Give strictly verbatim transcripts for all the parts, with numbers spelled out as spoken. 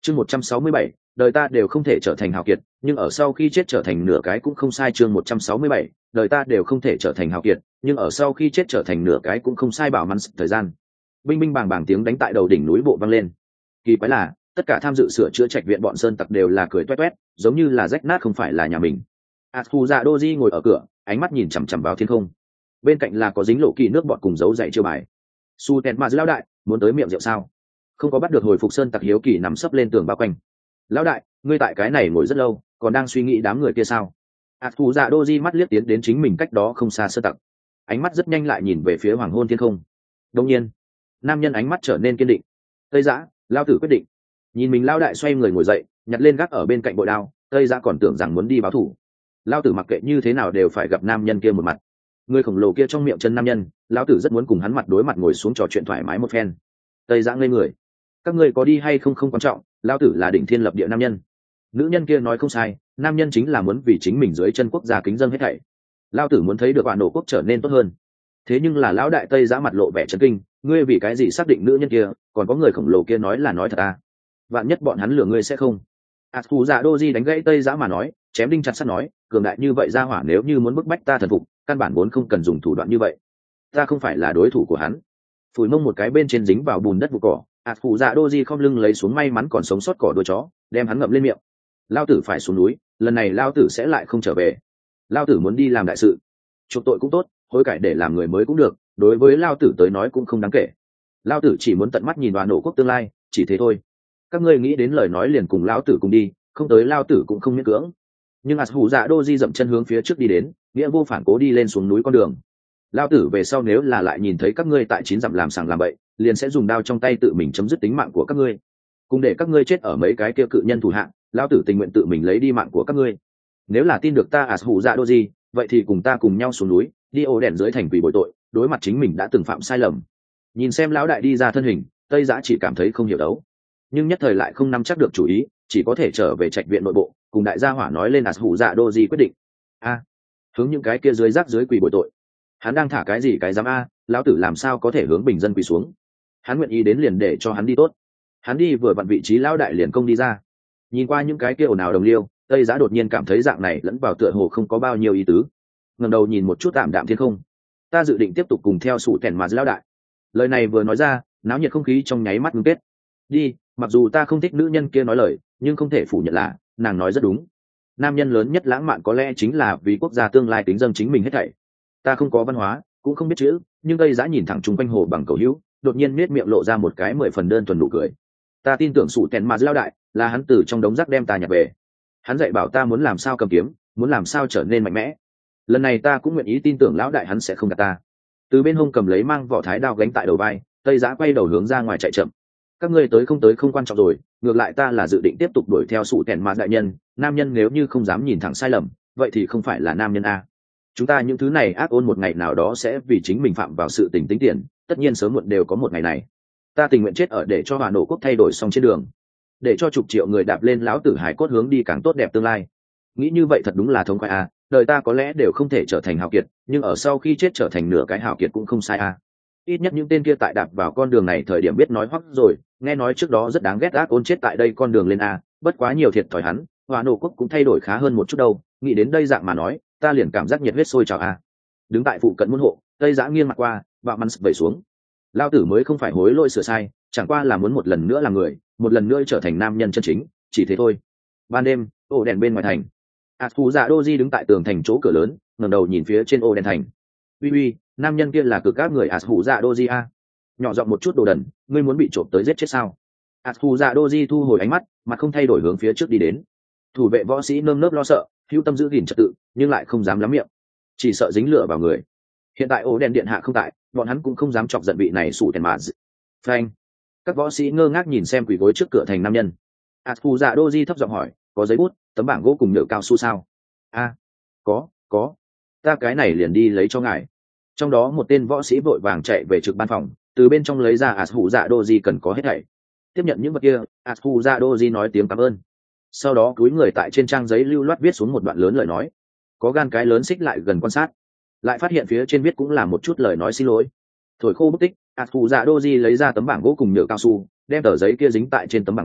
chương một trăm sáu mươi bảy, đời ta đều không thể trở thành hào kiệt, nhưng ở sau khi chết trở thành nửa cái cũng không sai. Chương một trăm sáu mươi bảy, đời ta đều không thể trở thành hào kiệt, nhưng ở sau khi chết trở thành nửa cái cũng không sai. Bảo mắn thời gian, binh binh bàng bàng tiếng đánh tại đầu đỉnh núi bộ vang lên. Kỳ quái là tất cả tham dự sửa chữa trạch viện bọn sơn tặc đều là cười toét toét, giống như là rách nát không phải là nhà mình. Atsuza Doji ngồi ở cửa, ánh mắt nhìn chằm chằm vào thiên không. Bên cạnh là có dính lộ kỳ nước bọt cùng dấu dạy chiêu bài. Su Tẹn Ma lão đại, muốn tới miệng rượu sao? Không có bắt được hồi phục sơn tặc hiếu kỳ nằm sấp lên tường bao quanh. Lão đại, ngươi tại cái này ngồi rất lâu, còn đang suy nghĩ đám người kia sao? Atsuza Doji mắt liếc tiến đến chính mình cách đó không xa sơn tặc, ánh mắt rất nhanh lại nhìn về phía hoàng hôn thiên không. Đột nhiên, nam nhân ánh mắt trở nên kiên định. Tây Giã, lão tử quyết định. Nhìn mình lão đại xoay người ngồi dậy, nhặt lên gác ở bên cạnh bội đao. Tây Giã còn tưởng rằng muốn đi báo thù. Lão tử mặc kệ như thế nào đều phải gặp nam nhân kia một mặt. Người khổng lồ kia trong miệng chân nam nhân, lão tử rất muốn cùng hắn mặt đối mặt ngồi xuống trò chuyện thoải mái một phen. Tây Giã ngây người. Các ngươi có đi hay không không quan trọng, lão tử là đỉnh thiên lập địa nam nhân. Nữ nhân kia nói không sai, nam nhân chính là muốn vì chính mình dưới chân quốc gia kính dân hết thảy. Lão tử muốn thấy được bạn nổ quốc trở nên tốt hơn. Thế nhưng là lão đại Tây Giã mặt lộ vẻ chấn kinh, ngươi vì cái gì xác định nữ nhân kia, còn có người khổng lồ kia nói là nói thật à? Vạn nhất bọn hắn lừa ngươi sẽ không. Atsuza Doji đánh gãy Tây Giã mà nói, chém đinh chặt sắt nói, cường đại như vậy ra hỏa nếu như muốn bức bách ta thần phục, căn bản vốn không cần dùng thủ đoạn như vậy. Ta không phải là đối thủ của hắn. Phủi mông một cái bên trên dính vào bùn đất vụ cỏ, Atsuza Doji không lưng lấy xuống may mắn còn sống sót cỏ đuôi chó, đem hắn ngậm lên miệng. Lao tử phải xuống núi, lần này Lao tử sẽ lại không trở về. Lao tử muốn đi làm đại sự, chuộc tội cũng tốt, hối cải để làm người mới cũng được, đối với Lao tử tới nói cũng không đáng kể. Lao tử chỉ muốn tận mắt nhìn đoàn nổ quốc tương lai, chỉ thế thôi. Các ngươi nghĩ đến lời nói liền cùng Lão tử cùng đi, không tới Lao tử cũng không miễn cưỡng. Nhưng Atsuza Doji dậm chân hướng phía trước đi đến, nghĩa vô phản cố đi lên xuống núi con đường. Lao tử về sau nếu là lại nhìn thấy các ngươi tại chín dặm làm sàng làm bậy, liền sẽ dùng đao trong tay tự mình chấm dứt tính mạng của các ngươi, cùng để các ngươi chết ở mấy cái kia cự nhân thủ hạng. Lao tử tình nguyện tự mình lấy đi mạng của các ngươi. Nếu là tin được ta Atsuza Doji, vậy thì cùng ta cùng nhau xuống núi, đi ổ đèn dưới thành quỷ bồi tội, đối mặt chính mình đã từng phạm sai lầm. Nhìn xem lão đại đi ra thân hình, Tây Giã chỉ cảm thấy không hiểu đấu, nhưng nhất thời lại không nắm chắc được chủ ý, chỉ có thể trở về trạch viện nội bộ, cùng đại gia hỏa nói lên Atsuza Doji quyết định. A, hướng những cái kia dưới rác dưới quỷ bồi tội. Hắn đang thả cái gì cái dám a, lão tử làm sao có thể hướng bình dân quỳ xuống? Hắn nguyện ý đến liền để cho hắn đi tốt. Hắn đi vừa vặn vị trí lão đại liền công đi ra. Nhìn qua những cái kia ồn ào đồng liêu, Tây Giã đột nhiên cảm thấy dạng này lẫn vào tựa hồ không có bao nhiêu ý tứ. Ngẩng đầu nhìn một chút tạm đạm thiên không. Ta dự định tiếp tục cùng theo sủ tèn mà lão đại. Lời này vừa nói ra, náo nhiệt không khí trong nháy mắt ngưng kết. Đi, mặc dù ta không thích nữ nhân kia nói lời, nhưng không thể phủ nhận là nàng nói rất đúng. Nam nhân lớn nhất lãng mạn có lẽ chính là vì quốc gia tương lai tính dâng chính mình hết thảy. Ta không có văn hóa, cũng không biết chữ, nhưng Tây Giã nhìn thẳng chung quanh hồ bằng cầu hữu, đột nhiên nết miệng lộ ra một cái mười phần đơn thuần nụ cười. Ta tin tưởng sủ tèn mà lão đại là hắn từ trong đống rác đem ta nhặt về. Hắn dạy bảo ta muốn làm sao cầm kiếm, muốn làm sao trở nên mạnh mẽ. Lần này ta cũng nguyện ý tin tưởng lão đại hắn sẽ không gạt ta. Từ bên hông cầm lấy mang vỏ thái đao gánh tại đầu vai, Tây Giã quay đầu hướng ra ngoài chạy chậm. Các ngươi tới không tới không quan trọng rồi, ngược lại ta là dự định tiếp tục đuổi theo sủ tèn mà đại nhân. Nam nhân nếu như không dám nhìn thẳng sai lầm, vậy thì không phải là nam nhân a. Chúng ta những thứ này ác ôn một ngày nào đó sẽ vì chính mình phạm vào sự tình tính tiền, tất nhiên sớm muộn đều có một ngày này. Ta tình nguyện chết ở để cho Hòa Nổ quốc thay đổi xong trên đường, để cho chục triệu người đạp lên lão tử hải cốt hướng đi càng tốt đẹp tương lai. Nghĩ như vậy thật đúng là thống khoái a, đời ta có lẽ đều không thể trở thành hào kiệt, nhưng ở sau khi chết trở thành nửa cái hào kiệt cũng không sai a. Ít nhất những tên kia tại đạp vào con đường này thời điểm biết nói hoắc rồi, nghe nói trước đó rất đáng ghét ác ôn chết tại đây con đường lên a, bất quá nhiều thiệt thòi hắn, Hòa Nổ quốc cũng thay đổi khá hơn một chút đâu. Nghĩ đến đây dạng mà nói, ta liền cảm giác nhiệt huyết sôi trào a. Đứng tại phụ cận môn hộ, Tây Giã nghiêng mặt qua, vạo mắn vẩy xuống. Lao tử mới không phải hối lỗi sửa sai, chẳng qua là muốn một lần nữa làm người, một lần nữa trở thành nam nhân chân chính, chỉ thế thôi. Ban đêm, ô đèn bên ngoài thành, Atsuza Doji đứng tại tường thành chỗ cửa lớn, ngẩng đầu nhìn phía trên ô đèn thành. Uy uy, nam nhân kia là cực các người Atsuza Doji a. Nhỏ giọng một chút đồ đần, ngươi muốn bị trộm tới giết chết sao? Atsuza Doji thu hồi ánh mắt, mặt không thay đổi hướng phía trước đi đến. Thủ vệ võ sĩ nơm nớp lo sợ, hữu tâm giữ gìn trật tự, nhưng lại không dám lắm miệng, chỉ sợ dính lửa vào người. Hiện tại ổ đèn điện hạ không tại, bọn hắn cũng không dám chọc giận vị này sủ tèn mà. Phanh! Các võ sĩ ngơ ngác nhìn xem quỷ gối trước cửa thành nam nhân. Atsuza Doji thấp giọng hỏi, có giấy bút, tấm bảng gỗ cùng nhựa cao su sao? A, có, có. Ta cái này liền đi lấy cho ngài. Trong đó một tên võ sĩ vội vàng chạy về trực ban phòng, từ bên trong lấy ra Atsuza Doji cần có hết thảy. Tiếp nhận những vật kia, Atsuza Doji nói tiếng cảm ơn. Sau đó cúi người tại trên trang giấy lưu loát viết xuống một đoạn lớn lời nói. Có gan cái lớn xích lại gần quan sát, lại phát hiện phía trên viết cũng là một chút lời nói xin lỗi. Thổi khô bút tích, Atsuza Doji lấy ra tấm bảng gỗ cùng nhựa cao su, đem tờ giấy kia dính tại trên tấm bảng gỗ,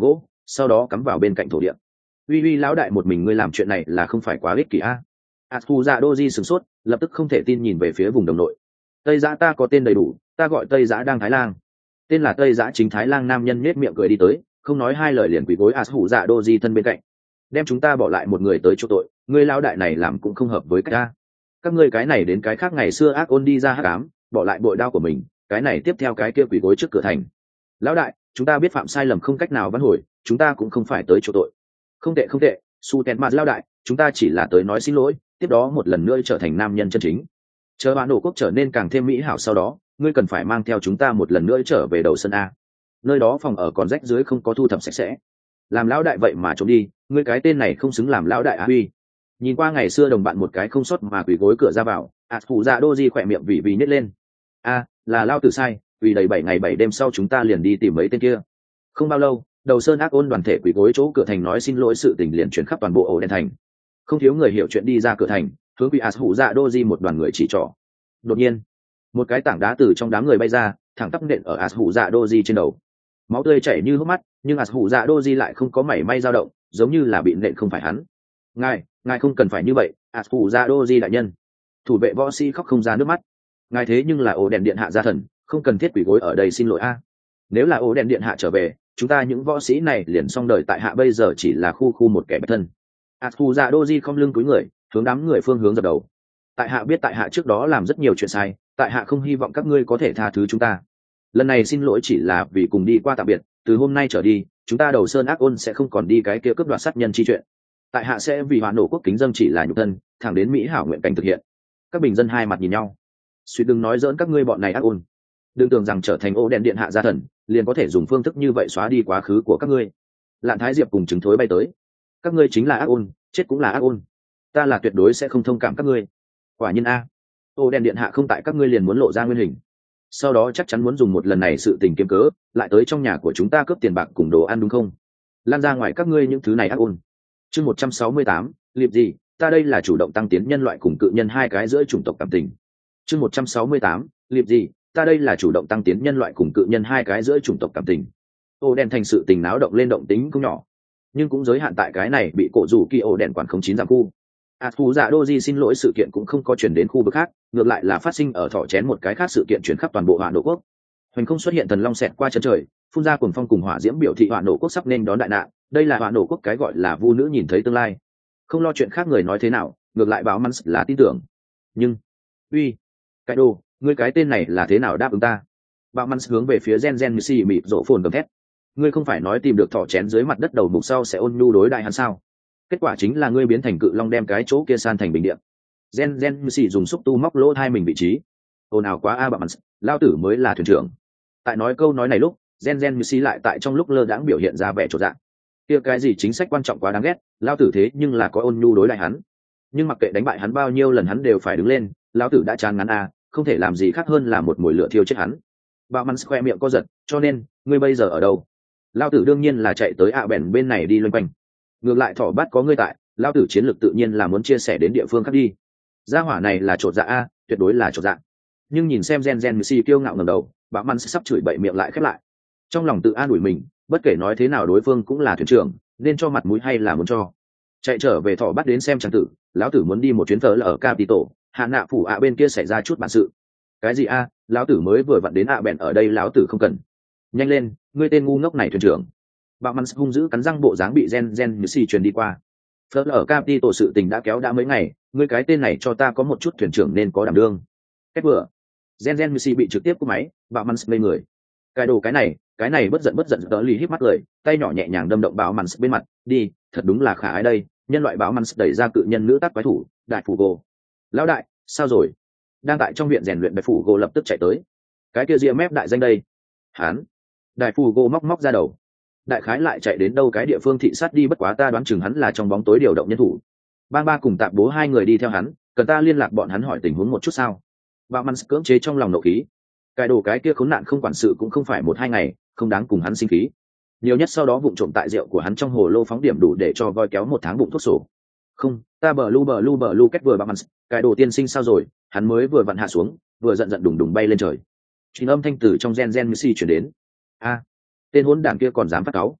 sau đó cắm vào bên cạnh thổ địa. Uy uy lão đại, một mình ngươi làm chuyện này là không phải quá ích kỷ a? À? Atu Dạ Doji sửng sốt, lập tức không thể tin nhìn về phía vùng đồng nội. Tây Giã ta có tên đầy đủ, ta gọi Tây Giã đang Thái Lang. Tên là Tây Giã chính Thái Lang nam nhân nhếch miệng cười đi tới, không nói hai lời liền quỳ gối Atu Dạ Doji thân bên cạnh. Đem chúng ta bỏ lại một người tới chỗ tội, ngươi lão đại này làm cũng không hợp với cách ta. Các ngươi cái này đến cái khác, ngày xưa ác ôn đi ra hắc ám, bỏ lại bội đao của mình, cái này tiếp theo cái kia quỳ gối trước cửa thành. Lão đại, chúng ta biết phạm sai lầm không cách nào vãn hồi, chúng ta cũng không phải tới chỗ tội. Không tệ không tệ, Su Ten Mạt lão đại, chúng ta chỉ là tới nói xin lỗi, tiếp đó một lần nữa trở thành nam nhân chân chính. Chờ bạn nổ quốc trở nên càng thêm mỹ hảo sau đó, ngươi cần phải mang theo chúng ta một lần nữa trở về đầu sân a. Nơi đó phòng ở còn rách dưới, không có thu thập sạch sẽ. Làm lão đại vậy mà trốn đi, ngươi cái tên này không xứng làm lão đại a. Uy. Nhìn qua ngày xưa đồng bạn một cái không sót mà quỳ gối cửa ra vào, Atu Dạ Doji khỏe miệng vì vì nhếch lên. A, là lao tử sai, vì đầy bảy ngày bảy đêm sau chúng ta liền đi tìm mấy tên kia. Không bao lâu, đầu sơn ác ôn đoàn thể quỳ gối chỗ cửa thành nói xin lỗi sự tình liền chuyển khắp toàn bộ ổ đen thành. Không thiếu người hiểu chuyện đi ra cửa thành, hướng quỳ Atu Dạ Doji một đoàn người chỉ trỏ. Đột nhiên, một cái tảng đá từ trong đám người bay ra, thẳng tắp nện ở Atu Dạ Doji trên đầu. Máu tươi chảy như hốc mắt, nhưng Atu Dạ Doji lại không có mảy may dao động, giống như là bị nện không phải hắn. Ngài, ngài không cần phải như vậy, Atu Dạ Doji đại nhân. Thủ vệ võ sĩ khóc không ra nước mắt. Ngài thế nhưng là ổ đèn điện hạ gia thần, không cần thiết quỳ gối ở đây xin lỗi a. Nếu là ổ đèn điện hạ trở về, chúng ta những võ sĩ này liền xong đời tại hạ, bây giờ chỉ là khu khu một kẻ bất thân. Atu Dạ Doji không lưng cúi người, hướng đám người phương hướng dập đầu. Tại hạ biết tại hạ trước đó làm rất nhiều chuyện sai, tại hạ không hy vọng các ngươi có thể tha thứ chúng ta. Lần này xin lỗi chỉ là vì cùng đi qua tạm biệt, từ hôm nay trở đi, chúng ta đầu sơn ác ôn sẽ không còn đi cái kia cướp đoạt sát nhân chi chuyện. Tại hạ sẽ vì hoàn nổ quốc kính dâng chỉ là nhục thân, thẳng đến mỹ hảo nguyện cảnh thực hiện. Các bình dân hai mặt nhìn nhau. Suy đừng nói dỡn các ngươi bọn này ác ôn, đừng tưởng rằng trở thành ô đèn điện hạ gia thần liền có thể dùng phương thức như vậy xóa đi quá khứ của các ngươi. Lạn Thái Diệp cùng trứng thối bay tới. Các ngươi chính là ác ôn, chết cũng là ác ôn, ta là tuyệt đối sẽ không thông cảm các ngươi. Quả nhiên a, ô đèn điện hạ không tại các ngươi liền muốn lộ ra nguyên hình, sau đó chắc chắn muốn dùng một lần này sự tình kiếm cớ lại tới trong nhà của chúng ta cướp tiền bạc cùng đồ ăn đúng không? Lan ra ngoài các ngươi những thứ này ác ôn. Chương một trăm sáu mươi tám, liệp gì, ta đây là chủ động tăng tiến nhân loại cùng cự nhân hai cái giữa chủng tộc cảm tình. Chương một trăm sáu mươi tám, liệp gì, ta đây là chủ động tăng tiến nhân loại cùng cự nhân hai cái giữa chủng tộc cảm tình. Ô đen thành sự tình náo động lên, động tính cũng nhỏ, nhưng cũng giới hạn tại cái này bị cổ rủ kỳ ổ đèn quản không chín giảm khu. Atu Dạ Doji xin lỗi sự kiện cũng không có chuyển đến khu vực khác, ngược lại là phát sinh ở thỏ chén một cái khác sự kiện chuyển khắp toàn bộ Hoạn Nổ quốc. Hoành không xuất hiện thần long xẹt qua chân trời, phun ra cuồng phong cùng hỏa diễm biểu thị Hoạn Nổ quốc sắp nên đón đại nạn. Đây là Hoạn Nổ quốc cái gọi là vu nữ nhìn thấy tương lai. Không lo chuyện khác người nói thế nào, ngược lại báo Mans là tin tưởng. Nhưng, uy, cái đồ, ngươi cái tên này là thế nào đáp ứng ta? Báo Mans hướng về phía Gen Gen như xì mịt rộ phồn gầm thét. Ngươi không phải nói tìm được thỏ chén dưới mặt đất đầu mục sau sẽ ôn nhu đối đại hắn sao? Kết quả chính là ngươi biến thành cự long đem cái chỗ kia san thành bình địa. Gen Gen như xì dùng xúc tu móc lỗ hai mình vị trí. Ồn ào quá a, Báo Mans, lao tử mới là thuyền trưởng. Tại nói câu nói này lúc, Gen Gen như xì lại tại trong lúc lơ đãng biểu hiện ra vẻ chột dạ. Kia cái gì chính sách quan trọng quá đáng ghét, lao tử thế nhưng là có ôn nhu đối lại hắn. Nhưng mặc kệ đánh bại hắn bao nhiêu lần hắn đều phải đứng lên, lao tử đã chán ngán a, không thể làm gì khác hơn là một mùi lửa thiêu chết hắn. Bạo Mans khoe miệng co giật, cho nên ngươi bây giờ ở đâu? Lao tử đương nhiên là chạy tới ạ bèn bên này đi loanh quanh. Ngược lại thỏ bắt có ngươi tại, lao tử chiến lược tự nhiên là muốn chia sẻ đến địa phương khác đi. Gia hỏa này là chột dạ a, tuyệt đối là chột dạ. Nhưng nhìn xem Gen Gen Messi kiêu ngạo ngẩng đầu, Bạo Mans sắp chửi bậy miệng lại khép lại. Trong lòng tự an ủi mình, bất kể nói thế nào đối phương cũng là thuyền trưởng, nên cho mặt mũi hay là muốn cho. Chạy trở về thỏ bắt đến xem chẳng tử, lão tử muốn đi một chuyến thờ ở Capitol, hạ nạ phủ ạ bên kia xảy ra chút bản sự. Cái gì a, lão tử mới vừa vặn đến ạ bèn ở đây, lão tử không cần. Nhanh lên, ngươi tên ngu ngốc này thuyền trưởng. Bạo Mans hung dữ cắn răng, bộ dáng bị Gen Gen Messi truyền đi qua. Thờ ở Capitol sự tình đã kéo đã mấy ngày, ngươi cái tên này cho ta có một chút thuyền trưởng nên có đảm đương. Kết vừa, Gen Gen Messi bị trực tiếp cúp máy, Bạo Mans ngây người. Cái đồ cái này, cái này bất giận bất giận đỡ lì híp mắt cười, tay nhỏ nhẹ nhàng đâm động Bạo Mans bên mặt, đi, thật đúng là khả ái đây. Nhân loại Bạo Mans đẩy ra cự nhân nữ tác quái thủ, đại phủ gồ. Lão đại, sao rồi? Đang tại trong viện rèn luyện, đại phủ gồ lập tức chạy tới. Cái kia ria mép đại danh đây. Hán. Đại phủ gồ móc móc ra đầu. Đại khái lại chạy đến đâu cái địa phương thị sát đi, bất quá ta đoán chừng hắn là trong bóng tối điều động nhân thủ. Bang ba cùng tạp bố hai người đi theo hắn, cần ta liên lạc bọn hắn hỏi tình huống một chút sao? Bạo Mans cưỡng chế trong lòng nộ khí. Cái đồ cái kia khốn nạn không quản sự cũng không phải một hai ngày, không đáng cùng hắn sinh khí. Nhiều nhất sau đó vụng trộm tại rượu của hắn trong hồ lô phóng điểm đủ để cho voi kéo một tháng bụng thuốc sổ. Không, ta bờ lu bờ lu bờ lu kết vừa Bạo Mans, cái đồ tiên sinh sao rồi? Hắn mới vừa vặn hạ xuống, vừa giận giận đùng đùng bay lên trời. Truyền âm thanh từ trong Gen Gen Messi truyền đến. A, tên hỗn đản kia còn dám phát cáu.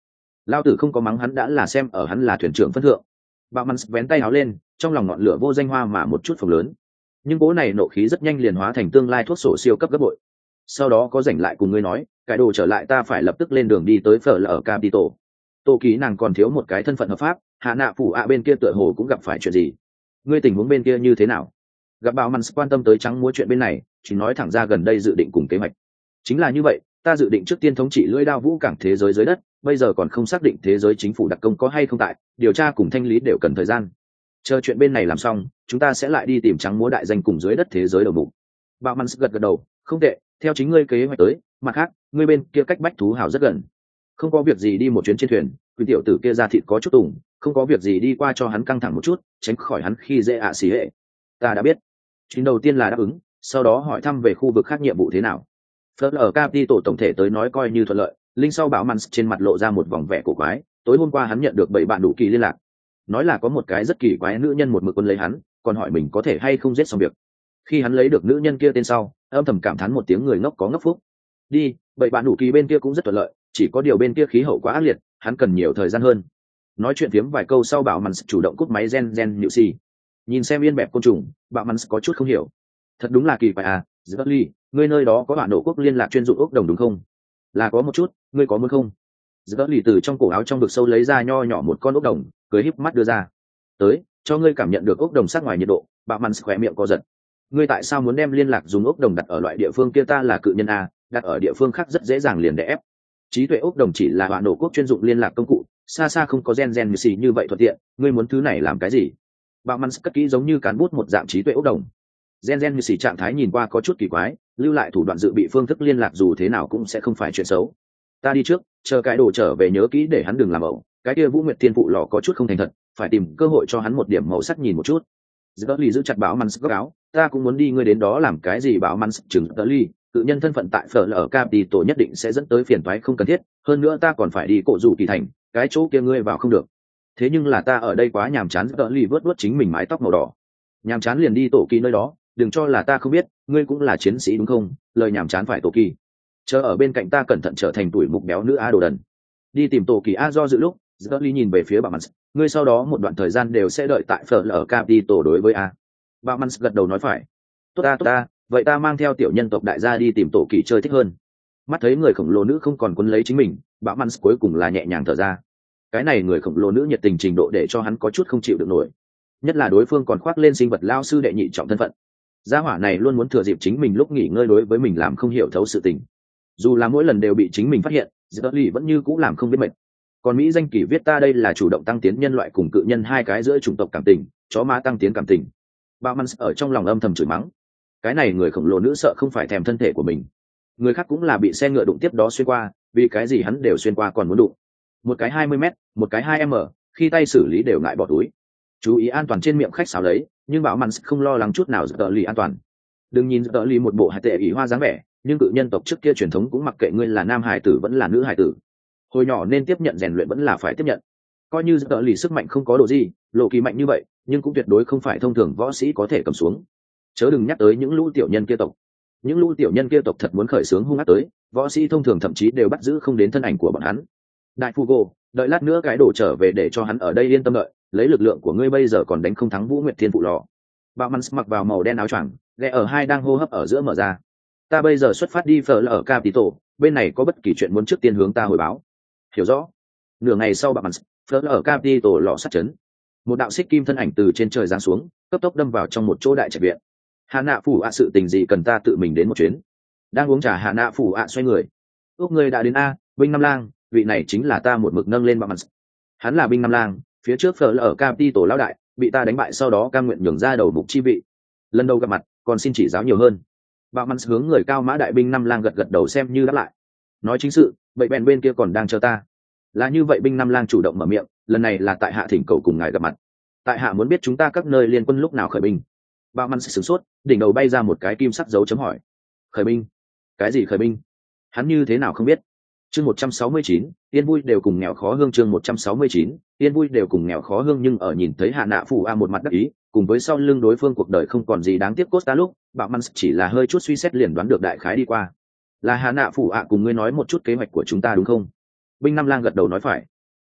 Lao tử không có mắng hắn đã là xem ở hắn là thuyền trưởng phân thượng. Bạo mắn vén tay áo lên, trong lòng ngọn lửa vô danh hoa mà một chút phồng lớn, nhưng cỗ này nộ khí rất nhanh liền hóa thành tương lai thuốc sổ siêu cấp gấp bội. Sau đó có rảnh lại cùng ngươi nói, cái đồ trở lại ta phải lập tức lên đường đi tới phở là ở Capitol. Tô Ký nàng còn thiếu một cái thân phận hợp pháp, hạ nạ phủ ạ bên kia tựa hồ cũng gặp phải chuyện gì. Ngươi tình huống bên kia như thế nào? Gặp Bảo Mans quan tâm tới trắng múa chuyện bên này, chỉ nói thẳng ra gần đây dự định cùng kế hoạch. Chính là như vậy, ta dự định trước tiên thống trị lưỡi đao vũ cảng thế giới dưới đất, bây giờ còn không xác định thế giới chính phủ đặc công có hay không tại, điều tra cùng thanh lý đều cần thời gian. Chờ chuyện bên này làm xong, chúng ta sẽ lại đi tìm trắng múa đại danh cùng dưới đất thế giới đầu mục. Bảo Mans gật gật đầu, không tệ, theo chính ngươi kế hoạch tới, mặt khác, ngươi bên kia cách bách thú hào rất gần. Không có việc gì đi một chuyến trên thuyền, quý tiểu tử kia ra thịt có chút tùng, không có việc gì đi qua cho hắn căng thẳng một chút, tránh khỏi hắn khi dễ ạ xì hệ. Ta đã biết. Chuyến đầu tiên là đáp ứng, sau đó hỏi thăm về khu vực khác nhiệm vụ thế nào. Phớt ở Capitol tổng thể tới nói coi như thuận lợi, linh sau bảo Mans trên mặt lộ ra một vòng vẻ cổ quái, tối hôm qua hắn nhận được bảy bạn đủ kỳ liên lạc, nói là có một cái rất kỳ quái nữ nhân một mực quân lấy hắn, còn hỏi mình có thể hay không giết xong việc. Khi hắn lấy được nữ nhân kia tên sau, âm thầm cảm thán một tiếng người ngốc có ngốc phúc. Đi, bảy bạn đủ kỳ bên kia cũng rất thuận lợi, chỉ có điều bên kia khí hậu quá ác liệt, hắn cần nhiều thời gian hơn. Nói chuyện phiếm vài câu sau bảo Mans chủ động cúp máy gen gen nhự xì. Nhìn xem yên bẹp côn trùng, bảo Mans có chút không hiểu. Thật đúng là kỳ quái à, Zerly, ngươi nơi đó có bạn nộ quốc liên lạc chuyên dụng ốc đồng đúng không? Là có một chút, ngươi có muốn không? Zerly từ trong cổ áo trong vực sâu lấy ra nho nhỏ một con ốc đồng, cười híp mắt đưa ra. Tới, cho ngươi cảm nhận được ốc đồng sắc ngoài nhiệt độ. Bảo Mans khỏe miệng co giật. Ngươi tại sao muốn đem liên lạc dùng ốc đồng đặt ở loại địa phương kia? Ta là cự nhân a, đặt ở địa phương khác rất dễ dàng liền đè ép. Trí tuệ ốc đồng chỉ là bạn nổ quốc chuyên dụng liên lạc công cụ, xa xa không có gen gen như xì như vậy thuận tiện. Ngươi muốn thứ này làm cái gì? Bảo Mans cất kỹ giống như cán bút một dạng trí tuệ ốc đồng. Gen gen như xì trạng thái nhìn qua có chút kỳ quái, lưu lại thủ đoạn dự bị phương thức liên lạc dù thế nào cũng sẽ không phải chuyện xấu. Ta đi trước, chờ cái đồ trở về nhớ kỹ để hắn đừng làm ẩu. Cái kia Vũ Nguyệt Thiên phụ lò có chút không thành thật, phải tìm cơ hội cho hắn một điểm màu sắc nhìn một chút. Dudley giữ chặt Bảo Mans góc áo, ta cũng muốn đi, ngươi đến đó làm cái gì? Bảo Mans chừng Dudley, tự nhân thân phận tại phở ở Capitol nhất định sẽ dẫn tới phiền toái không cần thiết, hơn nữa ta còn phải đi cổ rủ kỳ thành, cái chỗ kia ngươi vào không được. Thế nhưng là ta ở đây quá nhàm chán. Dudley vớt vớt chính mình mái tóc màu đỏ. Nhàm chán liền đi tổ kỳ nơi đó, đừng cho là ta không biết, ngươi cũng là chiến sĩ đúng không? Lời nhàm chán phải tổ kỳ. Chờ ở bên cạnh ta cẩn thận trở thành tuổi mục béo nữ a đồ đần. Đi tìm tổ kỳ a. Do dự lúc, Dudley nhìn về phía Bảo Mans, ngươi sau đó một đoạn thời gian đều sẽ đợi tại phở ở Capitol đối với a. Bảo Mans gật đầu nói phải. Tốt ta tốt ta, vậy ta mang theo tiểu nhân tộc đại gia đi tìm tổ kỳ chơi thích hơn. Mắt thấy người khổng lồ nữ không còn quấn lấy chính mình, Bảo Mans cuối cùng là nhẹ nhàng thở ra. Cái này người khổng lồ nữ nhiệt tình trình độ để cho hắn có chút không chịu được nổi, nhất là đối phương còn khoác lên sinh vật lao sư đệ nhị trọng thân phận. Gia hỏa này luôn muốn thừa dịp chính mình lúc nghỉ ngơi đối với mình làm không hiểu thấu sự tình, dù là mỗi lần đều bị chính mình phát hiện, Dudley vẫn như cũ làm không biết mệt. Còn Mỹ danh kỷ viết ta đây là chủ động tăng tiến nhân loại cùng cự nhân hai cái giữa chủng tộc cảm tình, chó má tăng tiến cảm tình. Bảo Mans ở trong lòng âm thầm chửi mắng. Cái này người khổng lồ nữ sợ không phải thèm thân thể của mình, người khác cũng là bị xe ngựa đụng tiếp đó xuyên qua, vì cái gì hắn đều xuyên qua còn muốn đụng. Một cái hai mươi mét, một cái hai m, khi tay xử lý đều ngại bỏ túi. Chú ý an toàn trên miệng khách sáo lấy, nhưng Bảo Mans không lo lắng chút nào Dudley an toàn. Đừng nhìn Dudley một bộ hài tệ ỷ hoa dáng vẻ, nhưng cự nhân tộc trước kia truyền thống cũng mặc kệ ngươi là nam hải tử vẫn là nữ hải tử, hồi nhỏ nên tiếp nhận rèn luyện vẫn là phải tiếp nhận. Coi như Dudley lì sức mạnh không có độ gì, lộ kỳ mạnh như vậy, nhưng cũng tuyệt đối không phải thông thường võ sĩ có thể cầm xuống. Chớ đừng nhắc tới những lũ tiểu nhân kia tộc, những lũ tiểu nhân kia tộc thật muốn khởi xướng hung ác tới, võ sĩ thông thường thậm chí đều bắt giữ không đến thân ảnh của bọn hắn. Đại Fugo, đợi lát nữa cái đồ trở về để cho hắn ở đây yên tâm đợi, lấy lực lượng của ngươi bây giờ còn đánh không thắng Vũ Nguyệt Thiên phụ lò. Bảo Mans mặc vào màu đen áo choàng, ghé ở hai đang hô hấp ở giữa mở ra. Ta bây giờ xuất phát đi phở ở Capitol, bên này có bất kỳ chuyện muốn trước tiên hướng ta hồi báo. Hiểu rõ. Nửa ngày sau Bảo Mans, phở ở Capitol lò sắt chấn. Một đạo xích kim thân ảnh từ trên trời giáng xuống, cấp tốc đâm vào trong một chỗ đại trạch viện. Hạ nạ phủ ạ sự tình gì cần ta tự mình đến một chuyến? Đang uống trà Hạ nạ phủ ạ xoay người. Ước người đã đến a, binh Nam Lang, vị này chính là ta một mực nâng lên Bảo Mans. Hắn là binh Nam Lang, phía trước phở ở Capitol lão đại, bị ta đánh bại sau đó cam nguyện nhường ra đầu mục chi vị. Lần đầu gặp mặt, còn xin chỉ giáo nhiều hơn. Bảo Mans hướng người cao mã đại binh Nam Lang gật gật đầu xem như đáp lại. Nói chính sự, vậy bèn bên kia còn đang chờ ta. Là như vậy binh Nam Lang chủ động mở miệng, lần này là tại hạ thỉnh cầu cùng ngài gặp mặt. Tại hạ muốn biết chúng ta các nơi liên quân lúc nào khởi binh. Bảo Mans sửng sốt, đỉnh đầu bay ra một cái kim sắc dấu chấm hỏi. Khởi binh? Cái gì khởi binh? Hắn như thế nào không biết? Chương một trăm sáu mươi chín, yên vui đều cùng nghèo khó hương. Chương một trăm sáu mươi chín, yên vui đều cùng nghèo khó hương. Nhưng ở nhìn thấy Hạ nạ phủ a một mặt đắc ý, cùng với sau lưng đối phương cuộc đời không còn gì đáng tiếc Costa lúc, Bảo Mans chỉ là hơi chút suy xét liền đoán được đại khái đi qua. Là Hạ nạ phủ ạ cùng ngươi nói một chút kế hoạch của chúng ta đúng không? Binh Nam Lang gật đầu nói phải.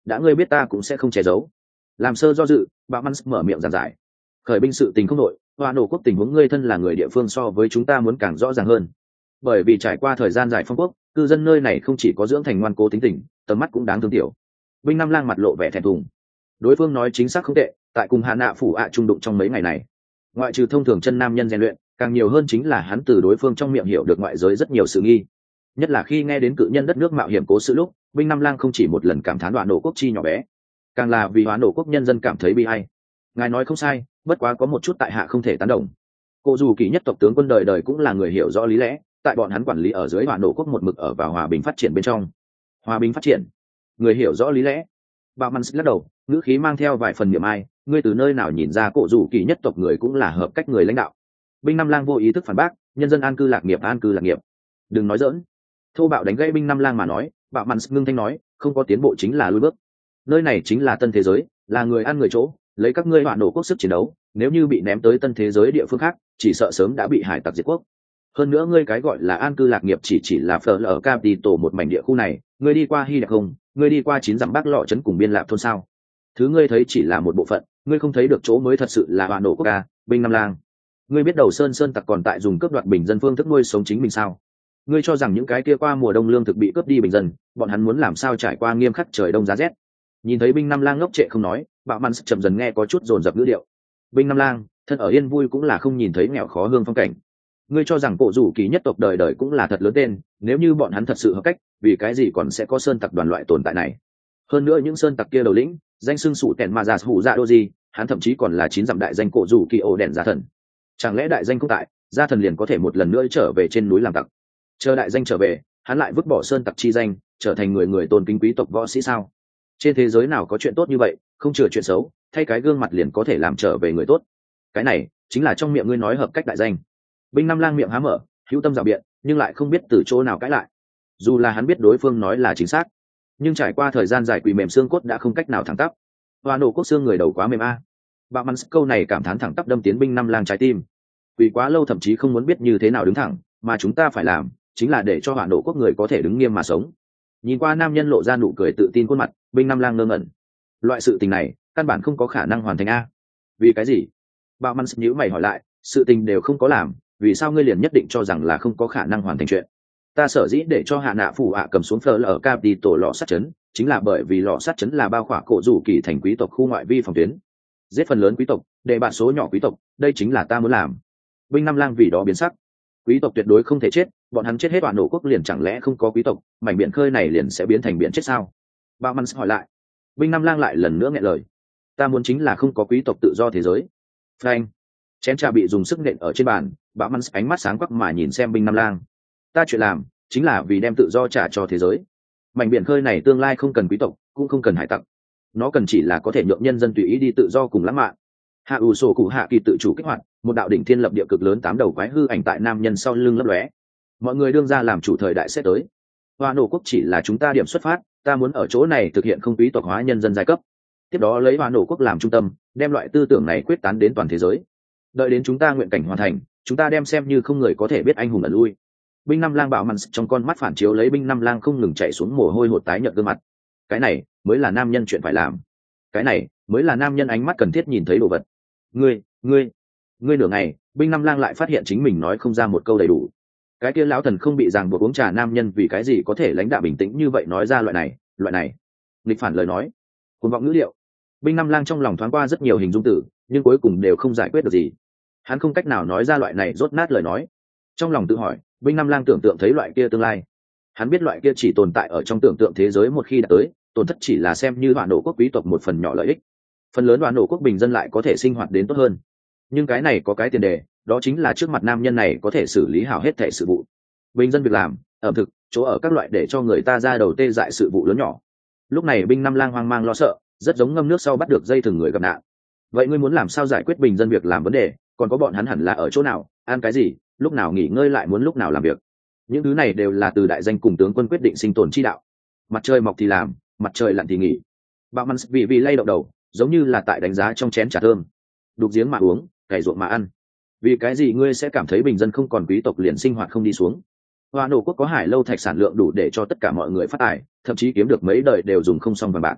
đã ngươi biết ta cũng sẽ không che giấu. Làm sơ do dự, bạo măn mở miệng giảng giải. Khởi binh sự tình không nội, hoa nổ quốc tình huống ngươi thân là người địa phương so với chúng ta muốn càng rõ ràng hơn. Bởi vì trải qua thời gian giải phong quốc, cư dân nơi này không chỉ có dưỡng thành ngoan cố tính tình, tầm mắt cũng đáng thương tiểu. Binh Nam Lang mặt lộ vẻ thẹn thùng. Đối phương nói chính xác không tệ, tại cùng Hà Nạ phủ ạ trung đụng trong mấy ngày này, ngoại trừ thông thường chân nam nhân rèn luyện, càng nhiều hơn chính là hắn từ đối phương trong miệng hiểu được ngoại giới rất nhiều sự nghi. Nhất là khi nghe đến cự nhân đất nước mạo hiểm cố sự lúc, Binh Nam Lang không chỉ một lần cảm thán đoạn nổ quốc chi nhỏ bé, càng là vì hoán nổ quốc nhân dân cảm thấy bi ai. Ngài nói không sai, bất quá có một chút tại hạ không thể tán đồng. Cô dù kỳ nhất tộc tướng quân đời đời cũng là người hiểu rõ lý lẽ, tại bọn hắn quản lý ở dưới hoán nổ quốc một mực ở vào hòa bình phát triển bên trong. Hòa bình phát triển, người hiểu rõ lý lẽ. Bạo Măn lắc đầu, ngữ khí mang theo vài phần niệm ai, ngươi từ nơi nào nhìn ra cổ dù kỳ nhất tộc người cũng là hợp cách người lãnh đạo. Binh Nam Lang vô ý thức phản bác, nhân dân an cư lạc nghiệp an cư lạc nghiệp. Đừng nói dỡn. Thô bạo đánh gãy Binh Nam Lang mà nói, Bạo Măn ngưng thanh nói, không có tiến bộ chính là lùi bước. Nơi này chính là tân thế giới, là người ăn người chỗ, lấy các ngươi hoạn nổ quốc sức chiến đấu, nếu như bị ném tới tân thế giới địa phương khác, chỉ sợ sớm đã bị hải tặc diệt quốc. Hơn nữa ngươi cái gọi là an cư lạc nghiệp chỉ chỉ là phở lở capital một mảnh địa khu này, ngươi đi qua Hy Lạp không, ngươi đi qua chín dặm bắc lọ trấn cùng biên lạp thôn sao? Thứ ngươi thấy chỉ là một bộ phận, ngươi không thấy được chỗ mới thật sự là hoạn nổ quốc ca, Binh Nam Lang. Ngươi biết đầu sơn sơn tặc còn tại dùng cướp đoạt bình dân phương thức nuôi sống chính mình sao? Ngươi cho rằng những cái kia qua mùa đông lương thực bị cướp đi bình dân, bọn hắn muốn làm sao trải qua nghiêm khắc trời đông giá rét? Nhìn thấy Binh Nam Lang ngốc trệ không nói, Bạo Măn chậm dần nghe có chút dồn dập ngữ điệu. Binh Nam Lang, thân ở yên vui cũng là không nhìn thấy nghèo khó hương phong cảnh. Ngươi cho rằng cổ rủ kỳ nhất tộc đời đời cũng là thật lớn tên, nếu như bọn hắn thật sự hợp cách, vì cái gì còn sẽ có sơn tặc đoàn loại tồn tại này? Hơn nữa những sơn tặc kia đầu lĩnh, danh xưng sụ tèn mà già hủ dạ đô gì, hắn thậm chí còn là chín dặm đại danh cổ rủ kỳ ổ đèn gia thần. Chẳng lẽ đại danh không tại, gia thần liền có thể một lần nữa trở về trên núi làm tặc? Chờ đại danh trở về, hắn lại vứt bỏ sơn tặc chi danh, trở thành người người tôn kính quý tộc võ sĩ sao? Trên thế giới nào có chuyện tốt như vậy, không chừa chuyện xấu, thay cái gương mặt liền có thể làm trở về người tốt. Cái này chính là trong miệng ngươi nói hợp cách đại danh. Binh Nam Lang miệng há mở, hữu tâm rào biện, nhưng lại không biết từ chỗ nào cãi lại. Dù là hắn biết đối phương nói là chính xác, nhưng trải qua thời gian dài quỳ mềm xương cốt đã không cách nào thẳng tắp. Hoa nổ quốc xương người đầu quá mềm a. Bạo Măn câu này cảm thán thẳng tắp đâm tiến Binh Nam Lang trái tim. Quỳ quá lâu thậm chí không muốn biết như thế nào đứng thẳng, mà chúng ta phải làm chính là để cho hoa nổ quốc người có thể đứng nghiêm mà sống. Nhìn qua nam nhân lộ ra nụ cười tự tin khuôn mặt, Binh Nam Lang ngơ ngẩn. Loại sự tình này căn bản không có khả năng hoàn thành a. Vì cái gì? Bạo Măn nhíu mày hỏi lại, sự tình đều không có làm, vì sao ngươi liền nhất định cho rằng là không có khả năng hoàn thành chuyện? Ta sở dĩ để cho hạ nạ phủ ạ cầm xuống phở lở cap đi tổ lò sát chấn, chính là bởi vì lò sát chấn là bao khỏa cổ rủ kỳ thành quý tộc khu ngoại vi phòng tuyến, giết phần lớn quý tộc, để bạn số nhỏ quý tộc, đây chính là ta muốn làm. Binh Nam Lang vì đó biến sắc. Quý tộc tuyệt đối không thể chết, bọn hắn chết hết toàn nổ quốc liền chẳng lẽ không có quý tộc, mảnh biển khơi này liền sẽ biến thành biển chết sao? Bạo Măn hỏi lại. Binh Nam Lang lại lần nữa nghẹn lời. Ta muốn chính là không có quý tộc tự do thế giới. Phanh. Chén trà bị dùng sức nện ở trên bàn, Bạo Măn ánh mắt sáng quắc mà nhìn xem Binh Nam Lang. Ta chuyện làm chính là vì đem tự do trả cho thế giới. Mảnh biển khơi này tương lai không cần quý tộc, cũng không cần hải tặc, nó cần chỉ là có thể nhượng nhân dân tùy ý đi tự do cùng lãng mạn. Hạ ủ sổ cụ hạ kỳ tự chủ kích hoạt một đạo đỉnh thiên lập địa cực lớn tám đầu quái hư ảnh tại nam nhân sau lưng lấp lóe. Mọi người đương ra làm chủ thời đại sẽ tới. Hoa nổ quốc chỉ là chúng ta điểm xuất phát, ta muốn ở chỗ này thực hiện không quý tộc hóa nhân dân giai cấp, tiếp đó lấy hoa nổ quốc làm trung tâm, đem loại tư tưởng này quyết tán đến toàn thế giới. Đợi đến chúng ta nguyện cảnh hoàn thành, chúng ta đem xem như không người có thể biết anh hùng ẩn lui. Binh Nam Lang Bạo Măn trong con mắt phản chiếu lấy Binh Nam Lang không ngừng chạy xuống mồ hôi hột tái nhợt gương mặt. Cái này mới là nam nhân chuyện phải làm, cái này mới là nam nhân ánh mắt cần thiết nhìn thấy đồ vật. Ngươi, ngươi, ngươi nửa ngày, Binh Nam Lang lại phát hiện chính mình nói không ra một câu đầy đủ. Cái kia lão thần không bị ràng buộc uống trà nam nhân vì cái gì có thể lãnh đạo bình tĩnh như vậy nói ra loại này, loại này nghịch phản lời nói, cuồng vọng ngữ liệu. Binh Nam Lang trong lòng thoáng qua rất nhiều hình dung tử, nhưng cuối cùng đều không giải quyết được gì. Hắn không cách nào nói ra loại này rốt nát lời nói. Trong lòng tự hỏi, Binh Nam Lang tưởng tượng thấy loại kia tương lai. Hắn biết loại kia chỉ tồn tại ở trong tưởng tượng thế giới, một khi đã tới, tổn thất chỉ là xem như hoàn nổ quốc quý tộc một phần nhỏ lợi ích. Phần lớn hoàn nổ quốc bình dân lại có thể sinh hoạt đến tốt hơn. Nhưng cái này có cái tiền đề, đó chính là trước mặt nam nhân này có thể xử lý hảo hết thảy sự vụ. Bình dân việc làm, ẩm thực, chỗ ở các loại để cho người ta ra đầu tê dại sự vụ lớn nhỏ. Lúc này Binh Nam Lang hoang mang lo sợ, rất giống ngâm nước sau bắt được dây thừng người gặp nạn. Vậy ngươi muốn làm sao giải quyết bình dân việc làm vấn đề, còn có bọn hắn hẳn là ở chỗ nào, ăn cái gì, lúc nào nghỉ ngơi lại muốn lúc nào làm việc. Những thứ này đều là từ đại danh cùng tướng quân quyết định sinh tồn chi đạo. Mặt trời mọc thì làm, mặt trời lặn thì nghỉ. Bạo Măn vì vì lay động đầu, giống như là tại đánh giá trong chén trà thơm. Đục giếng mà uống, cày ruộng mà ăn. Vì cái gì ngươi sẽ cảm thấy bình dân không còn quý tộc liền sinh hoạt không đi xuống? Hoa nổ quốc có hải lâu thạch sản lượng đủ để cho tất cả mọi người phát tài, thậm chí kiếm được mấy đời đều dùng không xong vàng bạc.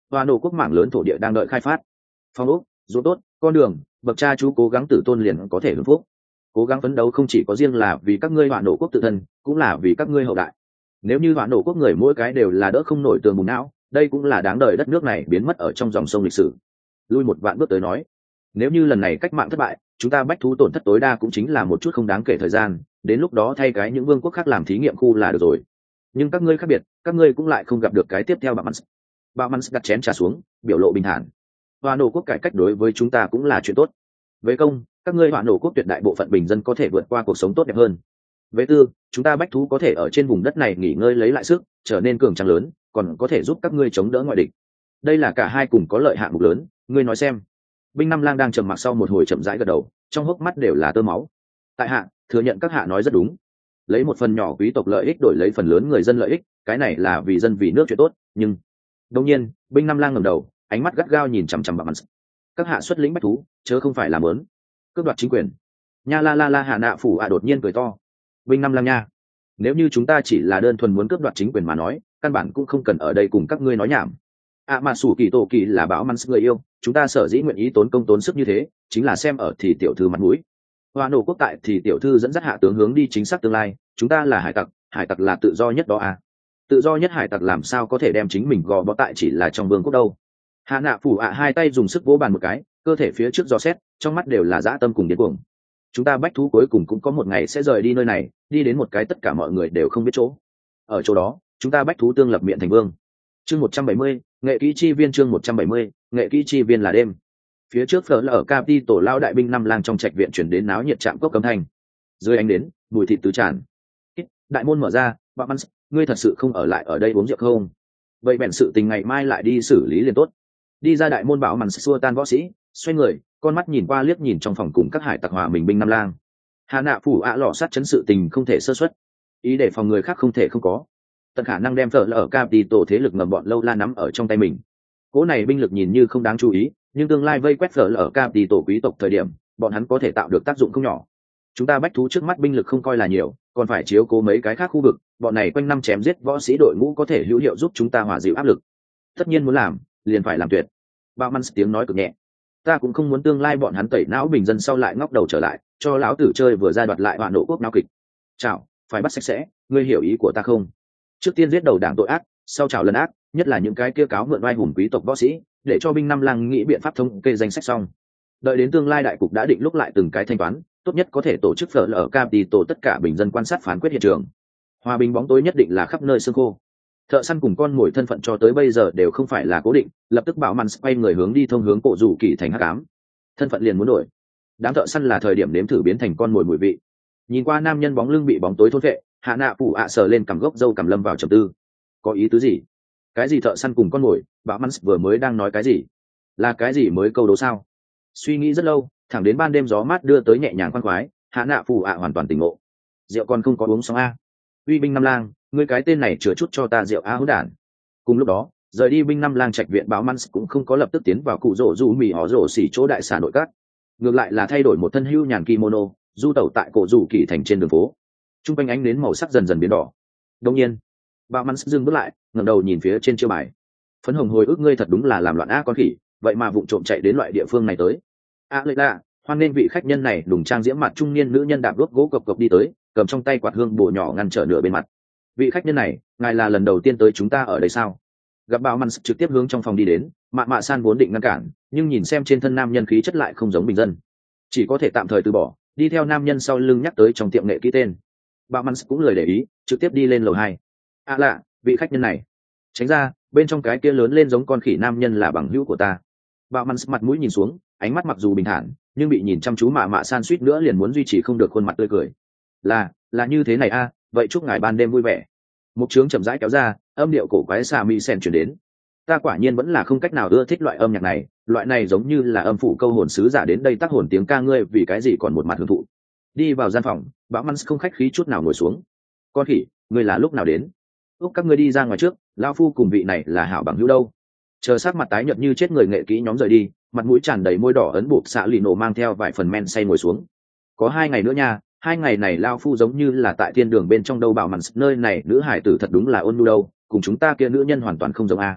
Hoa nổ quốc mảng lớn thổ địa đang đợi khai phát, phong ốc, ruộng tốt, con đường, bậc cha chú cố gắng tử tôn liền có thể hưởng phúc. Cố gắng phấn đấu không chỉ có riêng là vì các ngươi Hoa nổ quốc tự thân, cũng là vì các ngươi hậu đại. Nếu như Hoa nổ quốc người mỗi cái đều là đỡ không nổi tường bùn não, đây cũng là đáng đời đất nước này biến mất ở trong dòng sông lịch sử. Lui một vạn bước tới nói, nếu như lần này cách mạng thất bại, chúng ta bách thú tổn thất tối đa cũng chính là một chút không đáng kể thời gian, đến lúc đó thay cái những vương quốc khác làm thí nghiệm khu là được rồi. Nhưng các ngươi khác biệt, các ngươi cũng lại không gặp được cái tiếp theo bà Mans. Bà Mans đặt chén trà xuống, biểu lộ bình thản. Hoa nổ quốc cải cách đối với chúng ta cũng là chuyện tốt. Về công, các ngươi Hoa nổ quốc tuyệt đại bộ phận bình dân có thể vượt qua cuộc sống tốt đẹp hơn. Về tư, chúng ta bách thú có thể ở trên vùng đất này nghỉ ngơi lấy lại sức, trở nên cường tráng lớn, còn có thể giúp các ngươi chống đỡ ngoại địch. Đây là cả hai cùng có lợi hạng mục lớn, ngươi nói xem. Binh Năm Lang đang trầm mặc sau một hồi chậm rãi gật đầu, trong hốc mắt đều là tơ máu. Tại hạ thừa nhận các hạ nói rất đúng, lấy một phần nhỏ quý tộc lợi ích đổi lấy phần lớn người dân lợi ích, cái này là vì dân vì nước chuyện tốt. Nhưng đương nhiên, Binh Năm Lang ngẩng đầu, ánh mắt gắt gao nhìn chằm chằm vào Mans. Các hạ xuất lĩnh bách thú, chớ không phải là mớn cướp đoạt chính quyền. Nha la la la hạ nạ phủ ạ đột nhiên cười to. Binh Năm Lang nha, nếu như chúng ta chỉ là đơn thuần muốn cướp đoạt chính quyền mà nói, căn bản cũng không cần ở đây cùng các ngươi nói nhảm. À mà sủ kỳ tổ kỳ là báo Mans người yêu, chúng ta sở dĩ nguyện ý tốn công tốn sức như thế, chính là xem ở thì tiểu thư mặt mũi. Hoa nổ quốc tại thì tiểu thư dẫn dắt hạ tướng hướng đi chính xác tương lai, chúng ta là hải tặc, hải tặc là tự do nhất đó à. Tự do nhất hải tặc làm sao có thể đem chính mình gò bó tại chỉ là trong vương quốc đâu. Hạ nạ phủ ạ hai tay dùng sức vỗ bàn một cái, cơ thể phía trước do xét, trong mắt đều là dã tâm cùng điên cuồng. Chúng ta bách thú cuối cùng cũng có một ngày sẽ rời đi nơi này, đi đến một cái tất cả mọi người đều không biết chỗ. Ở chỗ đó, chúng ta bách thú tương lập miệng thành vương. Chương một trăm bảy mươi, nghệ kỹ chi viên. Chương một trăm bảy mươi, nghệ kỹ chi viên là đêm. Phía trước phở là ở Capi tổ lao đại binh Năm Lang trong trạch viện chuyển đến náo nhiệt trạm cốc cấm thanh. Dưới ánh đến, mùi thịt tứ tràn. Đại môn mở ra, bà Mans, ngươi thật sự không ở lại ở đây uống rượu không? Vậy bèn sự tình ngày mai lại đi xử lý liền tốt. Đi ra đại môn bảo Mans xua tan võ sĩ, xoay người, con mắt nhìn qua liếc nhìn trong phòng cùng các hải tặc hòa mình binh Năm Lang. Hà nạ phủ ạ lọ sát chấn sự tình không thể sơ suất, ý để phòng người khác không thể không có. Tận khả năng đem phở là ở Capi tổ thế lực ngầm bọn lâu la nắm ở trong tay mình. Cỗ này binh lực nhìn như không đáng chú ý, nhưng tương lai vây quét phở là ở Capi tổ quý tộc thời điểm, bọn hắn có thể tạo được tác dụng không nhỏ. Chúng ta bách thú trước mắt binh lực không coi là nhiều, còn phải chiếu cố mấy cái khác khu vực, bọn này quanh năm chém giết võ sĩ đội ngũ có thể hữu hiệu giúp chúng ta hòa dịu áp lực. Tất nhiên muốn làm, liền phải làm tuyệt. Bao Mans tiếng nói cực nhẹ. Ta cũng không muốn tương lai bọn hắn tẩy não bình dân sau lại ngóc đầu trở lại, cho lão tử chơi vừa ra đoạt lại Hoa nổ quốc náo kịch. Chào, phải bắt sạch sẽ, ngươi hiểu ý của ta không? Trước tiên giết đầu đảng tội ác, sau chào lần ác, nhất là những cái kia cáo mượn oai hùng quý tộc võ sĩ, để cho binh Năm Lang nghĩ biện pháp thống kê danh sách xong. Đợi đến tương lai đại cục đã định lúc lại từng cái thanh toán, tốt nhất có thể tổ chức phở lở Capi tổ tất cả bình dân quan sát phán quyết hiện trường. Hòa bình bóng tối nhất định là khắp nơi xương khô. Thợ săn cùng con mồi thân phận cho tới bây giờ đều không phải là cố định, lập tức bảo Mans quay người hướng đi thông hướng cổ rủ kỳ thành hắc ám. Thân phận liền muốn đổi. Đám thợ săn là thời điểm nếm thử biến thành con mồi mùi vị. Nhìn qua nam nhân bóng lưng bị bóng tối thôn vệ, hạ nạ phủ ạ sờ lên cằm gốc râu cằm lâm vào trầm tư. Có ý tứ gì? Cái gì thợ săn cùng con mồi? Bảo Mans vừa mới đang nói cái gì? Là cái gì mới câu đố sao? Suy nghĩ rất lâu, thẳng đến ban đêm gió mát đưa tới nhẹ nhàng khoan khoái, hạ nạ phủ ạ hoàn toàn tỉnh ngộ. Rượu còn không có uống xong a. Uy binh Năm Lang, ngươi cái tên này chứa chút cho ta rượu á hỗn đản. Cùng lúc đó, rời đi binh Năm Lang trạch viện báo Mans cũng không có lập tức tiến vào cụ rổ du mì họ rổ xỉ chỗ đại xà nội các, ngược lại là thay đổi một thân hưu nhàn kimono, du tẩu tại cổ rủ kỳ thành trên đường phố. Trung quanh ánh nến màu sắc dần dần biến đỏ. Đột nhiên, báo Mans dừng bước lại, ngẩng đầu nhìn phía trên chiêu bài. Phấn hồng hồi ức ngươi thật đúng là làm loạn á con khỉ, vậy mà vụng trộm chạy đến loại địa phương này tới. A lệ lạ, hoan nên vị khách nhân này đùng trang diễm mặt trung niên nữ nhân đạp đuốc gỗ cộc cộc đi tới, cầm trong tay quạt hương bổ nhỏ ngăn trở nửa bên mặt. Vị khách nhân này, ngài là lần đầu tiên tới chúng ta ở đây sao? Gặp Bảo Mans trực tiếp hướng trong phòng đi đến, mạ mạ san vốn định ngăn cản, nhưng nhìn xem trên thân nam nhân khí chất lại không giống bình dân, chỉ có thể tạm thời từ bỏ, đi theo nam nhân sau lưng nhắc tới trong tiệm nghệ kỹ tên. Bảo Mans cũng lời để ý, trực tiếp đi lên lầu hai. À lạ, vị khách nhân này, tránh ra, bên trong cái kia lớn lên giống con khỉ nam nhân là bằng hữu của ta. Bảo Mans mặt mũi nhìn xuống, ánh mắt mặc dù bình thản, nhưng bị nhìn chăm chú mạ mạ san suýt nữa liền muốn duy trì không được khuôn mặt tươi cười. Là, là như thế này a, vậy chúc ngài ban đêm vui vẻ. Mục trướng chậm rãi kéo ra, âm điệu cổ quái xà mi sen chuyển đến. Ta quả nhiên vẫn là không cách nào ưa thích loại âm nhạc này, loại này giống như là âm phủ câu hồn sứ giả đến đây tác hồn tiếng ca ngươi vì cái gì còn một mặt hưởng thụ. Đi vào gian phòng, Bảo Mans không khách khí chút nào ngồi xuống. Con khỉ, ngươi là lúc nào đến? Úc các ngươi đi ra ngoài trước, lão phu cùng vị này là hảo bằng hữu đâu. Chờ sát mặt tái nhợt như chết người nghệ kỹ nhóm rời đi, mặt mũi tràn đầy môi đỏ ấn buộc xạ lì nổ mang theo vài phần men say ngồi xuống. Có hai ngày nữa nha, hai ngày này lao phu giống như là tại thiên đường bên trong đâu. Bảo Mans, nơi này nữ hải tử thật đúng là ôn nhu đâu, cùng chúng ta kia nữ nhân hoàn toàn không giống a.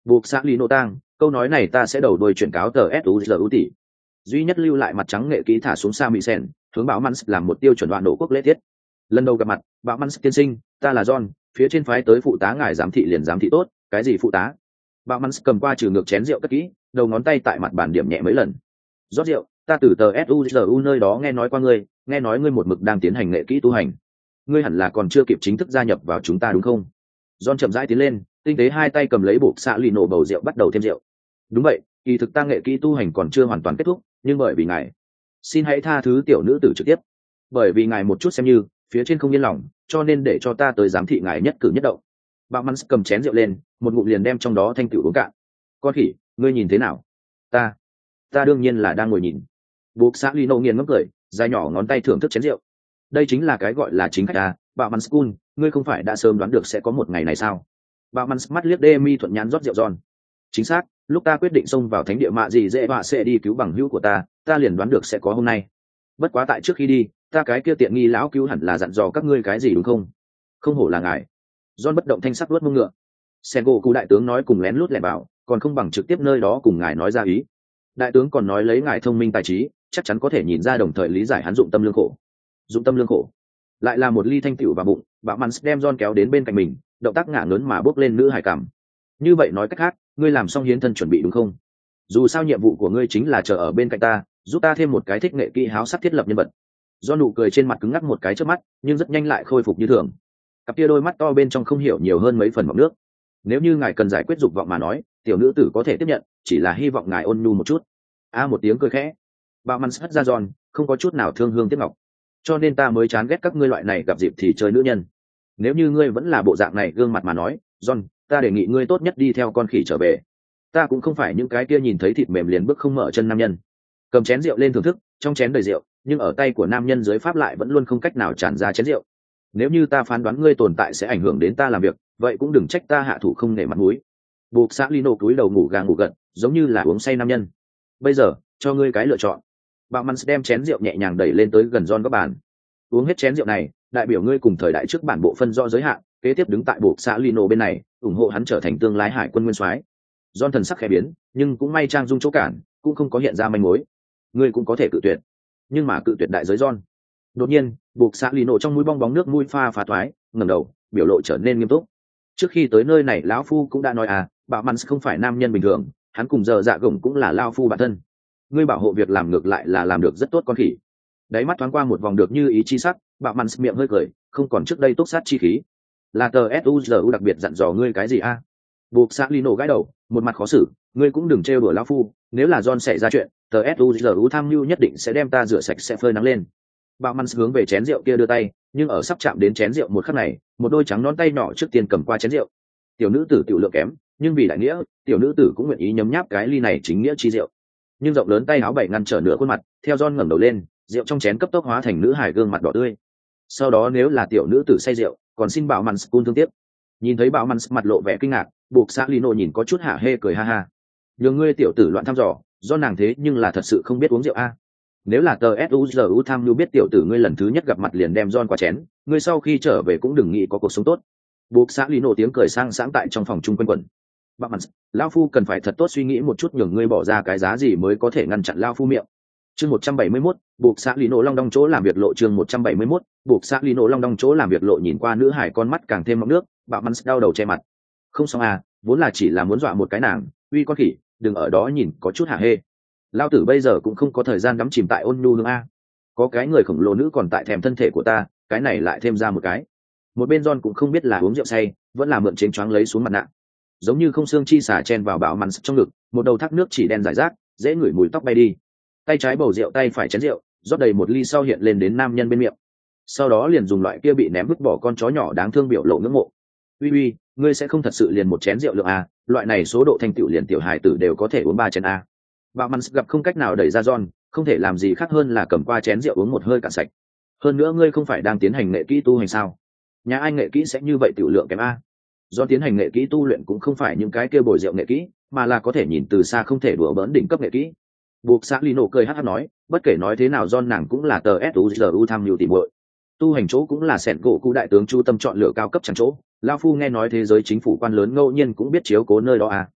buộc xã lý nô tang, câu nói này ta sẽ đầu đuôi chuyển cáo tờ suzu tỷ. Duy nhất lưu lại mặt trắng nghệ kỹ thả xuống xa mỹ sen, hướng bảo mans làm một tiêu chuẩn đoạn nổ quốc lễ tiết. Lần đầu gặp mặt, bảo mans tiên sinh, ta là John, phía trên phái tới phụ tá ngài giám thị liền giám thị tốt, cái gì phụ tá? Bảo mans cầm qua trừ ngược chén rượu cất kỹ, đầu ngón tay tại mặt bàn điểm nhẹ mấy lần. Rót rượu, ta từ tờ suzu nơi đó nghe nói qua ngươi, nghe nói ngươi một mực đang tiến hành nghệ kỹ tu hành. Ngươi hẳn là còn chưa kịp chính thức gia nhập vào chúng ta đúng không? John chậm rãi tiến lên, tinh tế hai tay cầm lấy bột xạ lì nổ bầu rượu bắt đầu thêm rượu. Đúng vậy, kỳ thực ta nghệ kỹ tu hành còn chưa hoàn toàn kết thúc, nhưng bởi vì ngài, xin hãy tha thứ tiểu nữ tử trực tiếp. Bởi vì ngài một chút xem như phía trên không yên lòng, cho nên để cho ta tới giám thị ngài nhất cử nhất động. Bà Mans cầm chén rượu lên, một ngụm liền đem trong đó thanh tiểu uống cạn. Con khỉ, ngươi nhìn thế nào? Ta, ta đương nhiên là đang ngồi nhìn. Bột xạ lì nổ nghiền ngấm cười, dài nhỏ ngón tay thưởng thức chén rượu. Đây chính là cái gọi là chính khách à, bà Mans Kun, ngươi không phải đã sớm đoán được sẽ có một ngày này sao? Bà Mans mắt liếc Demi thuận nhãn rót rượu giòn. Chính xác, lúc ta quyết định xông vào thánh địa mạ gì dễ họa sẽ đi cứu bằng hữu của ta, ta liền đoán được sẽ có hôm nay. Bất quá tại trước khi đi, ta cái kia tiện nghi lão cứu hẳn là dặn dò các ngươi cái gì đúng không? Không hổ là ngài. John bất động thanh sắc luốt mông ngựa. Sengoku đại tướng nói cùng lén lút lẻn vào, còn không bằng trực tiếp nơi đó cùng ngài nói ra ý. Đại tướng còn nói lấy ngài thông minh tài trí, chắc chắn có thể nhìn ra đồng thời lý giải hắn dụng tâm lương khổ. Dụng tâm lương khổ. Lại là một ly thanh tiểu vào bụng, bà Mans đem John kéo đến bên cạnh mình, động tác ngả lớn mà bước lên nữ hài cảm. Như vậy nói cách khác, ngươi làm xong hiến thân chuẩn bị đúng không? Dù sao nhiệm vụ của ngươi chính là chờ ở bên cạnh ta, giúp ta thêm một cái thích nghệ kỹ háo sắc thiết lập nhân vật. Do nụ cười trên mặt cứng ngắc một cái trước mắt, nhưng rất nhanh lại khôi phục như thường. Cặp kia đôi mắt to bên trong không hiểu nhiều hơn mấy phần bọt nước. Nếu như ngài cần giải quyết dục vọng mà nói, tiểu nữ tử có thể tiếp nhận, chỉ là hy vọng ngài ôn nhu một chút. A một tiếng cười khẽ. Bà Mans hất ra John, không có chút nào thương hương tiếc ngọc. Cho nên ta mới chán ghét các ngươi loại này gặp dịp thì chơi nữ nhân. Nếu như ngươi vẫn là bộ dạng này gương mặt mà nói, John, ta đề nghị ngươi tốt nhất đi theo con khỉ trở về. Ta cũng không phải những cái kia nhìn thấy thịt mềm liền bước không mở chân nam nhân. Cầm chén rượu lên thưởng thức, trong chén đầy rượu, nhưng ở tay của nam nhân dưới pháp lại vẫn luôn không cách nào tràn ra chén rượu. Nếu như ta phán đoán ngươi tồn tại sẽ ảnh hưởng đến ta làm việc, vậy cũng đừng trách ta hạ thủ không nể mặt mũi. Buộc xã Lino cúi đầu ngủ gà ngủ gật, giống như là uống say nam nhân. Bây giờ, cho ngươi cái lựa chọn. Bà Mans đem chén rượu nhẹ nhàng đẩy lên tới gần John góc bàn. Uống hết chén rượu này, đại biểu ngươi cùng thời đại trước bản bộ phân rõ giới hạn, kế tiếp đứng tại buộc xã Lino bên này, ủng hộ hắn trở thành tương lai hải quân nguyên soái. John thần sắc khẽ biến, nhưng cũng may trang dung chỗ cản, cũng không có hiện ra manh mối. Ngươi cũng có thể cự tuyệt, nhưng mà cự tuyệt đại giới John. Đột nhiên, buộc xã Lino trong mũi bong bóng nước mũi pha phá thoái, ngẩng đầu, biểu lộ trở nên nghiêm túc. Trước khi tới nơi này lão phu cũng đã nói à, Bảo Mans không phải nam nhân bình thường, hắn cùng giờ dạ gồng cũng là lao phu bản thân. Ngươi bảo hộ việc làm ngược lại là làm được rất tốt con khỉ. Đáy mắt thoáng qua một vòng được như ý chi sắc, Bảo Mans miệng hơi cười, không còn trước đây túc sát chi khí. Là tờ suzu đặc biệt dặn dò ngươi cái gì a? À? Buộc xã Lino gãi đầu, một mặt khó xử, ngươi cũng đừng trêu đùa lão phu, nếu là John xảy ra chuyện, tờ suzu tham mưu nhất định sẽ đem ta rửa sạch sẽ phơi nắng lên. Bảo Mans hướng về chén rượu kia đưa tay, nhưng ở sắp chạm đến chén rượu một khắc này, một đôi trắng nón tay nhỏ trước tiên cầm qua chén rượu. Tiểu nữ tử tiểu lượng kém, nhưng vì đại nghĩa, tiểu nữ tử cũng nguyện ý nhấm nháp cái ly này chính nghĩa chi rượu. Nhưng rộng lớn tay áo bảy ngăn trở nửa khuôn mặt, theo John ngẩng đầu lên, rượu trong chén cấp tốc hóa thành nữ hài gương mặt đỏ tươi. Sau đó nếu là tiểu nữ tử say rượu, còn xin Bảo Mans Kun thương tiếc. Nhìn thấy Bảo Mans mặt lộ vẻ kinh ngạc, buộc xã Lino nhìn có chút hả hê cười ha ha. Nhường ngươi tiểu tử loạn thăm dò, do nàng thế nhưng là thật sự không biết uống rượu a. Nếu là tờ suzu tham nhu biết tiểu tử ngươi lần thứ nhất gặp mặt liền đem John qua chén, ngươi sau khi trở về cũng đừng nghĩ có cuộc sống tốt. Buộc xã Lino tiếng cười sang sáng tại trong phòng chung quanh quẩn. Bảo Mans, lão phu cần phải thật tốt suy nghĩ một chút nhường ngươi bỏ ra cái giá gì mới có thể ngăn chặn lão phu miệng. Chương một trăm bảy mươi mốt, buộc xã Lino long đong chỗ làm việc lộ chương một trăm bảy mươi mốt, buộc xã Lino long đong chỗ làm việc lộ nhìn qua nữ hải con mắt càng thêm mọng nước, Bảo Mans đau đầu che mặt. Không xong à, vốn là chỉ là muốn dọa một cái nàng, uy con khỉ, đừng ở đó nhìn có chút hả hê. Lao tử bây giờ cũng không có thời gian đắm chìm tại ôn nhu nữa a. Có cái người khổng lồ nữ còn tại thèm thân thể của ta, cái này lại thêm ra một cái. Một bên John cũng không biết là uống rượu say, vẫn là mượn chén choáng lấy xuống mặt nạ. Giống như không xương chi xả chen vào Bảo Mans trong ngực, một đầu thác nước chỉ đen rải rác, dễ ngửi mùi tóc bay đi. Tay trái bầu rượu tay phải chén rượu, rót đầy một ly sau hiện lên đến nam nhân bên miệng. Sau đó liền dùng loại kia bị ném vứt bỏ con chó nhỏ đáng thương biểu lộ ngưỡng mộ. Uy uy, ngươi sẽ không thật sự liền một chén rượu lượng à? Loại này số độ thanh tiểu liền tiểu hài tử đều có thể uống ba chén à? Bảo Mans gặp không cách nào đẩy ra John, không thể làm gì khác hơn là cầm qua chén rượu uống một hơi cạn sạch. Hơn nữa ngươi không phải đang tiến hành nghệ kỹ tu hành sao? Nhà ai nghệ kỹ sẽ như vậy tiểu lượng kém a? Do tiến hành nghệ kỹ tu luyện cũng không phải những cái kia bồi rượu nghệ kỹ, mà là có thể nhìn từ xa không thể đùa bỡn đỉnh cấp nghệ kỹ. Buộc xã Lino cười hắt hắt nói, bất kể nói thế nào John nàng cũng là tờ suzu tham nhiều tìm muội. Tu hành chỗ cũng là sẹn gỗ cụ đại tướng chu tâm chọn lựa cao cấp chẳng chỗ, lao phu nghe nói thế giới chính phủ quan lớn ngẫu nhiên cũng biết chiếu cố nơi đó à.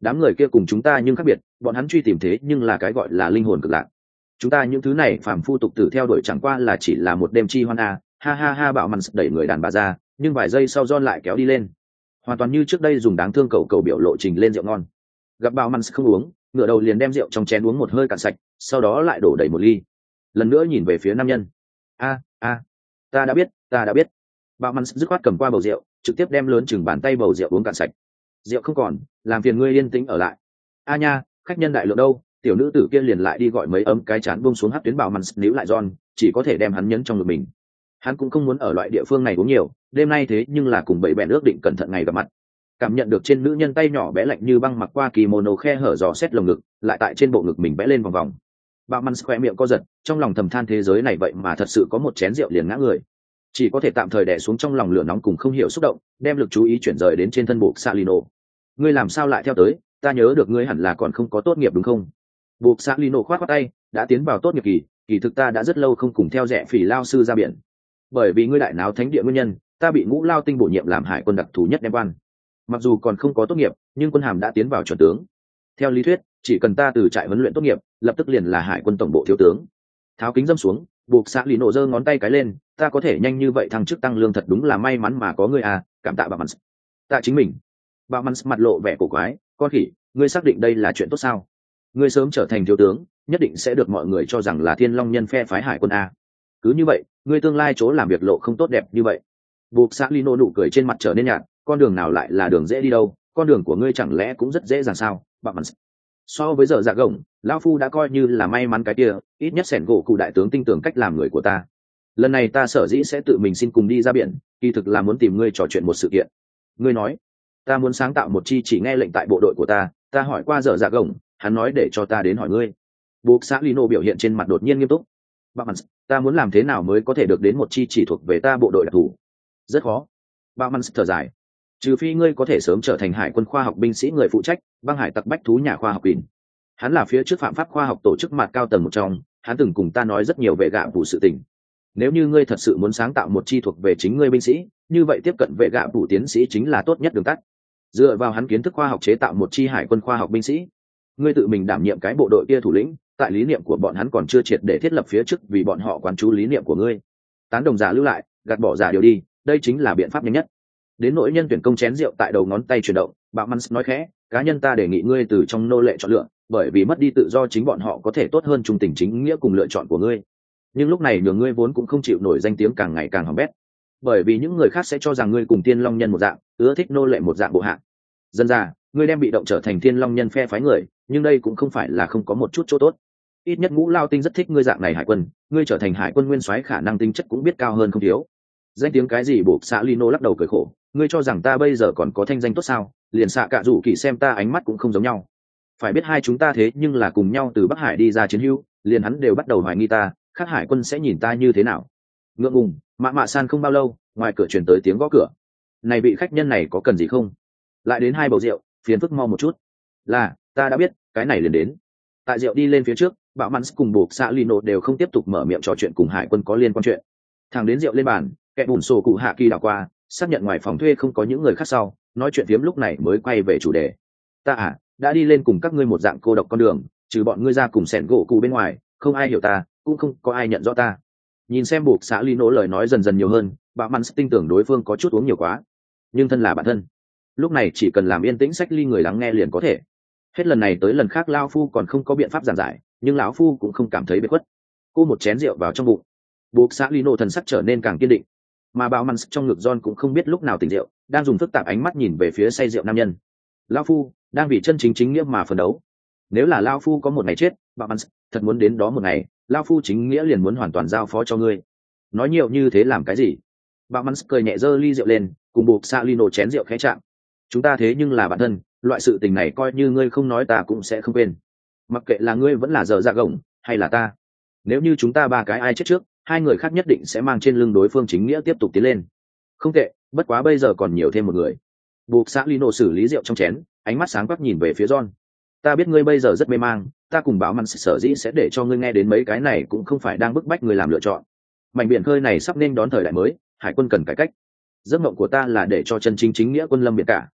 đám người kia cùng chúng ta nhưng khác biệt, bọn hắn truy tìm thế nhưng là cái gọi là linh hồn cực lạc. Chúng ta những thứ này phàm phu tục tử theo đuổi chẳng qua là chỉ là một đêm chi hoan a. Ha ha ha, bạo mặn đẩy người đàn bà ra, nhưng vài giây sau John lại kéo đi lên, hoàn toàn như trước đây dùng đáng thương cầu cầu biểu lộ trình lên rượu ngon. Gặp bạo mặn không uống, ngửa đầu liền đem rượu trong chén uống một hơi cạn sạch, sau đó lại đổ đầy một ly, lần nữa nhìn về phía nam nhân. A a, ta đã biết, ta đã biết. Bạo mặn dứt khoát cầm qua bầu rượu, trực tiếp đem lớn chừng bàn tay bầu rượu uống cạn sạch. Rượu không còn, làm phiền ngươi yên tĩnh ở lại. A nha, khách nhân đại lượng đâu? Tiểu nữ tử kia liền lại đi gọi mấy ấm cái chán buông xuống hất tuyến. Bạo mặn níu lại John, chỉ có thể đem hắn nhấn trong ngực mình. Hắn cũng không muốn ở loại địa phương này uống nhiều, đêm nay thế nhưng là cùng bảy bèn ước định cẩn thận ngày gặp mặt. Cảm nhận được trên nữ nhân tay nhỏ bé lạnh như băng mặc qua kimono khe hở dò xét lồng ngực, lại tại trên bộ ngực mình vẽ lên vòng vòng. Bạo mặn khỏe miệng co giật, trong lòng thầm than thế giới này vậy mà thật sự có một chén rượu liền ngã người. Chỉ có thể tạm thời đè xuống trong lòng lửa nóng cùng không hiểu xúc động, đem lực chú ý chuyển rời đến trên thân buộc Salino. Ngươi làm sao lại theo tới? Ta nhớ được ngươi hẳn là còn không có tốt nghiệp đúng không? Buộc Salino khoát khoát tay, đã tiến vào tốt nghiệp kỳ, kỳ thực ta đã rất lâu không cùng theo rẻ phỉ lao sư ra biển. Bởi vì ngươi đại náo thánh địa nguyên nhân, ta bị ngũ lao tinh bổ nhiệm làm hải quân đặc thù nhất đem quan. Mặc dù còn không có tốt nghiệp, nhưng quân hàm đã tiến vào chuẩn tướng. Theo lý thuyết, chỉ cần ta từ trại huấn luyện tốt nghiệp, lập tức liền là hải quân tổng bộ thiếu tướng. Tháo kính dâm xuống, buộc xã lì nổ giơ ngón tay cái lên, ta có thể nhanh như vậy thăng chức tăng lương thật đúng là may mắn mà có ngươi à, cảm tạ bà mans. Tạ chính mình. Bà mans mặt lộ vẻ cổ quái, con khỉ, ngươi xác định đây là chuyện tốt sao? Ngươi sớm trở thành thiếu tướng, nhất định sẽ được mọi người cho rằng là thiên long nhân phe phái hải quân a. Cứ như vậy, ngươi tương lai chỗ làm việc lộ không tốt đẹp như vậy. Buộc xã lì nổ nụ cười trên mặt trở nên nhạt, con đường nào lại là đường dễ đi đâu, con đường của ngươi chẳng lẽ cũng rất dễ dàng sao? Bà mans. So với giờ dạ gồng, lão phu đã coi như là may mắn cái kia, ít nhất sẻn gỗ cụ đại tướng tin tưởng cách làm người của ta. Lần này ta sở dĩ sẽ tự mình xin cùng đi ra biển, kỳ thực là muốn tìm ngươi trò chuyện một sự kiện. Ngươi nói, ta muốn sáng tạo một chi chỉ nghe lệnh tại bộ đội của ta, ta hỏi qua giờ dạ gồng, hắn nói để cho ta đến hỏi ngươi. Buộc xã Lino biểu hiện trên mặt đột nhiên nghiêm túc. Bamans, ta muốn làm thế nào mới có thể được đến một chi chỉ thuộc về ta bộ đội đặc thù? Rất khó. Bamans thở dài. Trừ phi ngươi có thể sớm trở thành hải quân khoa học binh sĩ người phụ trách, băng hải tặc bách thú nhà khoa học quỳnh. Hắn là phía trước phạm pháp khoa học tổ chức mặt cao tầng một trong, hắn từng cùng ta nói rất nhiều về gạ vụ sự tình. Nếu như ngươi thật sự muốn sáng tạo một chi thuộc về chính ngươi binh sĩ, như vậy tiếp cận về gạ vụ tiến sĩ chính là tốt nhất đường tắt. Dựa vào hắn kiến thức khoa học chế tạo một chi hải quân khoa học binh sĩ, ngươi tự mình đảm nhiệm cái bộ đội kia thủ lĩnh, tại lý niệm của bọn hắn còn chưa triệt để thiết lập phía trước vì bọn họ quán chú lý niệm của ngươi. Tán đồng giả lưu lại, gạt bỏ giả điều đi, đây chính là biện pháp nhanh nhất. Đến nỗi nhân tuyển công chén rượu tại đầu ngón tay chuyển động, Bạo Mans nói khẽ, cá nhân ta đề nghị ngươi từ trong nô lệ chọn lựa, bởi vì mất đi tự do chính bọn họ có thể tốt hơn trung tình chính nghĩa cùng lựa chọn của ngươi. Nhưng lúc này nhường ngươi vốn cũng không chịu nổi danh tiếng càng ngày càng hỏng bét, bởi vì những người khác sẽ cho rằng ngươi cùng Thiên Long Nhân một dạng, ưa thích nô lệ một dạng bộ hạng. Dân ra, ngươi đem bị động trở thành Thiên Long Nhân phe phái người, nhưng đây cũng không phải là không có một chút chỗ tốt. Ít nhất Ngũ Lao Tinh rất thích ngươi dạng này hải quân, ngươi trở thành hải quân nguyên soái khả năng tinh chất cũng biết cao hơn không thiếu. Danh tiếng cái gì? Buộc xã Lino lắc đầu cười khổ, ngươi cho rằng ta bây giờ còn có thanh danh tốt sao? Liền xạ cả rủ kỳ xem ta ánh mắt cũng không giống nhau. Phải biết hai chúng ta thế nhưng là cùng nhau từ Bắc Hải đi ra chiến hữu, liền hắn đều bắt đầu hoài nghi ta, khác hải quân sẽ nhìn ta như thế nào? Ngượng ngùng, mạ mạ san không bao lâu, ngoài cửa truyền tới tiếng gõ cửa. Này vị khách nhân này có cần gì không? Lại đến hai bầu rượu, phiền phức mau một chút. Là, ta đã biết, cái này liền đến. Tại rượu đi lên phía trước, Bạo Mans cùng buộc xã Lino đều không tiếp tục mở miệng trò chuyện cùng hải quân có liên quan chuyện. Thằng đến rượu lên bàn, kẻ bùn sổ cụ hạ kỳ đảo qua, xác nhận ngoài phòng thuê không có những người khác sau, nói chuyện phiếm lúc này mới quay về chủ đề. Ta à, đã đi lên cùng các ngươi một dạng cô độc con đường, trừ bọn ngươi ra cùng sẻn gỗ cụ bên ngoài, không ai hiểu ta, cũng không có ai nhận rõ ta. Nhìn xem buộc xã Lino lời nói dần dần nhiều hơn, Bạo Mans tin tưởng đối phương có chút uống nhiều quá, nhưng thân là bản thân, lúc này chỉ cần làm yên tĩnh sách ly người lắng nghe liền có thể. Hết lần này tới lần khác lao phu còn không có biện pháp giảng giải, nhưng lão phu cũng không cảm thấy bế khuất. Cô một chén rượu vào trong bụng, buộc xã Lino thần sắc trở nên càng kiên định, mà Bạo Mans trong ngực John cũng không biết lúc nào tỉnh rượu, đang dùng phức tạp ánh mắt nhìn về phía say rượu nam nhân. Lão phu đang vì chân chính chính nghĩa mà phấn đấu. Nếu là lão phu có một ngày chết, Bạo Mans thật muốn đến đó một ngày, lão phu chính nghĩa liền muốn hoàn toàn giao phó cho ngươi. Nói nhiều như thế làm cái gì? Bạo Mans cười nhẹ giơ ly rượu lên, cùng buộc xã Lino chén rượu khẽ chạm. Chúng ta thế nhưng là bạn thân, loại sự tình này coi như ngươi không nói ta cũng sẽ không quên. Mặc kệ là ngươi vẫn là dở dạ gồng, hay là ta, nếu như chúng ta ba cái ai chết trước, hai người khác nhất định sẽ mang trên lưng đối phương chính nghĩa tiếp tục tiến lên. Không tệ, bất quá bây giờ còn nhiều thêm một người. Buộc xã Lino xử lý rượu trong chén, ánh mắt sáng quắc nhìn về phía John. Ta biết ngươi bây giờ rất mê mang, ta cùng Bạo Mans sở dĩ sẽ để cho ngươi nghe đến mấy cái này cũng không phải đang bức bách ngươi làm lựa chọn. Mảnh biển khơi này sắp nên đón thời đại mới, hải quân cần cải cách. Giấc mộng của ta là để cho chân chính chính nghĩa quân lâm biển cả,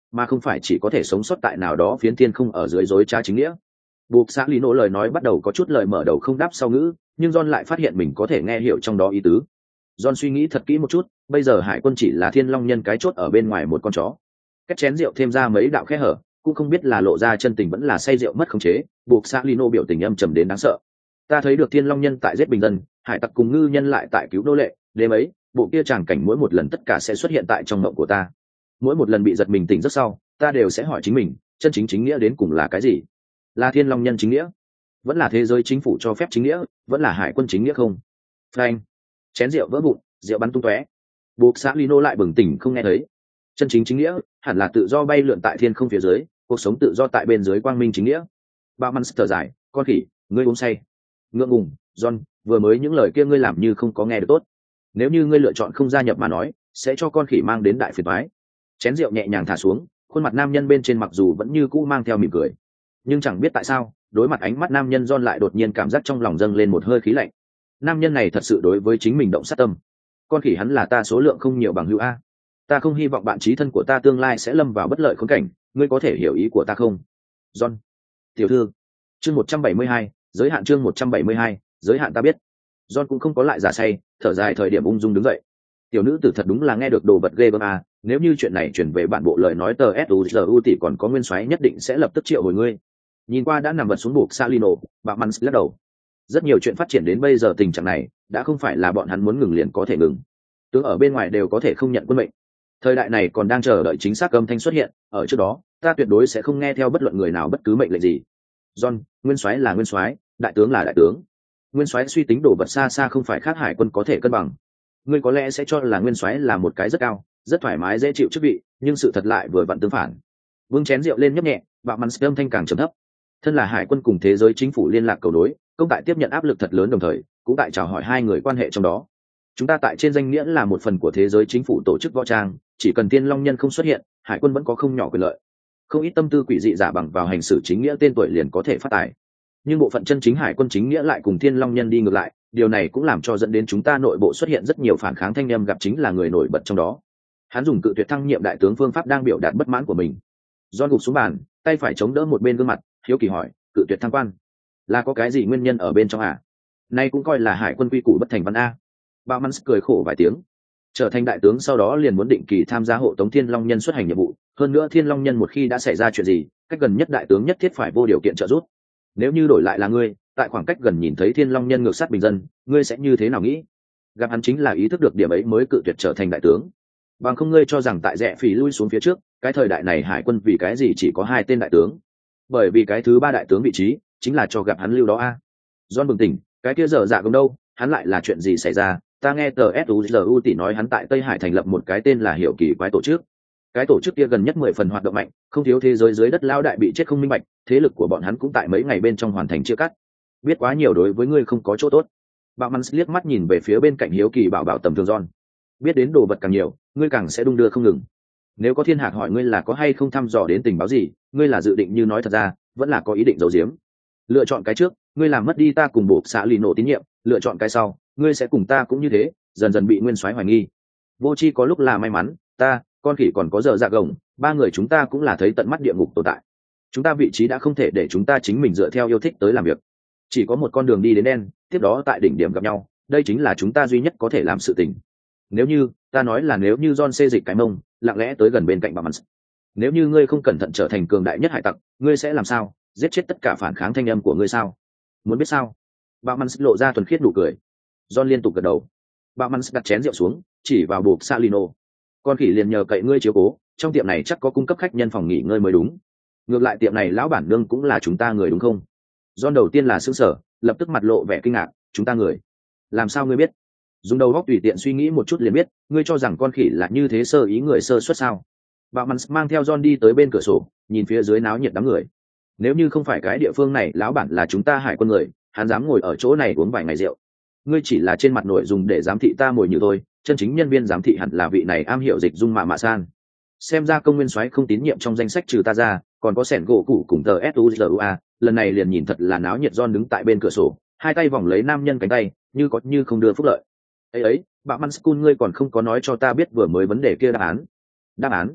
mà không phải chỉ có thể sống sót tại nào đó phiến thiên không ở dưới dối trá chính nghĩa. Buộc xã lý nổ lời nói bắt đầu có chút lời mở đầu không đáp sau ngữ, nhưng John lại phát hiện mình có thể nghe hiểu trong đó ý tứ. John suy nghĩ thật kỹ một chút, bây giờ hải quân chỉ là thiên long nhân cái chốt ở bên ngoài một con chó. Cách chén rượu thêm ra mấy đạo khe hở, cũng không biết là lộ ra chân tình vẫn là say rượu mất khống chế. Buộc xã lý nổ biểu tình âm trầm đến đáng sợ. Ta thấy được thiên long nhân tại giết bình dân, hải tặc cùng ngư nhân lại tại cứu nô lệ, đêm ấy bộ kia tràng cảnh mỗi một lần tất cả sẽ xuất hiện tại trong mộng của ta. Mỗi một lần bị giật mình tỉnh giấc sau, ta đều sẽ hỏi chính mình, chân chính chính nghĩa đến cùng là cái gì? Là thiên long nhân chính nghĩa, vẫn là thế giới chính phủ cho phép chính nghĩa, vẫn là hải quân chính nghĩa không? Frank, chén rượu vỡ vụn, rượu bắn tung tóe. Buộc xã Lino lại bừng tỉnh không nghe thấy. Chân chính chính nghĩa hẳn là tự do bay lượn tại thiên không phía dưới, cuộc sống tự do tại bên dưới quang minh chính nghĩa. Ba Monster giải, con khỉ, ngươi uống say. Ngượng ngùng, John, vừa mới những lời kia ngươi làm như không có nghe được tốt. Nếu như ngươi lựa chọn không gia nhập mà nói, sẽ cho con khỉ mang đến đại phiền toái. Chén rượu nhẹ nhàng thả xuống, khuôn mặt nam nhân bên trên mặc dù vẫn như cũ mang theo mỉm cười, nhưng chẳng biết tại sao, đối mặt ánh mắt nam nhân John lại đột nhiên cảm giác trong lòng dâng lên một hơi khí lạnh. Nam nhân này thật sự đối với chính mình động sát tâm. Con khỉ hắn là ta số lượng không nhiều bằng hữu a. Ta không hy vọng bạn chí thân của ta tương lai sẽ lâm vào bất lợi khốn cảnh, ngươi có thể hiểu ý của ta không? John. Tiểu thư. Chương một trăm bảy mươi hai, giới hạn chương một trăm bảy mươi hai, giới hạn ta biết. John cũng không có lại giả say, thở dài thời điểm ung dung đứng dậy. Tiểu nữ tử thật đúng là nghe được đồ vật ghê gớm à, nếu như chuyện này chuyển về bản bộ lời nói tờ suzu tỷ còn có nguyên soái nhất định sẽ lập tức triệu hồi ngươi. Nhìn qua đã nằm vật xuống buộc Salino, bà Mans lắc đầu. Rất nhiều chuyện phát triển đến bây giờ tình trạng này, đã không phải là bọn hắn muốn ngừng liền có thể ngừng. Tướng ở bên ngoài đều có thể không nhận quân mệnh. Thời đại này còn đang chờ đợi chính xác âm thanh xuất hiện, ở trước đó, ta tuyệt đối sẽ không nghe theo bất luận người nào bất cứ mệnh lệnh gì. John, nguyên soái là nguyên soái, đại tướng là đại tướng. Nguyên soái suy tính đồ vật xa xa không phải khác hải quân có thể cân bằng. Ngươi có lẽ sẽ cho là nguyên soái là một cái rất cao, rất thoải mái dễ chịu chức vị, nhưng sự thật lại vừa vặn tương phản. Vương chén rượu lên nhấp nhẹ, bạo mắn âm thanh càng trầm thấp. Thân là hải quân cùng thế giới chính phủ liên lạc cầu nối, công tại tiếp nhận áp lực thật lớn đồng thời, cũng tại chào hỏi hai người quan hệ trong đó. Chúng ta tại trên danh nghĩa là một phần của thế giới chính phủ tổ chức võ trang, chỉ cần Thiên Long Nhân không xuất hiện, hải quân vẫn có không nhỏ quyền lợi. Không ít tâm tư quỷ dị giả bằng vào hành xử chính nghĩa tên tuổi liền có thể phát tài. Nhưng bộ phận chân chính hải quân chính nghĩa lại cùng Thiên Long Nhân đi ngược lại, điều này cũng làm cho dẫn đến chúng ta nội bộ xuất hiện rất nhiều phản kháng thanh âm, gặp chính là người nổi bật trong đó. Hắn dùng cự tuyệt thăng nhiệm đại tướng phương pháp đang biểu đạt bất mãn của mình. John gục xuống bàn, tay phải chống đỡ một bên gương mặt, hiếu kỳ hỏi, cự tuyệt thăng quan là có cái gì nguyên nhân ở bên trong à? Nay cũng coi là hải quân quy củ bất thành văn a. Bao Mans cười khổ vài tiếng. Trở thành đại tướng sau đó liền muốn định kỳ tham gia hộ tống Thiên Long Nhân xuất hành nhiệm vụ, hơn nữa Thiên Long Nhân một khi đã xảy ra chuyện gì, cách gần nhất đại tướng nhất thiết phải vô điều kiện trợ giúp. Nếu như đổi lại là ngươi, tại khoảng cách gần nhìn thấy Thiên Long Nhân ngược sát bình dân, ngươi sẽ như thế nào nghĩ? Gặp hắn chính là ý thức được điểm ấy mới cự tuyệt trở thành đại tướng. Bằng không ngươi cho rằng tại rẽ phì lui xuống phía trước, cái thời đại này hải quân vì cái gì chỉ có hai tên đại tướng? Bởi vì cái thứ ba đại tướng vị trí chính là cho gặp hắn lưu đó a. John bừng tỉnh, cái kia dở dạ gồng đâu, hắn lại là chuyện gì xảy ra? Ta nghe tờ suzu tỷ nói hắn tại Tây Hải thành lập một cái tên là Hiểu Kỳ Quái tổ chức. Cái tổ chức kia gần nhất mười phần hoạt động mạnh, không thiếu thế giới dưới đất lao đại bị chết không minh bạch, thế lực của bọn hắn cũng tại mấy ngày bên trong hoàn thành chia cắt. Biết quá nhiều đối với ngươi không có chỗ tốt. Bạo Mans liếc mắt nhìn về phía bên cạnh Hiếu Kỳ bảo bảo tầm thường John. Biết đến đồ vật càng nhiều, ngươi càng sẽ đung đưa không ngừng. Nếu có thiên hạc hỏi ngươi là có hay không thăm dò đến tình báo gì, ngươi là dự định như nói thật ra, vẫn là có ý định giấu giếm. Lựa chọn cái trước, ngươi làm mất đi ta cùng bộ xã lì nổ tín nhiệm, lựa chọn cái sau, ngươi sẽ cùng ta cũng như thế, dần dần bị nguyên soái hoài nghi. Vô chi có lúc là may mắn, ta, con khỉ còn có giờ dạ gồng, ba người chúng ta cũng là thấy tận mắt địa ngục tồn tại. Chúng ta vị trí đã không thể để chúng ta chính mình dựa theo yêu thích tới làm việc. Chỉ có một con đường đi đến đen, tiếp đó tại đỉnh điểm gặp nhau, đây chính là chúng ta duy nhất có thể làm sự tình. Nếu như, ta nói là nếu như John xê dịch cái mông, lặng lẽ tới gần bên cạnh bà Mans. Nếu như ngươi không cẩn thận trở thành cường đại nhất hải tặc, ngươi sẽ làm sao? Giết chết tất cả phản kháng thanh âm của ngươi sao? Muốn biết sao? Bà Mans lộ ra thuần khiết nụ cười. John liên tục gật đầu. Bà Mans đặt chén rượu xuống, chỉ vào buộc Salino. Con khỉ liền nhờ cậy ngươi chiếu cố, trong tiệm này chắc có cung cấp khách nhân phòng nghỉ ngơi mới đúng. Ngược lại tiệm này lão bản nương cũng là chúng ta người đúng không? John đầu tiên là sững sờ, lập tức mặt lộ vẻ kinh ngạc, chúng ta người? Làm sao ngươi biết? Dùng đầu óc tùy tiện suy nghĩ một chút liền biết, ngươi cho rằng con khỉ là như thế sơ ý người sơ suất sao? Bà Mans mang theo John đi tới bên cửa sổ, nhìn phía dưới náo nhiệt đám người. Nếu như không phải cái địa phương này lão bản là chúng ta hải quân người, hắn dám ngồi ở chỗ này uống vài ngày rượu. Ngươi chỉ là trên mặt nội dùng để giám thị ta mồi nhử thôi, chân chính nhân viên giám thị hẳn là vị này am hiểu dịch dung mạ mạ san. Xem ra công nguyên soái không tín nhiệm trong danh sách trừ ta ra, còn có sẻn gỗ cụ cùng tờ suzu. Lần này liền nhìn thật là náo nhiệt. John đứng tại bên cửa sổ, hai tay vòng lấy nam nhân cánh tay, như có như không đưa phúc lợi. Ấy ấy, bà Manskun ngươi còn không có nói cho ta biết vừa mới vấn đề kia đáp án. Đáp án?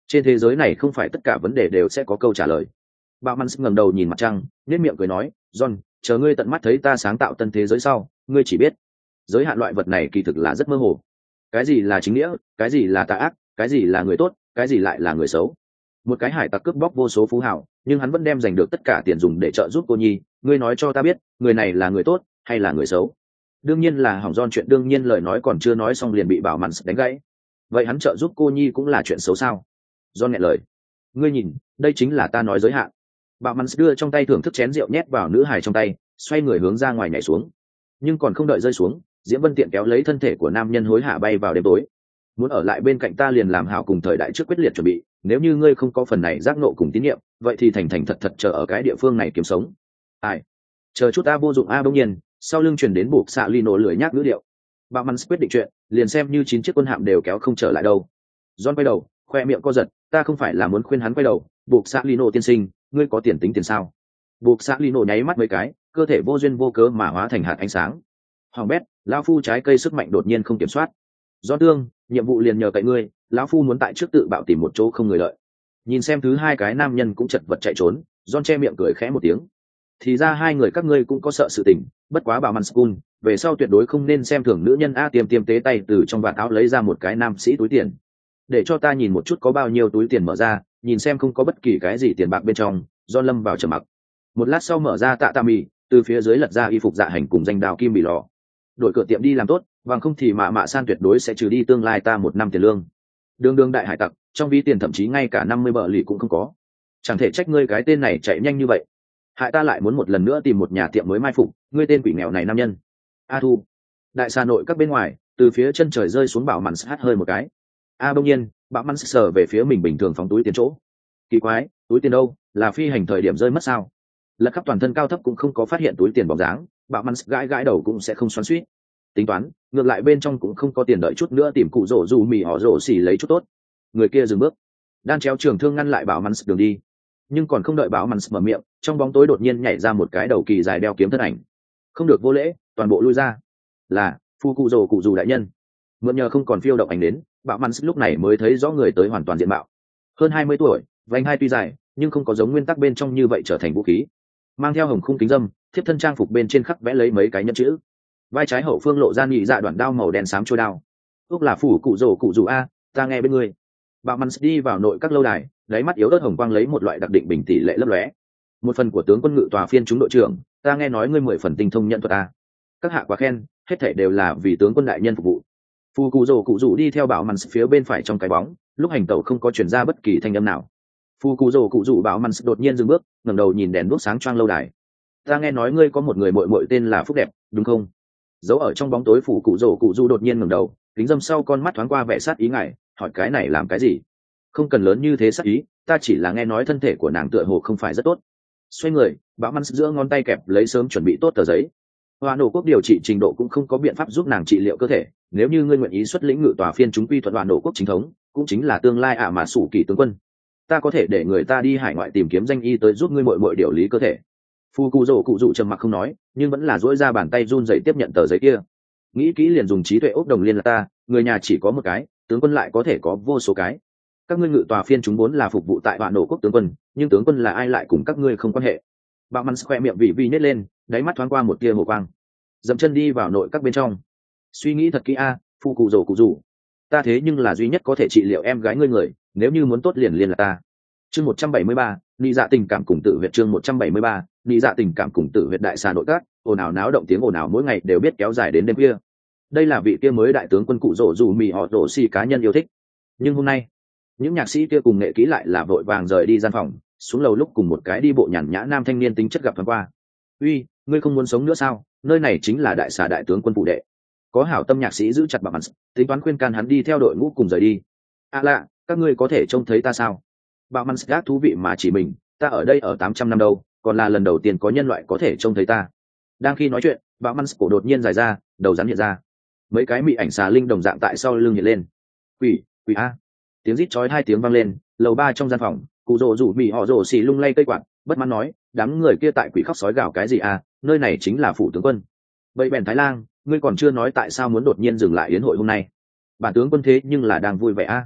trên thế giới này không phải tất cả vấn đề đều sẽ có câu trả lời. Bạo Mans ngẩng đầu nhìn mặt trăng, nét miệng cười nói, John, chờ ngươi tận mắt thấy ta sáng tạo tân thế giới sau, ngươi chỉ biết giới hạn loại vật này kỳ thực là rất mơ hồ. Cái gì là chính nghĩa, cái gì là tà ác, cái gì là người tốt, cái gì lại là người xấu. Một cái hải tặc cướp bóc vô số phú hào, nhưng hắn vẫn đem giành được tất cả tiền dùng để trợ giúp cô nhi, ngươi nói cho ta biết, người này là người tốt hay là người xấu? Đương nhiên là hỏng. John chuyện đương nhiên lời nói còn chưa nói xong liền bị Bảo Mans đánh gãy. Vậy hắn trợ giúp cô nhi cũng là chuyện xấu sao? John nghẹn lời. Ngươi nhìn, đây chính là ta nói giới hạn. Bảo Mans đưa trong tay thưởng thức chén rượu nhét vào nữ hài trong tay, xoay người hướng ra ngoài nhảy xuống. Nhưng còn không đợi rơi xuống, Diễm Vân tiện kéo lấy thân thể của nam nhân hối hả bay vào đêm tối. Muốn ở lại bên cạnh ta liền làm hảo cùng thời đại trước quyết liệt chuẩn bị, nếu như ngươi không có phần này giác nộ cùng tín nhiệm, vậy thì thành thành thật thật chờ ở cái địa phương này kiếm sống. Ai? Chờ chút ta vô dụng a. Bỗng nhiên, sau lưng truyền đến buộc xạ Lino lười nhác ngữ điệu. Bảo Mans quyết định chuyện, liền xem như chín chiếc quân hạm đều kéo không trở lại đâu. John quay đầu, khoe miệng co giật, ta không phải là muốn khuyên hắn quay đầu, buộc xạ Lino tiên sinh, ngươi có tiền tính tiền sao? Buộc xạ Lino nháy mắt mấy cái, cơ thể vô duyên vô cớ mà hóa thành hạt ánh sáng. Hoàng bét, lão phu trái cây sức mạnh đột nhiên không kiểm soát. Do tương, nhiệm vụ liền nhờ cậy ngươi, lão phu muốn tại trước tự bạo tìm một chỗ không người lợi. Nhìn xem thứ hai cái nam nhân cũng chật vật chạy trốn, John che miệng cười khẽ một tiếng. Thì ra hai người các ngươi cũng có sợ sự tình, bất quá Bảo Mans School, về sau tuyệt đối không nên xem thường nữ nhân a. Tiêm tiêm tế tay từ trong vạt áo lấy ra một cái nam sĩ túi tiền. Để cho ta nhìn một chút có bao nhiêu túi tiền mở ra, nhìn xem không có bất kỳ cái gì tiền bạc bên trong. John lâm vào trầm mặc. Một lát sau mở ra tạ tạ mì, từ phía dưới lật ra y phục dạ hành cùng danh đào kim bị lò. Đội cửa tiệm đi làm tốt, bằng không thì mạ mạ san tuyệt đối sẽ trừ đi tương lai ta một năm tiền lương. Đường đường đại hải tặc, trong ví tiền thậm chí ngay cả năm mươi bờ lì cũng không có. Chẳng thể trách ngươi cái tên này chạy nhanh như vậy. Hại ta lại muốn một lần nữa tìm một nhà tiệm mới mai phục, ngươi tên quỷ nghèo này nam nhân. A Thu. Đại xa nội các bên ngoài, từ phía chân trời rơi xuống Bảo Mans hát hơi một cái. A bỗng nhiên, Bảo Mans sờ về phía mình bình thường phóng túi tiền chỗ. Kỳ quái, túi tiền đâu, là phi hành thời điểm rơi mất sao? Lật khắp toàn thân cao thấp cũng không có phát hiện túi tiền bóng dáng, Bảo Mans gãi gãi đầu cũng sẽ không xoắn xuýt. Tính toán, ngược lại bên trong cũng không có tiền, đợi chút nữa tìm cụ rổ dù mì họ rổ xỉ lấy chút tốt. Người kia dừng bước, đan chéo trường thương ngăn lại Bảo Mans đường đi. Nhưng còn không đợi Bảo Mans mở miệng, trong bóng tối đột nhiên nhảy ra một cái đầu kỳ dài đeo kiếm thân ảnh. Không được vô lễ, toàn bộ lui ra. Là phu cụ rổ cụ dù đại nhân. Mượn nhờ không còn phiêu động ảnh đến, Bảo Mans lúc này mới thấy rõ người tới hoàn toàn diện mạo. Hơn hai mươi tuổi, vành hai tuy dài, nhưng không có giống nguyên tắc bên trong như vậy trở thành vũ khí. Mang theo hồng khung kính dâm, thiếp thân trang phục bên trên khắc vẽ lấy mấy cái nhẫn chữ. Vai trái hậu phương lộ ra nhị dạ đoạn đao màu đen xám trôi đao. Úc là phủ cụ rổ cụ dù a, ta nghe bên ngươi. Bảo Mans đi vào nội các lâu đài, đáy mắt yếu ớt hồng quang lấy một loại đặc định bình tỷ lệ lấp lóe. Một phần của tướng quân ngự tòa phiên chúng đội trưởng, ta nghe nói ngươi mười phần tinh thông nhận thuật a. Các hạ quá khen, hết thảy đều là vì tướng quân đại nhân phục vụ. Phù cụ rổ cụ rủ đi theo Bảo Mans phía bên phải trong cái bóng, lúc hành tẩu không có truyền ra bất kỳ thanh âm nào. Phù cụ rổ cụ rủ Bảo Mans đột nhiên dừng bước, ngẩng đầu nhìn đèn đuốc sáng choang lâu đài. Ta nghe nói ngươi có một người muội muội tên là Phúc Đẹp, đúng không? Giấu ở trong bóng tối phủ cụ rổ cụ rủ đột nhiên ngẩng đầu, kính dâm sau con mắt thoáng qua vẻ sát ý ngài, hỏi cái này làm cái gì? Không cần lớn như thế sát ý, ta chỉ là nghe nói thân thể của nàng tựa hồ không phải rất tốt. Xoay người, Bảo Mans giữa ngón tay kẹp lấy sớm chuẩn bị tốt tờ giấy. Hoa nổ quốc điều trị trình độ cũng không có biện pháp giúp nàng trị liệu cơ thể, nếu như ngươi nguyện ý xuất lĩnh ngự tòa phiên chúng quy thuận Hoa nổ quốc chính thống, cũng chính là tương lai ả mà sủ kỳ tướng quân, ta có thể để người ta đi hải ngoại tìm kiếm danh y tới giúp ngươi muội muội điều lý cơ thể. Phu cụ rổ cụ rủ trầm mặc không nói, nhưng vẫn là duỗi ra bàn tay run rẩy tiếp nhận tờ giấy kia. Nghĩ kỹ liền dùng trí tuệ ốc đồng liên là ta, người nhà chỉ có một cái, tướng quân lại có thể có vô số cái. Các ngươi ngự tòa phiên chúng vốn là phục vụ tại Hoa nổ quốc tướng quân, nhưng tướng quân là ai lại cùng các ngươi không quan hệ. Bảo Mans khoe miệng vị vi nhếch lên, đáy mắt thoáng qua một tia hồ quang, dậm chân đi vào nội các bên trong. Suy nghĩ thật kỹ a, phu cụ rổ cụ rủ, ta thế nhưng là duy nhất có thể trị liệu em gái ngươi người, nếu như muốn tốt liền liền là ta. Chương một trăm bảy mươi ba, nị dạ tình cảm cùng tự huyệt. Chương một trăm bảy mươi ba, nị dạ tình cảm cùng tự huyệt. Đại xà nội các, ồn ào náo động tiếng ồn ào mỗi ngày đều biết kéo dài đến đêm khuya. Đây là vị kia mới đại tướng quân cụ rổ dù mì họ rổ xì cá nhân yêu thích. Nhưng hôm nay, những nhạc sĩ kia cùng nghệ kỹ lại là vội vàng rời đi gian phòng, xuống lầu lúc cùng một cái đi bộ nhàn nhã nam thanh niên tính chất gặp thoáng qua. Uy, ngươi không muốn sống nữa sao? Nơi này chính là đại xà đại tướng quân phụ đệ. Có hảo tâm nhạc sĩ giữ chặt Bảo Mans, tính toán khuyên can hắn đi theo đội ngũ cùng rời đi. À lạ, các ngươi có thể trông thấy ta sao? Bảo Mans gác thú vị mà chỉ mình, ta ở đây ở tám trăm năm đâu, còn là lần đầu tiên có nhân loại có thể trông thấy ta. Đang khi nói chuyện, Bảo Mans cổ đột nhiên dài ra, đầu rắn hiện ra. Mấy cái mị ảnh xà linh đồng dạng tại sau lưng hiện lên. Quỷ, quỷ a. Tiếng rít chói hai tiếng vang lên, lầu ba trong gian phòng, cụ rồ rủ mị họ rồ xì lung lay cây quạt, bất mãn nói, đám người kia tại quỷ khóc sói gào cái gì à, nơi này chính là phủ tướng quân. Bậy bèn Thái Lang, ngươi còn chưa nói tại sao muốn đột nhiên dừng lại yến hội hôm nay. Bản tướng quân thế nhưng là đang vui vẻ a.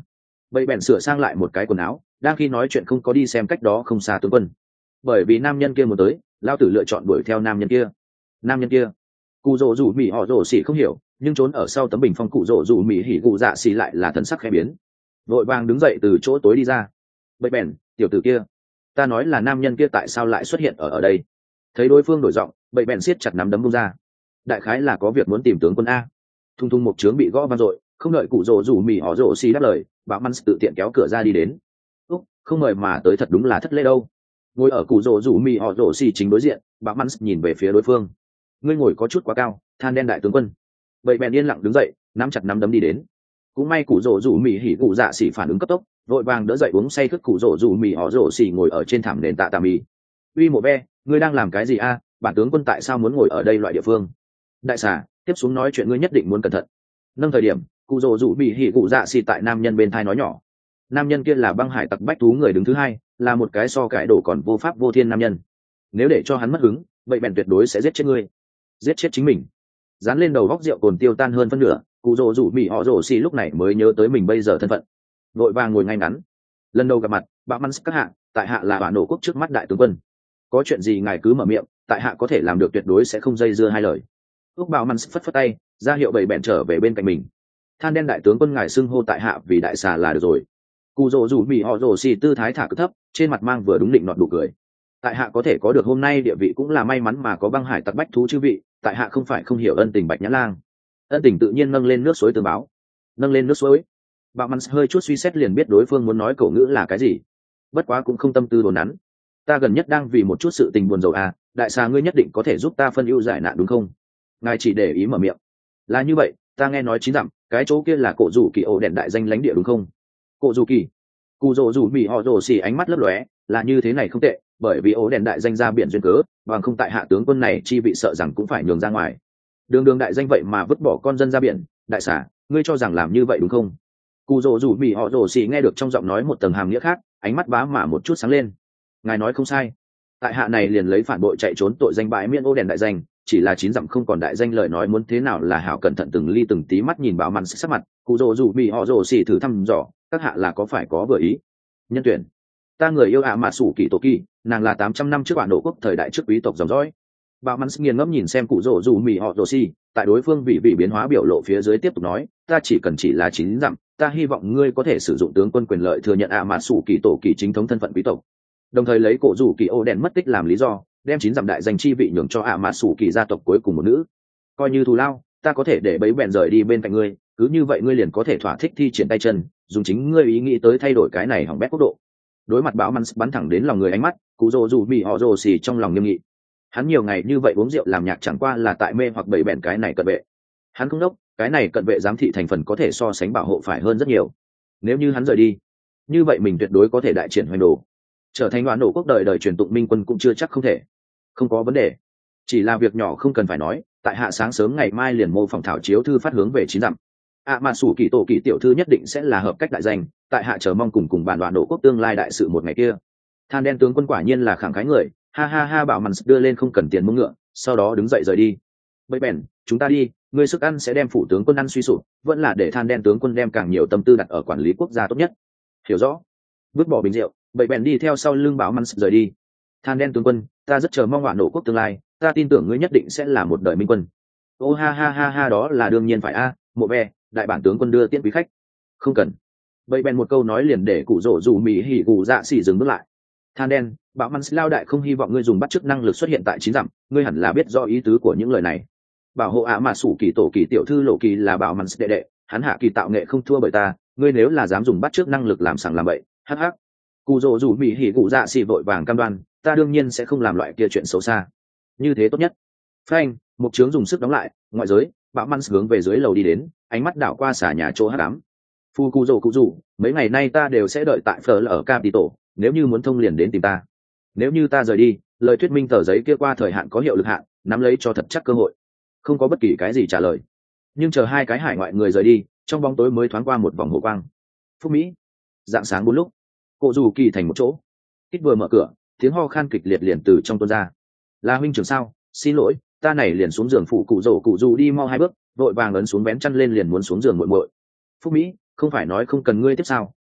Bậy bèn sửa sang lại một cái quần áo, đang khi nói chuyện không có đi xem cách đó không xa tướng quân, bởi vì nam nhân kia muốn tới, lao tử lựa chọn đuổi theo nam nhân kia. Nam nhân kia, cụ rỗ rủ mỹ họ rỗ xỉ không hiểu, nhưng trốn ở sau tấm bình phong cụ rỗ rủ mỹ hỉ cụ dạ xỉ lại là thần sắc khẽ biến, vội vàng đứng dậy từ chỗ tối đi ra. Bậy bèn, tiểu tử kia, ta nói là nam nhân kia tại sao lại xuất hiện ở ở đây? Thấy đối phương đổi giọng, bậy bèn siết chặt nắm đấm bung ra. Đại khái là có việc muốn tìm tướng quân a. Thung thung một trướng bị gõ vang dội, không đợi cụ rỗ rủ mỹ họ rỗ xỉ đáp lời, bảo mans tự tiện kéo cửa ra đi đến. Úc, không mời mà tới thật đúng là thất lễ đâu. Ngồi ở cụ rỗ rủ mỹ họ rỗ xỉ chính đối diện, bảo mans nhìn về phía đối phương. Ngươi ngồi có chút quá cao, than đen đại tướng quân. Bậy bèn yên lặng đứng dậy, nắm chặt nắm đấm đi đến. Cũng may cụ rỗ rủ mỹ hỉ cụ dạ xỉ phản ứng cấp tốc, vội vàng đỡ dậy uống say thức cụ rỗ rủ mỹ họ rỗ xỉ ngồi ở trên thảm nền tạ tà mì. Uy mộ ve, ngươi đang làm cái gì a? Bản tướng quân tại sao muốn ngồi ở đây loại địa phương? Đại xà, tiếp xuống nói chuyện ngươi nhất định muốn cẩn thận. Nâng thời điểm, cụ rỗ rủ mỹ hỉ cụ dạ xỉ tại nam nhân bên thai nói nhỏ. Nam nhân kia là băng hải tặc bách thú người đứng thứ hai, là một cái so cải đổ còn vô pháp vô thiên nam nhân. Nếu để cho hắn mất hứng, vậy bèn tuyệt đối sẽ giết chết ngươi, giết chết chính mình. Dán lên đầu góc rượu cồn tiêu tan hơn phân nửa, cụ rỗ rủ mỹ họ rỗ xì lúc này mới nhớ tới mình bây giờ thân phận, vội vàng ngồi ngay ngắn. Lần đầu gặp mặt, bạo măn các hạ, tại hạ là bản nổ quốc trước mắt đại tướng quân, có chuyện gì ngài cứ mở miệng, tại hạ có thể làm được tuyệt đối sẽ không dây dưa hai lời. Úc bạo măn phất phất tay, ra hiệu bầy bèn trở về bên cạnh mình. Than đen đại tướng quân ngài xưng hô tại hạ vì đại xà là được rồi. Cụ rỗ rủ mỹ họ rỗ xì tư thái thả cực thấp, trên mặt mang vừa đúng định nọt đủ cười. Tại hạ có thể có được hôm nay địa vị cũng là may mắn mà có băng hải tặc bách thú chư vị, tại hạ không phải không hiểu ân tình bạch nhã lang. Ân tình tự nhiên nâng lên nước suối tường báo. Nâng lên nước suối. Bạo mắn hơi chút suy xét liền biết đối phương muốn nói cổ ngữ là cái gì, bất quá cũng không tâm tư đồn nắn. Ta gần nhất đang vì một chút sự tình buồn rầu à, đại xà ngươi nhất định có thể giúp ta phân ưu giải nạn đúng không? Ngài chỉ để ý mở miệng. Là như vậy, ta nghe nói chín dặm cái chỗ kia là cổ rủ kỳ ổ đèn đại danh lãnh địa đúng không? Cổ rủ kỳ. Cụ rỗ rủ mỹ họ rỗ xì ánh mắt lấp lóe, là như thế này không tệ, bởi vì ổ đèn đại danh ra biển duyên cớ, bằng không tại hạ tướng quân này chi vị sợ rằng cũng phải nhường ra ngoài. Đường đường đại danh vậy mà vứt bỏ con dân ra biển, đại xà, ngươi cho rằng làm như vậy đúng không? Cụ rỗ rủ mỹ họ rỗ xì nghe được trong giọng nói một tầng hàm nghĩa khác, ánh mắt bá mà một chút sáng lên. Ngài nói không sai, tại hạ này liền lấy phản bội chạy trốn tội danh bãi miễn ổ đèn đại danh, chỉ là chín dặm không còn đại danh lời nói muốn thế nào là hảo, cẩn thận từng ly từng tí mắt nhìn bảo màn sắc mặt. Cụ rỗ rủ mỹ họ rỗ xì thử thăm dò, các hạ là có phải có vừa ý nhân tuyển? Ta người yêu ạ mà sủ kỳ tổ kỳ, nàng là tám trăm năm trước bản nổ quốc thời đại trước quý tộc dòng dõi. Bảo mắn nghiền ngẫm nhìn xem cụ rỗ rủ mỹ họ rỗ xì, tại đối phương vị vị biến hóa biểu lộ phía dưới tiếp tục nói, ta chỉ cần chỉ là chín dặm, ta hy vọng ngươi có thể sử dụng tướng quân quyền lợi thừa nhận ạ mà sủ kỳ tổ kỳ chính thống thân phận quý tộc, đồng thời lấy cổ rủ kỳ ô đèn mất tích làm lý do, đem chín dặm đại danh chi vị nhường cho ạ mà sủ kỳ gia tộc cuối cùng một nữ. Coi như thù lao, ta có thể để bấy bèn rời đi bên cạnh ngươi, cứ như vậy ngươi liền có thể thỏa thích thi triển tay chân, dùng chính ngươi ý nghĩ tới thay đổi cái này hỏng bét quốc độ. Đối mặt bão mắn bắn thẳng đến lòng người ánh mắt, cụ rỗ rủ mỹ họ rồ xì trong lòng nghiêm nghị. Hắn nhiều ngày như vậy uống rượu làm nhạc chẳng qua là tại mê hoặc bầy bèn cái này cận vệ. Hắn không đốc, cái này cận vệ giám thị thành phần có thể so sánh bảo hộ phải hơn rất nhiều. Nếu như hắn rời đi, như vậy mình tuyệt đối có thể đại triển hoành đồ, trở thành đoán nổ quốc đời đời truyền tụng minh quân cũng chưa chắc không thể. Không có vấn đề, chỉ là việc nhỏ không cần phải nói. Tại hạ sáng sớm ngày mai liền mô phỏng thảo chiếu thư phát hướng về chín dặm. ạ mà sủ kỳ tổ kỳ tiểu thư nhất định sẽ là hợp cách đại danh, tại hạ chờ mong cùng cùng bản đoạn nổ quốc tương lai đại sự một ngày kia. Than đen tướng quân quả nhiên là khẳng khái người, ha ha ha. Bảo mằn đưa lên không cần tiền mông ngựa, sau đó đứng dậy rời đi. Bậy bèn, chúng ta đi, người sức ăn sẽ đem phủ tướng quân ăn suy sụp, vẫn là để than đen tướng quân đem càng nhiều tâm tư đặt ở quản lý quốc gia tốt nhất. Hiểu rõ. Vứt bỏ bình rượu, bậy bèn đi theo sau lưng bảo mằn rời đi. Than đen tướng quân, ta rất chờ mong đoạn nổ quốc tương lai, ta tin tưởng ngươi nhất định sẽ là một đời minh quân. Ô ha ha ha ha, đó là đương nhiên phải a. Mộ bè, đại bản tướng quân đưa tiễn quý khách. Không cần. Bậy bèn một câu nói liền để cụ rỗ rủ mỹ hỉ cụ dạ xỉ dừng bước lại. Than đen, bảo mắn lao đại không hy vọng ngươi dùng bắt chước năng lực xuất hiện tại chín dặm, ngươi hẳn là biết rõ ý tứ của những lời này. Bảo hộ ạ mà sủ kỳ tổ kỳ tiểu thư lộ kỳ là bảo mắn đệ đệ, hắn hạ kỳ tạo nghệ không thua bởi ta, ngươi nếu là dám dùng bắt chước năng lực làm sằng làm bậy, hắc hắc. Cụ rỗ rủ mỹ hỉ cụ dạ xỉ vội vàng cam đoan, ta đương nhiên sẽ không làm loại kia chuyện xấu xa, như thế tốt nhất. Phanh, một trướng dùng sức đóng lại, ngoại giới, bão măn hướng về dưới lầu đi đến, ánh mắt đảo qua xả nhà chỗ hát đám. Phu cụ rồ cụ rủ, mấy ngày nay ta đều sẽ đợi tại phở ở Capitol, nếu như muốn thông liền đến tìm ta. Nếu như ta rời đi, lời thuyết minh tờ giấy kia qua thời hạn có hiệu lực hạn, nắm lấy cho thật chắc cơ hội. Không có bất kỳ cái gì trả lời, nhưng chờ hai cái hải ngoại người rời đi, trong bóng tối mới thoáng qua một vòng hồ quang. Phúc Mỹ, dạng sáng bốn lúc, cụ rủ kỳ thành một chỗ, kít vừa mở cửa, tiếng ho khan kịch liệt liền từ trong tuôn ra. Là huynh trưởng sao? Xin lỗi, ta này liền xuống giường phụ cụ rổ cụ dù đi mau hai bước, vội vàng ấn xuống vén chăn lên liền muốn xuống giường muội muội. Phúc Mỹ, không phải nói không cần ngươi tiếp sao?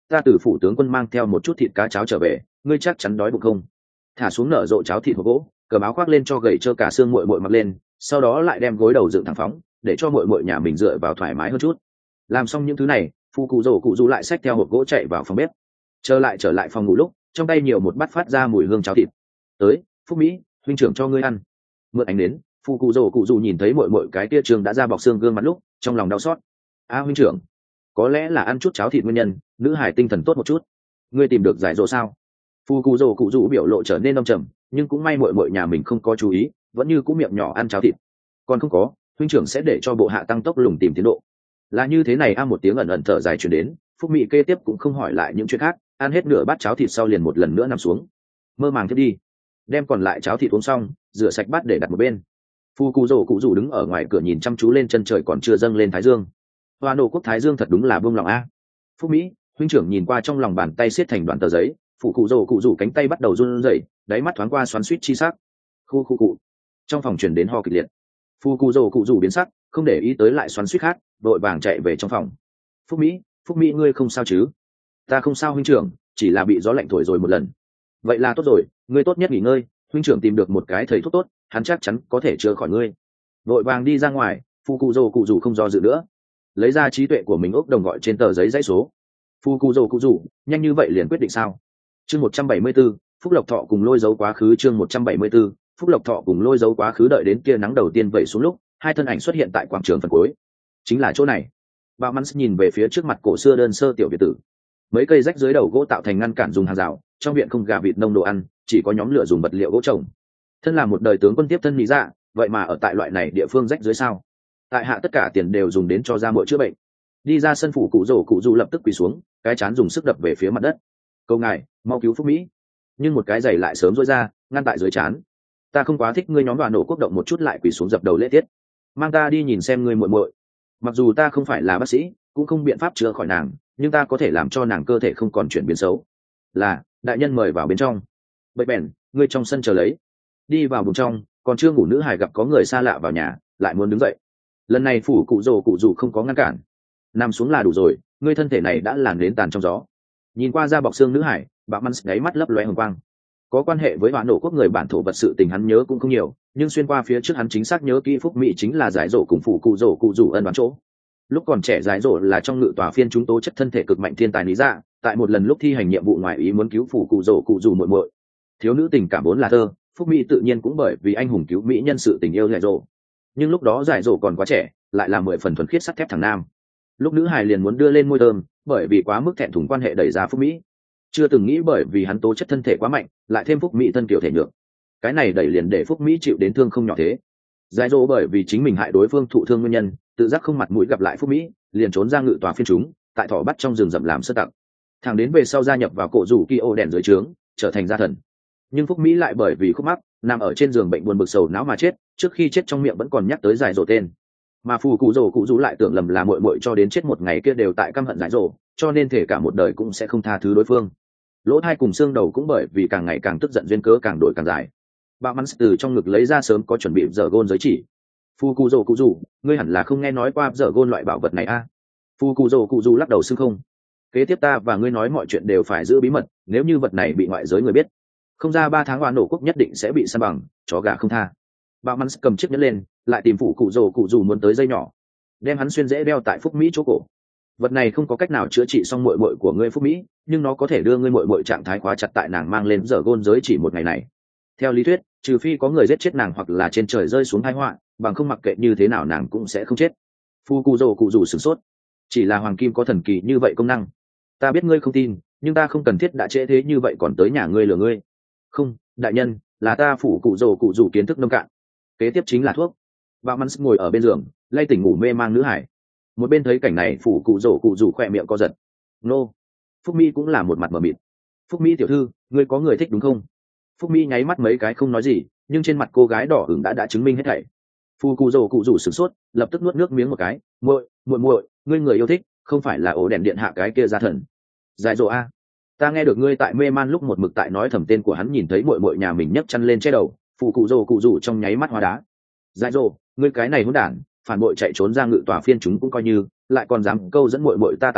ta từ phủ tướng quân mang theo một chút thịt cá cháo trở về, ngươi chắc chắn đói bụng không? Thả xuống nở rộ cháo thịt hộp gỗ, cầm áo khoác lên cho gầy trơ cả xương muội muội mặc lên, sau đó lại đem gối đầu dựng thẳng phóng, để cho muội muội nhà mình dựa vào thoải mái hơn chút. Làm xong những thứ này, phu cụ rổ cụ rủ lại xách theo hộp gỗ chạy vào phòng bếp. Trở lại trở lại phòng ngủ lúc, trong tay nhiều một bát phát ra mùi hương cháo thịt. Tới, Phúc Mỹ, huynh trưởng cho ngươi ăn. Mượn ánh đến, phu cụ rổ cụ rủ nhìn thấy muội muội cái tia trường đã ra bọc xương gương mặt lúc, trong lòng đau xót. A huynh trưởng, có lẽ là ăn chút cháo thịt nguyên nhân, nữ hải tinh thần tốt một chút. Ngươi tìm được giải dỗ sao? Phu cụ rổ cụ rủ biểu lộ trở nên đông trầm, nhưng cũng may muội muội nhà mình không có chú ý, vẫn như cũ miệng nhỏ ăn cháo thịt. Còn không có, huynh trưởng sẽ để cho bộ hạ tăng tốc lùng tìm tiến độ. Là như thế này. A một tiếng ẩn ẩn thở dài truyền đến, Phúc Mỹ kế tiếp cũng không hỏi lại những chuyện khác, ăn hết nửa bát cháo thịt sau liền một lần nữa nằm xuống, mơ màng thiết đi. Đem còn lại cháo thịt uống xong, rửa sạch bát để đặt một bên. Phu cụ rổ cụ rủ đứng ở ngoài cửa nhìn chăm chú lên chân trời còn chưa dâng lên thái dương. Hoa nổ quốc thái dương thật đúng là buông lòng a. Phúc Mỹ, huynh trưởng nhìn qua trong lòng bàn tay siết thành đoạn tờ giấy, phụ cụ rổ cụ rủ cánh tay bắt đầu run rẩy, đáy mắt thoáng qua xoắn xuýt chi sắc. Khu khu cụ. Trong phòng truyền đến ho kịch liệt. Phu cụ rổ cụ rủ biến sắc, không để ý tới lại xoắn xuýt khác, đội vàng chạy về trong phòng. Phúc Mỹ, Phúc Mỹ ngươi không sao chứ? Ta không sao huynh trưởng, chỉ là bị gió lạnh thổi rồi một lần. Vậy là tốt rồi, ngươi tốt nhất nghỉ ngơi, huynh trưởng tìm được một cái thầy thuốc tốt, hắn chắc chắn có thể chữa khỏi ngươi. Đội vàng đi ra ngoài, phu cụ rổ cụ rủ không do dự nữa, lấy ra trí tuệ của mình ốc đồng gọi trên tờ giấy dãy số. Phu cụ rổ cụ rủ, nhanh như vậy liền quyết định sao? Chương một trăm bảy mươi 174, Phúc Lộc Thọ cùng lôi dấu quá khứ. Chương một trăm bảy mươi 174, Phúc Lộc Thọ cùng lôi dấu quá khứ. Đợi đến kia nắng đầu tiên vẩy xuống lúc, hai thân ảnh xuất hiện tại quảng trường phần cuối. Chính là chỗ này. Bà Mans nhìn về phía trước mặt cổ xưa đơn sơ tiểu biệt tử. Mấy cây rách dưới đầu gỗ tạo thành ngăn cản dùng hàng rào, trong viện không gà vịt nông đồ ăn, chỉ có nhóm lửa dùng vật liệu gỗ trồng. Thân là một đời tướng quân tiếp thân mỹ dạ, vậy mà ở tại loại này địa phương rách dưới sao? Tại hạ tất cả tiền đều dùng đến cho ra muội chữa bệnh. Đi ra sân phủ cụ rổ cụ rủ lập tức quỳ xuống, cái chán dùng sức đập về phía mặt đất. Cầu ngài, mau cứu Phúc Mỹ. Nhưng một cái giày lại sớm rối ra, ngăn tại dưới chán. Ta không quá thích ngươi nhóm đoàn nổ quốc động một chút lại quỳ xuống dập đầu lễ tiết. Mang ta đi nhìn xem ngươi muội muội. Mặc dù ta không phải là bác sĩ, cũng không biện pháp chữa khỏi nàng, nhưng ta có thể làm cho nàng cơ thể không còn chuyển biến xấu. Là, đại nhân mời vào bên trong. Bậy bèn, ngươi trong sân chờ lấy. Đi vào buồng trong, còn chưa ngủ nữ hài gặp có người xa lạ vào nhà, lại muốn đứng dậy. Lần này phủ cụ rồ cụ rủ không có ngăn cản, nằm xuống là đủ rồi, ngươi thân thể này đã làn đến tàn trong gió. Nhìn qua da bọc xương nữ hải, bà Mans gáy mắt lấp lóe hồng quang. Có quan hệ với hoán nổ quốc người bản thổ vật sự tình hắn nhớ cũng không nhiều, nhưng xuyên qua phía trước hắn chính xác nhớ kỹ Phúc Mỹ chính là giải rổ cùng phủ cụ rồ cụ rủ ân đoán chỗ. Lúc còn trẻ giải rổ là trong ngự tòa phiên chúng tố chất thân thể cực mạnh thiên tài lý dạ, tại một lần lúc thi hành nhiệm vụ ngoài ý muốn cứu phủ cụ rồ cụ rủ muội muội. Thiếu nữ tình cảm vốn là thơ, Phúc Mỹ tự nhiên cũng bởi vì anh hùng cứu Mỹ nhân sự tình yêu giải rổ. Nhưng lúc đó giải rổ còn quá trẻ, lại là mười phần thuần khiết sắt thép thằng nam. Lúc nữ hài liền muốn đưa lên môi thơm, bởi vì quá mức thẹn thùng quan hệ đẩy ra Phúc Mỹ. Chưa từng nghĩ bởi vì hắn tố chất thân thể quá mạnh, lại thêm Phúc Mỹ thân kiểu thể nhược, cái này đẩy liền để Phúc Mỹ chịu đến thương không nhỏ thế. Giải rổ bởi vì chính mình hại đối phương thụ thương nguyên nhân, tự giác không mặt mũi gặp lại Phúc Mỹ, liền trốn ra ngự tòa phiên chúng, tại thỏ bắt trong rừng rậm làm sơ tặc. Thằng đến về sau gia nhập vào cổ rủ Kyo đèn dưới trướng, trở thành gia thần. Nhưng Phúc Mỹ lại bởi vì khúc mắc, nằm ở trên giường bệnh buồn bực sầu não mà chết, trước khi chết trong miệng vẫn còn nhắc tới giải rổ tên. Mà phù cụ rổ cụ rủ lại tưởng lầm là muội muội cho đến chết một ngày kia đều tại căm hận giải rổ, cho nên thể cả một đời cũng sẽ không tha thứ đối phương. Lỗ thai cùng xương đầu cũng bởi vì càng ngày càng tức giận duyên cớ càng đổi càng dài. Bà Mans từ trong ngực lấy ra sớm có chuẩn bị giờ gôn giới chỉ. Phù cụ rổ cụ rủ, ngươi hẳn là không nghe nói qua giờ gôn loại bảo vật này a? À? Phù cụ rổ cụ rủ lắc đầu xưng không. Kế tiếp ta và ngươi nói mọi chuyện đều phải giữ bí mật, nếu như vật này bị ngoại giới người biết, không ra ba tháng hoa nổ quốc nhất định sẽ bị săn bằng, chó gà không tha. Bà Mans cầm chiếc nhẫn lên, lại tìm phụ cụ rổ cụ rủ muốn tới dây nhỏ, đem hắn xuyên dễ đeo tại Phúc Mỹ chỗ cổ. Vật này không có cách nào chữa trị xong muội muội của ngươi Phúc Mỹ, nhưng nó có thể đưa ngươi muội muội trạng thái khóa chặt tại nàng mang lên giờ gôn giới chỉ một ngày này. Theo lý thuyết, trừ phi có người giết chết nàng hoặc là trên trời rơi xuống tai họa, bằng không mặc kệ như thế nào nàng cũng sẽ không chết. Phu cụ rổ cụ rủ sửng sốt, chỉ là hoàng kim có thần kỳ như vậy công năng. Ta biết ngươi không tin, nhưng ta không cần thiết đã trễ thế như vậy còn tới nhà ngươi lừa ngươi. Không, đại nhân, là ta phủ cụ rổ cụ rủ kiến thức nông cạn. Kế tiếp chính là thuốc. Bà Mans ngồi ở bên giường, lay tỉnh ngủ mê mang nữ hải. Một bên thấy cảnh này phủ cụ rổ cụ rủ khỏe miệng co giật. Nô. Phúc Mỹ cũng là một mặt mờ mịt. Phúc Mỹ tiểu thư, ngươi có người thích đúng không? Phúc Mỹ nháy mắt mấy cái không nói gì, nhưng trên mặt cô gái đỏ ửng đã đã chứng minh hết thảy. Phù cụ rổ cụ rủ sửng sốt, lập tức nuốt nước miếng một cái. Muội, muội muội, ngươi người yêu thích, không phải là ổ đèn điện hạ cái kia gia thần. Giải rộ a, ta nghe được ngươi tại mê man lúc một mực tại nói thầm tên của hắn, nhìn thấy muội muội nhà mình nhấc chăn lên che đầu, phù cụ rổ cụ rủ trong nháy mắt hóa đá. Giải rộ, ngươi cái này hỗn đản, phản bội chạy trốn ra ngự tòa phiên chúng cũng coi như, lại còn dám câu dẫn muội muội ta tại hạ,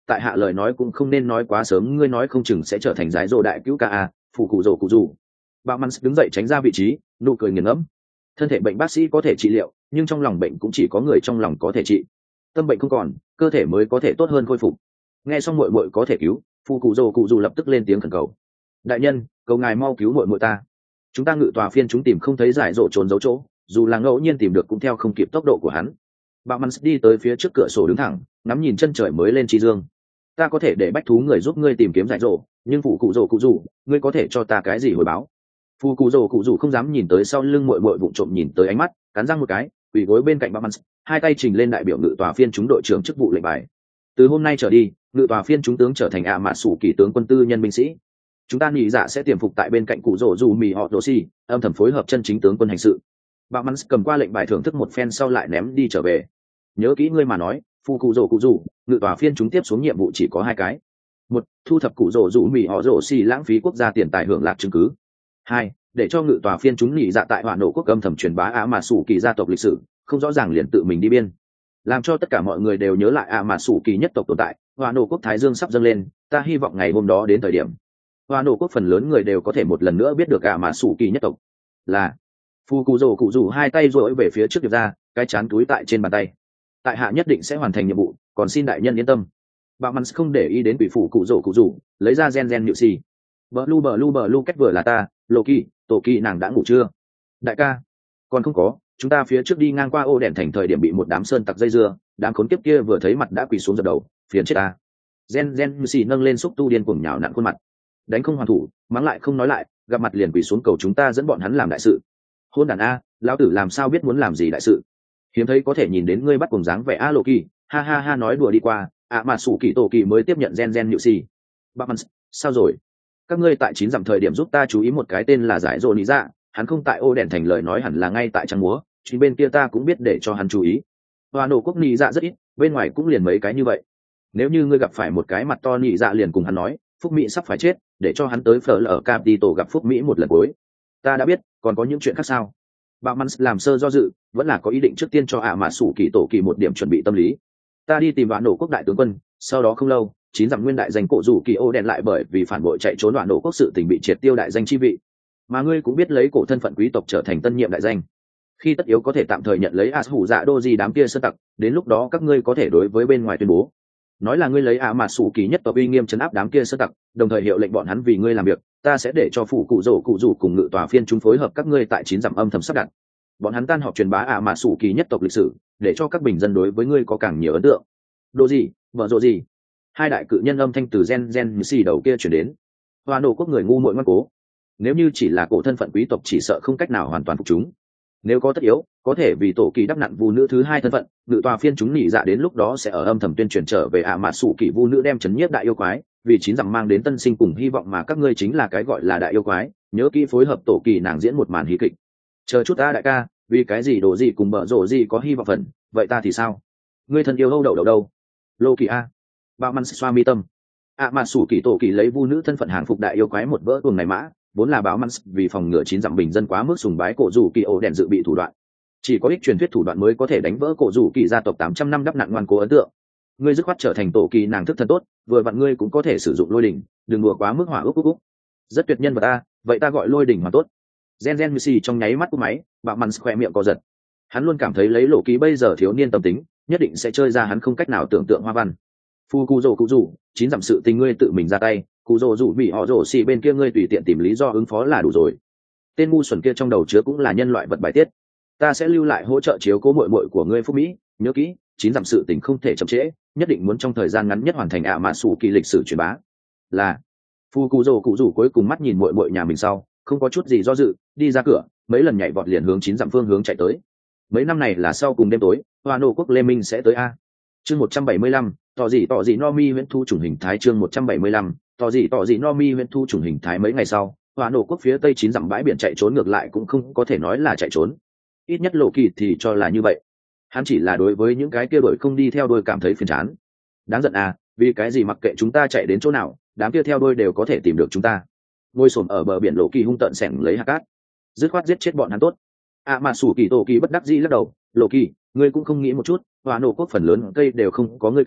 tại hạ lời nói cũng không nên nói quá sớm, ngươi nói không chừng sẽ trở thành giải rồ đại cứu ca a. Phụ cụ rồ cụ rủ. Bạo mắn đứng dậy tránh ra vị trí, nụ cười nghiền ngẫm. Thân thể bệnh bác sĩ có thể trị liệu, nhưng trong lòng bệnh cũng chỉ có người trong lòng có thể trị. Tâm bệnh không còn, cơ thể mới có thể tốt hơn khôi phục. Nghe xong muội muội có thể cứu, phụ cụ rồ cụ rủ lập tức lên tiếng khẩn cầu. Đại nhân, cầu ngài mau cứu muội muội ta. Chúng ta ngự tòa phiên chúng tìm không thấy giải rộ trốn giấu chỗ, dù là ngẫu nhiên tìm được cũng theo không kịp tốc độ của hắn. Bạo mắn đi tới phía trước cửa sổ đứng thẳng, ngắm nhìn chân trời mới lên chi dương. Ta có thể để bách thú người giúp ngươi tìm kiếm giải rộ, nhưng phụ cụ rồ cụ rủ, ngươi có thể cho ta cái gì hồi báo? Phụ cụ rồ cụ rủ không dám nhìn tới sau lưng muội muội vụng trộm nhìn tới ánh mắt, cắn răng một cái, quỳ gối bên cạnh bạo mắn, hai tay trình lên đại biểu ngự tòa phiên chúng đội trưởng chức vụ lệnh bài. Từ hôm nay trở đi, ngự tòa phiên chúng tướng trở thành ạ mạ sủ kỳ tướng quân tư nhân binh sĩ. Chúng ta nghĩ dạ sẽ tiềm phục tại bên cạnh cụ rồ dù mì họ đồ xì, âm thầm phối hợp chân chính tướng quân hành sự. Bạo mắn cầm qua lệnh bài thưởng thức một phen sau lại ném đi trở về. Nhớ kỹ ngươi mà nói, phụ cụ rồ cụ rủ, ngự tòa phiên chúng tiếp xuống nhiệm vụ chỉ có hai cái. Một, thu thập cụ rồ dù mì họ rồ xì lãng phí quốc gia tiền tài hưởng lạc chứng cứ. Hai, để cho ngự tòa phiên chúng nghĩ dạ tại hỏa nổ quốc âm thầm truyền bá ạ mạ sủ kỳ gia tộc lịch sử, không rõ ràng liền tự mình đi biên, làm cho tất cả mọi người đều nhớ lại ạ mạ sủ kỳ nhất tộc tồn tại. Hỏa nổ quốc thái dương sắp dâng lên, ta hy vọng ngày hôm đó đến thời điểm Hoa nổ quốc phần lớn người đều có thể một lần nữa biết được cả mà sủ kỳ nhất tộc. Là phu cụ rồ cụ rủ hai tay rối về phía trước điệp ra, cái chán túi tại trên bàn tay. Tại hạ nhất định sẽ hoàn thành nhiệm vụ, còn xin đại nhân yên tâm. Bạo mắn không để ý đến quỷ phụ cụ rồ cụ rủ, lấy ra gen gen nhự xì. Bờ lu bờ lu bờ lu kết vừa là ta, lộ kỳ, tổ kỳ nàng đã ngủ chưa? Đại ca, còn không có, chúng ta phía trước đi ngang qua ô đèn thành thời điểm bị một đám sơn tặc dây dưa, đám khốn kiếp kia vừa thấy mặt đã quỳ xuống dập đầu, phiền chết ta. Gen gen nhự xì nâng lên xúc tu điên cuồng nhào nặn khuôn mặt. Đánh không hoàn thủ, mắng lại không nói lại, gặp mặt liền quỳ xuống cầu chúng ta dẫn bọn hắn làm đại sự. Hôn đàn a, lão tử làm sao biết muốn làm gì đại sự? Hiếm thấy có thể nhìn đến ngươi bắt cùng dáng vẻ a lộ kỳ, ha ha ha nói đùa đi qua, ạ mà sủ kỳ tổ kỳ mới tiếp nhận gen gen nhự xì. Bác sao rồi? Các ngươi tại chín dặm thời điểm giúp ta chú ý một cái tên là giải rồ lý dạ, hắn không tại ô đèn thành lời nói hẳn là ngay tại trang múa, chính bên kia ta cũng biết để cho hắn chú ý. Hoa nổ quốc lý dạ rất ít, bên ngoài cũng liền mấy cái như vậy. Nếu như ngươi gặp phải một cái mặt to lý dạ liền cùng hắn nói, Phúc Mỹ sắp phải chết, để cho hắn tới phở ở Capitol gặp Phúc Mỹ một lần cuối. Ta đã biết, còn có những chuyện khác sao? Bạo Mans làm sơ do dự, vẫn là có ý định trước tiên cho ạ mà sủ kỳ tổ kỳ một điểm chuẩn bị tâm lý. Ta đi tìm đoạn nổ quốc đại tướng quân, sau đó không lâu, chín dặm nguyên đại danh cổ rủ kỳ ô đèn lại bởi vì phản bội chạy trốn đoạn nổ quốc sự tình bị triệt tiêu đại danh chi vị. Mà ngươi cũng biết lấy cổ thân phận quý tộc trở thành tân nhiệm đại danh. Khi tất yếu có thể tạm thời nhận lấy as hủ dạ đô gì đám kia sơ tặc, đến lúc đó các ngươi có thể đối với bên ngoài tuyên bố. Nói là ngươi lấy ạ mà sủ kỳ nhất tộc uy nghiêm chấn áp đám kia sơ tặc, đồng thời hiệu lệnh bọn hắn vì ngươi làm việc, ta sẽ để cho phủ cụ rổ cụ rủ cùng ngự tòa phiên chúng phối hợp các ngươi tại chín dặm âm thầm sắp đặt. Bọn hắn tan họp truyền bá ạ mà sủ kỳ nhất tộc lịch sử, để cho các bình dân đối với ngươi có càng nhiều ấn tượng. Đồ gì, vợ rộ gì? Hai đại cự nhân âm thanh từ gen gen như xì đầu kia chuyển đến. Hoa nổ quốc người ngu muội ngoan cố. Nếu như chỉ là cổ thân phận quý tộc chỉ sợ không cách nào hoàn toàn phục chúng. Nếu có tất yếu, có thể vì tổ kỳ đắp nặn vu nữ thứ hai thân phận, ngự tòa phiên chúng nhị dạ đến lúc đó sẽ ở âm thầm tuyên truyền trở về ạ mà sủ kỳ vu nữ đem chấn nhiếp đại yêu quái, vì chín dặm mang đến tân sinh cùng hy vọng mà các ngươi chính là cái gọi là đại yêu quái, nhớ kỹ phối hợp tổ kỳ nàng diễn một màn hí kịch. Chờ chút ta đại ca, vì cái gì đồ gì cùng bợ rộ gì có hy vọng phần, vậy ta thì sao? Ngươi thân yêu hâu đậu đậu đâu? Lô kỳ a. Bạo Mans xoa mi tâm. ạ mà sủ kỳ tổ kỳ lấy vu nữ thân phận hàng phục đại yêu quái một vỡ tuồng này mã, vốn là báo Mans vì phòng ngừa chín dặm bình dân quá mức sùng bái cổ rủ kỳ ổ đèn dự bị thủ đoạn. Chỉ có ích truyền thuyết thủ đoạn mới có thể đánh vỡ cổ rủ kỳ gia tộc tám trăm năm đắp nặn ngoan cố ấn tượng. Ngươi dứt khoát trở thành tổ kỳ nàng thức thần tốt, vừa vặn ngươi cũng có thể sử dụng lôi đỉnh, đừng đùa quá mức hỏa ước ước ước. Rất tuyệt nhân vật ta, vậy ta gọi lôi đỉnh mà tốt. Gen Gen Messi trong nháy mắt của máy, bạo Mans khỏe miệng co giật. Hắn luôn cảm thấy lấy lộ ký bây giờ thiếu niên tâm tính, nhất định sẽ chơi ra hắn không cách nào tưởng tượng hoa văn. Phu cụ rồ cụ rủ, chín dặm sự tình ngươi tự mình ra tay, cụ rồ rủ bị họ rồ xì bên kia ngươi tùy tiện tìm lý do ứng phó là đủ rồi. Tên ngu xuẩn kia trong đầu chứa cũng là nhân loại vật bài tiết. Ta sẽ lưu lại hỗ trợ chiếu cố muội muội của ngươi Phúc Mỹ, nhớ kỹ, chín dặm sự tình không thể chậm trễ, nhất định muốn trong thời gian ngắn nhất hoàn thành ạ mà sủ kỳ lịch sử truyền bá. Là phu cụ rồ cụ rủ cuối cùng mắt nhìn muội muội nhà mình sau, không có chút gì do dự, đi ra cửa, mấy lần nhảy vọt liền hướng chín dặm phương hướng chạy tới. Mấy năm này là sau cùng đêm tối, Hoa nổ quốc Lê Minh sẽ tới a. Chương một trăm bảy mươi lăm, tỏ gì tỏ gì no mi huyễn thu chủng hình thái chương một trăm bảy mươi lăm, tỏ gì tỏ gì no mi huyễn thu chủng hình thái mấy ngày sau, Hoa nổ quốc phía tây chín dặm bãi biển chạy trốn ngược lại cũng không có thể nói là chạy trốn. Ít nhất Lộ Kỳ thì cho là như vậy. Hắn chỉ là đối với những cái kia đuổi không đi theo đuôi cảm thấy phiền chán. Đáng giận à, vì cái gì mặc kệ chúng ta chạy đến chỗ nào, đám kia theo đuôi đều có thể tìm được chúng ta. Ngôi xổm ở bờ biển Lộ Kỳ hung tợn xẻng lấy hạt cát, dứt khoát giết chết bọn hắn tốt. À mà sủ kỳ tổ kỳ bất đắc dĩ lắc đầu, Lộ Kỳ, ngươi cũng không nghĩ một chút, Hoa nổ quốc phần lớn cây đều không có ngươi cao,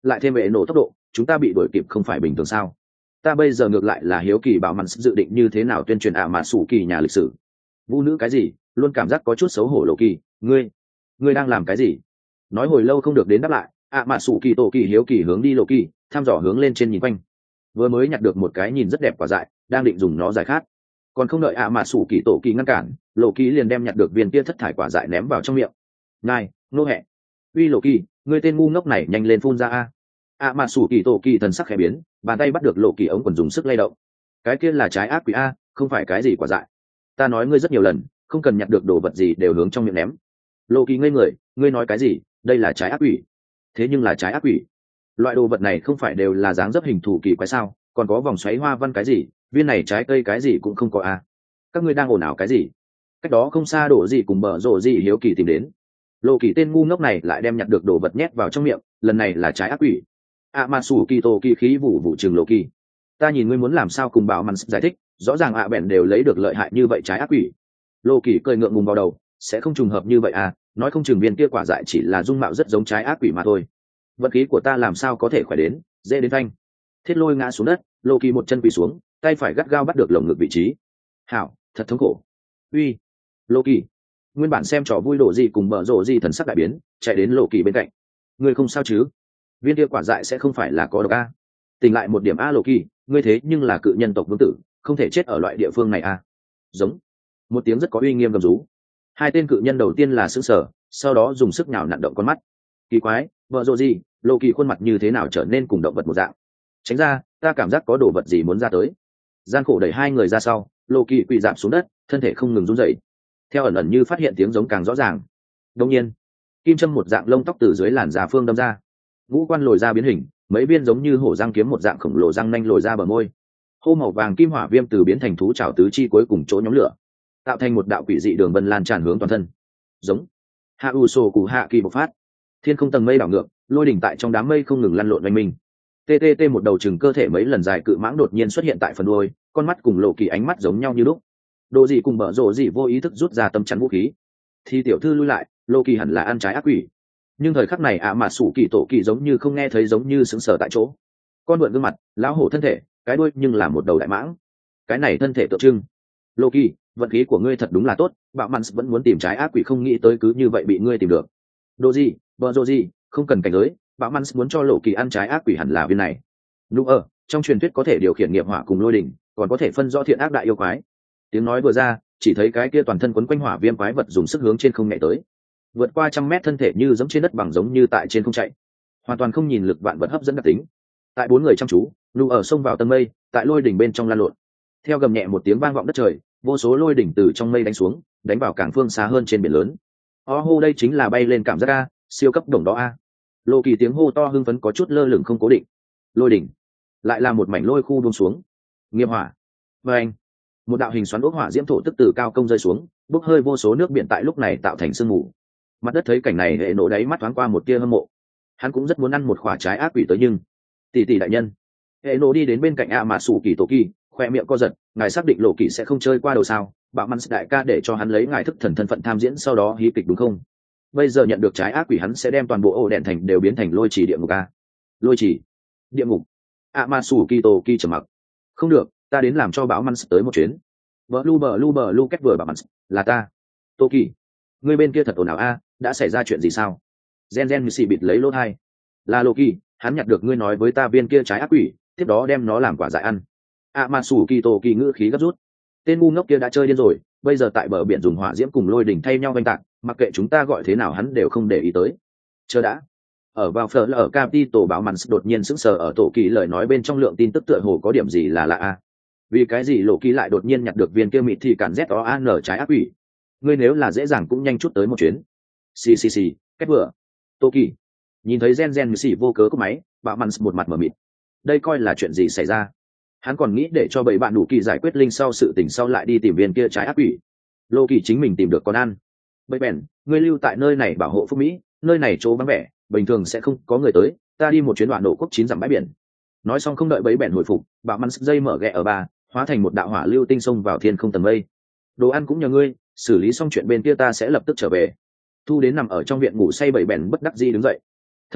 lại thêm hệ nổ tốc độ chúng ta bị đuổi kịp không phải bình thường sao? Ta bây giờ ngược lại là hiếu kỳ bảo mặn dự định như thế nào tuyên truyền ạ mà sủ kỳ nhà lịch sử. Vũ nữ cái gì luôn cảm giác có chút xấu hổ lộ kỳ, ngươi ngươi đang làm cái gì? Nói hồi lâu không được đến đáp lại, ạ mà sủ kỳ tổ kỳ hiếu kỳ hướng đi lộ kỳ, thăm dò hướng lên trên nhìn quanh. Vừa mới nhặt được một cái nhìn rất đẹp quả dại, đang định dùng nó giải khát, còn không đợi ạ mà sủ kỳ tổ kỳ ngăn cản, lộ kỳ liền đem nhặt được viên kia thất thải quả dại ném vào trong miệng. Ngài nô hẹ, uy lộ kỳ, ngươi tên ngu ngốc này nhanh lên phun ra a! ạ mà sủ kỳ tổ kỳ thần sắc khẽ biến, bàn tay bắt được lộ kỳ ống quần dùng sức lay động. Cái kia là trái ác quỷ a, không phải cái gì quả dại. Ta nói ngươi rất nhiều lần, không cần nhặt được đồ vật gì đều hướng trong miệng ném. Lộ kỳ ngây người, ngươi nói cái gì? Đây là trái ác quỷ. Thế nhưng là trái ác quỷ, loại đồ vật này không phải đều là dáng dấp hình thù kỳ quái sao? Còn có vòng xoáy hoa văn cái gì? Viên này trái cây cái gì cũng không có a. Các ngươi đang ồn ào cái gì? Cách đó không xa đổ gì cùng bờ rộ gì hiếu kỳ tìm đến. Lộ kỳ tên ngu ngốc này lại đem nhặt được đồ vật nhét vào trong miệng, lần này là trái ác quỷ. ạ mà sủ kỳ tổ kỳ khí vụ vụ trường lộ kỳ, ta nhìn ngươi muốn làm sao cùng bảo mặn giải thích, rõ ràng ạ bèn đều lấy được lợi hại như vậy trái ác quỷ. Lộ kỳ cười ngượng ngùng vào đầu, sẽ không trùng hợp như vậy à, nói không chừng viên kia quả dại chỉ là dung mạo rất giống trái ác quỷ mà thôi. Vận khí của ta làm sao có thể khỏe đến dễ đến thanh. Thiết lôi ngã xuống đất, lộ kỳ một chân quỳ xuống, tay phải gắt gao bắt được lồng ngực vị trí. Hảo, thật thống khổ. Uy, lộ kỳ. Nguyên bản xem trò vui đổ gì cùng bờ rộ gì thần sắc đại biến, chạy đến lộ kỳ bên cạnh. Ngươi không sao chứ? Viên kia quả dại sẽ không phải là có độc a? Tỉnh lại một điểm a lộ kỳ, ngươi thế nhưng là cự nhân tộc vương tử, không thể chết ở loại địa phương này a. Giống một tiếng rất có uy nghiêm gầm rú. Hai tên cự nhân đầu tiên là sững sờ, sau đó dùng sức nhào nặn động con mắt. Kỳ quái, vợ rộ gì, lộ kỳ khuôn mặt như thế nào trở nên cùng động vật một dạng? Tránh ra, ta cảm giác có đồ vật gì muốn ra tới. Gian khổ đẩy hai người ra sau, lộ kỳ quỳ dạp xuống đất, thân thể không ngừng run rẩy. Theo ẩn ẩn như phát hiện tiếng giống càng rõ ràng. Đột nhiên, kim châm một dạng lông tóc từ dưới làn da phương đâm ra, ngũ quan lồi ra biến hình, mấy viên giống như hổ răng kiếm một dạng khổng lồ răng nanh lồi ra bờ môi. Hô màu vàng kim hỏa viêm từ biến thành thú trảo tứ chi cuối cùng chỗ nhóm lửa, tạo thành một đạo quỷ dị đường vân lan tràn hướng toàn thân. Giống hạ u sổ cụ hạ kỳ bộc phát, thiên không tầng mây đảo ngược, lôi đỉnh tại trong đám mây không ngừng lăn lộn oanh minh. Ttt một đầu chừng cơ thể mấy lần dài cự mãng đột nhiên xuất hiện tại phần đuôi, con mắt cùng lộ kỳ ánh mắt giống nhau như lúc. Đồ gì cùng bở rộ gì vô ý thức rút ra tâm chắn vũ khí, thì tiểu thư lui lại, lộ kỳ hẳn là ăn trái ác quỷ. Nhưng thời khắc này ạ mà sủ kỳ tổ kỳ giống như không nghe thấy, giống như sững sờ tại chỗ. Con vượn gương mặt, lão hổ thân thể, cái đuôi nhưng là một đầu đại mãng. Cái này thân thể tượng trưng. Lộ kỳ, vận khí của ngươi thật đúng là tốt, bạo mặn vẫn muốn tìm trái ác quỷ không nghĩ tới cứ như vậy bị ngươi tìm được. Đồ gì, bở rộ gì, không cần cảnh giới, bạo mặn muốn cho lộ kỳ ăn trái ác quỷ hẳn là viên này. Lúc ở trong truyền thuyết có thể điều khiển nghiệp hỏa cùng lôi đỉnh, còn có thể phân rõ thiện ác đại yêu quái. Tiếng nói vừa ra, chỉ thấy cái kia toàn thân quấn quanh hỏa viêm quái vật dùng sức hướng trên không nhảy tới, vượt qua trăm mét thân thể như giống trên đất bằng, giống như tại trên không chạy, hoàn toàn không nhìn lực vạn vật hấp dẫn đặc tính. Tại bốn người chăm chú, nụ ở sông vào tầng mây, tại lôi đỉnh bên trong lan lộn. Theo gầm nhẹ một tiếng vang vọng đất trời, vô số lôi đỉnh từ trong mây đánh xuống, đánh vào cảng phương xa hơn trên biển lớn. O hô, đây chính là bay lên cảm giác a, siêu cấp đồng đó a. Lộ kỳ tiếng hô to hưng phấn có chút lơ lửng không cố định. Lôi đỉnh lại là một mảnh lôi khu buông xuống. Nghiệp hỏa, và anh một đạo hình xoắn ốc hỏa diễm thổ tức từ cao công rơi xuống, bốc hơi vô số nước biển tại lúc này tạo thành sương mù. Mặt đất thấy cảnh này, hệ nổ đáy mắt thoáng qua một tia hâm mộ. Hắn cũng rất muốn ăn một quả trái ác quỷ tới, nhưng tỷ tỷ đại nhân. Hệ nổ đi đến bên cạnh ạ mà sủ kỳ tổ kỳ, khoe miệng co giật, ngài xác định lộ kỳ sẽ không chơi qua đầu sao? Bạo măn đại ca để cho hắn lấy ngài thức thần thân phận tham diễn, sau đó hí kịch đúng không? Bây giờ nhận được trái ác quỷ, hắn sẽ đem toàn bộ ổ đèn thành đều biến thành lôi trì địa ngục a. Lôi trì địa ngục. ạ mà sủ kỳ tổ kỳ trầm mặc. Không được, ta đến làm cho bão măn tới một chuyến. Bờ lu bờ lu bờ lu cách vừa bảo măn là ta. Tô kỳ, người bên kia thật ồn ào a, đã xảy ra chuyện gì sao? Gen Gen xì bịt lấy lỗ hai. Là Loki, hắn nhặt được ngươi nói với ta viên kia trái ác quỷ, tiếp đó đem nó làm quả dại ăn. À mà sủ kỳ tổ kỳ ngữ khí gấp rút. Tên ngu ngốc kia đã chơi điên rồi, bây giờ tại bờ biển dùng hỏa diễm cùng lôi đỉnh thay nhau oanh tạc, mặc kệ chúng ta gọi thế nào hắn đều không để ý tới. Chờ đã. Ở vào phở là ở Capitol báo màn đột nhiên sững sờ ở tổ kỳ lời nói bên trong, lượng tin tức tựa hồ có điểm gì là lạ a. Vì cái gì Lộ Kỳ lại đột nhiên nhặt được viên kia mịt thì cản z o an trái ác quỷ? Ngươi nếu là dễ dàng cũng nhanh chút tới một chuyến. Xì xì xì, cách vừa. Tô Kỳ nhìn thấy Gen Gen xì vô cớ cúp máy, bạo màn một mặt mở mịt. Đây coi là chuyện gì xảy ra? Hắn còn nghĩ để cho bảy bạn đủ kỳ giải quyết linh sau sự tình sau lại đi tìm viên kia trái ác quỷ. Lộ Kỳ chính mình tìm được con ăn. Bậy bèn, ngươi lưu tại nơi này bảo hộ Phúc Mỹ, nơi này chỗ vắng vẻ, bình thường sẽ không có người tới, ta đi một chuyến đoạn nổ quốc chín dặm bãi biển. Nói xong không đợi bấy bèn hồi phục, bạo măn dây mở ghẹ ở ba, hóa thành một đạo hỏa lưu tinh xông vào thiên không tầng mây. Đồ ăn cũng nhờ ngươi, xử lý xong chuyện bên kia ta sẽ lập tức trở về. Thu đến nằm ở trong viện ngủ say bảy bèn bất đắc dĩ đứng dậy. Thật là,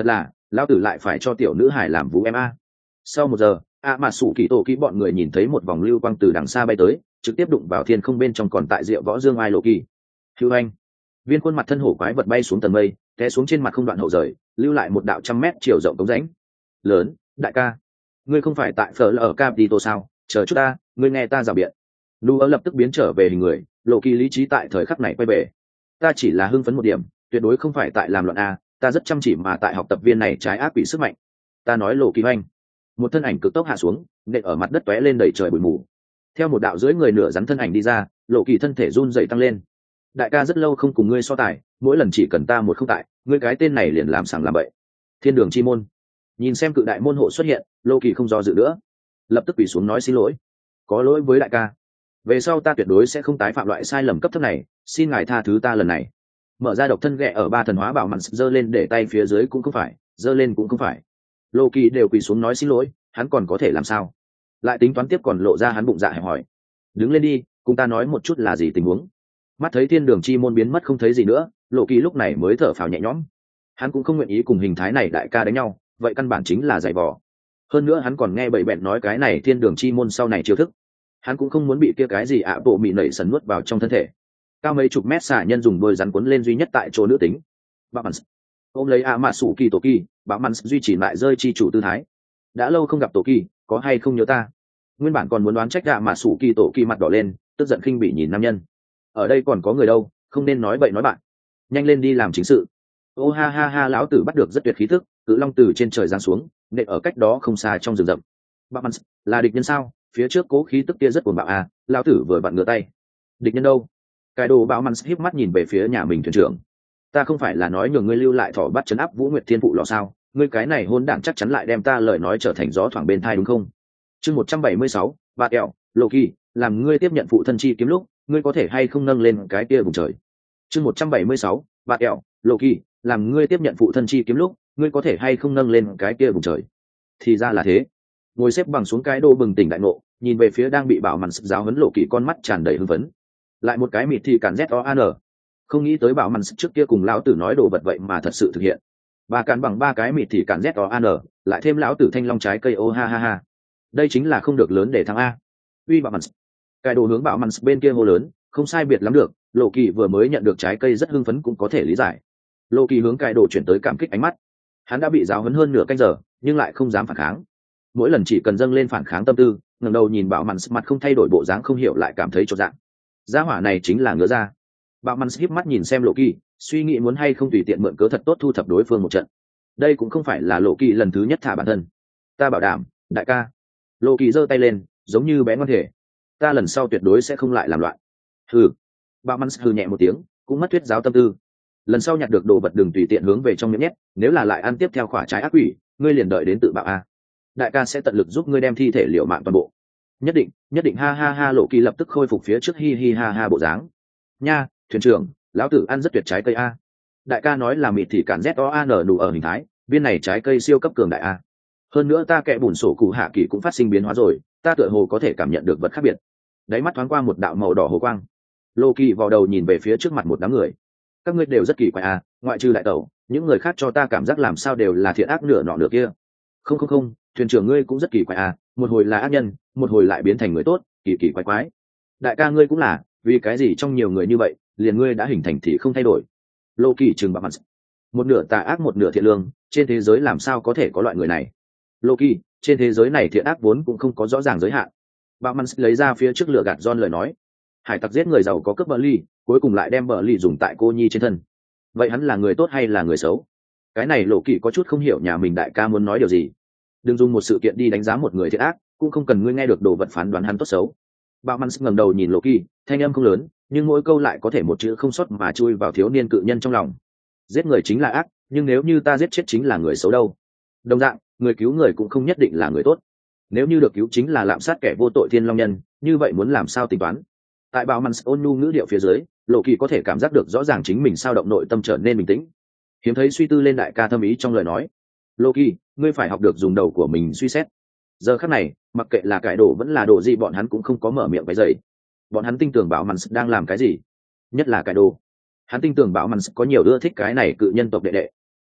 lao tử lại phải cho tiểu nữ hải làm vũ em a. Sau một giờ a mà sủ kỳ tổ ký bọn người nhìn thấy một vòng lưu quang từ đằng xa bay tới, trực tiếp đụng vào thiên không bên trong còn tại rượu võ dương ai lộ kỳ. Hưu anh, viên khuôn mặt thân hổ quái vật bay xuống tầng mây, té xuống trên mặt không đoạn hậu rời, lưu lại một đạo trăm mét chiều rộng cống rãnh lớn. Đại ca, ngươi không phải tại phở ở Capito sao? Chờ chút ta, ngươi nghe ta rào biện. Nu lập tức biến trở về hình người, lộ kỳ lý trí tại thời khắc này quay về. Ta chỉ là hưng phấn một điểm, tuyệt đối không phải tại làm loạn a, ta rất chăm chỉ mà tại học tập viên này trái ác quỷ sức mạnh. Ta nói lộ kỳ hoành. Một thân ảnh cực tốc hạ xuống, nện ở mặt đất tóe lên đầy trời bụi mù. Theo một đạo dưới người nửa rắn thân ảnh đi ra, lộ kỳ thân thể run dậy tăng lên. Đại ca rất lâu không cùng ngươi so tài, mỗi lần chỉ cần ta một không tại, ngươi cái tên này liền làm sảng làm bậy. Thiên đường chi môn. Nhìn xem cự đại môn hộ xuất hiện, lộ kỳ không do dự nữa, lập tức quỳ xuống nói xin lỗi. Có lỗi với đại ca, về sau ta tuyệt đối sẽ không tái phạm loại sai lầm cấp thấp này, xin ngài tha thứ ta lần này. Mở ra độc thân ghẹ ở ba thần hóa bảo mặn giơ lên để tay phía dưới cũng không phải, giơ lên cũng không phải. Lô kỳ đều quỳ xuống nói xin lỗi, hắn còn có thể làm sao? Lại tính toán tiếp còn lộ ra hắn bụng dạ hẹp hỏi. Đứng lên đi, cùng ta nói một chút là gì tình huống. Mắt thấy thiên đường chi môn biến mất không thấy gì nữa, Lộ kỳ lúc này mới thở phào nhẹ nhõm. Hắn cũng không nguyện ý cùng hình thái này đại ca đánh nhau, vậy căn bản chính là giày vò. Hơn nữa hắn còn nghe bậy bẹn nói cái này thiên đường chi môn sau này chiêu thức, hắn cũng không muốn bị kia cái gì ạ bộ mị nảy sần nuốt vào trong thân thể. Cao mấy chục mét xả nhân dùng đôi rắn cuốn lên duy nhất tại chỗ nữ tính. Bạo mặn ôm lấy ạ mạ sủ kỳ tổ kỳ, bạo mặn duy trì lại rơi chi chủ tư thái. Đã lâu không gặp tổ kỳ, có hay không nhớ ta? Nguyên bản còn muốn đoán trách ạ mạ sủ kỳ tổ kỳ mặt đỏ lên, tức giận khinh bỉ nhìn nam nhân. Ở đây còn có người đâu, không nên nói bậy nói bạn. Nhanh lên đi làm chính sự. Ô ha ha ha, lão tử bắt được rất tuyệt khí thức, cự long từ trên trời giáng xuống, nện ở cách đó không xa trong rừng rậm. Bạo mặn là địch nhân sao? Phía trước cố khí tức kia rất cuồng bạo à, lão tử vừa vặn ngửa tay. Địch nhân đâu? Cái đồ bạo mặn híp mắt nhìn về phía nhà mình thuyền trưởng. Ta không phải là nói nhường ngươi lưu lại thỏ bắt chấn áp Vũ Nguyệt Thiên phụ lọ sao? Ngươi cái này hôn đản chắc chắn lại đem ta lời nói trở thành gió thoảng bên thai đúng không? Chương một trăm bảy mươi sáu, Bạt Kẹo, Loki, làm ngươi tiếp nhận phụ thân chi kiếm lúc, ngươi có thể hay không nâng lên cái kia vùng trời? Chương một trăm bảy mươi sáu, Bạt Kẹo, Loki, làm ngươi tiếp nhận phụ thân chi kiếm lúc, ngươi có thể hay không nâng lên cái kia vùng trời? Thì ra là thế. Ngồi xếp bằng xuống cái đô bừng tỉnh đại ngộ, nhìn về phía đang bị bảo mặn giáo huấn Lộ Kỳ, con mắt tràn đầy hưng phấn. Lại một cái mịt thì cản z o an, không nghĩ tới bảo mặn trước kia cùng lão tử nói đồ vật vậy mà thật sự thực hiện. Và cản bằng ba cái mịt thì cản z o an, lại thêm lão tử thanh long trái cây ô ha ha ha. Đây chính là không được lớn để thắng a. Uy bảo mặn. Cái đồ hướng bảo mặn bên kia hô lớn, không sai biệt lắm được. Lộ Kỳ vừa mới nhận được trái cây rất hưng phấn cũng có thể lý giải. Lộ Kỳ hướng cái đồ chuyển tới cảm kích ánh mắt. Hắn đã bị giáo huấn hơn nửa canh giờ, nhưng lại không dám phản kháng. Mỗi lần chỉ cần dâng lên phản kháng tâm tư, ngẩng đầu nhìn bảo mặn mặt không thay đổi bộ dáng không hiểu lại cảm thấy chột dạ. Gia hỏa này chính là ngứa ra. Bảo mặn híp mắt nhìn xem Lộ Kỳ, suy nghĩ muốn hay không tùy tiện mượn cớ thật tốt thu thập đối phương một trận. Đây cũng không phải là Lộ Kỳ lần thứ nhất thả bản thân. Ta bảo đảm, đại ca. Lộ Kỳ giơ tay lên, giống như bé ngoan thể. Ta lần sau tuyệt đối sẽ không lại làm loạn. Hừ. Bảo mặn hừ nhẹ một tiếng, cũng mất thuyết giáo tâm tư. Lần sau nhặt được đồ vật đừng tùy tiện hướng về trong miệng nhét, nếu là lại ăn tiếp theo khỏa trái ác quỷ, ngươi liền đợi đến tự bạo a. Đại ca sẽ tận lực giúp ngươi đem thi thể liệu mạng toàn bộ. Nhất định, nhất định ha ha ha. Lộ Kỳ lập tức khôi phục phía trước hi hi ha ha bộ dáng. Nha, thuyền trưởng, lão tử ăn rất tuyệt trái cây a. Đại ca nói là mịt thì cản z o an đủ ở hình thái, viên này trái cây siêu cấp cường đại a. Hơn nữa ta kẽ bùn sổ cụ hạ kỳ cũng phát sinh biến hóa rồi, ta tựa hồ có thể cảm nhận được vật khác biệt. Đáy mắt thoáng qua một đạo màu đỏ hồ quang. Lộ Kỳ vào đầu nhìn về phía trước mặt một đám người. Các ngươi đều rất kỳ quái a, ngoại trừ đại tẩu, những người khác cho ta cảm giác làm sao đều là thiện ác nửa nọ nửa kia. Không không không, thuyền trưởng ngươi cũng rất kỳ quái à, một hồi là ác nhân, một hồi lại biến thành người tốt, kỳ kỳ quái quái. Đại ca ngươi cũng là, vì cái gì trong nhiều người như vậy, liền ngươi đã hình thành thì không thay đổi. Lô Kỳ trừng bạc mặt. Một nửa tà ác một nửa thiện lương, trên thế giới làm sao có thể có loại người này? Lô Kỳ, trên thế giới này thiện ác vốn cũng không có rõ ràng giới hạn. Bạc mặt lấy ra phía trước lửa gạt John lời nói. Hải tặc giết người giàu có cướp bờ ly, cuối cùng lại đem bờ ly dùng tại cô nhi trên thân. Vậy hắn là người tốt hay là người xấu? Cái này Lộ Kỳ có chút không hiểu nhà mình đại ca muốn nói điều gì. Đừng dùng một sự kiện đi đánh giá một người thiện ác, cũng không cần ngươi nghe được đồ vật phán đoán hắn tốt xấu. Bạo Mans ngẩng đầu nhìn Lộ Kỳ, thanh âm không lớn, nhưng mỗi câu lại có thể một chữ không sót mà chui vào thiếu niên cự nhân trong lòng. Giết người chính là ác, nhưng nếu như ta giết chết chính là người xấu đâu? Đồng dạng, người cứu người cũng không nhất định là người tốt. Nếu như được cứu chính là lạm sát kẻ vô tội thiên long nhân, như vậy muốn làm sao tính toán? Tại Bạo Mans ôn nhu ngữ điệu phía dưới, Lộ Kỳ có thể cảm giác được rõ ràng chính mình sao động nội tâm trở nên bình tĩnh. Hiếm thấy suy tư lên đại ca thâm ý trong lời nói. Loki, ngươi phải học được dùng đầu của mình suy xét. Giờ khắc này, mặc kệ là cải đồ vẫn là đồ gì bọn hắn cũng không có mở miệng cái dậy. Bọn hắn tin tưởng Bảo Mans đang làm cái gì, nhất là cải đồ. Hắn tin tưởng Bảo Mans có nhiều ưa thích cái này cự nhân tộc đệ đệ.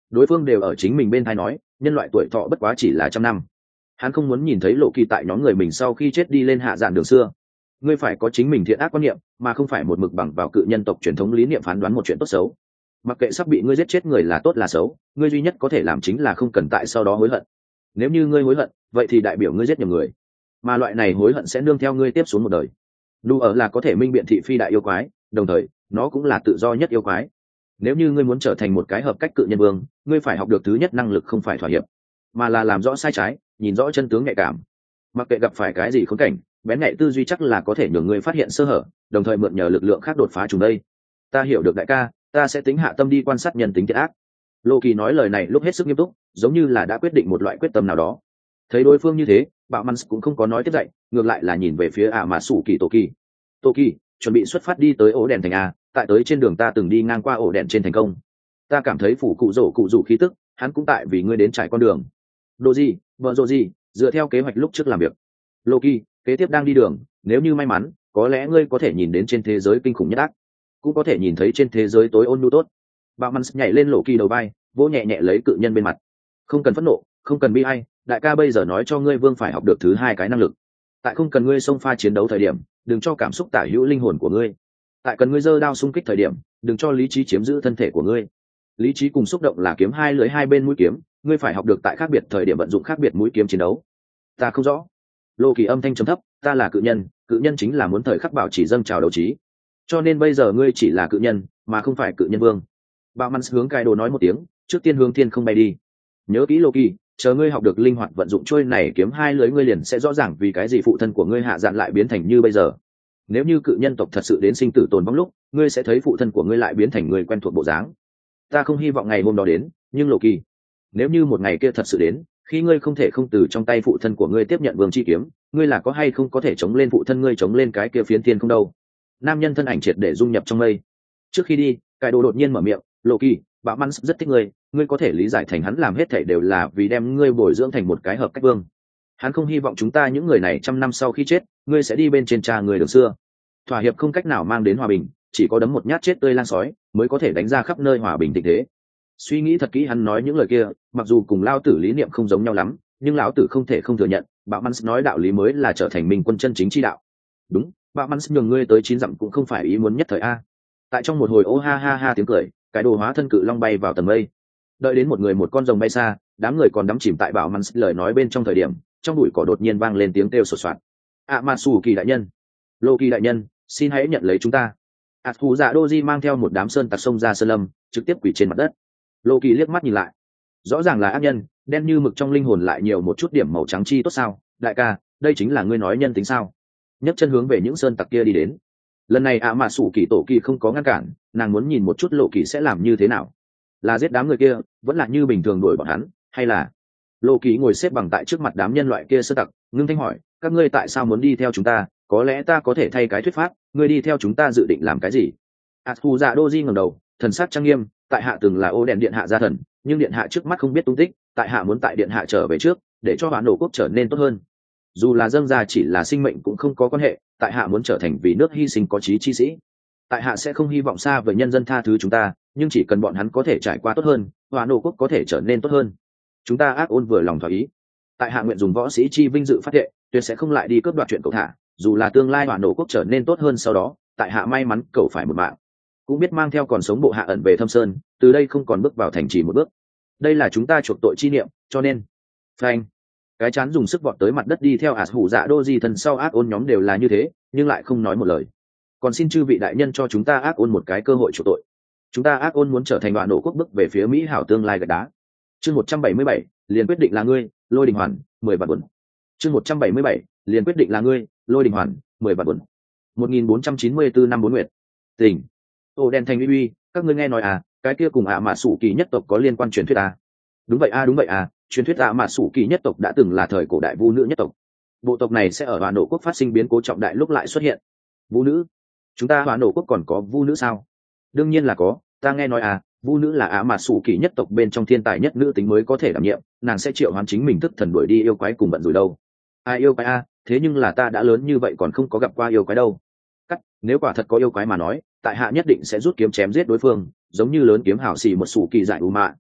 đối phương đều ở chính mình bên thai nói nhân loại tuổi thọ bất quá chỉ là trăm năm. Hắn không muốn nhìn thấy lộ kỳ tại nhóm người mình sau khi chết đi lên hạ dạng đường xưa. Ngươi phải có chính mình thiện ác quan niệm, mà không phải một mực bằng vào cự nhân tộc truyền thống lý niệm phán đoán một chuyện tốt xấu. Mặc kệ sắp bị ngươi giết chết người là tốt là xấu, ngươi duy nhất có thể làm chính là không cần tại sau đó hối hận. Nếu như ngươi hối hận, vậy thì đại biểu ngươi giết nhiều người, mà loại này hối hận sẽ nương theo ngươi tiếp xuống một đời. Nụ ở là có thể minh biện thị phi đại yêu quái, đồng thời nó cũng là tự do nhất yêu quái. Nếu như ngươi muốn trở thành một cái hợp cách cự nhân vương, ngươi phải học được thứ nhất năng lực không phải thỏa hiệp, mà là làm rõ sai trái, nhìn rõ chân tướng nhạy cảm. Mặc kệ gặp phải cái gì khốn cảnh, bén nhạy tư duy chắc là có thể nhường ngươi phát hiện sơ hở, đồng thời mượn nhờ lực lượng khác đột phá chúng đây. Ta hiểu được đại ca, ta sẽ tính hạ tâm đi quan sát nhân tính thiện ác. Lô Kỳ nói lời này lúc hết sức nghiêm túc, giống như là đã quyết định một loại quyết tâm nào đó. Thấy đối phương như thế, Bạo Mans cũng không có nói tiếp dậy, ngược lại là nhìn về phía ạ mà sủ kỳ Tô Kỳ. Tô Kỳ, chuẩn bị xuất phát đi tới ổ đèn thành a, tại tới trên đường ta từng đi ngang qua ổ đèn trên thành công. Ta cảm thấy phủ cụ rổ cụ rủ khí tức, hắn cũng tại vì ngươi đến trải con đường. Đồ gì, vợ đồ gì, dựa theo kế hoạch lúc trước làm việc. Lô Kỳ, kế tiếp đang đi đường, nếu như may mắn, có lẽ ngươi có thể nhìn đến trên thế giới kinh khủng nhất ác, cũng có thể nhìn thấy trên thế giới tối ôn nhu tốt. Bạo Mans nhảy lên Lô Kỳ đầu vai, vỗ nhẹ nhẹ lấy cự nhân bên mặt. Không cần phẫn nộ, không cần bi ai, đại ca bây giờ nói cho ngươi vương phải học được thứ hai cái năng lực. Tại không cần ngươi xông pha chiến đấu thời điểm, đừng cho cảm xúc tả hữu linh hồn của ngươi. Tại cần ngươi giơ đao xung kích thời điểm, đừng cho lý trí chiếm giữ thân thể của ngươi. Lý trí cùng xúc động là kiếm hai lưỡi hai bên mũi kiếm, ngươi phải học được tại khác biệt thời điểm vận dụng khác biệt mũi kiếm chiến đấu. Ta không rõ. Lô Kỳ âm thanh trầm thấp, ta là cự nhân, cự nhân chính là muốn thời khắc bảo chỉ dâng trào đấu trí. Cho nên bây giờ ngươi chỉ là cự nhân, mà không phải cự nhân vương. Bạo Mans hướng Cai Đồ nói một tiếng, trước tiên hướng thiên không bay đi. Nhớ kỹ Lô Kỳ, chờ ngươi học được linh hoạt vận dụng trôi này kiếm hai lưỡi, ngươi liền sẽ rõ ràng vì cái gì phụ thân của ngươi hạ dạn lại biến thành như bây giờ. Nếu như cự nhân tộc thật sự đến sinh tử tồn vong lúc, ngươi sẽ thấy phụ thân của ngươi lại biến thành người quen thuộc bộ dáng. Ta không hy vọng ngày hôm đó đến, nhưng Lô Kỳ, nếu như một ngày kia thật sự đến, khi ngươi không thể không từ trong tay phụ thân của ngươi tiếp nhận vương chi kiếm, ngươi là có hay không có thể chống lên phụ thân ngươi, chống lên cái kia phiến thiên không đâu. Nam nhân thân ảnh triệt để dung nhập trong mây. Trước khi đi, Cai Đồ đột nhiên mở miệng, Lô Kỳ, Bạo Mans rất thích ngươi, ngươi có thể lý giải thành hắn làm hết thảy đều là vì đem ngươi bồi dưỡng thành một cái hợp cách vương. Hắn không hy vọng chúng ta những người này trăm năm sau khi chết, ngươi sẽ đi bên trên cha người đường xưa. Thỏa hiệp không cách nào mang đến hòa bình, chỉ có đấm một nhát chết tươi lang sói mới có thể đánh ra khắp nơi hòa bình tình thế. Suy nghĩ thật kỹ hắn nói những lời kia, mặc dù cùng lao tử lý niệm không giống nhau lắm, nhưng lão tử không thể không thừa nhận, Bạo Mans nói đạo lý mới là trở thành minh quân chân chính chi đạo. Đúng, Bạo Mans nhường ngươi tới chín dặm cũng không phải ý muốn nhất thời a. Tại trong một hồi ô ha ha ha tiếng cười, cái đồ hóa thân cự long bay vào tầng mây. Đợi đến một người một con rồng bay xa, đám người còn đắm chìm tại Bạo Mans lời nói bên trong thời điểm, trong bụi cỏ đột nhiên vang lên tiếng kêu sột soạt. ạ mà sủ kỳ đại nhân, Lô Kỳ đại nhân, xin hãy nhận lấy chúng ta. ạt hù dạ Doji mang theo một đám sơn tặc sông ra sơn lâm, trực tiếp quỳ trên mặt đất. Lô Kỳ liếc mắt nhìn lại, rõ ràng là ác nhân, đen như mực trong linh hồn lại nhiều một chút điểm màu trắng chi tốt sao? Đại ca, đây chính là ngươi nói nhân tính sao? Nhấc chân hướng về những sơn tặc kia đi đến. Lần này ạ mà sủ kỳ tổ kỳ không có ngăn cản, nàng muốn nhìn một chút Lô Kỳ sẽ làm như thế nào, là giết đám người kia, vẫn là như bình thường đuổi bọn hắn, hay là... Lô Kỳ ngồi xếp bằng tại trước mặt đám nhân loại kia sơn tặc, ngưng thanh hỏi, các ngươi tại sao muốn đi theo chúng ta? Có lẽ ta có thể thay cái thuyết pháp, ngươi đi theo chúng ta dự định làm cái gì? ạt hù dạ Doji ngẩng đầu, thần sắc trang nghiêm, tại hạ từng là ô đèn điện hạ gia thần, nhưng điện hạ trước mắt không biết tung tích, tại hạ muốn tại điện hạ trở về trước, để cho bản đồ quốc trở nên tốt hơn. Dù là dâng ra chỉ là sinh mệnh cũng không có quan hệ, tại hạ muốn trở thành vì nước hy sinh có chí chi sĩ. Tại hạ sẽ không hy vọng xa với nhân dân tha thứ chúng ta, nhưng chỉ cần bọn hắn có thể trải qua tốt hơn, bản đồ quốc có thể trở nên tốt hơn. Chúng ta ác ôn vừa lòng thỏa ý. Tại hạ nguyện dùng võ sĩ chi vinh dự phát thệ, tuyệt sẽ không lại đi cướp đoạt chuyện cậu thả, dù là tương lai bản đồ quốc trở nên tốt hơn sau đó, tại hạ may mắn cậu phải một mạng, cũng biết mang theo còn sống bộ hạ ẩn về Thâm Sơn, từ đây không còn bước vào thành trì một bước. Đây là chúng ta chuộc tội chi niệm, cho nên phanh, cái chán dùng sức vọt tới mặt đất đi theo ạt hủ dạ Doji thần sau ác ôn nhóm đều là như thế, nhưng lại không nói một lời. Còn xin chư vị đại nhân cho chúng ta ác ôn một cái cơ hội chuộc tội. Chúng ta ác ôn muốn trở thành đoạn nổ quốc bước về phía mỹ hảo tương lai gạch đá. Chương một trăm bảy mươi bảy, liền quyết định là ngươi, Lôi Đình Hoàn, mười vạn buồn. Chương một trăm bảy mươi bảy, liền quyết định là ngươi, Lôi Đình Hoàn, mười vạn buồn. một nghìn bốn trăm chín mươi tư năm bốn nguyệt. Tỉnh. Ô đen thành uy uy, các ngươi nghe nói à, cái kia cùng ạ mã sủ kỳ nhất tộc có liên quan truyền thuyết à? Đúng vậy à, đúng vậy à, truyền thuyết ạ mã sủ kỳ nhất tộc đã từng là thời cổ đại vu nữ nhất tộc. Bộ tộc này sẽ ở Hoàn Nổ quốc phát sinh biến cố trọng đại lúc lại xuất hiện. Vu nữ? Chúng ta Hoàn Nổ quốc còn có vu nữ sao? Đương nhiên là có, ta nghe nói à, vu nữ là ạ mã sủ kỳ nhất tộc bên trong thiên tài nhất nữ tính mới có thể đảm nhiệm, nàng sẽ triệu hoán chính mình thức thần đuổi đi yêu quái cùng bận rồi đâu. Ai yêu quái à, thế nhưng là ta đã lớn như vậy còn không có gặp qua yêu quái đâu. Cắt, nếu quả thật có yêu quái mà nói, tại hạ nhất định sẽ rút kiếm chém giết đối phương, giống như lớn kiếm hảo xì một sủ kỳ dại u mạ.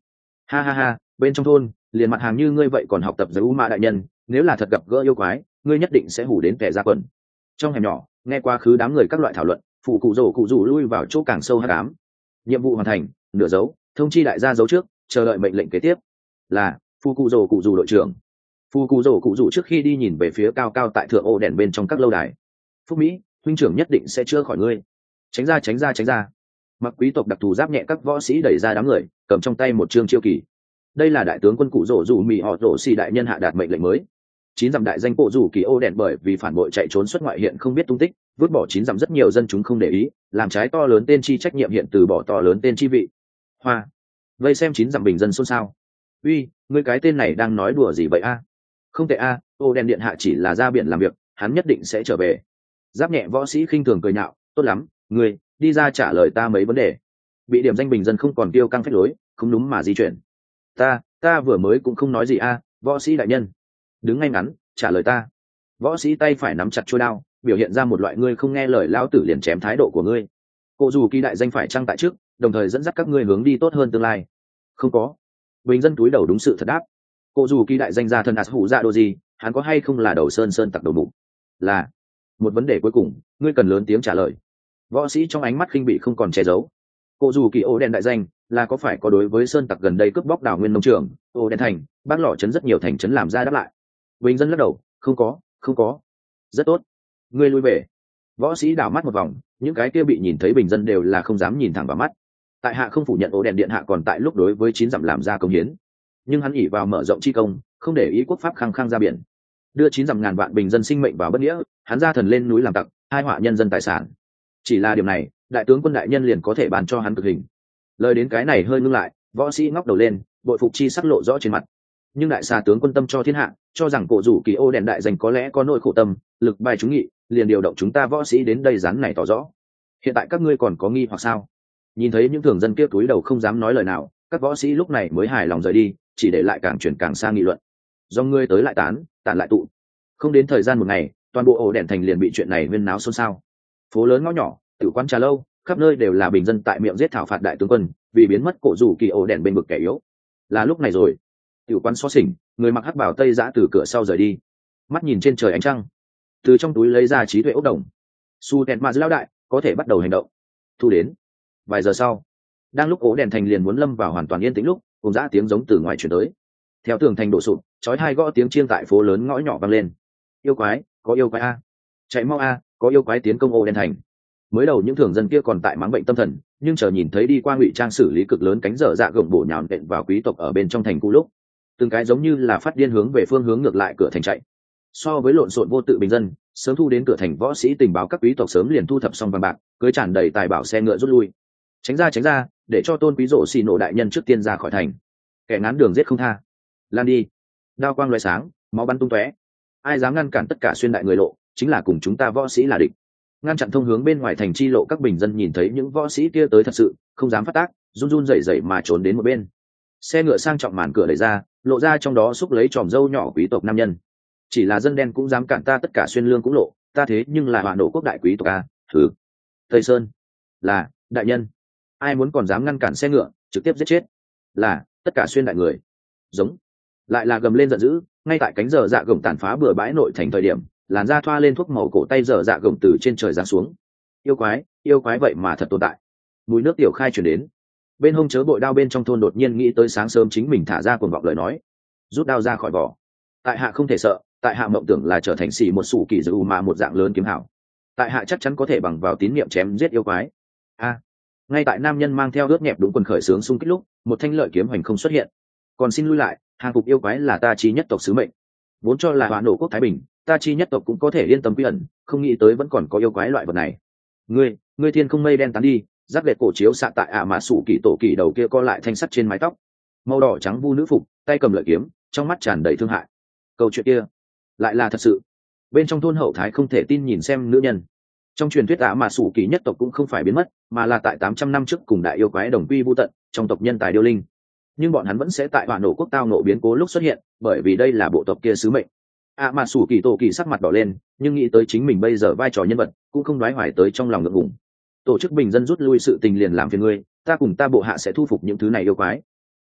Ha ha ha, bên trong thôn liền mặt hàng như ngươi vậy còn học tập giới u mã đại nhân, nếu là thật gặp gỡ yêu quái ngươi nhất định sẽ hủ đến kẻ ra quần. Trong hẻm nhỏ nghe quá khứ đám người các loại thảo luận, phụ cụ rổ cụ rủ lui vào chỗ càng sâu hắc ám. Nhiệm vụ hoàn thành, nửa dấu thông chi đại gia dấu trước, chờ đợi mệnh lệnh kế tiếp. Là phụ cụ rổ cụ rủ đội trưởng. Phụ cụ rổ cụ rủ trước khi đi nhìn về phía cao cao tại thượng ô đèn bên trong các lâu đài. Phúc Mỹ, huynh trưởng nhất định sẽ chữa khỏi ngươi. Tránh ra tránh ra tránh ra. Mặc quý tộc đặc thù giáp nhẹ các võ sĩ đẩy ra đám người, cầm trong tay một chương chiêu kỳ. Đây là đại tướng quân cụ rổ rủ mì họ rổ xì đại nhân hạ đạt mệnh lệnh mới. Chín dặm đại danh bộ rủ kỳ ô đèn bởi vì phản bội chạy trốn xuất ngoại hiện không biết tung tích, vứt bỏ chín dặm rất nhiều dân chúng không để ý, làm trái to lớn tên chi trách nhiệm hiện từ bỏ to lớn tên chi vị. Hoa, vây xem chín dặm bình dân xôn xao. Uy, ngươi cái tên này đang nói đùa gì vậy a? Không tệ a, ô đèn điện hạ chỉ là ra biển làm việc, hắn nhất định sẽ trở về. Giáp nhẹ võ sĩ khinh thường cười nhạo, tốt lắm, ngươi đi ra trả lời ta mấy vấn đề. Bị điểm danh bình dân không còn tiêu căng phách lối, không đúng mà di chuyển. Ta, ta vừa mới cũng không nói gì a, võ sĩ đại nhân. Đứng ngay ngắn, trả lời ta. Võ sĩ tay phải nắm chặt chuôi đao, biểu hiện ra một loại ngươi không nghe lời lão tử liền chém thái độ của ngươi. Cô dù kỳ đại danh phải trăng tại trước, đồng thời dẫn dắt các ngươi hướng đi tốt hơn tương lai. Không có. Bình dân túi đầu đúng sự thật đáp. Cô dù kỳ đại danh ra thân ạt hủ dạ đồ gì, hắn có hay không là đầu sơn sơn tặc đầu mục? Là. Một vấn đề cuối cùng, ngươi cần lớn tiếng trả lời. Võ sĩ trong ánh mắt khinh bị không còn che giấu. Cô dù kỳ ô đen đại danh là có phải có đối với sơn tặc gần đây cướp bóc đào nguyên nông trường, ô đen thành, bác lọ chấn rất nhiều thành trấn làm ra đáp lại. Bình dân lắc đầu, không có, không có. Rất tốt, ngươi lui về. Võ sĩ đảo mắt một vòng, những cái kia bị nhìn thấy bình dân đều là không dám nhìn thẳng vào mắt. Tại hạ không phủ nhận ô đen điện hạ còn tại lúc đối với chín dặm làm ra công hiến, nhưng hắn ỉ vào mở rộng chi công, không để ý quốc pháp khăng khăng ra biển, đưa chín dặm ngàn vạn bình dân sinh mệnh vào bất nghĩa, hắn ra thần lên núi làm tặc, hai họa nhân dân tài sản. Chỉ là điểm này, đại tướng quân đại nhân liền có thể bàn cho hắn cực hình. Lời đến cái này hơi ngưng lại, võ sĩ ngóc đầu lên, bội phục chi sắc lộ rõ trên mặt. Nhưng đại xà tướng quân tâm cho thiên hạ, cho rằng cổ rủ kỳ ô đèn đại danh có lẽ có nỗi khổ tâm, lực bài chúng nghị, liền điều động chúng ta võ sĩ đến đây rắn này tỏ rõ. Hiện tại các ngươi còn có nghi hoặc sao? Nhìn thấy những thường dân kia túi đầu không dám nói lời nào, các võ sĩ lúc này mới hài lòng rời đi, chỉ để lại càng chuyển càng xa nghị luận. Do ngươi tới lại tán, tản lại tụ. Không đến thời gian một ngày, toàn bộ ổ đèn thành liền bị chuyện này huyên náo xôn xao. Phố lớn ngõ nhỏ, tử quán trà lâu, khắp nơi đều là bình dân tại miệng giết thảo phạt đại tướng quân, vì biến mất cổ rủ kỳ ổ đèn bên vực kẻ yếu. Là lúc này rồi, tiểu quán xó xỉnh, người mặc hắc bào tây giã từ cửa sau rời đi, mắt nhìn trên trời ánh trăng, từ trong túi lấy ra trí tuệ ốc đồng. Su đèn mà lão đại có thể bắt đầu hành động. Thu đến. Vài giờ sau, đang lúc ổ đèn thành liền muốn lâm vào hoàn toàn yên tĩnh lúc, cùng dã tiếng giống từ ngoài truyền tới. Theo tường thành đổ sụp, chói hai gõ tiếng chiêng tại phố lớn ngõ nhỏ vang lên. Yêu quái, có yêu quái a! Chạy mau a, có yêu quái tiến công ổ đèn thành. Mới đầu những thường dân kia còn tại mắng bệnh tâm thần, nhưng chờ nhìn thấy đi qua ngụy trang xử lý cực lớn cánh dở dạ gồng bổ nhào nện vào quý tộc ở bên trong thành cũ lúc, từng cái giống như là phát điên hướng về phương hướng ngược lại cửa thành chạy. So với lộn xộn vô tự bình dân, sớm thu đến cửa thành võ sĩ tình báo các quý tộc sớm liền thu thập xong vàng bạc, cưới tràn đầy tài bảo xe ngựa rút lui. Tránh ra tránh ra, để cho tôn quý rộ xì nổ đại nhân trước tiên ra khỏi thành. Kẻ ngán đường giết không tha. Lan đi. Đao quang loé sáng, máu bắn tung tóe. Ai dám ngăn cản tất cả xuyên đại người lộ, chính là cùng chúng ta võ sĩ là địch. Ngăn chặn thông hướng bên ngoài thành chi lộ, các bình dân nhìn thấy những võ sĩ kia tới thật sự không dám phát tác, run run rẩy rẩy mà trốn đến một bên. Xe ngựa sang trọng màn cửa đẩy ra, lộ ra trong đó xúc lấy tròm râu nhỏ quý tộc nam nhân. Chỉ là dân đen cũng dám cản ta, tất cả xuyên lương cũng lộ, ta thế nhưng là hỏa nổ quốc đại quý tộc a. Thử. Tây Sơn. Là đại nhân. Ai muốn còn dám ngăn cản xe ngựa, trực tiếp giết chết. Là tất cả xuyên đại người. Giống. Lại là gầm lên giận dữ, ngay tại cánh giờ dạ gồng tàn phá bừa bãi nội thành thời điểm, làn da thoa lên thuốc màu cổ tay giờ dạ gồng từ trên trời giáng xuống. Yêu quái, yêu quái vậy mà thật tồn tại. Mùi nước tiểu khai chuyển đến. Bên hông chớ bội đao bên trong thôn đột nhiên nghĩ tới sáng sớm chính mình thả ra cuồng vọng lời nói, rút đao ra khỏi vỏ. Tại hạ không thể sợ, tại hạ mộng tưởng là trở thành xỉ một sủ kỳ dù mà một dạng lớn kiếm hảo. Tại hạ chắc chắn có thể bằng vào tín niệm chém giết yêu quái. A. Ngay tại nam nhân mang theo ướt nhẹp đúng quần khởi sướng xung kích lúc, một thanh lợi kiếm hoành không xuất hiện. Còn xin lui lại, hàng phục yêu quái là ta chi nhất tộc sứ mệnh. Vốn cho là hoạn nổ quốc thái bình, ta chi nhất tộc cũng có thể yên tâm quy ẩn, không nghĩ tới vẫn còn có yêu quái loại vật này. Ngươi, ngươi thiên không mây đen tán đi, rác lệ cổ chiếu xạ tại ạ mã sủ kỳ tổ kỳ đầu kia co lại thanh sắt trên mái tóc, màu đỏ trắng vu nữ phục, tay cầm lợi kiếm, trong mắt tràn đầy thương hại. Câu chuyện kia lại là thật sự. Bên trong thôn hậu thái không thể tin nhìn xem nữ nhân. Trong truyền thuyết ạ mã sủ kỳ nhất tộc cũng không phải biến mất, mà là tại tám trăm năm trước cùng đại yêu quái đồng quy vu tận, trong tộc nhân tài điêu linh. Nhưng bọn hắn vẫn sẽ tại hoạn nổ quốc tao nộ biến cố lúc xuất hiện, bởi vì đây là bộ tộc kia sứ mệnh. ạ mã sủ kỳ tổ kỳ sắc mặt đỏ lên, nhưng nghĩ tới chính mình bây giờ vai trò nhân vật, cũng không đoái hoài tới trong lòng ngượng ngùng. Tổ chức bình dân rút lui sự tình liền làm phiền ngươi, ta cùng ta bộ hạ sẽ thu phục những thứ này yêu quái.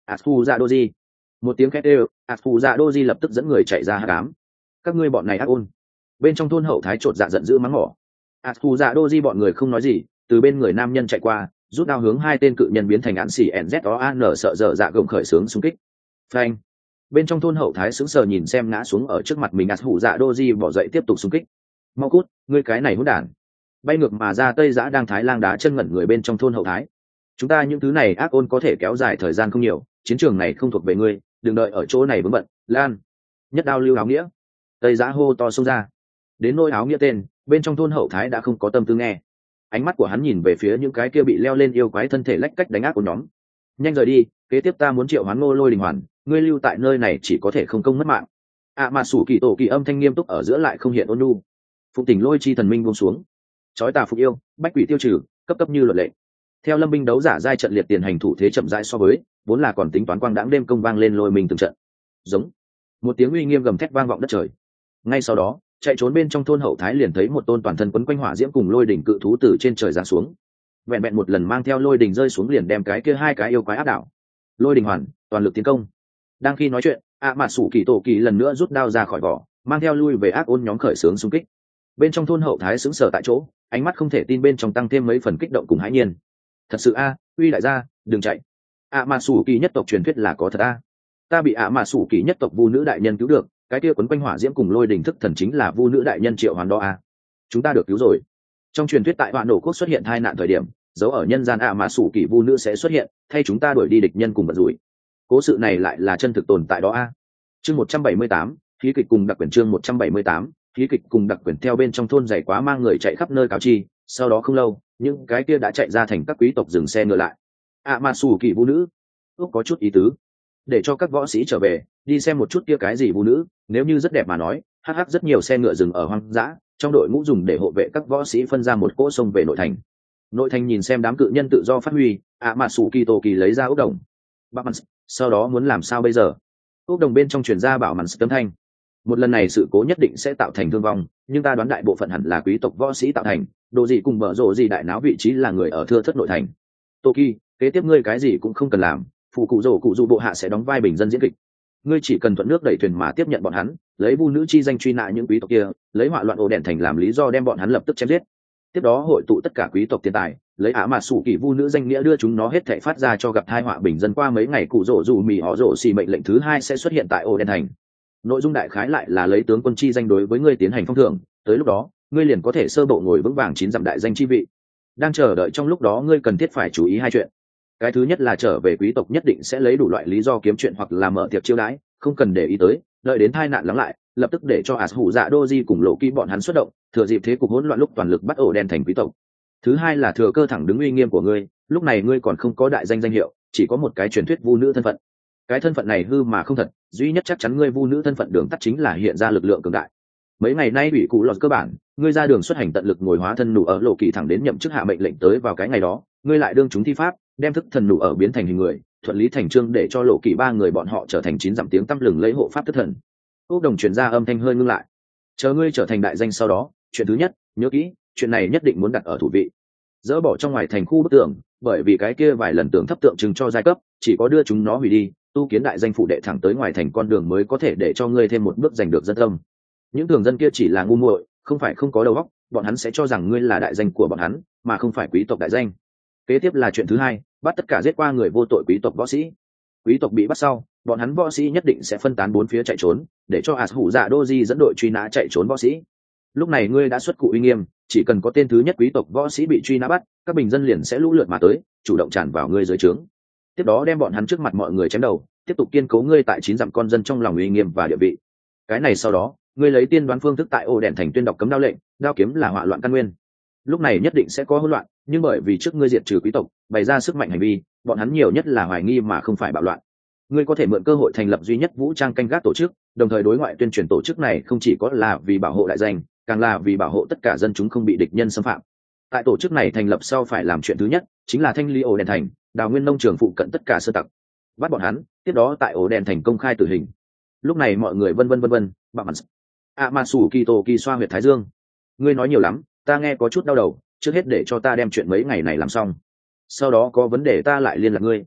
Asu dạ doji. Một tiếng két đều, Asu dạ doji lập tức dẫn người chạy ra hắc ám. Các ngươi bọn này ác ôn. Bên trong thôn hậu thái trột dạ giận dữ mắng mỏ. Asu dạ doji bọn người không nói gì, từ bên người nam nhân chạy qua, rút đao hướng hai tên cự nhân biến thành án xỉ nzon sợ dở dạ gồng khởi sướng xung kích. Phanh. Bên trong thôn hậu thái sững sờ nhìn xem ngã xuống ở trước mặt mình Asu dạ doji bỏ dậy tiếp tục xung kích. Mau cút, ngươi cái này hỗn đản. Bay ngược mà ra tây giã đang thái lang đá chân ngẩn người bên trong thôn hậu thái. Chúng ta những thứ này ác ôn có thể kéo dài thời gian không nhiều, chiến trường này không thuộc về ngươi, đừng đợi ở chỗ này vướng bận. Lan. Nhất đao lưu áo nghĩa. Tây giã hô to xông ra. Đến nôi áo nghĩa tên, bên trong thôn hậu thái đã không có tâm tư nghe. Ánh mắt của hắn nhìn về phía những cái kia bị leo lên yêu quái thân thể lách cách đánh ác của nhóm. Nhanh rời đi, kế tiếp ta muốn triệu hoán Ngô Lôi Đình Hoàn, ngươi lưu tại nơi này chỉ có thể không công mất mạng. À mà sủ kỳ tổ kỳ âm thanh nghiêm túc ở giữa lại không hiện ôn nhu. Phụng Tình Lôi chi thần minh buông xuống. Chói tà phục yêu, bách quỷ tiêu trừ, cấp cấp như luật lệ. Theo lâm binh đấu giả giai trận liệt tiền hành thủ thế chậm rãi so với, vốn là còn tính toán quang đãng đêm công vang lên lôi mình từng trận. Giống. Một tiếng uy nghiêm gầm thét vang vọng đất trời. Ngay sau đó, chạy trốn bên trong thôn hậu thái liền thấy một tôn toàn thân quấn quanh hỏa diễm cùng lôi đỉnh cự thú từ trên trời giáng xuống. Vẹn vẹn một lần mang theo lôi đỉnh rơi xuống liền đem cái kia hai cái yêu quái áp đảo. Lôi đỉnh hoàn, toàn lực tiến công. Đang khi nói chuyện, ạ mạt sủ kỳ tổ kỳ lần nữa rút đao ra khỏi vỏ, mang theo lui về ác ôn nhóm khởi xướng xung kích. Bên trong thôn hậu thái sững sờ tại chỗ, ánh mắt không thể tin bên trong tăng thêm mấy phần kích động cùng hãi nhiên. Thật sự a, uy đại gia, đừng chạy. ạ mạt sủ kỳ nhất tộc truyền thuyết là có thật a. Ta bị ạ mạt sủ kỳ nhất tộc vu nữ đại nhân cứu được, cái kia quấn quanh hỏa diễm cùng lôi đỉnh thức thần chính là vu nữ đại nhân triệu hoàn đó a. Chúng ta được cứu rồi. Trong truyền thuyết tại Hoạn Nổ Quốc xuất hiện tai nạn thời điểm, dấu ở nhân gian ạ mạt sủ kỳ vu nữ sẽ xuất hiện, thay chúng ta đuổi đi địch nhân cùng bận rủi. Cố sự này lại là chân thực tồn tại đó a. Chương một trăm bảy mươi tám, khí kịch cùng đặc quyền chương một trăm bảy mươi tám, khí kịch cùng đặc quyền theo bên trong thôn dày quá mang người chạy khắp nơi cáo chi, sau đó không lâu, những cái kia đã chạy ra thành các quý tộc dừng xe ngựa lại. ạ mạt sủ kỳ vu nữ, ước có chút ý tứ. Để cho các võ sĩ trở về, đi xem một chút kia cái gì vu nữ, nếu như rất đẹp mà nói, hắc hắc rất nhiều xe ngựa dừng ở hoang dã, trong đội ngũ dùng để hộ vệ các võ sĩ phân ra một cỗ sông về nội thành. Nội thành nhìn xem đám cự nhân tự do phát huy, ạ mạt sủ kỳ tổ kỳ lấy ra ốc đồng. Bác Mans, sau đó muốn làm sao bây giờ? Ốc đồng bên trong truyền ra bảo Mans tấm thanh. Một lần này sự cố nhất định sẽ tạo thành thương vong, nhưng ta đoán đại bộ phận hẳn là quý tộc võ sĩ tạo thành, đồ gì cùng bở rộ gì đại náo vị trí là người ở thưa thất nội thành. Toki, kế tiếp ngươi cái gì cũng không cần làm, phụ cụ rổ cụ dụ bộ hạ sẽ đóng vai bình dân diễn kịch. Ngươi chỉ cần thuận nước đẩy thuyền mà tiếp nhận bọn hắn, lấy vu nữ chi danh truy nã những quý tộc kia, lấy họa loạn ổ đèn thành làm lý do đem bọn hắn lập tức chém giết. Tiếp đó hội tụ tất cả quý tộc tiền tài, lấy ả mà sủ kỳ vu nữ danh nghĩa đưa chúng nó hết thảy phát ra cho gặp tai họa bình dân. Qua mấy ngày cụ rổ dù mì họ rổ xì mệnh lệnh thứ hai sẽ xuất hiện tại ổ đèn thành. Nội dung đại khái lại là lấy tướng quân chi danh đối với ngươi tiến hành phong thưởng, tới lúc đó ngươi liền có thể sơ bộ ngồi vững vàng chín dặm đại danh chi vị. Đang chờ đợi trong lúc đó ngươi cần thiết phải chú ý hai chuyện. Cái thứ nhất là trở về quý tộc nhất định sẽ lấy đủ loại lý do kiếm chuyện hoặc là mở tiệc chiêu đãi, không cần để ý tới, đợi đến tai nạn lắng lại, lập tức để cho Asuhu Dạ Doji cùng Lộ Kỳ bọn hắn xuất động, thừa dịp thế cục hỗn loạn lúc toàn lực bắt ổ đen thành quý tộc. Thứ hai là thừa cơ thẳng đứng uy nghiêm của ngươi, lúc này ngươi còn không có đại danh danh hiệu, chỉ có một cái truyền thuyết vu nữ thân phận. Cái thân phận này hư mà không thật, duy nhất chắc chắn ngươi vu nữ thân phận đường tắt chính là hiện ra lực lượng cường đại. Mấy ngày nay ủy cụ lọt cơ bản, ngươi ra đường xuất hành tận lực ngồi hóa thân nụ ở Lộ Kỳ thẳng đến nhậm chức hạ mệnh lệnh tới vào cái ngày đó, ngươi lại đương chúng thi pháp, đem thức thần nụ ở biến thành hình người, thuận lý thành trương để cho Lộ Kỳ ba người bọn họ trở thành chín dặm tiếng tăm lừng lấy hộ pháp thức thần. Úc đồng truyền ra âm thanh hơi ngưng lại. Chờ ngươi trở thành đại danh sau đó, chuyện thứ nhất, nhớ kỹ, chuyện này nhất định muốn đặt ở thủ vị. Dỡ bỏ trong ngoài thành khu bức tượng, bởi vì cái kia vài lần tượng thấp tượng trưng cho giai cấp, chỉ có đưa chúng nó hủy đi, tu kiến đại danh phụ đệ thẳng tới ngoài thành con đường mới có thể để cho ngươi thêm một bước giành được dân tâm. Những thường dân kia chỉ là ngu muội, không phải không có đầu óc, bọn hắn sẽ cho rằng ngươi là đại danh của bọn hắn, mà không phải quý tộc đại danh. Kế tiếp là chuyện thứ hai, bắt tất cả giết qua người vô tội quý tộc võ sĩ. Quý tộc bị bắt sau, bọn hắn võ sĩ nhất định sẽ phân tán bốn phía chạy trốn, để cho Asuhu Dạ Doji dẫn đội truy nã chạy trốn võ sĩ. Lúc này ngươi đã xuất cụ uy nghiêm, chỉ cần có tên thứ nhất quý tộc võ sĩ bị truy nã bắt, các bình dân liền sẽ lũ lượt mà tới, chủ động tràn vào ngươi dưới trướng. Tiếp đó đem bọn hắn trước mặt mọi người chém đầu, tiếp tục kiên cố ngươi tại chín dặm con dân trong lòng uy nghiêm và địa vị. Cái này sau đó, ngươi lấy tiên đoán phương thức tại ổ đèn thành tuyên đọc cấm đao lệnh, đao kiếm là họa loạn căn nguyên. Lúc này nhất định sẽ có hỗn loạn, nhưng bởi vì trước ngươi diệt trừ quý tộc, bày ra sức mạnh hành vi, bọn hắn nhiều nhất là hoài nghi mà không phải bạo loạn. Ngươi có thể mượn cơ hội thành lập duy nhất vũ trang canh gác tổ chức, đồng thời đối ngoại tuyên truyền tổ chức này không chỉ có là vì bảo hộ đại danh, càng là vì bảo hộ tất cả dân chúng không bị địch nhân xâm phạm. Tại tổ chức này thành lập sau phải làm chuyện thứ nhất chính là thanh lý ổ đèn thành, đào nguyên nông trường phụ cận tất cả sơ tặc, bắt bọn hắn, tiếp đó tại ổ đèn thành công khai tử hình. Lúc này mọi người vân vân vân vân, bạn mặt a ma sủ kỳ tổ kỳ xoa huyệt thái dương. Ngươi nói nhiều lắm, ta nghe có chút đau đầu, trước hết để cho ta đem chuyện mấy ngày này làm xong, sau đó có vấn đề ta lại liên lạc ngươi.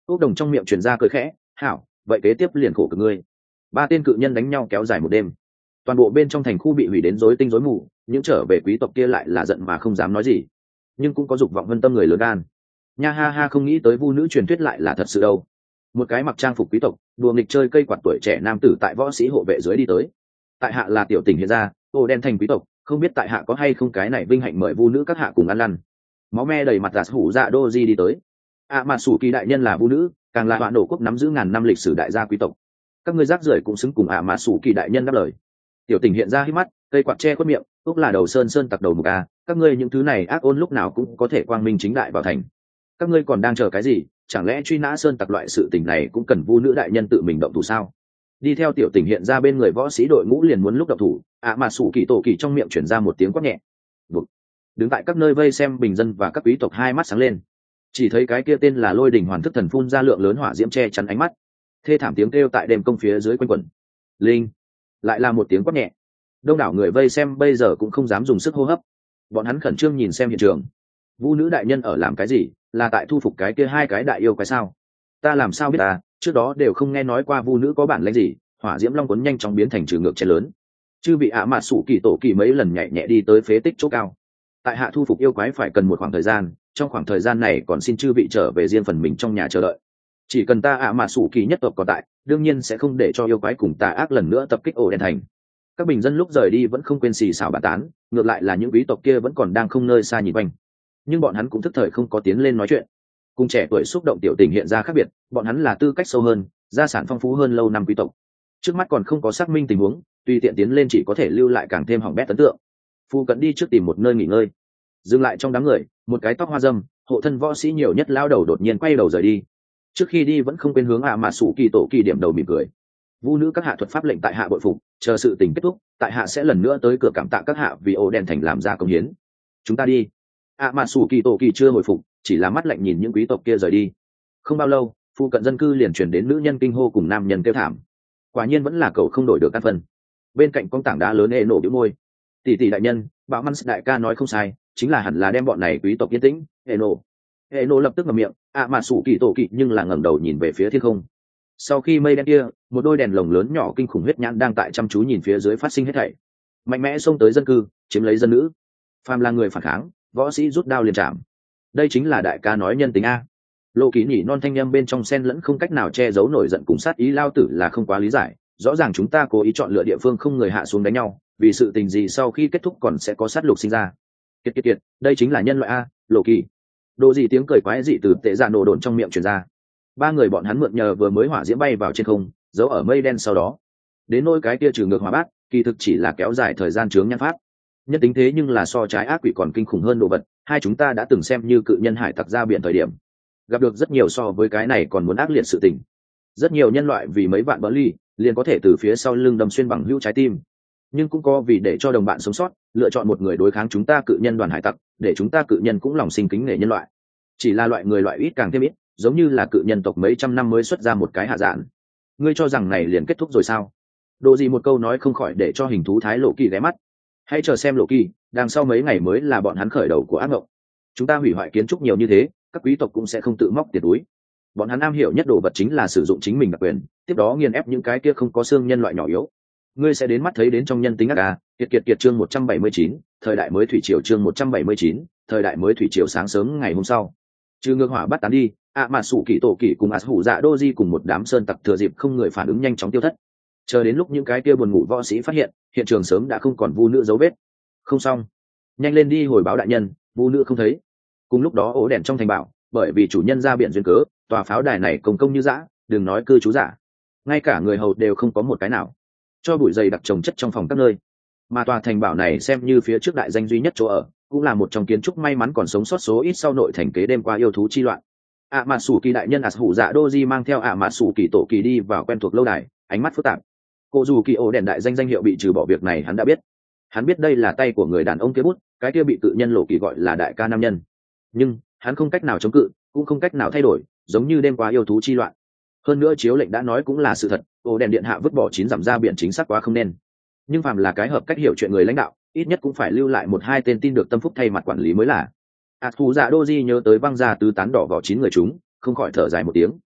ốc đồng trong miệng truyền ra cười khẽ, hảo, vậy kế tiếp liền khổ cực ngươi. Ba tên cự nhân đánh nhau kéo dài một đêm, toàn bộ bên trong thành khu bị hủy đến rối tinh rối mù, những trở về quý tộc kia lại là giận mà không dám nói gì, nhưng cũng có dục vọng vân tâm người lớn gan. Nha ha ha, không nghĩ tới vu nữ truyền thuyết lại là thật sự đâu. Một cái mặc trang phục quý tộc đùa nghịch chơi cây quạt tuổi trẻ nam tử tại võ sĩ hộ vệ dưới đi tới. Tại hạ là tiểu tỉnh hiện ra ô đen thành quý tộc, không biết tại hạ có hay không cái này vinh hạnh mời vu nữ các hạ cùng ăn lăn. Máu me đầy mặt giả hủ dạ đô di đi tới. À mà sủ kỳ đại nhân là vu nữ, càng là hoạn nổ quốc nắm giữ ngàn năm lịch sử đại gia quý tộc, các ngươi rác rưởi cũng xứng cùng ạ à mà sủ kỳ đại nhân đáp lời. Tiểu tình hiện ra hít mắt, cây quạt che khuất miệng, úc là đầu sơn sơn tặc đầu mục a, các ngươi những thứ này ác ôn lúc nào cũng có thể quang minh chính đại vào thành, các ngươi còn đang chờ cái gì? Chẳng lẽ truy nã sơn tặc loại sự tình này cũng cần vu nữ đại nhân tự mình động thủ sao? Đi theo tiểu tình hiện ra bên người võ sĩ đội ngũ liền muốn lúc động thủ, ạ à mà sủ kỳ tổ kỳ trong miệng chuyển ra một tiếng quát nhẹ. Vực. Đứng tại các nơi vây xem bình dân và các quý tộc hai mắt sáng lên, chỉ thấy cái kia tên là lôi đình hoàn thức thần phun ra lượng lớn hỏa diễm che chắn ánh mắt, thê thảm tiếng kêu tại đêm công phía dưới quanh quẩn. Linh, lại là một tiếng quát nhẹ. Đông đảo người vây xem bây giờ cũng không dám dùng sức hô hấp, bọn hắn khẩn trương nhìn xem hiện trường. Vu nữ đại nhân ở làm cái gì? Là tại thu phục cái kia hai cái đại yêu quái sao? Ta làm sao biết ta, trước đó đều không nghe nói qua vu nữ có bản lĩnh gì. Hỏa diễm long cuốn nhanh chóng biến thành trừ ngược chen lớn. Chư vị ạ mạt sủ kỳ tổ kỳ mấy lần nhảy nhẹ đi tới phế tích chỗ cao. Tại hạ thu phục yêu quái phải cần một khoảng thời gian, trong khoảng thời gian này còn xin chư vị trở về riêng phần mình trong nhà chờ đợi. Chỉ cần ta ạ mạt sủ kỳ nhất tộc còn tại, đương nhiên sẽ không để cho yêu quái cùng tà ác lần nữa tập kích ổ đen thành. Các bình dân lúc rời đi vẫn không quên xì xào bàn tán, ngược lại là những quý tộc kia vẫn còn đang không nơi xa nhìn quanh, nhưng bọn hắn cũng thức thời không có tiến lên nói chuyện. Cùng trẻ tuổi xúc động tiểu tình hiện ra khác biệt, bọn hắn là tư cách sâu hơn, gia sản phong phú hơn lâu năm quý tộc, trước mắt còn không có xác minh tình huống, tùy tiện tiến lên chỉ có thể lưu lại càng thêm hỏng bét ấn tượng. Phu cận đi trước tìm một nơi nghỉ ngơi, dừng lại trong đám người, một cái tóc hoa dâm hộ thân võ sĩ nhiều nhất lao đầu đột nhiên quay đầu rời đi. Trước khi đi vẫn không quên hướng ạ mà sủ kỳ tổ kỳ điểm đầu mỉm cười. Vu nữ các hạ thuật pháp lệnh tại hạ bội phục, chờ sự tình kết thúc tại hạ sẽ lần nữa tới cửa cảm tạ các hạ vì ổ đen thành làm ra công hiến. Chúng ta đi. ạ mà sủ kỳ tổ kỳ chưa hồi phục, chỉ là mắt lạnh nhìn những quý tộc kia rời đi. Không bao lâu phu cận dân cư liền chuyển đến nữ nhân kinh hô cùng nam nhân kêu thảm. Quả nhiên vẫn là cậu không đổi được căn phần. Bên cạnh con tảng đá lớn ê nổ bĩu môi. Tỷ tỷ đại nhân, bạo măn đại ca nói không sai, chính là hẳn là đem bọn này quý tộc yên tĩnh. Ê nổ ê nổ lập tức ngậm miệng, ạ mà sủ kỳ tổ kỳ nhưng là ngẩng đầu nhìn về phía thiên không. Sau khi mây đen kia, một đôi đèn lồng lớn nhỏ kinh khủng huyết nhãn đang tại chăm chú nhìn phía dưới phát sinh hết thảy, mạnh mẽ xông tới dân cư, chiếm lấy dân nữ. Phàm là người phản kháng, võ sĩ rút đao liền chạm. Đây chính là đại ca nói nhân tính a. Lộ Ký nhỉ non thanh â m bên trong sen lẫn không cách nào che giấu nổi giận cùng sát ý lao tử là không quá lý giải. Rõ ràng chúng ta cố ý chọn lựa địa phương không người hạ xuống đánh nhau, vì sự tình gì sau khi kết thúc còn sẽ có sát lục sinh ra. Kiệt kiệt kiệt, đây chính là nhân loại a. Lộ Kỳ. Đồ gì tiếng cười quái dị từ tệ dạ nổ đồn trong miệng truyền ra. Ba người bọn hắn mượn nhờ vừa mới hỏa diễm bay vào trên không, giấu ở mây đen sau đó. Đến nôi cái kia trừ ngược hỏa bát, kỳ thực chỉ là kéo dài thời gian chướng nhãn pháp. Nhất tính thế nhưng là so trái ác quỷ còn kinh khủng hơn đồ vật, hai chúng ta đã từng xem như cự nhân hải tặc ra biển thời điểm, gặp được rất nhiều so với cái này còn muốn ác liệt sự tình. Rất nhiều nhân loại vì mấy vạn bỡ ly liền có thể từ phía sau lưng đâm xuyên bằng hữu trái tim, nhưng cũng có vì để cho đồng bạn sống sót lựa chọn một người đối kháng chúng ta cự nhân đoàn hải tặc, để chúng ta cự nhân cũng lòng sinh kính nể nhân loại. Chỉ là loại người loại ít càng thêm ít, giống như là cự nhân tộc mấy trăm năm mới xuất ra một cái hạ dạn. Ngươi cho rằng này liền kết thúc rồi sao? Đồ gì một câu nói không khỏi để cho hình thú thái Lộ Kỳ ghé mắt. Hãy chờ xem Lộ Kỳ, đằng sau mấy ngày mới là bọn hắn khởi đầu của ác mộng. Chúng ta hủy hoại kiến trúc nhiều như thế, các quý tộc cũng sẽ không tự móc tiền túi. Bọn hắn am hiểu nhất đồ vật chính là sử dụng chính mình đặc quyền, tiếp đó nghiền ép những cái kia không có xương nhân loại nhỏ yếu. Ngươi sẽ đến mắt thấy đến trong nhân tính ác à? Kiệt kiệt kiệt chương một trăm bảy mươi chín, thời đại mới thủy triều chương một trăm bảy mươi chín, thời đại mới thủy triều sáng sớm ngày hôm sau. Trừ ngược hỏa bắt tán đi, ạ mà sủ kỳ tổ kỳ cùng ạt hủ dạ đô di cùng một đám sơn tặc thừa dịp không người phản ứng nhanh chóng tiêu thất. Chờ đến lúc những cái kia buồn ngủ võ sĩ phát hiện hiện trường sớm đã không còn vu nữ dấu vết. Không xong, nhanh lên đi hồi báo đại nhân, vu nữ không thấy. Cùng lúc đó ổ đèn trong thành bảo, bởi vì chủ nhân ra biển duyên cớ, tòa pháo đài này công công như dã, đừng nói cư trú giả, ngay cả người hầu đều không có một cái nào, cho bụi dày đặc trồng chất trong phòng các nơi. Mà tòa thành bảo này xem như phía trước đại danh duy nhất chỗ ở, cũng là một trong kiến trúc may mắn còn sống sót số ít sau nội thành kế đêm qua yêu thú chi loạn. ạ mà sủ kỳ đại nhân ạt hủ dạ đô di mang theo ạ mà sủ kỳ tổ kỳ đi vào quen thuộc lâu đài, ánh mắt phức tạp. Cô dù kỳ ổ đèn đại danh danh hiệu bị trừ bỏ việc này hắn đã biết, hắn biết đây là tay của người đàn ông kia bút, cái kia bị tự nhân Lộ Kỳ gọi là đại ca nam nhân, nhưng hắn không cách nào chống cự, cũng không cách nào thay đổi, giống như đêm qua yêu thú chi loạn. Hơn nữa chiếu lệnh đã nói cũng là sự thật, ổ đèn điện hạ vứt bỏ chín dặm ra biển chính xác quá không nên. Nhưng phàm là cái hợp cách hiểu chuyện người lãnh đạo, ít nhất cũng phải lưu lại một hai tên tin được tâm phúc thay mặt quản lý mới là. ạt hủ dạ đô di nhớ tới văng ra tứ tán đỏ vào chín người chúng, không khỏi thở dài một tiếng.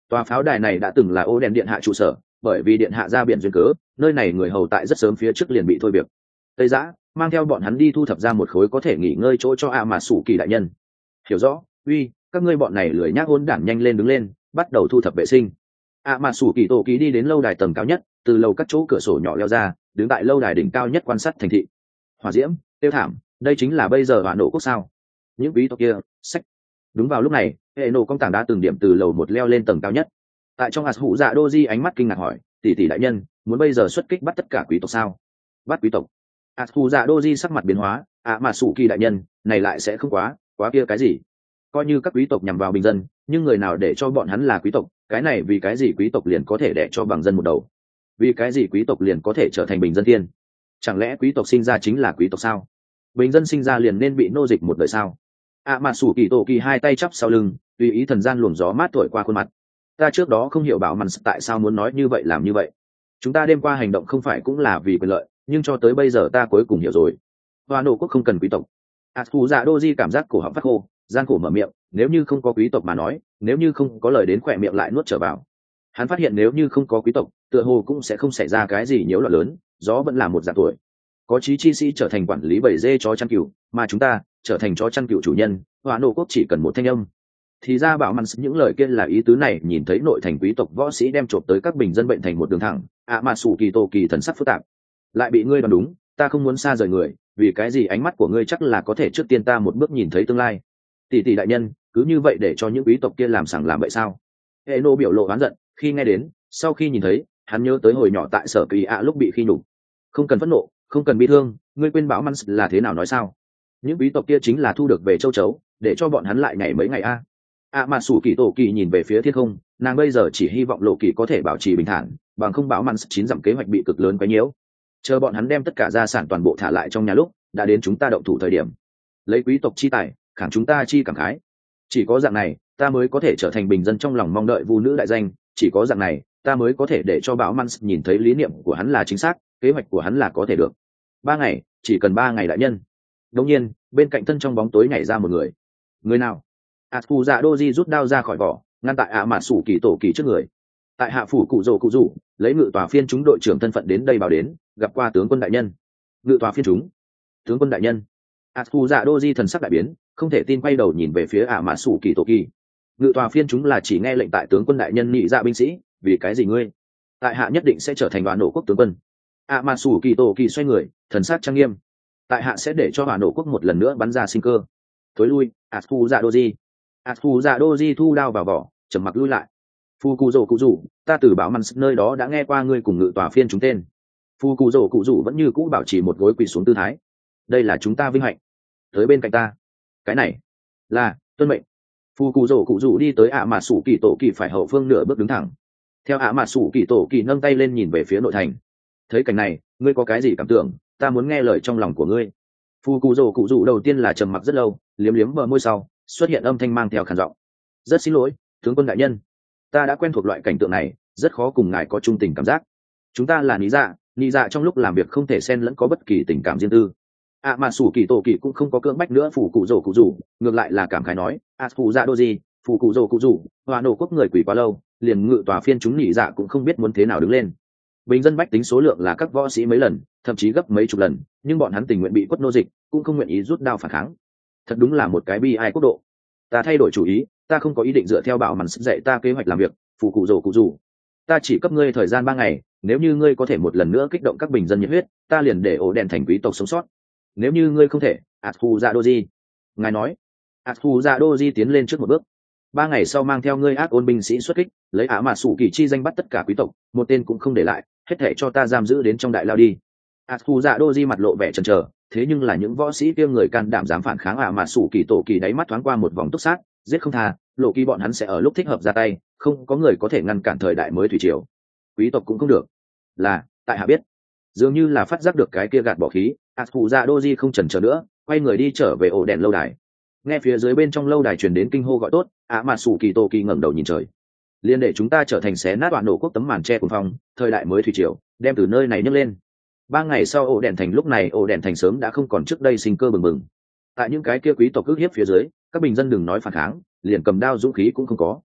Tòa pháo đài này đã từng là ô đèn điện hạ trụ sở, bởi vì điện hạ ra biển duyên cớ, nơi này người hầu tại rất sớm phía trước liền bị thôi việc. Tây Giã mang theo bọn hắn đi thu thập ra một khối có thể nghỉ ngơi chỗ cho ạ mà sủ kỳ đại nhân. Hiểu rõ. Uy, các ngươi bọn này lười nhác hôn đản, nhanh lên đứng lên, bắt đầu thu thập vệ sinh. ạ mà sủ kỳ tổ kỳ đi đến lâu đài tầng cao nhất, từ lầu các chỗ cửa sổ nhỏ leo ra, đứng tại lâu đài đỉnh cao nhất quan sát thành thị. Hỏa diễm, tiêu thảm, đây chính là bây giờ hỏa nổ quốc sao? Những quý tộc kia, sách. Đúng vào lúc này, hệ nổ con tảng đá từng điểm từ lầu một leo lên tầng cao nhất. Tại trong hạt hụ dạ đô di ánh mắt kinh ngạc hỏi, tỷ tỷ đại nhân, muốn bây giờ xuất kích bắt tất cả quý tộc sao? Bắt quý tộc? hạt hụ dạ đô di sắc mặt biến hóa, ạ mà sủ kỳ đại nhân, này lại sẽ không quá, quá kia cái gì? Coi như các quý tộc nhằm vào bình dân, nhưng người nào để cho bọn hắn là quý tộc, cái này vì cái gì quý tộc liền có thể để cho bằng dân một đầu? Vì cái gì quý tộc liền có thể trở thành bình dân tiên? Chẳng lẽ quý tộc sinh ra chính là quý tộc sao? Bình dân sinh ra liền nên bị nô dịch một đời sao? ạ mà sủ kỳ tổ kỳ hai tay chắp sau lưng, tùy ý thần gian luồng gió mát thổi qua khuôn mặt. Ta trước đó không hiểu bảo mặn tại sao muốn nói như vậy làm như vậy. Chúng ta đêm qua hành động không phải cũng là vì quyền lợi, nhưng cho tới bây giờ ta cuối cùng hiểu rồi. Hoa nổ quốc không cần quý tộc. ạt phù dạ đô di cảm giác cổ họng phát khô, gian khổ mở miệng, nếu như không có quý tộc mà nói, nếu như không có lời đến khỏe miệng lại nuốt trở vào. Hắn phát hiện nếu như không có quý tộc, tựa hồ cũng sẽ không xảy ra cái gì nhiễu loạn lớn, gió vẫn là một dạng tuổi. Có chí chi sĩ trở thành quản lý bầy dê chó chăn cừu, mà chúng ta trở thành chó chăn cừu chủ nhân, Hoa nổ quốc chỉ cần một thanh âm. Thì ra bảo mặn những lời kia là ý tứ này. Nhìn thấy nội thành quý tộc võ sĩ đem trộm tới các bình dân bệnh thành một đường thẳng, ạ mà sủ kỳ tô kỳ thần sắc phức tạp. Lại bị ngươi đoán đúng, ta không muốn xa rời người, vì cái gì ánh mắt của ngươi chắc là có thể trước tiên ta một bước nhìn thấy tương lai. Tỷ tỷ đại nhân, cứ như vậy để cho những quý tộc kia làm sằng làm bậy sao? Hệ nô biểu lộ oán giận khi nghe đến, sau khi nhìn thấy, hắn nhớ tới hồi nhỏ tại sở kỳ ạ lúc bị khi nhục. Không cần phẫn nộ, không cần bi thương, ngươi quên bảo mặn là thế nào nói sao? Những quý tộc kia chính là thu được về châu chấu, để cho bọn hắn lại ngày mấy ngày a. ạ mà sủ kỳ tổ kỳ nhìn về phía thiên không, nàng bây giờ chỉ hy vọng lộ kỳ có thể bảo trì bình thản, bằng không bảo mặn chín dặm kế hoạch bị cực lớn quấy nhiễu. Chờ bọn hắn đem tất cả gia sản toàn bộ thả lại trong nhà lúc đã đến chúng ta động thủ thời điểm, lấy quý tộc chi tài khẳng chúng ta chi cảm khái. Chỉ có dạng này ta mới có thể trở thành bình dân trong lòng mong đợi vu nữ đại danh, chỉ có dạng này ta mới có thể để cho bảo mặn nhìn thấy lý niệm của hắn là chính xác, kế hoạch của hắn là có thể được. Ba ngày, chỉ cần ba ngày đại nhân. Đống nhiên bên cạnh thân trong bóng tối nhảy ra một người. Người nào? ạt phù dạ đô di rút đao ra khỏi vỏ, ngăn tại ạ mà sủ kỳ tổ kỳ trước người. Tại hạ phủ cụ rồ cụ rủ lấy ngự tòa phiên chúng đội trưởng thân phận đến đây báo đến, gặp qua tướng quân đại nhân. Ngự tòa phiên chúng? Tướng quân đại nhân? ạt phù dạ đô di thần sắc đại biến, không thể tin quay đầu nhìn về phía ạ mà sủ kỳ tổ kỳ. Ngự tòa phiên chúng là chỉ nghe lệnh tại tướng quân đại nhân nhị dạ binh sĩ, vì cái gì ngươi? Tại hạ nhất định sẽ trở thành đoàn nổ quốc tướng quân. ạ mà sủ kỳ tổ kỳ xoay người, thần sắc trang nghiêm. Tại hạ sẽ để cho đoàn nổ quốc một lần nữa bắn ra sinh cơ. Thối lui, ạt phù dạ đô di. ạt phù dạ đô di thu đao vào vỏ, trầm mặc lui lại. Phu cụ rồ cụ rủ, ta từ bảo mặn nơi đó đã nghe qua ngươi cùng ngự tòa phiên chúng tên. Phu cụ rồ cụ rủ vẫn như cũ bảo trì một gối quỳ xuống tư thái. Đây là chúng ta vinh hạnh. Tới bên cạnh ta. Cái này là tuân mệnh. Phu cụ rồ cụ rủ đi tới ạ mà sủ kỳ tổ kỳ phải hậu phương nửa bước đứng thẳng. Theo ạ mà sủ kỳ tổ kỳ nâng tay lên nhìn về phía nội thành. Thấy cảnh này, ngươi có cái gì cảm tưởng? Ta muốn nghe lời trong lòng của ngươi. Phu cụ rồ cụ rủ đầu tiên là trầm mặc rất lâu, liếm liếm bờ môi sau xuất hiện âm thanh mang theo khàn giọng. Rất xin lỗi tướng quân đại nhân, ta đã quen thuộc loại cảnh tượng này, rất khó cùng ngài có chung tình cảm giác. Chúng ta là lý dạ lý dạ trong lúc làm việc không thể xen lẫn có bất kỳ tình cảm riêng tư. ạ mà sủ kỳ tổ kỳ cũng không có cưỡng bách nữa phủ cụ rồ cụ rủ, ngược lại là cảm khái nói, a phụ dạ đô gì phủ cụ rồ cụ rủ hòa nổ quốc người quỷ quá lâu, liền ngự tòa phiên chúng lý dạ cũng không biết muốn thế nào đứng lên. Bình dân bách tính số lượng là các võ sĩ mấy lần, thậm chí gấp mấy chục lần, nhưng bọn hắn tình nguyện bị quất nô dịch, cũng không nguyện ý rút đao phản kháng. Thật đúng là một cái bi ai quốc độ. Ta thay đổi chủ ý, ta không có ý định dựa theo bảo mặn sức dạy ta kế hoạch làm việc. Phụ cụ rồ cụ rủ, ta chỉ cấp ngươi thời gian ba ngày, nếu như ngươi có thể một lần nữa kích động các bình dân nhiệt huyết, ta liền để ổ đèn thành quý tộc sống sót. Nếu như ngươi không thể, Atsu dạ đô di, ngài nói. Atsu dạ đô di tiến lên trước một bước. Ba ngày sau mang theo ngươi ác ôn binh sĩ xuất kích, lấy ả mà sủ kỳ chi danh bắt tất cả quý tộc, một tên cũng không để lại, hết thảy cho ta giam giữ đến trong đại lao đi. Atsu dạ đô di mặt lộ vẻ chần chờ, thế nhưng là những võ sĩ kia người can đảm dám phản kháng ả mà sủ kỳ tổ kỳ đáy mắt thoáng qua một vòng túc sát, giết không tha, lộ kỳ bọn hắn sẽ ở lúc thích hợp ra tay, không có người có thể ngăn cản thời đại mới thủy triều. Quý tộc cũng không được. Là, tại hạ biết. Dường như là phát giác được cái kia gạt bỏ khí, Atsu dạ đô di không chần chờ nữa, quay người đi trở về ổ đèn lâu đài. Nghe phía dưới bên trong lâu đài truyền đến kinh hô gọi tốt, ả mà sủ kỳ tổ kỳ ngẩng đầu nhìn trời. Liên để chúng ta trở thành xé nát đoạn nổ quốc tấm màn che cuồng phong, thời đại mới thủy triều, đem từ nơi này nhấc lên. Ba ngày sau ổ đèn thành lúc này ổ đèn thành sớm đã không còn trước đây sinh cơ bừng bừng. Tại những cái kia quý tộc ức hiếp phía dưới, các bình dân đừng nói phản kháng, liền cầm đao dũng khí cũng không có.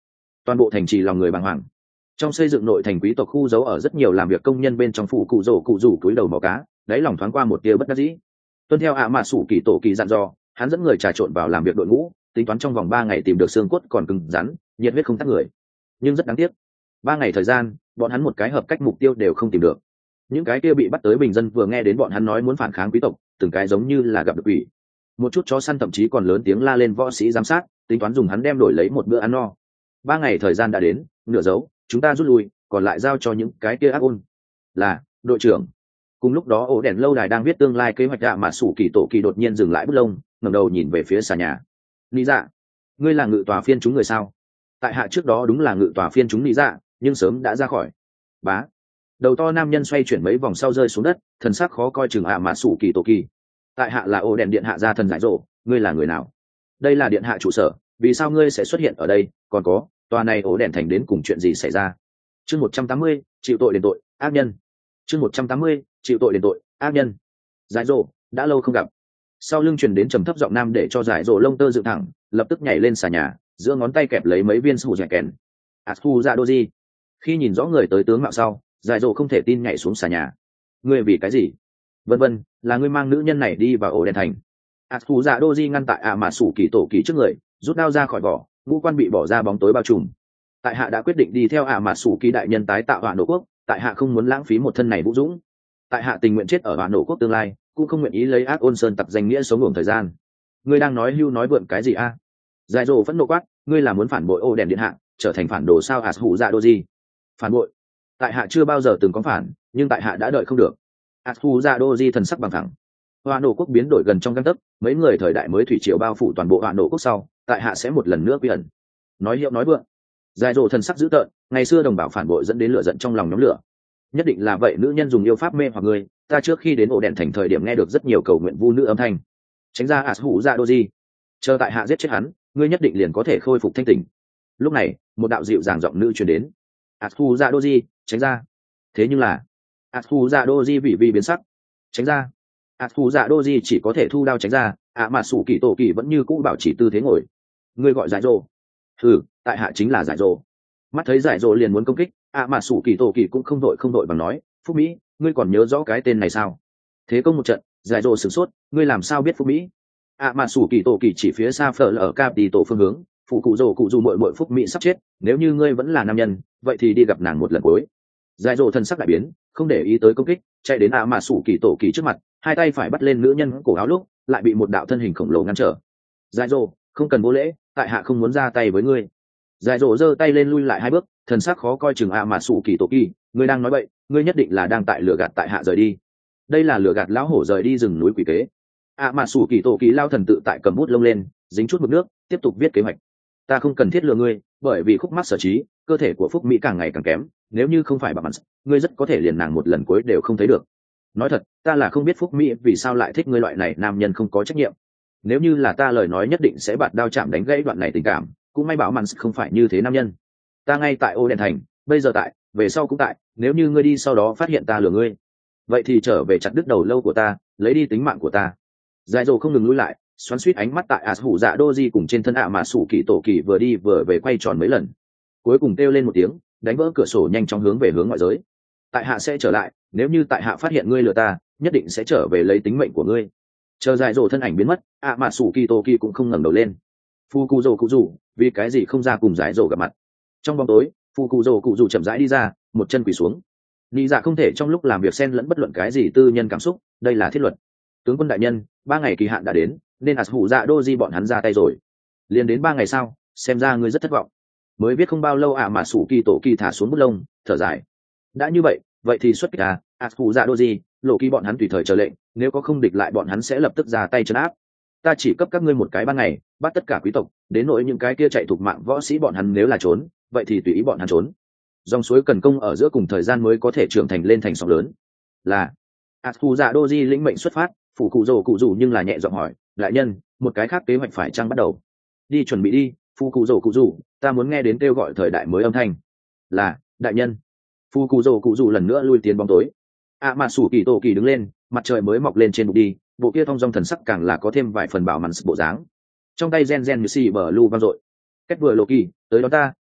toàn bộ thành trì lòng người bàng hoàng. Trong xây dựng nội thành quý tộc khu giấu ở rất nhiều làm việc công nhân bên trong phủ cụ rổ cụ rủ túi đầu mỏ cá, đáy lòng thoáng qua một tia bất đắc dĩ. Tuân theo ạ mạ sủ kỳ tổ kỳ dặn dò, hắn dẫn người trà trộn vào làm việc đội ngũ, tính toán trong vòng ba ngày tìm được xương cốt còn cứng rắn, nhiệt huyết không tắt người. Nhưng rất đáng tiếc, ba ngày thời gian, bọn hắn một cái hợp cách mục tiêu đều không tìm được. Những cái kia bị bắt tới bình dân vừa nghe đến bọn hắn nói muốn phản kháng quý tộc, từng cái giống như là gặp được quỷ. Một chút chó săn thậm chí còn lớn tiếng la lên võ sĩ giám sát, tính toán dùng hắn đem đổi lấy một bữa ăn no. Ba ngày thời gian đã đến, nửa dấu, chúng ta rút lui, còn lại giao cho những cái kia ác ôn. Là đội trưởng. Cùng lúc đó ổ đèn lâu đài đang viết tương lai kế hoạch ạ mà sủ kỳ tổ kỳ đột nhiên dừng lại bút lông, ngẩng đầu nhìn về phía xà nhà. Lý dạ, ngươi là ngự tòa phiên chúng người sao? Tại hạ trước đó đúng là ngự tòa phiên chúng lý dạ, nhưng sớm đã ra khỏi. Bá. Đầu to nam nhân xoay chuyển mấy vòng sau rơi xuống đất, thần sắc khó coi chừng ạ mà sủ kỳ tổ kỳ. Tại hạ là ổ đèn điện hạ gia thần giải rộ, ngươi là người nào? Đây là điện hạ trụ sở, vì sao ngươi sẽ xuất hiện ở đây? Còn có, tòa này ổ đèn thành đến cùng chuyện gì xảy ra? Chương một trăm tám mươi, chịu tội đền tội, ác nhân. Chương một trăm tám mươi, chịu tội đền tội, ác nhân. Giải rộ, đã lâu không gặp. Sau lưng truyền đến trầm thấp giọng nam để cho giải rộ lông tơ dựng thẳng, lập tức nhảy lên xà nhà, giữa ngón tay kẹp lấy mấy viên sủ dẻ kèn. Atsu ra doji. Khi nhìn rõ người tới tướng mạo sau, giải rộ không thể tin nhảy xuống xà nhà. Ngươi vì cái gì? Vân vân, là ngươi mang nữ nhân này đi vào ổ đèn thành. Atsu ra doji ngăn tại ạ mà sủ kỳ tổ kỳ trước người, rút đao ra khỏi vỏ, ngũ quan bị bỏ ra bóng tối bao trùm. Tại hạ đã quyết định đi theo ạ mà sủ kỳ đại nhân tái tạo hỏa nổ quốc, tại hạ không muốn lãng phí một thân này vũ dũng. Tại hạ tình nguyện chết ở hỏa nổ quốc tương lai, cũng không nguyện ý lấy ác ôn sơn tặc danh nghĩa sống ngủ thời gian. Ngươi đang nói hưu nói vượn cái gì a? Giải rồ phẫn nộ quát, ngươi là muốn phản bội ô đèn điện hạ, trở thành phản đồ sao? Atsu ra doji. Phản bội? Tại hạ chưa bao giờ từng có phản, nhưng tại hạ đã đợi không được. Atsu ra doji thần sắc bằng thẳng. Hỏa nổ quốc biến đổi gần trong gang tấc, mấy người thời đại mới thủy triều bao phủ toàn bộ hỏa nổ quốc sau, tại hạ sẽ một lần nữa quy ẩn. Nói hiệu nói vượng. Giải rồ thần sắc dữ tợn, ngày xưa đồng bào phản bội dẫn đến lửa giận trong lòng nhóm lửa. Nhất định là vậy, nữ nhân dùng yêu pháp mê hoặc người, ta trước khi đến ổ đèn thành thời điểm nghe được rất nhiều cầu nguyện vu nữ âm thanh. Tránh ra Atsu ra doji. Chờ tại hạ giết chết hắn, ngươi nhất định liền có thể khôi phục thanh tỉnh. Lúc này, một đạo dịu dàng giọng nữ truyền đến. Atsu ra doji, tránh ra. Thế nhưng là, Atsu ra doji vị vị biến sắc. Tránh ra. Atsu ra doji chỉ có thể thu đao tránh ra, ạ mà sủ kỳ tổ kỳ vẫn như cũ bảo trì tư thế ngồi. Ngươi gọi giải rồ? Ừ, tại hạ chính là giải rồ. Mắt thấy giải rồ liền muốn công kích, ạ mà sủ kỳ tổ kỳ cũng không đội không đội bằng nói, Phúc Mỹ, ngươi còn nhớ rõ cái tên này sao? Thế công một trận, giải rồ sửng sốt, ngươi làm sao biết Phúc Mỹ? ạ mà sủ kỳ tổ kỳ chỉ phía xa phở ở cap đi tổ phương hướng, phụ cụ rồ cụ dù mội mội Phúc Mỹ sắp chết, nếu như ngươi vẫn là nam nhân, vậy thì đi gặp nàng một lần cuối. Giải rồ thân sắc đại biến, không để ý tới công kích, chạy đến ạ mà sủ kỳ tổ kỳ trước mặt, hai tay phải bắt lên nữ nhân cổ áo lúc, lại bị một đạo thân hình khổng lồ ngăn trở. Giải rồ, không cần vô lễ, tại hạ không muốn ra tay với ngươi. Giải rồ giơ tay lên lui lại hai bước, thần sắc khó coi chừng ạ mà sủ kỳ tổ kỳ, ngươi đang nói bậy, ngươi nhất định là đang tại lừa gạt tại hạ rời đi. Đây là lừa gạt lão hổ rời đi rừng núi quỷ kế. ạ mà sủ kỳ tổ kỳ lao thần tự tại cầm bút lông lên, dính chút mực nước, tiếp tục viết kế hoạch. Ta không cần thiết lừa ngươi, bởi vì khúc mắc sở trí, cơ thể của Phúc Mỹ càng ngày càng kém, nếu như không phải bà mặn, ngươi rất có thể liền nàng một lần cuối đều không thấy được. Nói thật, ta là không biết Phúc Mỹ vì sao lại thích ngươi loại này nam nhân không có trách nhiệm. Nếu như là ta lời nói nhất định sẽ bạt đao chạm đánh gãy đoạn này tình cảm, cũng may bảo mặn không phải như thế nam nhân. Ta ngay tại ô đèn thành, bây giờ tại, về sau cũng tại, nếu như ngươi đi sau đó phát hiện ta lừa ngươi, vậy thì trở về chặt đứt đầu lâu của ta, lấy đi tính mạng của ta. Giải rồ không ngừng lui lại, xoắn suýt ánh mắt tại Atsu dạ doji cùng trên thân ạ mà sủ kỳ tổ kỳ vừa đi vừa về quay tròn mấy lần, cuối cùng kêu lên một tiếng, đánh vỡ cửa sổ nhanh chóng hướng về hướng ngoại giới. Tại hạ sẽ trở lại, nếu như tại hạ phát hiện ngươi lừa ta, nhất định sẽ trở về lấy tính mệnh của ngươi. Chờ giải rồ thân ảnh biến mất, ạ mà sủ kỳ tổ kỳ cũng không ngẩng đầu lên. Phu cụ rồ cụ rủ, vì cái gì không ra cùng giải rồ gặp mặt? Trong bóng tối, phu cụ rồ cụ rủ chậm rãi đi ra, một chân quỳ xuống. Lý dạ không thể trong lúc làm việc xen lẫn bất luận cái gì tư nhân cảm xúc, đây là thiết luật. Tướng quân đại nhân, ba ngày kỳ hạn đã đến, nên Atsu dạ doji bọn hắn ra tay rồi. Liền đến ba ngày sau, xem ra ngươi rất thất vọng. Mới viết không bao lâu ạ mà sủ kỳ tổ kỳ thả xuống bút lông, thở dài. Đã như vậy, vậy thì xuất kích à? Atsu dạ doji, lộ kỳ bọn hắn tùy thời chờ lệnh, nếu có không địch lại bọn hắn sẽ lập tức ra tay trấn áp. Ta chỉ cấp các ngươi một cái ban ngày, bắt tất cả quý tộc, đến nỗi những cái kia chạy thuộc mạng võ sĩ bọn hắn nếu là trốn, vậy thì tùy ý bọn hắn trốn. Dòng suối cần công ở giữa cùng thời gian mới có thể trưởng thành lên thành sóng lớn. Là Atsu dạ doji lĩnh mệnh xuất phát, phủ cụ rồ cụ rủ nhưng là nhẹ giọng hỏi, đại nhân, một cái khác kế hoạch phải chăng bắt đầu? Đi chuẩn bị đi, phu cụ rồ cụ rủ, ta muốn nghe đến kêu gọi thời đại mới âm thanh. Là đại nhân. Phu cụ rồ cụ rủ lần nữa lui tiến bóng tối. ạ mà sủ kỳ tổ kỳ đứng lên, mặt trời mới mọc lên trên bục đi, bộ kia thong dong thần sắc càng là có thêm vài phần bảo mặn bộ dáng. Trong tay gen gen như xì bờ lu vang dội. Cách vừa lộ kỳ, tới đó ta,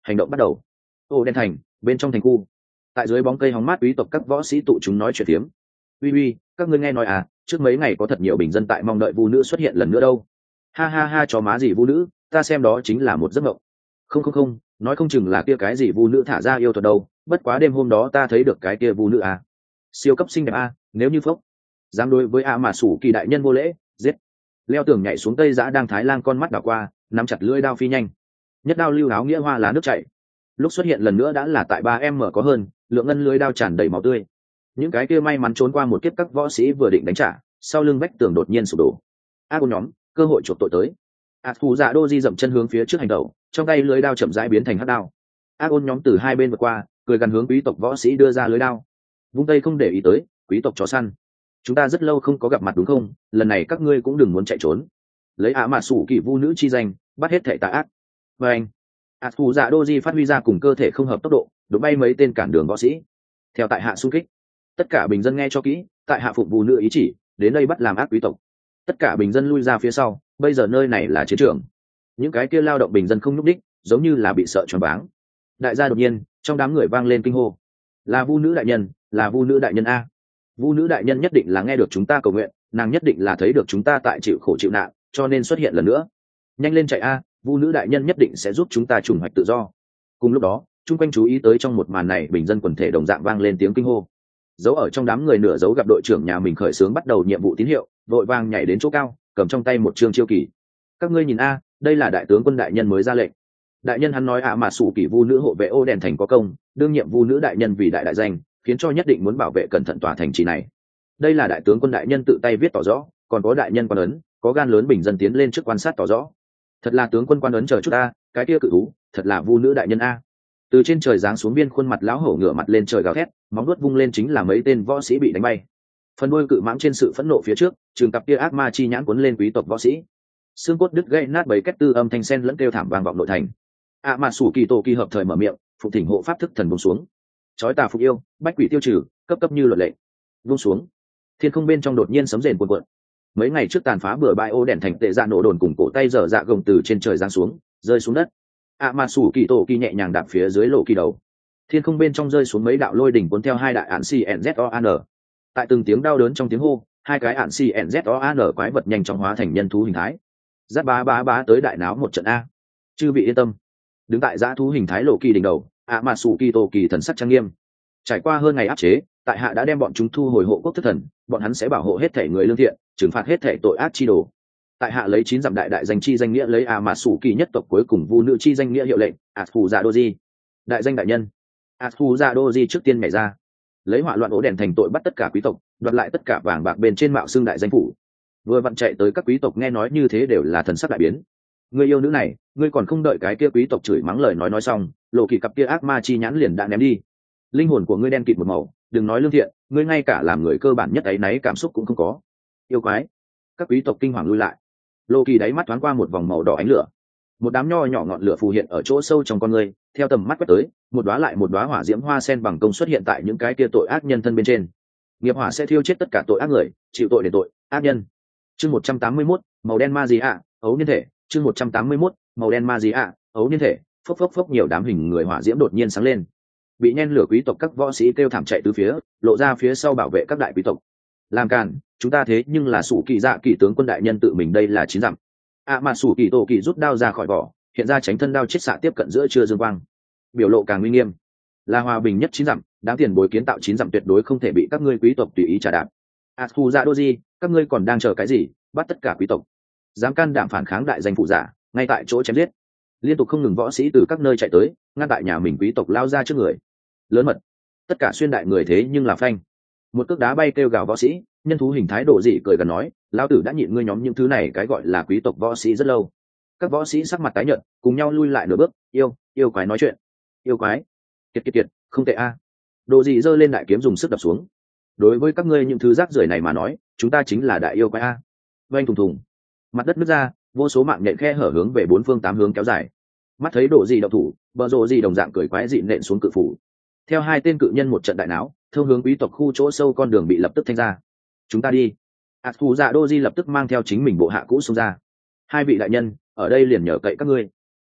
hành động bắt đầu. Ô đen thành bên trong thành khu, tại dưới bóng cây hóng mát quý tộc các võ sĩ tụ chúng nói chuyện tiếm. Uy uy, các ngươi nghe nói à, trước mấy ngày có thật nhiều bình dân tại mong đợi vu nữ xuất hiện lần nữa đâu. Ha ha ha, cho má gì vu nữ, ta xem đó chính là một giấc mộng. Không không không, nói không chừng là kia cái gì vu nữ thả ra yêu thuật đâu, bất quá đêm hôm đó ta thấy được cái kia vu nữ à. Siêu cấp xinh đẹp à, nếu như phốc dám đối với a mà sủ kỳ đại nhân vô lễ, giết. Leo tường nhảy xuống tây giã đang thái lan con mắt đảo qua, nắm chặt lưỡi đao phi nhanh. Nhất đao lưu áo nghĩa hoa lá nước chảy. Lúc xuất hiện lần nữa đã là tại ba em mở có hơn, lượng ngân lưỡi đao tràn đầy máu tươi. Những cái kia may mắn trốn qua một kiếp các võ sĩ vừa định đánh trả, sau lưng vách tường đột nhiên sụp đổ. A cô nhóm, cơ hội chuộc tội tới. A Thu Dạ Đô Di dậm chân hướng phía trước hành động, trong tay lưỡi đao chậm rãi biến thành hắc đao. A ôn nhóm từ hai bên vượt qua, cười gần hướng quý tộc võ sĩ đưa ra lưỡi đao. Vung tay không để ý tới, quý tộc chó săn. Chúng ta rất lâu không có gặp mặt đúng không? Lần này các ngươi cũng đừng muốn chạy trốn. Lấy ả mạ sủ kỳ vu nữ chi danh, bắt hết thể tà ác. Và anh, A Thu Dạ Đô Di phát huy ra cùng cơ thể không hợp tốc độ, đụng bay mấy tên cản đường võ sĩ. Theo tại hạ xung kích, tất cả bình dân nghe cho kỹ, tại hạ phụng vu nữ ý chỉ, đến đây bắt làm ác quý tộc. Tất cả bình dân lui ra phía sau, bây giờ nơi này là chiến trường. Những cái kia lao động bình dân không nhúc đích, giống như là bị sợ choáng váng. Đại gia đột nhiên, trong đám người vang lên kinh hô: là vu nữ đại nhân, là vu nữ đại nhân a. Vu nữ đại nhân nhất định là nghe được chúng ta cầu nguyện, nàng nhất định là thấy được chúng ta tại chịu khổ chịu nạn, cho nên xuất hiện lần nữa. Nhanh lên chạy a, vu nữ đại nhân nhất định sẽ giúp chúng ta trùng hoạch tự do. Cùng lúc đó, chung quanh chú ý tới trong một màn này, bình dân quần thể đồng dạng vang lên tiếng kinh hô. Giấu ở trong đám người nửa giấu gặp đội trưởng nhà mình khởi xướng bắt đầu nhiệm vụ tín hiệu, vội vàng nhảy đến chỗ cao, cầm trong tay một chương chiêu kỳ. Các ngươi nhìn a, đây là đại tướng quân đại nhân mới ra lệnh. Đại nhân hắn nói ạ mà sủ kỳ vu nữ hộ vệ ô đèn thành có công, đương nhiệm vu nữ đại nhân vì đại đại danh, khiến cho nhất định muốn bảo vệ cẩn thận tòa thành trì này. Đây là đại tướng quân đại nhân tự tay viết tỏ rõ, còn có đại nhân quan ấn, có gan lớn bình dân tiến lên trước quan sát tỏ rõ. Thật là tướng quân quan ấn chờ chút a, cái kia cự thú, thật là vu nữ đại nhân a. Từ trên trời giáng xuống biên khuôn mặt lão hổ ngửa mặt lên trời gào thét, móng vuốt vung lên chính là mấy tên võ sĩ bị đánh bay. Phần đuôi cự mãng trên sự phẫn nộ phía trước, trường cặp kia ác ma chi nhãn cuốn lên quý tộc võ sĩ. Xương cốt đứt gãy nát bấy cách tư âm thanh sen lẫn kêu thảm vang vọng nội thành. ạ mà sủ kỳ tổ kỳ hợp thời mở miệng, phục thỉnh hộ pháp thức thần buông xuống. Chói tà phục yêu, bách quỷ tiêu trừ, cấp cấp như luật lệ. Buông xuống. Thiên không bên trong đột nhiên sấm rền cuồn cuộn. Mấy ngày trước tàn phá bừa bãi ô đèn thành tệ dạ nổ đồn cùng cổ tay dở dạ gồng từ trên trời giáng xuống, rơi xuống đất. ạ mà sủ kỳ tổ kỳ nhẹ nhàng đạp phía dưới lộ kỳ đầu. Thiên không bên trong rơi xuống mấy đạo lôi đỉnh cuốn theo hai đại ạn xê en zét o an. Tại từng tiếng đau đớn trong tiếng hô, hai cái ạn xê en zét o an quái vật nhanh chóng hóa thành nhân thú hình thái. Giáp bá bá bá tới đại náo một trận a. Chư vị yên tâm. Đứng tại dã thú hình thái lộ kỳ đỉnh đầu, ạ mà sủ kỳ tổ kỳ thần sắc trang nghiêm. Trải qua hơn ngày áp chế, tại hạ đã đem bọn chúng thu hồi hộ quốc thất thần, bọn hắn sẽ bảo hộ hết thể người lương thiện, trừng phạt hết thể tội ác chi đồ. Tại hạ lấy chín dặm đại đại danh chi danh nghĩa, lấy ạ mà sủ kỳ nhất tộc cuối cùng vu nữ chi danh nghĩa hiệu lệnh, Athu Dạ Đô Di. Đại danh đại nhân. Athu Dạ Đô Di trước tiên nhảy ra, lấy hỏa loạn ổ đèn thành tội bắt tất cả quý tộc, đoạt lại tất cả vàng bạc bên trên mạo xương đại danh phủ. Vừa vặn chạy tới các quý tộc nghe nói như thế đều là thần sắc đại biến. Người yêu nữ này, ngươi còn không đợi cái kia quý tộc chửi mắng lời nói nói xong, lộ kỳ cặp kia ác ma chi nhãn liền đã ném đi. Linh hồn của ngươi đen kịt một màu, đừng nói lương thiện, ngươi ngay cả làm người cơ bản nhất ấy náy cảm xúc cũng không có. Yêu quái. Các quý tộc kinh hoàng lui lại. Lộ kỳ đáy mắt thoáng qua một vòng màu đỏ ánh lửa. Một đám nho nhỏ ngọn lửa phù hiện ở chỗ sâu trong con ngươi, theo tầm mắt quét tới, một đóa lại một đóa hỏa diễm hoa sen bằng công xuất hiện tại những cái kia tội ác nhân thân bên trên. Nghiệp hỏa sẽ thiêu chết tất cả tội ác người, chịu tội đền tội, ác nhân. Chương một trăm tám mươi mốt, màu đen ma gì ạ, ấu niên thể. Chương một trăm tám mươi mốt, màu đen ma gì ạ, ấu niên thể. Phốc phốc phốc, nhiều đám hình người hỏa diễm đột nhiên sáng lên. Bị nhen lửa quý tộc các võ sĩ kêu thảm chạy tứ phía, lộ ra phía sau bảo vệ các đại quý tộc. Làm càn, chúng ta thế nhưng là sủ kỳ dạ kỳ tướng quân đại nhân tự mình đây là chín dặm. ạ mà sủ kỳ tổ kỳ rút đao ra khỏi vỏ, hiện ra tránh thân đao chết xạ tiếp cận giữa trưa dương quang, biểu lộ càng uy nghiêm. Là hòa bình nhất chín dặm, đáng tiền bối kiến tạo chín dặm tuyệt đối không thể bị các ngươi quý tộc tùy ý trả đạp. Athu Dạ Đô Di, các ngươi còn đang chờ cái gì? Bắt tất cả quý tộc dám can đảm phản kháng đại danh phụ giả, ngay tại chỗ chém giết. Liên tục không ngừng võ sĩ từ các nơi chạy tới, ngăn tại nhà mình quý tộc lao ra trước người. Lớn mật, tất cả xuyên đại người thế nhưng là phanh. Một cước đá bay kêu gào võ sĩ, nhân thú hình thái độ dị cười gần nói, lao tử đã nhịn ngươi nhóm những thứ này cái gọi là quý tộc võ sĩ rất lâu. Các võ sĩ sắc mặt tái nhợt, cùng nhau lui lại nửa bước. Yêu, yêu quái nói chuyện. Yêu quái, kiệt kiệt kiệt, không tệ a. Độ dị giơ lên đại kiếm dùng sức đập xuống. Đối với các ngươi những thứ rác rưởi này mà nói, chúng ta chính là đại yêu quái a. Vang thùng thùng, mặt đất nứt ra, vô số mạng nhện khe hở hướng về bốn phương tám hướng kéo dài. Mắt thấy độ dị động thủ, bờ rồ dị đồng dạng cười quái dị nện xuống cự phủ. Theo hai tên cự nhân một trận đại náo, thông hướng quý tộc khu chỗ sâu con đường bị lập tức thanh ra. Chúng ta đi. Athu Dạ Đô Di lập tức mang theo chính mình bộ hạ cũ xông ra. Hai vị đại nhân, ở đây liền nhờ cậy các ngươi.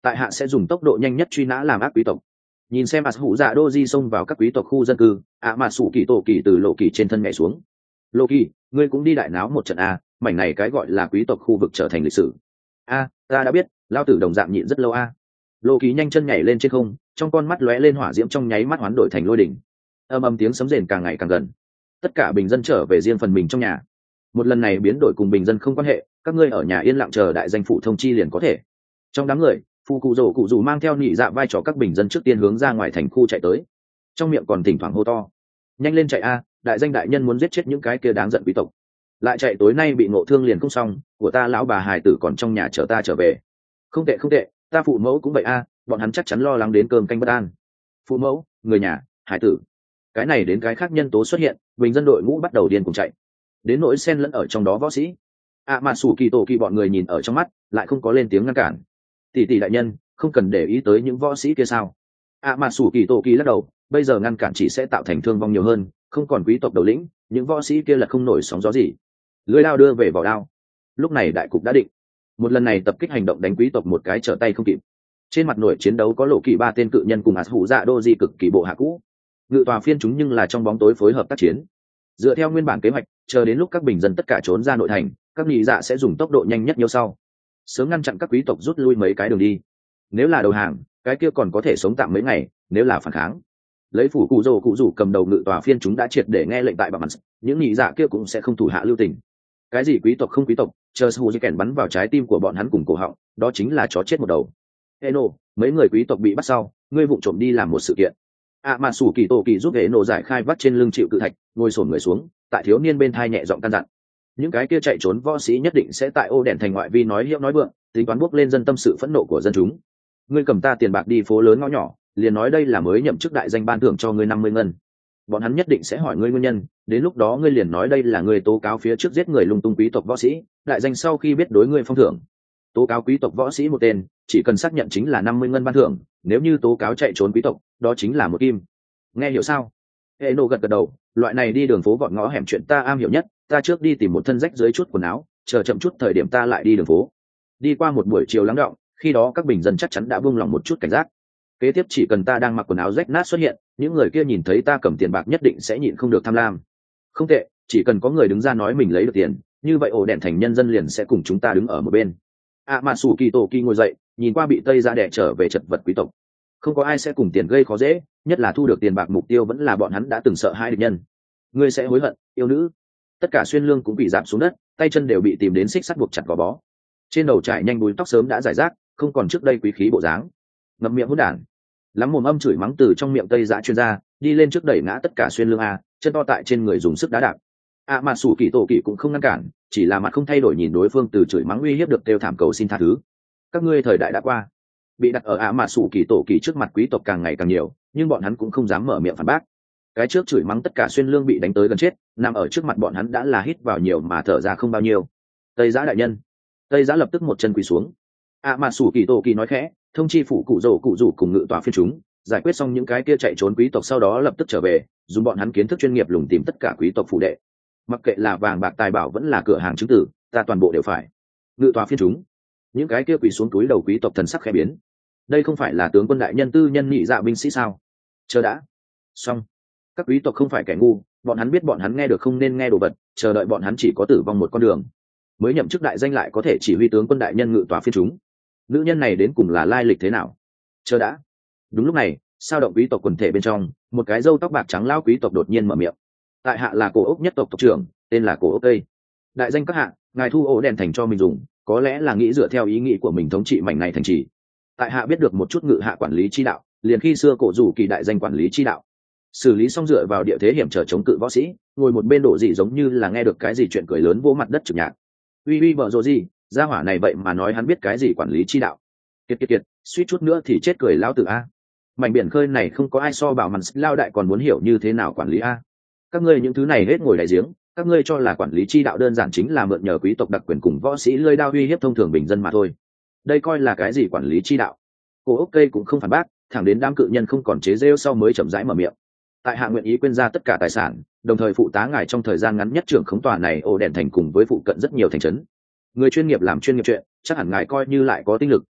tại hạ sẽ dùng tốc độ nhanh nhất truy nã làm ác quý tộc. Nhìn xem ạt hủ dạ đô di xông vào các quý tộc khu dân cư, ạ mà sủ kỳ tổ kỳ từ lộ kỳ trên thân nhảy xuống. Lộ kỳ, ngươi cũng đi đại náo một trận a, mảnh này cái gọi là quý tộc khu vực trở thành lịch sử. A, ta đã biết, lao tử đồng dạng nhịn rất lâu a. Lộ kỳ nhanh chân nhảy lên trên không, trong con mắt lóe lên hỏa diễm, trong nháy mắt hoán đổi thành lôi đỉnh. Âm âm tiếng sấm rền càng ngày càng gần. Tất cả bình dân trở về riêng phần mình trong nhà. Một lần này biến đổi cùng bình dân không quan hệ, các ngươi ở nhà yên lặng chờ đại danh phụ thông chi liền có thể. Trong đám người, phụ cụ rổ cụ rủ mang theo nhị dạ vai trò các bình dân trước tiên hướng ra ngoài thành khu chạy tới, trong miệng còn thỉnh thoảng hô to: nhanh lên chạy a, đại danh đại nhân muốn giết chết những cái kia đáng giận quý tộc. Lại chạy tối nay bị ngộ thương liền không xong, của ta lão bà hài tử còn trong nhà chờ ta trở về. Không tệ không tệ, ta phụ mẫu cũng vậy a, bọn hắn chắc chắn lo lắng đến cơm canh bất an. Phụ mẫu, người nhà, hài tử, cái này đến cái khác nhân tố xuất hiện, bình dân đội ngũ bắt đầu điên cùng chạy. Đến nỗi xen lẫn ở trong đó võ sĩ, ạ mà sủ kỳ tổ kỳ bọn người nhìn ở trong mắt, lại không có lên tiếng ngăn cản. Tỷ tỷ đại nhân, không cần để ý tới những võ sĩ kia sao? ạ mà sủ kỳ tổ kỳ lắc đầu, bây giờ ngăn cản chỉ sẽ tạo thành thương vong nhiều hơn, không còn quý tộc đầu lĩnh, những võ sĩ kia là không nổi sóng gió gì. Lưỡi đao đưa về vỏ đao. Lúc này đại cục đã định, một lần này tập kích hành động đánh quý tộc một cái trở tay không kịp. Trên mặt nổi chiến đấu có lộ kỳ ba tên cự nhân cùng ạt hủ dạ đô di cực kỳ bộ hạ cũ, ngự tòa phiên chúng nhưng là trong bóng tối phối hợp tác chiến. Dựa theo nguyên bản kế hoạch, chờ đến lúc các bình dân tất cả trốn ra nội thành, các nhị dạ sẽ dùng tốc độ nhanh nhất nhiều sau, sớm ngăn chặn các quý tộc rút lui mấy cái đường đi. Nếu là đầu hàng, cái kia còn có thể sống tạm mấy ngày, nếu là phản kháng, lấy phủ cụ rồ cụ rủ cầm đầu ngự tòa phiên chúng đã triệt để nghe lệnh tại bà mặt, những nhị dạ kia cũng sẽ không thủ hạ lưu tình. Cái gì quý tộc không quý tộc, chờ su di kèn bắn vào trái tim của bọn hắn cùng cổ họng, đó chính là chó chết một đầu. Eno, mấy người quý tộc bị bắt sau, ngươi vụng trộm đi làm một sự kiện. À mà sủ kỳ tổ kỳ giúp Eno giải khai vắt trên lưng chịu cự thạch, ngồi xổm người xuống, tại thiếu niên bên thai nhẹ giọng căn dặn. Những cái kia chạy trốn võ sĩ nhất định sẽ tại ô đèn thành ngoại vi nói hiệu nói vượng, tính toán buộc lên dân tâm sự phẫn nộ của dân chúng. Ngươi cầm ta tiền bạc đi phố lớn ngõ nhỏ, liền nói đây là mới nhậm chức đại danh ban thưởng cho ngươi năm mươi ngân. Bọn hắn nhất định sẽ hỏi ngươi nguyên nhân, đến lúc đó ngươi liền nói đây là ngươi tố cáo phía trước giết người lung tung quý tộc võ sĩ, đại danh sau khi biết đối ngươi phong thưởng. Tố cáo quý tộc võ sĩ một tên, chỉ cần xác nhận chính là năm mươi ngân ban thưởng, nếu như tố cáo chạy trốn quý tộc, đó chính là một kim. Nghe hiểu sao? Eno gật gật đầu, loại này đi đường phố vọt ngõ hẻm chuyện ta am hiểu nhất, ta trước đi tìm một thân rách dưới chút quần áo, chờ chậm chút thời điểm ta lại đi đường phố. Đi qua một buổi chiều lắng đọng, khi đó các bình dân chắc chắn đã buông lòng một chút cảnh giác. Kế tiếp chỉ cần ta đang mặc quần áo rách nát xuất hiện, những người kia nhìn thấy ta cầm tiền bạc nhất định sẽ nhịn không được tham lam. Không tệ, chỉ cần có người đứng ra nói mình lấy được tiền, như vậy ổ đèn thành nhân dân liền sẽ cùng chúng ta đứng ở một bên. À mà sủ kỳ tổ kỳ ngồi dậy, nhìn qua bị tây ra đẻ trở về chật vật quý tộc. Không có ai sẽ cùng tiền gây khó dễ, nhất là thu được tiền bạc mục tiêu vẫn là bọn hắn đã từng sợ hai địch nhân. Ngươi sẽ hối hận, yêu nữ. Tất cả xuyên lương cũng bị giảm xuống đất, tay chân đều bị tìm đến xích sắt buộc chặt gò bó. Trên đầu trải nhanh búi tóc sớm đã giải rác, không còn trước đây quý khí bộ dáng. Ngậm miệng hỗn đản. Lắm mồm âm chửi mắng từ trong miệng tây giã chuyên gia, đi lên trước đẩy ngã tất cả xuyên lương a, chân to tại trên người dùng sức đá đạp. À mà sủ kỳ tổ kỳ cũng không ngăn cản, chỉ là mặt không thay đổi nhìn đối phương từ chửi mắng uy hiếp được kêu thảm cầu xin tha thứ. Các ngươi thời đại đã qua. Bị đặt ở ạ mà sủ kỳ tổ kỳ trước mặt quý tộc càng ngày càng nhiều, nhưng bọn hắn cũng không dám mở miệng phản bác. Cái trước chửi mắng tất cả xuyên lương bị đánh tới gần chết, nằm ở trước mặt bọn hắn đã là hít vào nhiều mà thở ra không bao nhiêu. Tây giã đại nhân. Tây giã lập tức một chân quỳ xuống. ạ mà sủ kỳ tổ kỳ nói khẽ, thông chi phủ cụ rổ cụ rủ cùng ngự tòa phiên chúng, giải quyết xong những cái kia chạy trốn quý tộc sau đó lập tức trở về, dùng bọn hắn kiến thức chuyên nghiệp lùng tìm tất cả quý tộc phụ đệ. Mặc kệ là vàng bạc tài bảo vẫn là cửa hàng chứng tử, ta toàn bộ đều phải. Ngự tòa phiên chúng, những cái kia quỳ xuống túi đầu quý tộc thần sắc khẽ biến. Đây không phải là tướng quân đại nhân tư nhân nhị dạ binh sĩ sao? Chờ đã. Xong. Các quý tộc không phải kẻ ngu, bọn hắn biết bọn hắn nghe được không nên nghe đồ vật, chờ đợi bọn hắn chỉ có tử vong một con đường. Mới nhậm chức đại danh lại có thể chỉ huy tướng quân đại nhân ngự tòa phiên chúng. Nữ nhân này đến cùng là lai lịch thế nào? Chờ đã. Đúng lúc này, sao động quý tộc quần thể bên trong, một cái râu tóc bạc trắng lão quý tộc đột nhiên mở miệng. Tại hạ là cổ ốc nhất tộc tộc trưởng, tên là cổ ốc tây. Đại danh các hạ, ngài thu ổ đèn thành cho mình dùng, có lẽ là nghĩ dựa theo ý nghĩ của mình thống trị mảnh này thành trì. Tại hạ biết được một chút ngự hạ quản lý chi đạo, liền khi xưa cổ rủ kỳ đại danh quản lý chi đạo. Xử lý xong dựa vào địa thế hiểm trở chống cự võ sĩ, ngồi một bên đổ gì giống như là nghe được cái gì chuyện cười lớn vỗ mặt đất trực nhạc. Uy uy vợ rồi gì, gia hỏa này vậy mà nói hắn biết cái gì quản lý chi đạo. Kiệt kiệt kiệt, suýt chút nữa thì chết cười lao tử a. Mảnh biển khơi này không có ai so bảo màn lao đại còn muốn hiểu như thế nào quản lý a. Các ngươi những thứ này hết ngồi đại giếng, các ngươi cho là quản lý chi đạo đơn giản chính là mượn nhờ quý tộc đặc quyền cùng võ sĩ lơi đao uy hiếp thông thường bình dân mà thôi. Đây coi là cái gì quản lý chi đạo? Cô ốc cây cũng không phản bác, thẳng đến đám cự nhân không còn chế rêu sau mới chậm rãi mở miệng. Tại hạ nguyện ý quyên ra tất cả tài sản, đồng thời phụ tá ngài trong thời gian ngắn nhất trưởng khống tòa này ổ đèn thành cùng với phụ cận rất nhiều thành trấn. Người chuyên nghiệp làm chuyên nghiệp chuyện, chắc hẳn ngài coi như lại có tinh lực,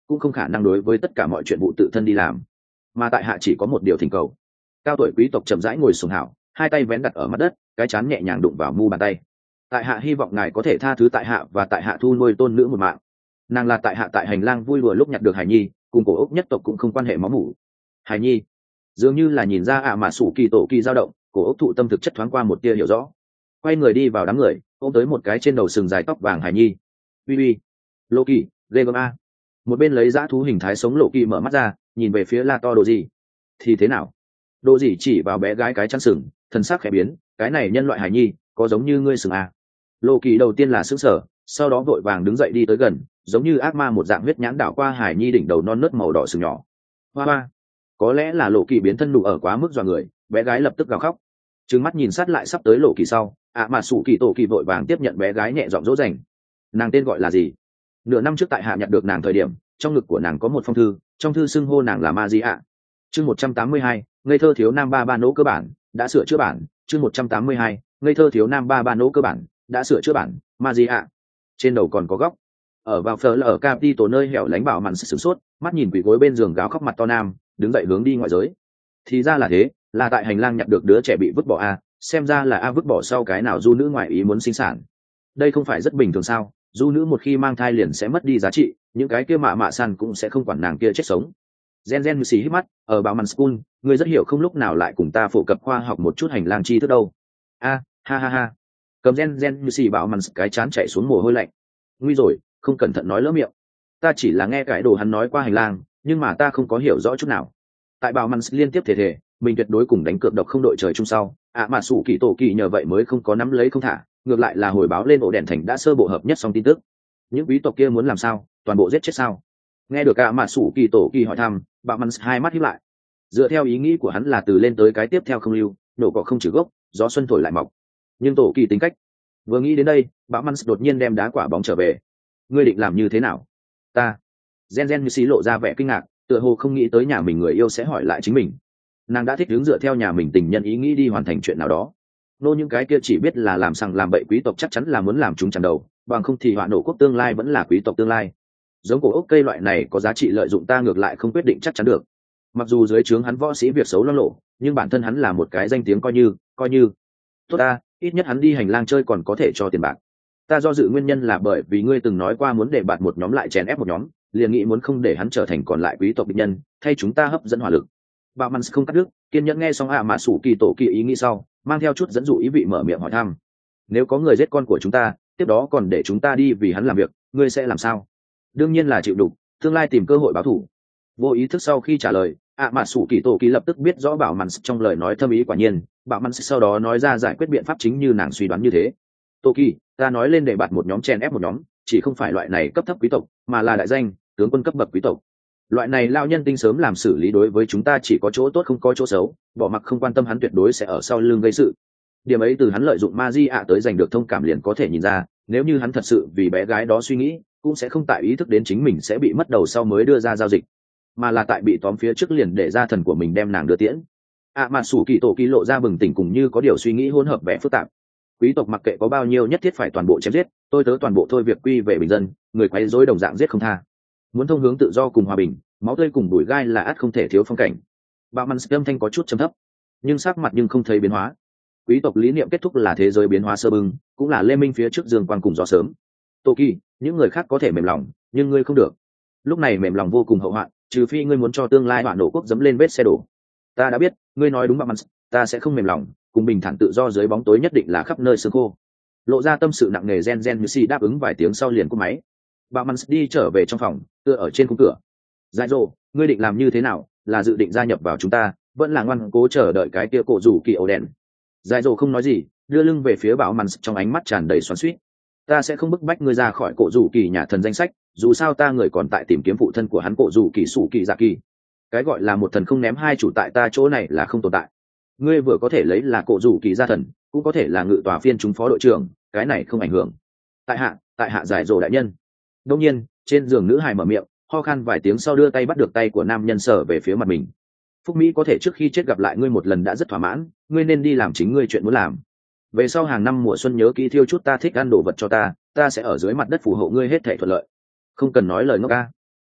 cũng không khả năng đối với tất cả mọi chuyện vụ tự thân đi làm, mà tại hạ chỉ có một điều thỉnh cầu. Cao tuổi quý tộc chậm rãi ngồi xuống hảo, hai tay vén đặt ở mặt đất, cái chán nhẹ nhàng đụng vào mu bàn tay. Tại hạ hy vọng ngài có thể tha thứ tại hạ và tại hạ thu nuôi tôn nữ một mạng. Nàng là tại hạ tại hành lang vui đùa lúc nhặt được hải nhi, cùng cổ ốc nhất tộc cũng không quan hệ máu mủ. Hải nhi, dường như là nhìn ra ạ mà sủ kỳ tổ kỳ dao động, cổ ốc thụ tâm thực chất thoáng qua một tia hiểu rõ, quay người đi vào đám người, ôm tới một cái trên đầu sừng dài tóc vàng hải nhi. Uy uy, Lô Kỳ, ghê gớm a. Một bên lấy dã thú hình thái sống Lộ Kỳ mở mắt ra, nhìn về phía La To Đồ gì. Thì thế nào? Đồ gì chỉ vào bé gái cái chăn sừng, thần sắc khẽ biến, cái này nhân loại hải nhi, có giống như ngươi sừng a? Lô Kỳ đầu tiên là sững sờ, sau đó vội vàng đứng dậy đi tới gần, giống như ác ma một dạng huyết nhãn đảo qua hải nhi đỉnh đầu non nớt màu đỏ sừng nhỏ. Hoa hoa, có lẽ là Lộ Kỳ biến thân đủ ở quá mức dọa người, bé gái lập tức gào khóc. Trừng mắt nhìn sát lại sắp tới Lộ Kỳ sau, ạ mà sủ kỳ tổ kỳ vội vàng tiếp nhận bé gái nhẹ giọng dỗ dành. Nàng tên gọi là gì? Nửa năm trước tại hạ nhặt được nàng thời điểm, trong ngực của nàng có một phong thư, trong thư xưng hô nàng là ma di ạ. Chương một trăm tám mươi hai, ngây thơ thiếu nam ba ba nỗ cơ bản đã sửa chữa bản. Chương một trăm tám mươi hai, ngây thơ thiếu nam ba ba nỗ cơ bản đã sửa chữa bản. Ma di ạ. Trên đầu còn có góc. Ở vào phở là ở Capitol nơi hẻo lánh bảo mặn sửng sốt, mắt nhìn quỳ gối bên giường gáo khóc mặt to nam, đứng dậy hướng đi ngoại giới. Thì ra là thế, là tại hành lang nhặt được đứa trẻ bị vứt bỏ a, xem ra là a vứt bỏ sau cái nào du nữ ngoại ý muốn sinh sản. Đây không phải rất bình thường sao? Du nữ một khi mang thai liền sẽ mất đi giá trị, những cái kia mạ mạ san cũng sẽ không quản nàng kia chết sống. Gen Gen xì hít mắt, ở bảo mặn school, ngươi rất hiểu không lúc nào lại cùng ta phổ cập khoa học một chút hành lang chi thức đâu. A, ha ha ha. Cầm Gen Gen xì bảo mặn cái chán chạy xuống mồ hôi lạnh. Nguy rồi, không cẩn thận nói lỡ miệng. Ta chỉ là nghe cái đồ hắn nói qua hành lang, nhưng mà ta không có hiểu rõ chút nào. Tại bảo mặn liên tiếp thể thể, mình tuyệt đối cùng đánh cược độc không đội trời chung sau, ạ mà sủ kỳ tổ kỳ nhờ vậy mới không có nắm lấy không thả, ngược lại là hồi báo lên ổ đèn thành đã sơ bộ hợp nhất xong tin tức. Những quý tộc kia muốn làm sao, toàn bộ giết chết sao? Nghe được ạ mà sủ kỳ tổ kỳ hỏi thăm, bảo mặn hai mắt híp lại. Dựa theo ý nghĩ của hắn là từ lên tới cái tiếp theo không lưu, nổ cỏ không trừ gốc, gió xuân thổi lại mọc. Nhưng tổ kỳ tính cách, vừa nghĩ đến đây, bảo mặn đột nhiên đem đá quả bóng trở về. Ngươi định làm như thế nào? Ta. Gen Gen như xí lộ ra vẻ kinh ngạc, tựa hồ không nghĩ tới nhà mình người yêu sẽ hỏi lại chính mình. Nàng đã thích hướng dựa theo nhà mình tình nhân ý nghĩ đi hoàn thành chuyện nào đó. Nô những cái kia chỉ biết là làm sằng làm bậy quý tộc chắc chắn là muốn làm chúng chằm đầu, bằng không thì họa nổ quốc tương lai vẫn là quý tộc tương lai. Giống cổ ốc cây loại này có giá trị lợi dụng ta ngược lại không quyết định chắc chắn được. Mặc dù dưới trướng hắn võ sĩ việc xấu lo lộ, nhưng bản thân hắn là một cái danh tiếng coi như, coi như. Tốt ta, ít nhất hắn đi hành lang chơi còn có thể cho tiền bạc. Ta do dự nguyên nhân là bởi vì ngươi từng nói qua muốn để bạt một nhóm lại chèn ép một nhóm, liền nghĩ muốn không để hắn trở thành còn lại quý tộc địch nhân, thay chúng ta hấp dẫn hỏa lực. Bà Mans không cắt đứt, kiên nhẫn nghe xong ạ mà sủ kỳ tổ kỳ ý nghĩ sau, mang theo chút dẫn dụ ý vị mở miệng hỏi thăm. Nếu có người giết con của chúng ta, tiếp đó còn để chúng ta đi vì hắn làm việc, ngươi sẽ làm sao? Đương nhiên là chịu đục, tương lai tìm cơ hội báo thù. Vô ý thức sau khi trả lời, ạ mà sủ kỳ tổ kỳ lập tức biết rõ bảo Mans trong lời nói thâm ý quả nhiên, bảo Mans sau đó nói ra giải quyết biện pháp chính như nàng suy đoán như thế. Tô kỳ, ta nói lên để bạt một nhóm chen ép một nhóm, chỉ không phải loại này cấp thấp quý tộc, mà là đại danh tướng quân cấp bậc quý tộc. Loại này lao nhân tinh sớm làm xử lý đối với chúng ta chỉ có chỗ tốt không có chỗ xấu, bỏ mặc không quan tâm hắn tuyệt đối sẽ ở sau lưng gây sự. Điểm ấy từ hắn lợi dụng ma di ạ tới giành được thông cảm liền có thể nhìn ra, nếu như hắn thật sự vì bé gái đó suy nghĩ, cũng sẽ không tại ý thức đến chính mình sẽ bị mất đầu sau mới đưa ra giao dịch, mà là tại bị tóm phía trước liền để ra thần của mình đem nàng đưa tiễn. À mà sủ kỳ tổ kỳ lộ ra bừng tỉnh cùng như có điều suy nghĩ hỗn hợp vẻ phức tạp. Quý tộc mặc kệ có bao nhiêu nhất thiết phải toàn bộ chém giết, tôi tớ toàn bộ thôi việc quy về bình dân, người quấy rối đồng dạng giết không tha. Muốn thông hướng tự do cùng hòa bình, máu tươi cùng bụi gai là ắt không thể thiếu phong cảnh. Bà Mans âm thanh có chút trầm thấp, nhưng sắc mặt nhưng không thấy biến hóa. Quý tộc lý niệm kết thúc là thế giới biến hóa sơ bừng, cũng là lê minh phía trước dương quang cùng gió sớm. Tô Kỳ, những người khác có thể mềm lòng, nhưng ngươi không được. Lúc này mềm lòng vô cùng hậu hoạn, trừ phi ngươi muốn cho tương lai hoạn nổ quốc dẫm lên vết xe đổ. Ta đã biết, ngươi nói đúng bà Mans, ta sẽ không mềm lòng, cùng bình thản tự do dưới bóng tối nhất định là khắp nơi sương khô. Lộ ra tâm sự nặng nề Gen Gen như si đáp ứng vài tiếng sau liền cúp máy. Bà Mans đi trở về trong phòng, tựa ở trên khung cửa. Giải rồ, ngươi định làm như thế nào, là dự định gia nhập vào chúng ta, vẫn là ngoan cố chờ đợi cái kia cổ rủ kỳ ổ đèn. Giải rồ không nói gì, đưa lưng về phía bảo Mans trong ánh mắt tràn đầy xoắn xuýt. Ta sẽ không bức bách ngươi ra khỏi cổ rủ kỳ nhà thần danh sách, dù sao ta người còn tại tìm kiếm phụ thân của hắn cổ rủ kỳ sủ kỳ dạ kỳ. Cái gọi là một thần không ném hai chủ tại ta chỗ này là không tồn tại. Ngươi vừa có thể lấy là cổ rủ kỳ gia thần, cũng có thể là ngự tòa phiên chúng phó đội trưởng, cái này không ảnh hưởng. Tại hạ, tại hạ giải rồ đại nhân. Đương nhiên, trên giường nữ hài mở miệng, ho khan vài tiếng sau đưa tay bắt được tay của nam nhân sở về phía mặt mình. Phúc Mỹ có thể trước khi chết gặp lại ngươi một lần đã rất thỏa mãn, ngươi nên đi làm chính ngươi chuyện muốn làm. Về sau hàng năm mùa xuân nhớ kỹ thiêu chút ta thích ăn đồ vật cho ta, ta sẽ ở dưới mặt đất phù hộ ngươi hết thảy thuận lợi. Không cần nói lời ngốc ca.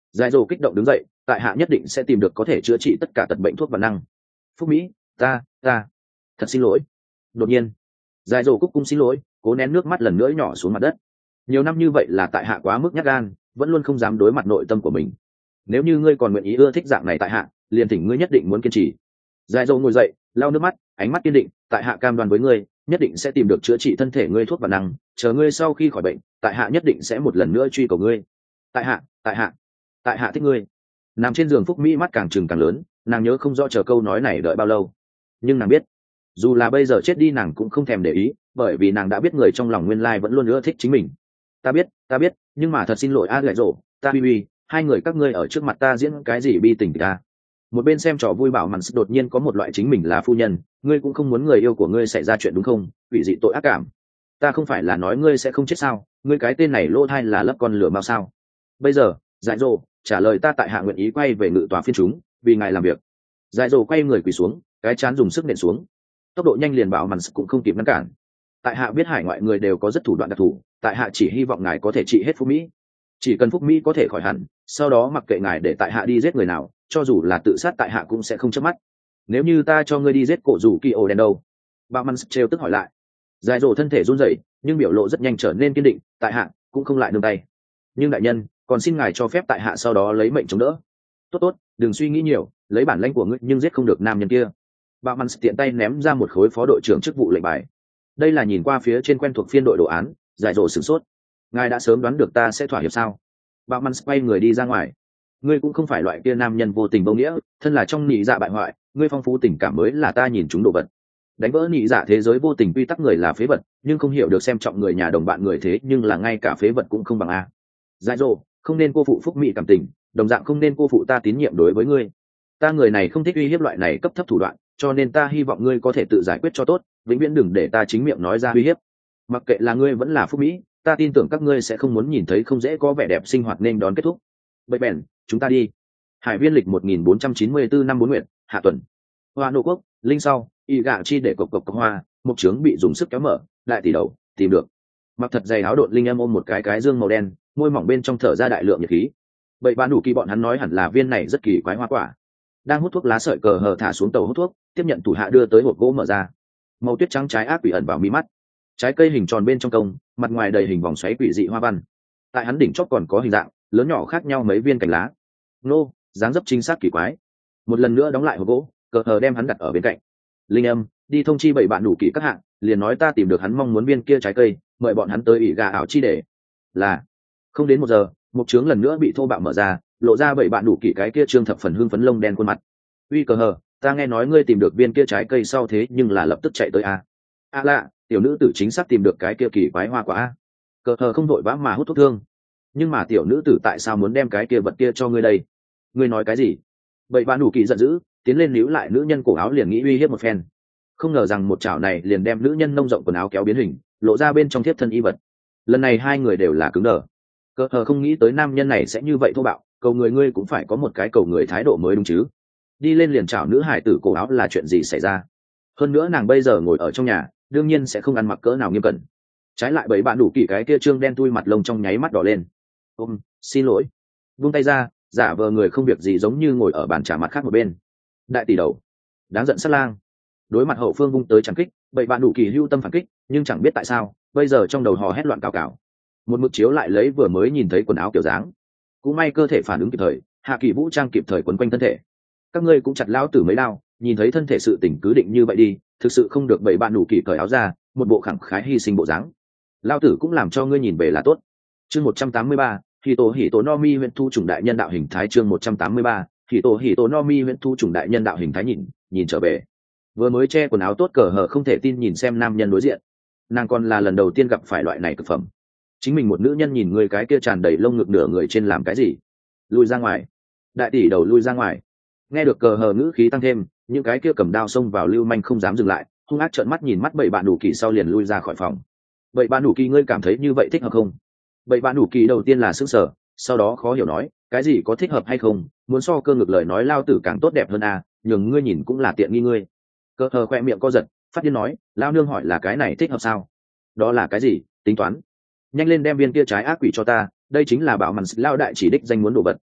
Giải rồ kích động đứng dậy, tại hạ nhất định sẽ tìm được có thể chữa trị tất cả tật bệnh thuốc và năng. Phúc Mỹ, ta ta thật xin lỗi. Đột nhiên Giải rồ cúc cung xin lỗi, cố nén nước mắt lần nữa nhỏ xuống mặt đất. Nhiều năm như vậy là tại hạ quá mức nhát gan, vẫn luôn không dám đối mặt nội tâm của mình. Nếu như ngươi còn nguyện ý ưa thích dạng này tại hạ, liền thỉnh ngươi nhất định muốn kiên trì. Giải rồ ngồi dậy, lau nước mắt, ánh mắt kiên định, tại hạ cam đoan với ngươi, nhất định sẽ tìm được chữa trị thân thể ngươi thuốc và năng, chờ ngươi sau khi khỏi bệnh, tại hạ nhất định sẽ một lần nữa truy cầu ngươi. Tại hạ tại hạ tại hạ thích ngươi. Nằm trên giường Phúc Mỹ mắt càng trừng càng lớn, nàng nhớ không rõ chờ câu nói này đợi bao lâu, nhưng nàng biết dù là bây giờ chết đi nàng cũng không thèm để ý, bởi vì nàng đã biết người trong lòng nguyên lai vẫn luôn ưa thích chính mình. Ta biết ta biết nhưng mà thật xin lỗi a Lệ Rộ, ta bi bi, hai người các ngươi ở trước mặt ta diễn cái gì bi tình ta. Một bên xem trò vui bảo mặn đột nhiên có một loại chính mình là phu nhân, ngươi cũng không muốn người yêu của ngươi xảy ra chuyện đúng không, ủy dị tội ác cảm. Ta không phải là nói ngươi sẽ không chết sao, ngươi cái tên này lỗ thai là lấp con lửa mau sao. Bây giờ Giải Rộ trả lời ta, tại hạ nguyện ý quay về ngự tòa phiên chúng vì ngài làm việc. Giải Rộ quay người quỳ xuống, cái chán dùng sức nện xuống, tốc độ nhanh liền bảo mặn cũng không kịp ngăn cản. Tại hạ biết hải ngoại người đều có rất thủ đoạn đặc thù, tại hạ chỉ hy vọng ngài có thể trị hết Phúc Mỹ, chỉ cần Phúc Mỹ có thể khỏi hẳn, sau đó mặc kệ ngài để tại hạ đi giết người nào, cho dù là tự sát tại hạ cũng sẽ không chớp mắt. Nếu như ta cho ngươi đi giết cổ rủ kỳ ổ đen đâu? Bảo mặn trêu tức hỏi lại. Giải Rộ thân thể run rẩy, nhưng biểu lộ rất nhanh trở nên kiên định, tại hạ cũng không lại nương tay. Nhưng đại nhân, còn xin ngài cho phép tại hạ sau đó lấy mệnh chống đỡ. Tốt tốt, đừng suy nghĩ nhiều, lấy bản lãnh của ngươi nhưng giết không được nam nhân kia. Bảo mặn tiện tay ném ra một khối phó đội trưởng chức vụ lệnh bài. Đây là nhìn qua phía trên quen thuộc phiên đội đồ án. Giải Rộ sửng sốt. Ngài đã sớm đoán được ta sẽ thỏa hiệp sao? Bảo mặn quay người đi ra ngoài. Ngươi cũng không phải loại kia nam nhân vô tình vô nghĩa, thân là trong nhị dạ bại hoại, ngươi phong phú tình cảm mới là ta nhìn chúng đồ vật. Đánh vỡ nhị dạ thế giới vô tình quy tắc người là phế vật, nhưng không hiểu được xem trọng người nhà đồng bạn người thế nhưng là ngay cả phế vật cũng không bằng a. Giải Rộ, không nên cô phụ Phúc Mỹ cảm tình, đồng dạng không nên cô phụ ta tín nhiệm đối với ngươi. Ta người này không thích uy hiếp loại này cấp thấp thủ đoạn, cho nên ta hy vọng ngươi có thể tự giải quyết cho tốt, vĩnh viễn đừng để ta chính miệng nói ra uy hiếp. Mặc kệ là ngươi vẫn là Phúc Mỹ, ta tin tưởng các ngươi sẽ không muốn nhìn thấy không dễ có vẻ đẹp sinh hoạt nên đón kết thúc. Vậy bèn, chúng ta đi. Hải viên lịch một nghìn bốn trăm chín mươi bốn năm bốn nguyện, hạ tuần. Hoa nô quốc, linh sau, y gạo chi để cộc cộc cộc hoa, một trướng bị dùng sức kéo mở, lại tỉ đầu, tìm được. Mặc thật dày áo độn linh em ôm một cái cái dương màu đen, môi mỏng bên trong thở ra đại lượng nhiệt khí. Vậy bán đủ kỳ bọn hắn nói hẳn là viên này rất kỳ quái hoa quả. Đang hút thuốc lá sợi cờ hờ thả xuống tàu hút thuốc, tiếp nhận thủ hạ đưa tới hộp gỗ mở ra. Màu tuyết trắng trái ác quỷ ẩn vào mi mắt. Trái cây hình tròn bên trong công, mặt ngoài đầy hình vòng xoáy quỷ dị hoa văn. Tại hắn đỉnh chót còn có hình dạng lớn nhỏ khác nhau mấy viên cành lá. Nô, dáng dấp chính xác kỳ quái. Một lần nữa đóng lại hộp gỗ, cờ hờ đem hắn đặt ở bên cạnh. Linh âm, đi thông chi bảy bạn đủ kỹ các hạng, liền nói ta tìm được hắn mong muốn viên kia trái cây, mời bọn hắn tới ỉ gà ảo chi để. Là. Không đến một giờ, một trướng lần nữa bị thô bạo mở ra, lộ ra bảy bạn đủ kỹ cái kia trương thập phần hương phấn lông đen khuôn mặt. Uy cờ hờ, ta nghe nói ngươi tìm được viên kia trái cây sau thế nhưng là lập tức chạy tới a. A lạ, tiểu nữ tử chính xác tìm được cái kia kỳ quái hoa quả a. Cờ hờ không đội vã mà hút thuốc thương. Nhưng mà tiểu nữ tử tại sao muốn đem cái kia vật kia cho ngươi đây? Ngươi nói cái gì? Bảy bạn đủ kỳ giận dữ, tiến lên níu lại nữ nhân cổ áo liền nghĩ uy hiếp một phen. Không ngờ rằng một chảo này liền đem nữ nhân nông rộng quần áo kéo biến hình, lộ ra bên trong thiếp thân y vật. Lần này hai người đều là cứng đờ. Cờ hờ không nghĩ tới nam nhân này sẽ như vậy thô bạo, cầu người ngươi cũng phải có một cái cầu người thái độ mới đúng chứ. Đi lên liền chảo nữ hải tử cổ áo là chuyện gì xảy ra? Hơn nữa nàng bây giờ ngồi ở trong nhà, đương nhiên sẽ không ăn mặc cỡ nào nghiêm cẩn. Trái lại bảy bạn đủ kỳ cái kia trương đen tui mặt lông trong nháy mắt đỏ lên. Ôm, xin lỗi. Buông tay ra, giả vờ người không việc gì giống như ngồi ở bàn trà mặt khác một bên. Đại tỷ đầu, đáng giận sát lang. Đối mặt hậu phương vung tới chẳng kích, bảy bạn đủ kỳ hưu tâm phản kích, nhưng chẳng biết tại sao, bây giờ trong đầu hò hét loạn cào cào. Một mực chiếu lại lấy vừa mới nhìn thấy quần áo kiểu dáng, cũng may cơ thể phản ứng kịp thời, hạ kỳ vũ trang kịp thời quấn quanh thân thể. Các ngươi cũng chặt lão tử mấy đao, nhìn thấy thân thể sự tình cứ định như vậy đi, thực sự không được bảy bạn đủ kỳ cởi áo ra, một bộ khẳng khái hy sinh bộ dáng. Lão tử cũng làm cho ngươi nhìn về là tốt. Chương một trăm tám mươi ba, hỉ tổ hỉ tổ no mi huyện thu trùng đại nhân đạo hình thái. Chương một trăm tám mươi ba, hỉ tổ hỉ tổ no mi huyện thu trùng đại nhân đạo hình thái. Nhìn nhìn trở về, vừa mới che quần áo tốt cờ hờ không thể tin nhìn xem nam nhân đối diện. Nàng còn là lần đầu tiên gặp phải loại này cực phẩm. Chính mình một nữ nhân nhìn người cái kia tràn đầy lông ngực nửa người trên làm cái gì? Lui ra ngoài. Đại tỷ đầu lui ra ngoài. Nghe được cờ hờ ngữ khí tăng thêm, những cái kia cầm đao xông vào lưu manh không dám dừng lại, hung ác trợn mắt nhìn mắt bảy bạn đủ kỳ sau liền lui ra khỏi phòng. Bảy bạn đủ kỳ ngươi cảm thấy như vậy thích hợp không? Bảy bạn đủ kỳ đầu tiên là sững sờ, sau đó khó hiểu nói, cái gì có thích hợp hay không, muốn so cơ ngực lời nói lao tử càng tốt đẹp hơn à, nhường ngươi nhìn cũng là tiện nghi ngươi. Cờ hờ khoe miệng co giật, phát điên nói, lao nương hỏi là cái này thích hợp sao? Đó là cái gì? Tính toán. Nhanh lên đem viên kia trái ác quỷ cho ta, đây chính là bảo màn lao đại chỉ đích danh muốn đồ vật.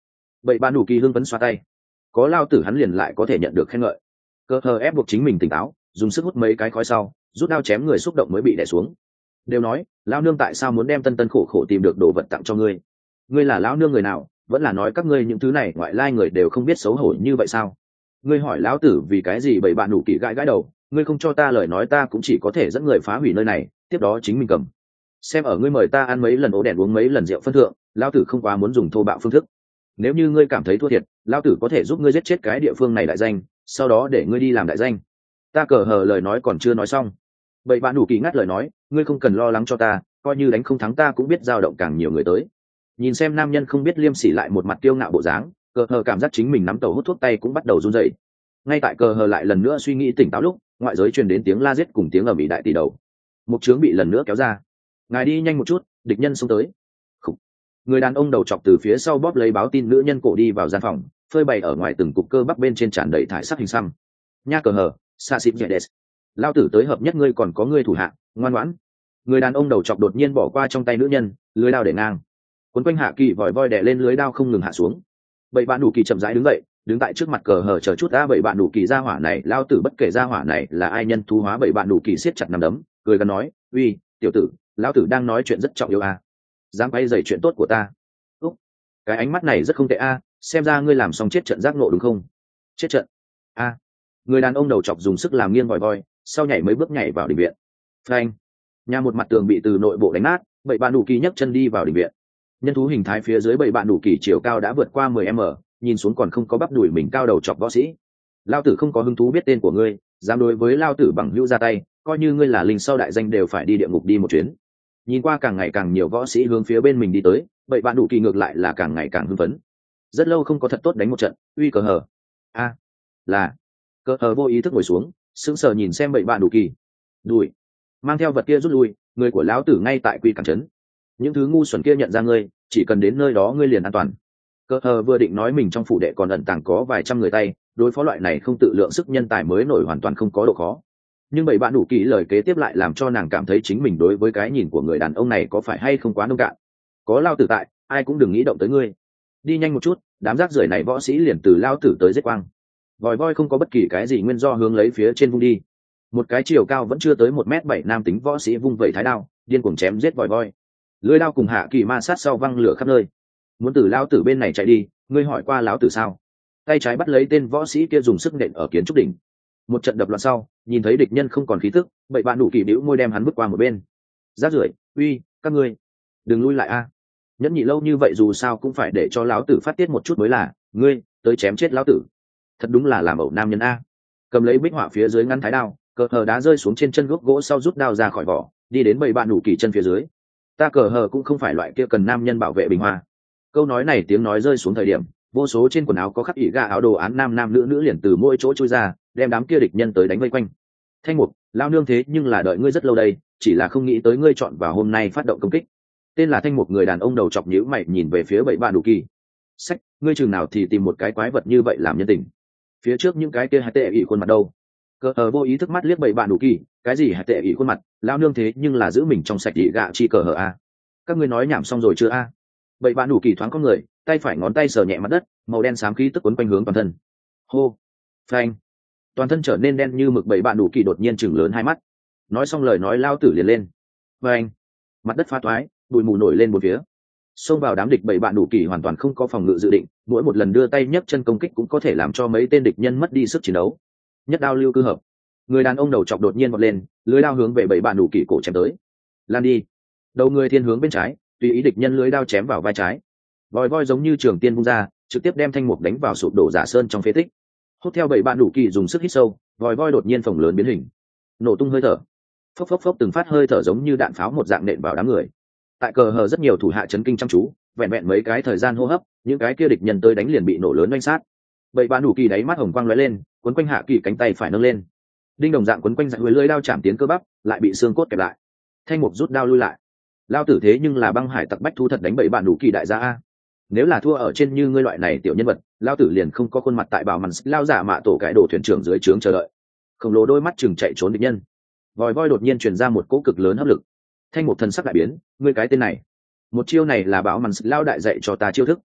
Vậy bạn đủ kỳ hưng phấn xoa tay, có lao tử hắn liền lại có thể nhận được khen ngợi. Cơ hờ ép buộc chính mình tỉnh táo, dùng sức hút mấy cái khói sau, rút đao chém người xúc động mới bị đè xuống. Đều nói lão nương tại sao muốn đem tân tân khổ khổ tìm được đồ vật tặng cho ngươi? Ngươi là lão nương người nào? Vẫn là nói các ngươi những thứ này ngoại lai người đều không biết xấu hổ như vậy sao? Ngươi hỏi lão tử vì cái gì? Bảy bạn đủ kỳ gãi gãi đầu, ngươi không cho ta lời nói ta cũng chỉ có thể dẫn người phá hủy nơi này, tiếp đó chính mình cầm. Xem ở ngươi mời ta ăn mấy lần ố đèn uống mấy lần rượu phân thượng, lão tử không quá muốn dùng thô bạo phương thức. Nếu như ngươi cảm thấy thua thiệt, lão tử có thể giúp ngươi giết chết cái địa phương này đại danh, sau đó để ngươi đi làm đại danh. Ta cờ hờ lời nói còn chưa nói xong, bảy bạn đủ kỳ ngắt lời nói, ngươi không cần lo lắng cho ta, coi như đánh không thắng ta cũng biết dao động càng nhiều người tới. Nhìn xem nam nhân không biết liêm sỉ lại một mặt kiêu ngạo bộ dáng, cờ hờ cảm giác chính mình nắm tàu hút thuốc tay cũng bắt đầu run rẩy. Ngay tại cờ hờ lại lần nữa suy nghĩ tỉnh táo lúc, ngoại giới truyền đến tiếng la giết cùng tiếng ầm ĩ đại tỷ đầu. Mục trướng bị lần nữa kéo ra. Ngài đi nhanh một chút, địch nhân xông tới. Khủ. Người đàn ông đầu chọc từ phía sau bóp lấy báo tin nữ nhân cổ đi vào gian phòng, phơi bày ở ngoài từng cục cơ bắp bên trên tràn đầy thải sắc hình xăm. Nha cờ hờ, sa xịt jedes. Lao tử tới hợp nhất ngươi còn có ngươi thủ hạ, ngoan ngoãn. Người đàn ông đầu chọc đột nhiên bỏ qua trong tay nữ nhân, lưới đao để ngang. Cuốn quanh hạ kỳ vòi voi đè lên lưới đao không ngừng hạ xuống. Bảy bạn đủ kỳ chậm rãi đứng dậy, đứng tại trước mặt cờ hờ chờ chút đã. Bảy bạn đủ kỳ ra hỏa này, lao tử bất kể ra hỏa này là ai nhân thú hóa. Bảy bạn đủ kỳ siết chặt nắm đấm, cười gần nói, uy tiểu tử, lão tử đang nói chuyện rất trọng yếu à. Dám quay dày chuyện tốt của ta. Úc, cái ánh mắt này rất không tệ a, xem ra ngươi làm xong chết trận giác ngộ đúng không? Chết trận a. Người đàn ông đầu chọc dùng sức làm nghiêng vòi voi, sau nhảy mấy bước nhảy vào đình viện. Phanh, nhà một mặt tường bị từ nội bộ đánh nát. Bảy bạn đủ kỳ nhấc chân đi vào đình viện. Nhân thú hình thái phía dưới bảy bạn đủ kỳ chiều cao đã vượt qua mười mét, nhìn xuống còn không có bắp đùi mình cao đầu chọc võ sĩ. Lao tử không có hứng thú biết tên của ngươi, dám đối với lao tử bằng hữu ra tay, coi như ngươi là linh sau đại danh đều phải đi địa ngục đi một chuyến. Nhìn qua càng ngày càng nhiều võ sĩ hướng phía bên mình đi tới, bảy bạn đủ kỳ ngược lại là càng ngày càng hưng phấn. Rất lâu không có thật tốt đánh một trận, uy cờ hờ. A, là cờ hờ vô ý thức ngồi xuống, sững sờ nhìn xem bảy bạn đủ kỳ. Đùi, mang theo vật kia rút lui, người của lão tử ngay tại quy cản trấn. Những thứ ngu xuẩn kia nhận ra ngươi, chỉ cần đến nơi đó ngươi liền an toàn. Cờ hờ vừa định nói mình trong phủ đệ còn ẩn tàng có vài trăm người tay, đối phó loại này không tự lượng sức nhân tài mới nổi hoàn toàn không có độ khó. Nhưng bảy bạn đủ kỳ lời kế tiếp lại làm cho nàng cảm thấy chính mình đối với cái nhìn của người đàn ông này có phải hay không quá nông cạn. Có lao tử tại, ai cũng đừng nghĩ động tới ngươi. Đi nhanh một chút, đám rác rưởi này võ sĩ liền từ lao tử tới giết quang. Vòi voi không có bất kỳ cái gì nguyên do hướng lấy phía trên vung đi. Một cái chiều cao vẫn chưa tới một mét bảy nam tính võ sĩ vung vẩy thái đao, điên cuồng chém giết vòi voi. Lưỡi đao cùng hạ kỳ ma sát sau văng lửa khắp nơi. Muốn từ lao tử bên này chạy đi, ngươi hỏi qua lão tử sao? Tay trái bắt lấy tên võ sĩ kia dùng sức nện ở kiến trúc đỉnh. Một trận đập loạn sau, nhìn thấy địch nhân không còn khí tức, bảy bạn đủ kỳ bĩu môi đem hắn bước qua một bên. Rác rưởi, uy, các ngươi, đừng lui lại a. Nhẫn nhị lâu như vậy dù sao cũng phải để cho lão tử phát tiết một chút mới là, ngươi, tới chém chết lão tử. Thật đúng là làm ẩu nam nhân a. Cầm lấy bích họa phía dưới ngăn thái đao, cờ hờ đá rơi xuống trên chân gốc gỗ sau rút đao ra khỏi vỏ, đi đến bảy bạn đủ kỳ chân phía dưới. Ta cờ hờ cũng không phải loại kia cần nam nhân bảo vệ bình hoa. Câu nói này tiếng nói rơi xuống thời điểm, vô số trên quần áo có khắc ỉ gà áo đồ án nam nam nữ nữ liền từ mỗi chỗ trôi ra, đem đám kia địch nhân tới đánh vây quanh. Thanh mục, lao nương thế nhưng là đợi ngươi rất lâu đây, chỉ là không nghĩ tới ngươi chọn vào hôm nay phát động công kích. Tên là Thanh mục người đàn ông đầu chọc nhíu mày nhìn về phía bảy bạn đủ kỳ. Sách, ngươi chừng nào thì tìm một cái quái vật như vậy làm nhân tình. Phía trước những cái kia hạt tệ ỉ khuôn mặt đâu? Cờ hờ vô ý thức mắt liếc bảy bạn đủ kỳ, cái gì hạt tệ ỉ khuôn mặt, lao nương thế nhưng là giữ mình trong sạch ỉ gạ chi cờ hờ a. Các ngươi nói nhảm xong rồi chưa a? Bảy bạn đủ kỳ thoáng con người, tay phải ngón tay sờ nhẹ mặt đất, màu đen xám khí tức quấn quanh hướng toàn thân. Hô, phanh, toàn thân trở nên đen như mực. Bảy bạn đủ kỳ đột nhiên chừng lớn hai mắt, nói xong lời nói lao tử liền lên. Phanh, mặt đất phá toái, bụi mù nổi lên một phía. Xông vào đám địch bảy bạn đủ kỳ hoàn toàn không có phòng ngự dự định, mỗi một lần đưa tay nhấc chân công kích cũng có thể làm cho mấy tên địch nhân mất đi sức chiến đấu. Nhất đao lưu cư hợp, người đàn ông đầu chọc đột nhiên vọt lên, lưới đao hướng về bảy bạn đủ kỳ cổ chém tới. Lan đi, đầu người thiên hướng bên trái, tùy ý địch nhân lưới đao chém vào vai trái. Vòi voi giống như trường tiên vung ra, trực tiếp đem thanh mục đánh vào sụp đổ giả sơn trong phế tích. Hút theo bảy bạn đủ kỳ dùng sức hít sâu, vòi voi đột nhiên phồng lớn biến hình, nổ tung hơi thở, phốc phốc phốc từng phát hơi thở giống như đạn pháo một dạng nện vào đám người. Tại cờ hờ rất nhiều thủ hạ chấn kinh chăm chú, vẹn vẹn mấy cái thời gian hô hấp, những cái kia địch nhân tới đánh liền bị nổ lớn oanh sát. Bảy bạn đủ kỳ đáy mắt hồng quang lóe lên, quấn quanh hạ kỳ cánh tay phải nâng lên, đinh đồng dạng quấn quanh dạy huế lưỡi đao chạm tiến cơ bắp, lại bị xương cốt kẹp lại. Thanh mục rút đao lui lại. Lao tử thế nhưng là băng hải tặc bách thu thật đánh bảy bạn đủ kỳ đại gia a. Nếu là thua ở trên như ngươi loại này tiểu nhân vật, lao tử liền không có khuôn mặt tại bảo màn lao giả mạ tổ cái đồ thuyền trưởng dưới trướng chờ đợi. Khổng lồ đôi mắt chừng chạy trốn địch nhân. Vòi voi đột nhiên truyền ra một cỗ cực lớn hấp lực. Thanh mục thần sắc đại biến, ngươi cái tên này, một chiêu này là bảo màn lao đại dạy cho ta chiêu thức.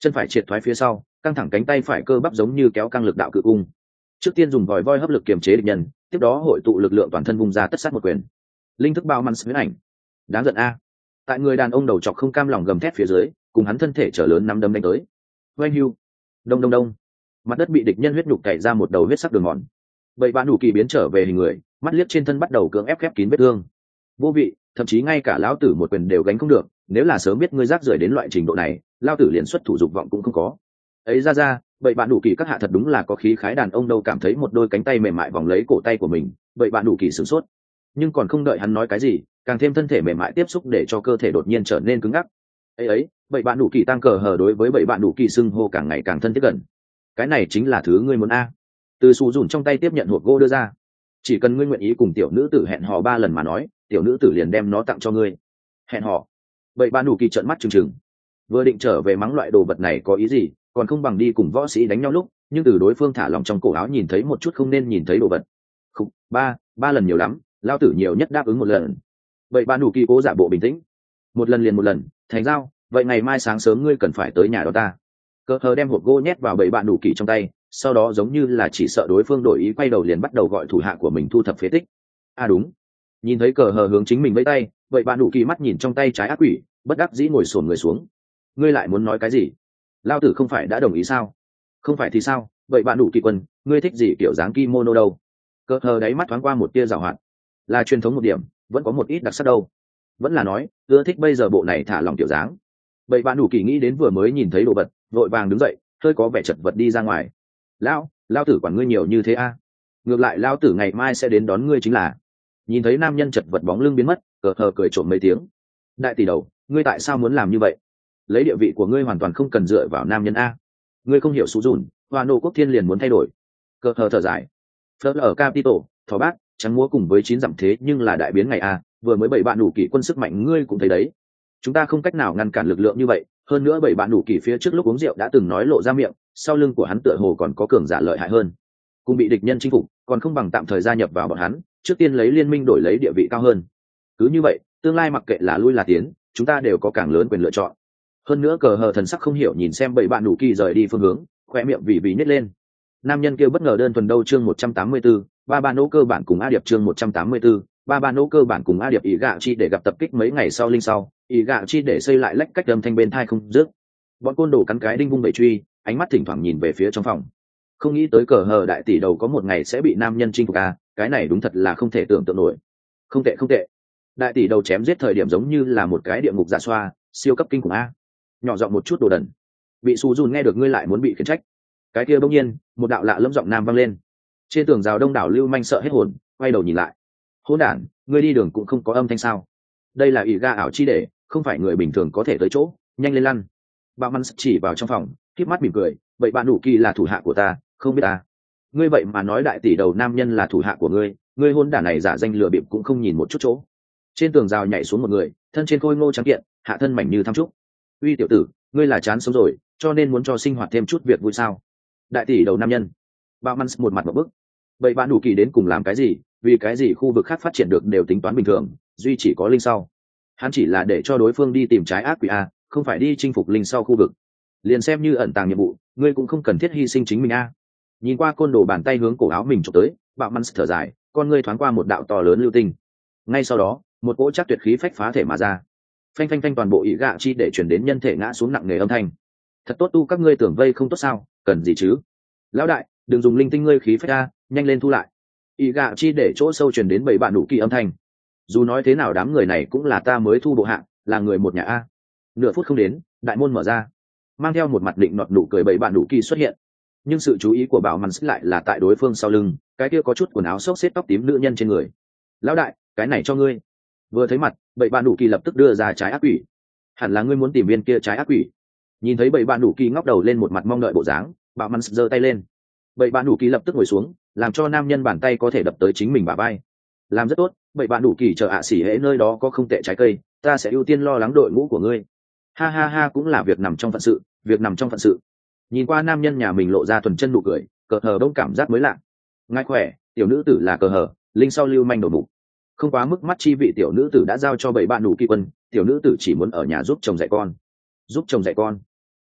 chân phải triệt thoái phía sau, căng thẳng cánh tay phải cơ bắp giống như kéo căng lực đạo cự cung. Trước tiên dùng vòi voi hấp lực kiềm chế địch nhân, tiếp đó hội tụ lực lượng toàn thân vung ra tất sát một quyền. Linh thức bao măn huyễn ảnh. Đáng giận a. Tại người đàn ông đầu chọc không cam lòng gầm thét phía dưới, cùng hắn thân thể trở lớn nắm đấm đánh tới. Oanh hưu. Đông đông đông. Mặt đất bị địch nhân huyết nhục cày ra một đầu huyết sắc đường mòn. Vậy bạn đủ kỳ biến trở về hình người, mắt liếc trên thân bắt đầu cưỡng ép khép kín vết thương. Vô vị, thậm chí ngay cả lão tử một quyền đều gánh không được, nếu là sớm biết ngươi rác rưởi đến loại trình độ này, lão tử liền xuất thủ dục vọng cũng không có. Ấy ra ra, vậy bạn đủ kỳ các hạ thật đúng là có khí khái đàn ông đâu, cảm thấy một đôi cánh tay mềm mại vòng lấy cổ tay của mình, vậy bạn đủ kỳ sửng sốt. Nhưng còn không đợi hắn nói cái gì, càng thêm thân thể mềm mại tiếp xúc để cho cơ thể đột nhiên trở nên cứng ngắc. Ấy ấy, vậy bạn đủ kỳ tăng cờ hờ đối với vậy bạn đủ kỳ xưng hô càng ngày càng thân thiết gần. Cái này chính là thứ ngươi muốn a. Từ sù dùn trong tay tiếp nhận hộp gỗ đưa ra. Chỉ cần ngươi nguyện ý cùng tiểu nữ tử hẹn hò ba lần mà nói, tiểu nữ tử liền đem nó tặng cho ngươi. Hẹn hò? Vậy bạn đủ kỳ trợn mắt trừng trừng. Vừa định trở về mắng loại đồ vật này có ý gì, còn không bằng đi cùng võ sĩ đánh nhau lúc, nhưng từ đối phương thả lòng trong cổ áo nhìn thấy một chút không nên nhìn thấy đồ vật. Không, ba, ba lần nhiều lắm, lao tử nhiều nhất đáp ứng một lần. Vậy bạn đủ kỳ cố giả bộ bình tĩnh. Một lần liền một lần, thành giao, vậy ngày mai sáng sớm ngươi cần phải tới nhà đó ta. Cờ hờ đem hộp gỗ nhét vào bầy bạn đủ kỳ trong tay, sau đó giống như là chỉ sợ đối phương đổi ý quay đầu liền bắt đầu gọi thủ hạ của mình thu thập phế tích. À đúng. Nhìn thấy cờ hờ hướng chính mình vẫy tay, vậy bạn đủ kỳ mắt nhìn trong tay trái ác quỷ, bất đắc dĩ ngồi xổm người xuống. Ngươi lại muốn nói cái gì? Lao tử không phải đã đồng ý sao? Không phải thì sao? Vậy bạn đủ kỳ quân, ngươi thích gì kiểu dáng kimono đâu? Cờ hờ đáy mắt thoáng qua một tia giảo hoạt. Là truyền thống một điểm, vẫn có một ít đặc sắc đâu. Vẫn là nói, ưa thích bây giờ bộ này thả lòng kiểu dáng. Vậy bạn đủ kỳ nghĩ đến vừa mới nhìn thấy đồ vật, vội vàng đứng dậy, hơi có vẻ chật vật đi ra ngoài. Lão, lao tử quản ngươi nhiều như thế a? À? Ngược lại lao tử ngày mai sẽ đến đón ngươi chính là. Nhìn thấy nam nhân chật vật bóng lưng biến mất, cờ hờ cười trộm mấy tiếng. Đại tỷ đầu, ngươi tại sao muốn làm như vậy? Lấy địa vị của ngươi hoàn toàn không cần dựa vào nam nhân a. Ngươi không hiểu sụ dùn, hoa nô quốc thiên liền muốn thay đổi. Cờ hờ thở dài. Phớt ở Capitol, thỏ bát, trắng múa cùng với chín dặm thế nhưng là đại biến ngày a, vừa mới bảy bạn đủ kỷ quân sức mạnh ngươi cũng thấy đấy. Chúng ta không cách nào ngăn cản lực lượng như vậy, hơn nữa bảy bạn đủ kỷ phía trước lúc uống rượu đã từng nói lộ ra miệng, sau lưng của hắn tựa hồ còn có cường giả lợi hại hơn. Cùng bị địch nhân chinh phục, còn không bằng tạm thời gia nhập vào bọn hắn, trước tiên lấy liên minh đổi lấy địa vị cao hơn. Cứ như vậy, tương lai mặc kệ là lui là tiến, chúng ta đều có càng lớn quyền lựa chọn. Hơn nữa cờ hờ thần sắc không hiểu nhìn xem bảy bạn đủ kỳ rời đi phương hướng, khỏe miệng vì vì nhếch lên. Nam nhân kia bất ngờ đơn thuần đâu chương một trăm tám mươi tư, ba ba nỗ cơ bản cùng A Điệp chương một trăm tám mươi tư, ba ba nỗ cơ bản cùng A Điệp ý gạo chi để gặp tập kích mấy ngày sau linh sau, ý gạo chi để xây lại lách cách âm thanh bên thai không dứt. Bọn côn đồ cắn cái đinh vung bẩy truy, ánh mắt thỉnh thoảng nhìn về phía trong phòng. Không nghĩ tới cờ hờ đại tỷ đầu có một ngày sẽ bị nam nhân chinh phục à, cái này đúng thật là không thể tưởng tượng nổi. Không tệ không tệ. Đại tỷ đầu chém giết thời điểm giống như là một cái địa ngục giả xoa, siêu cấp kinh khủng a. Nhỏ giọng một chút đồ đần. Bị Su Jun nghe được ngươi lại muốn bị khiển trách. Cái kia bỗng nhiên, một đạo lạ lẫm giọng nam vang lên. Trên tường rào đông đảo lưu manh sợ hết hồn, quay đầu nhìn lại. Hỗn đản, ngươi đi đường cũng không có âm thanh sao? Đây là ỷ ga ảo chi để, không phải người bình thường có thể tới chỗ, nhanh lên lăn. Bạo Măn chỉ vào trong phòng, khép mắt mỉm cười, vậy bạn đủ kỳ là thủ hạ của ta, không biết ta. Ngươi vậy mà nói đại tỷ đầu nam nhân là thủ hạ của ngươi, ngươi hôn đản này giả danh lừa bịp cũng không nhìn một chút chỗ. Trên tường rào nhảy xuống một người, thân trên khôi ngô trắng kiện, hạ thân mảnh như tham trúc. Uy tiểu tử, ngươi là chán sống rồi, cho nên muốn cho sinh hoạt thêm chút việc vui sao? Đại tỷ đầu nam nhân. Bạo Măn một mặt một bức. Vậy bạn đủ kỳ đến cùng làm cái gì? Vì cái gì khu vực khác phát triển được đều tính toán bình thường, duy chỉ có linh sau. Hắn chỉ là để cho đối phương đi tìm trái ác quỷ a, không phải đi chinh phục linh sau khu vực. Liền xem như ẩn tàng nhiệm vụ, ngươi cũng không cần thiết hy sinh chính mình a. Nhìn qua côn đồ bàn tay hướng cổ áo mình chụp tới, Bạo Măn thở dài, con ngươi thoáng qua một đạo to lớn lưu tinh. Ngay sau đó, một cỗ chắc tuyệt khí phách phá thể mà ra. Phanh phanh phanh toàn bộ ỷ gạ chi để chuyển đến nhân thể ngã xuống nặng nề âm thanh. Thật tốt tu các ngươi tưởng vây không tốt sao, cần gì chứ? Lão đại, đừng dùng linh tinh ngươi khí phách a, nhanh lên thu lại. Ỷ gạ chi để chỗ sâu truyền đến bảy bạn đủ kỳ âm thanh. Dù nói thế nào đám người này cũng là ta mới thu bộ hạng, là người một nhà a. Nửa phút không đến, đại môn mở ra, mang theo một mặt định nọt nụ cười bảy bạn đủ kỳ xuất hiện. Nhưng sự chú ý của Bảo Măn lại là tại đối phương sau lưng, cái kia có chút quần áo xốc xếp tóc tím nữ nhân trên người. Lão đại, cái này cho ngươi. Vừa thấy mặt, bảy bạn đủ kỳ lập tức đưa ra trái ác quỷ. Hẳn là ngươi muốn tìm viên kia trái ác quỷ. Nhìn thấy bảy bạn đủ kỳ ngóc đầu lên một mặt mong đợi bộ dáng, Bảo Măn giơ tay lên. Bảy bạn đủ kỳ lập tức ngồi xuống, làm cho nam nhân bàn tay có thể đập tới chính mình bả vai. Làm rất tốt, bảy bạn đủ kỳ chờ ạ xỉ hễ nơi đó có không tệ trái cây, ta sẽ ưu tiên lo lắng đội ngũ của ngươi. Ha ha ha, cũng là việc nằm trong phận sự, việc nằm trong phận sự. Nhìn qua nam nhân nhà mình lộ ra thuần chân nụ cười, cờ hờ đông cảm giác mới lạ. Ngài khỏe, tiểu nữ tử là cờ hờ, linh sau lưu manh đầu mục. Không quá mức mắt chi vị tiểu nữ tử đã giao cho bảy bạn đủ kỳ quân, tiểu nữ tử chỉ muốn ở nhà giúp chồng dạy con. Giúp chồng dạy con.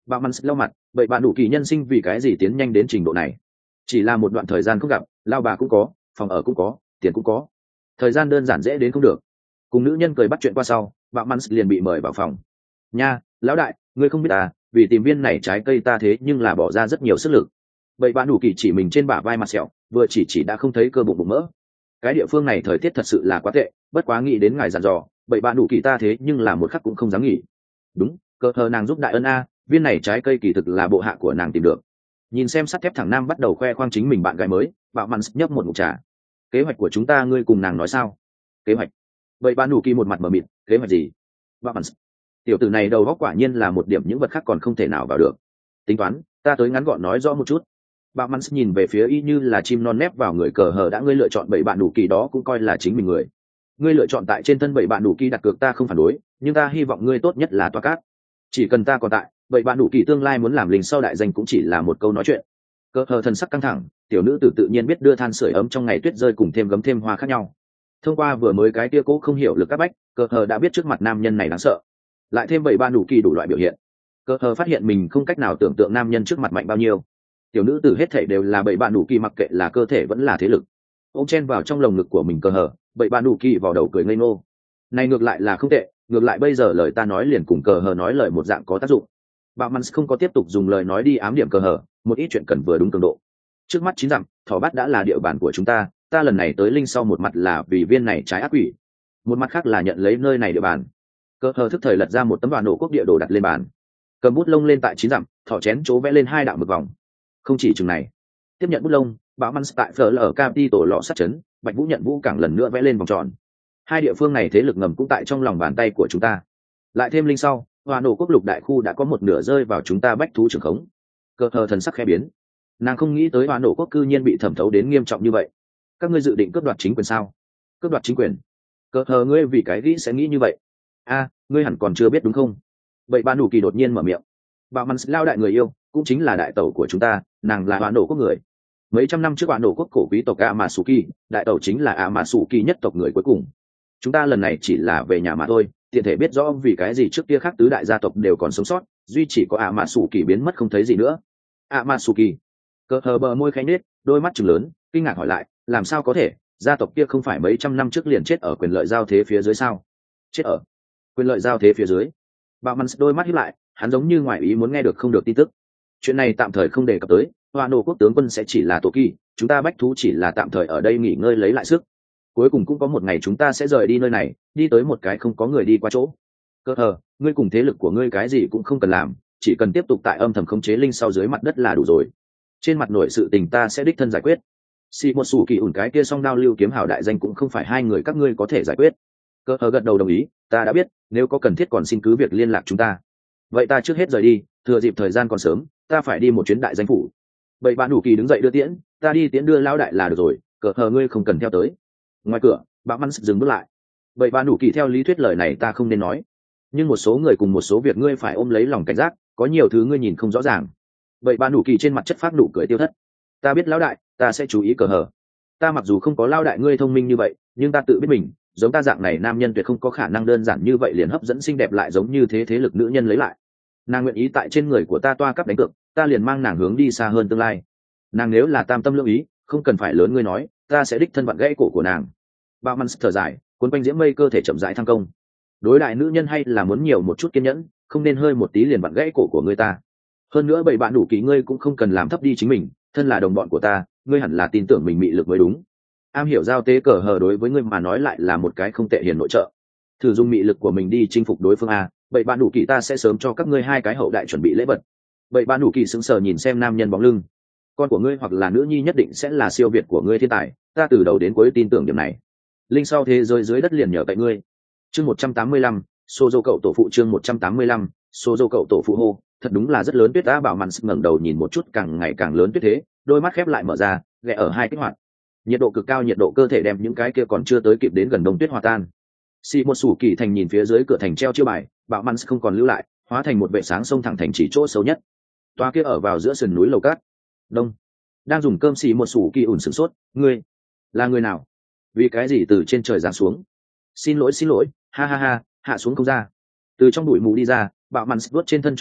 Bạo mắn lau mặt, vậy bạn đủ kỳ nhân sinh vì cái gì tiến nhanh đến trình độ này? Chỉ là một đoạn thời gian không gặp, lao bà cũng có, phòng ở cũng có, tiền cũng có, thời gian đơn giản dễ đến không được. Cùng nữ nhân cười bắt chuyện qua sau, bạo mắn liền bị mời vào phòng. Nha, lão đại, ngươi không biết à, vì tìm viên này trái cây ta thế nhưng là bỏ ra rất nhiều sức lực. Vậy bạn đủ kỳ chỉ mình trên bả vai mặt sẹo, vừa chỉ chỉ đã không thấy cơ bụng bụng mỡ. Cái địa phương này thời tiết thật sự là quá tệ, bất quá nghĩ đến ngài dặn dò, vậy bạn đủ kỳ ta thế nhưng là một khắc cũng không dám nghỉ. Đúng, cơ thờ nàng giúp đại ân a, viên này trái cây kỳ thực là bộ hạ của nàng tìm được. Nhìn xem sắt thép thẳng nam bắt đầu khoe khoang chính mình bạn gái mới, bạo mắn nhấp một ngụm trà. Kế hoạch của chúng ta ngươi cùng nàng nói sao? Kế hoạch? Vậy bạn đủ kỳ một mặt mờ mịt, kế hoạch gì? Bạo mắn, tiểu tử này đầu óc quả nhiên là một điểm những vật khác còn không thể nào vào được. Tính toán, ta tới ngắn gọn nói rõ một chút. Bạo mắn nhìn về phía y như là chim non nép vào người cờ hờ đã ngươi lựa chọn bảy bạn đủ kỳ đó cũng coi là chính mình người. Ngươi lựa chọn tại trên thân bảy bạn đủ kỳ đặt cược ta không phản đối, nhưng ta hy vọng ngươi tốt nhất là toa cát. Chỉ cần ta còn tại, vậy bạn đủ kỳ tương lai muốn làm lính sau đại danh cũng chỉ là một câu nói chuyện. Cờ hờ thần sắc căng thẳng, tiểu nữ tử tự nhiên biết đưa than sưởi ấm trong ngày tuyết rơi cùng thêm gấm thêm hoa khác nhau. Thông qua vừa mới cái tia cố không hiểu lực các bách, cờ hờ đã biết trước mặt nam nhân này đáng sợ. Lại thêm bảy bạn đủ kỳ đủ loại biểu hiện, cờ hờ phát hiện mình không cách nào tưởng tượng nam nhân trước mặt mạnh bao nhiêu. Tiểu nữ tử hết thể đều là bảy bạn đủ kỳ, mặc kệ là cơ thể vẫn là thế lực. Ôm chen vào trong lồng ngực của mình cờ hờ, bảy bạn đủ kỳ vào đầu cười ngây ngô. Này ngược lại là không tệ, ngược lại bây giờ lời ta nói liền cùng cờ hờ nói lời một dạng có tác dụng. Bạo mắn không có tiếp tục dùng lời nói đi ám điểm cờ hờ, một ít chuyện cần vừa đúng cường độ. Trước mắt chín dặm, thỏ bát đã là địa bàn của chúng ta, ta lần này tới linh sau một mặt là vì viên này trái ác quỷ, một mặt khác là nhận lấy nơi này địa bàn. Cờ hờ thức thời lật ra một tấm bản đồ quốc địa đồ đặt lên bàn, cầm bút lông lên tại chín dặm, thỏ chén chỗ vẽ lên hai đạo mực vòng. Không chỉ chừng này, tiếp nhận bút lông, bạo mắn tại phở ở capital lọ sát chấn, bạch vũ nhận vũ cảng lần nữa vẽ lên vòng tròn. Hai địa phương này thế lực ngầm cũng tại trong lòng bàn tay của chúng ta. Lại thêm linh sau, hòa nổ quốc lục đại khu đã có một nửa rơi vào chúng ta bách thú trường khống. Cờ hờ thần sắc khẽ biến, nàng không nghĩ tới hòa nổ quốc cư nhiên bị thẩm thấu đến nghiêm trọng như vậy. Các ngươi dự định cướp đoạt chính quyền sao? Cướp đoạt chính quyền? Cờ hờ ngươi vì cái nghĩ sẽ nghĩ như vậy? A, ngươi hẳn còn chưa biết đúng không? Vậy bà đủ kỳ đột nhiên mở miệng. Bà mắn lao đại người yêu, cũng chính là đại tẩu của chúng ta, nàng là hòa nổ quốc người. Mấy trăm năm trước hòa nổ quốc cổ quý tộc Amatsuki, đại tẩu chính là Amatsuki nhất tộc người cuối cùng. Chúng ta lần này chỉ là về nhà mà thôi, tiện thể biết rõ vì cái gì trước kia khác tứ đại gia tộc đều còn sống sót, duy chỉ có Amatsuki biến mất không thấy gì nữa. Amatsuki? Cờ hờ bờ môi khẽ nhếch, đôi mắt trừng lớn, kinh ngạc hỏi lại, làm sao có thể, gia tộc kia không phải mấy trăm năm trước liền chết ở quyền lợi giao thế phía dưới sao? Chết ở quyền lợi giao thế phía dưới? Bạo mắn đôi mắt híp lại, hắn giống như ngoài ý muốn nghe được không được tin tức. Chuyện này tạm thời không đề cập tới, Hoa nổ quốc tướng quân sẽ chỉ là tổ kỳ, chúng ta bách thú chỉ là tạm thời ở đây nghỉ ngơi lấy lại sức. Cuối cùng cũng có một ngày chúng ta sẽ rời đi nơi này, đi tới một cái không có người đi qua chỗ. Cơ hờ, ngươi cùng thế lực của ngươi cái gì cũng không cần làm, chỉ cần tiếp tục tại âm thầm khống chế linh sau dưới mặt đất là đủ rồi. Trên mặt nội sự tình ta sẽ đích thân giải quyết. Xì một sủ kỳ ủn cái kia song đao lưu kiếm hào đại danh cũng không phải hai người các ngươi có thể giải quyết. Cơ hờ gật đầu đồng ý, ta đã biết, nếu có cần thiết còn xin cứ việc liên lạc chúng ta. Vậy ta trước hết rời đi, thừa dịp thời gian còn sớm, ta phải đi một chuyến đại danh phủ. Vậy bạn đủ kỳ đứng dậy đưa tiễn, ta đi tiễn đưa lão đại là được rồi, cờ hờ ngươi không cần theo tới. Ngoài cửa, bão mắn dừng bước lại. Vậy bạn đủ kỳ theo lý thuyết lời này ta không nên nói, nhưng một số người cùng một số việc ngươi phải ôm lấy lòng cảnh giác, có nhiều thứ ngươi nhìn không rõ ràng. Vậy bạn đủ kỳ trên mặt chất phát nụ cười tiêu thất. Ta biết lão đại, ta sẽ chú ý cờ hờ. Ta mặc dù không có lão đại ngươi thông minh như vậy, nhưng ta tự biết mình, giống ta dạng này nam nhân tuyệt không có khả năng đơn giản như vậy liền hấp dẫn xinh đẹp lại giống như thế thế lực nữ nhân lấy lại. Nàng nguyện ý tại trên người của ta toa cấp đánh cược, ta liền mang nàng hướng đi xa hơn tương lai. Nàng nếu là tam tâm lương ý, không cần phải lớn ngươi nói, ta sẽ đích thân vặn gãy cổ của nàng. Bạo mắn thở dài, cuốn quanh diễm mây cơ thể chậm rãi thăng công. Đối đại nữ nhân hay là muốn nhiều một chút kiên nhẫn, không nên hơi một tí liền vặn gãy cổ của ngươi ta. Hơn nữa bảy bạn đủ kỳ ngươi cũng không cần làm thấp đi chính mình, thân là đồng bọn của ta, ngươi hẳn là tin tưởng mình mị lực mới đúng. Am hiểu giao tế cờ hờ đối với ngươi mà nói lại là một cái không tệ hiền nội trợ. Thử dùng mị lực của mình đi chinh phục đối phương a, bảy bạn đủ kỳ ta sẽ sớm cho các ngươi hai cái hậu đại chuẩn bị lễ vật. Bảy bạn đủ kỳ sững sờ nhìn xem nam nhân bóng lưng. Con của ngươi hoặc là nữ nhi nhất định sẽ là siêu việt của ngươi thiên tài, ta từ đầu đến cuối tin tưởng điểm này. Linh sau thế giới dưới đất liền nhờ tại ngươi. Chương một trăm tám mươi lăm, Sô Dô cậu tổ phụ chương một trăm tám mươi lăm, Sô Dô cậu tổ phụ hô, thật đúng là rất lớn tuyết á bảo màn ngẩng đầu nhìn một chút càng ngày càng lớn tuyết thế, đôi mắt khép lại mở ra, ghé ở hai kích hoạt. Nhiệt độ cực cao, nhiệt độ cơ thể đem những cái kia còn chưa tới kịp đến gần đông tuyết hòa tan. Xì một sủ kỳ thành nhìn phía dưới cửa thành treo chiêu bài, bảo màn không còn lưu lại, hóa thành một vệ sáng sông thẳng thành chỉ chỗ xấu nhất. Toa kia ở vào giữa sườn núi lầu cát. Đông. Đang dùng cơm xì một sủ kỳ ủn sửng sốt, ngươi là người nào? Vì cái gì từ trên trời giáng xuống? Xin lỗi xin lỗi, ha ha ha, hạ xuống không ra. Từ trong bụi mù đi ra, bạo màn vuốt trên thân cho bụi,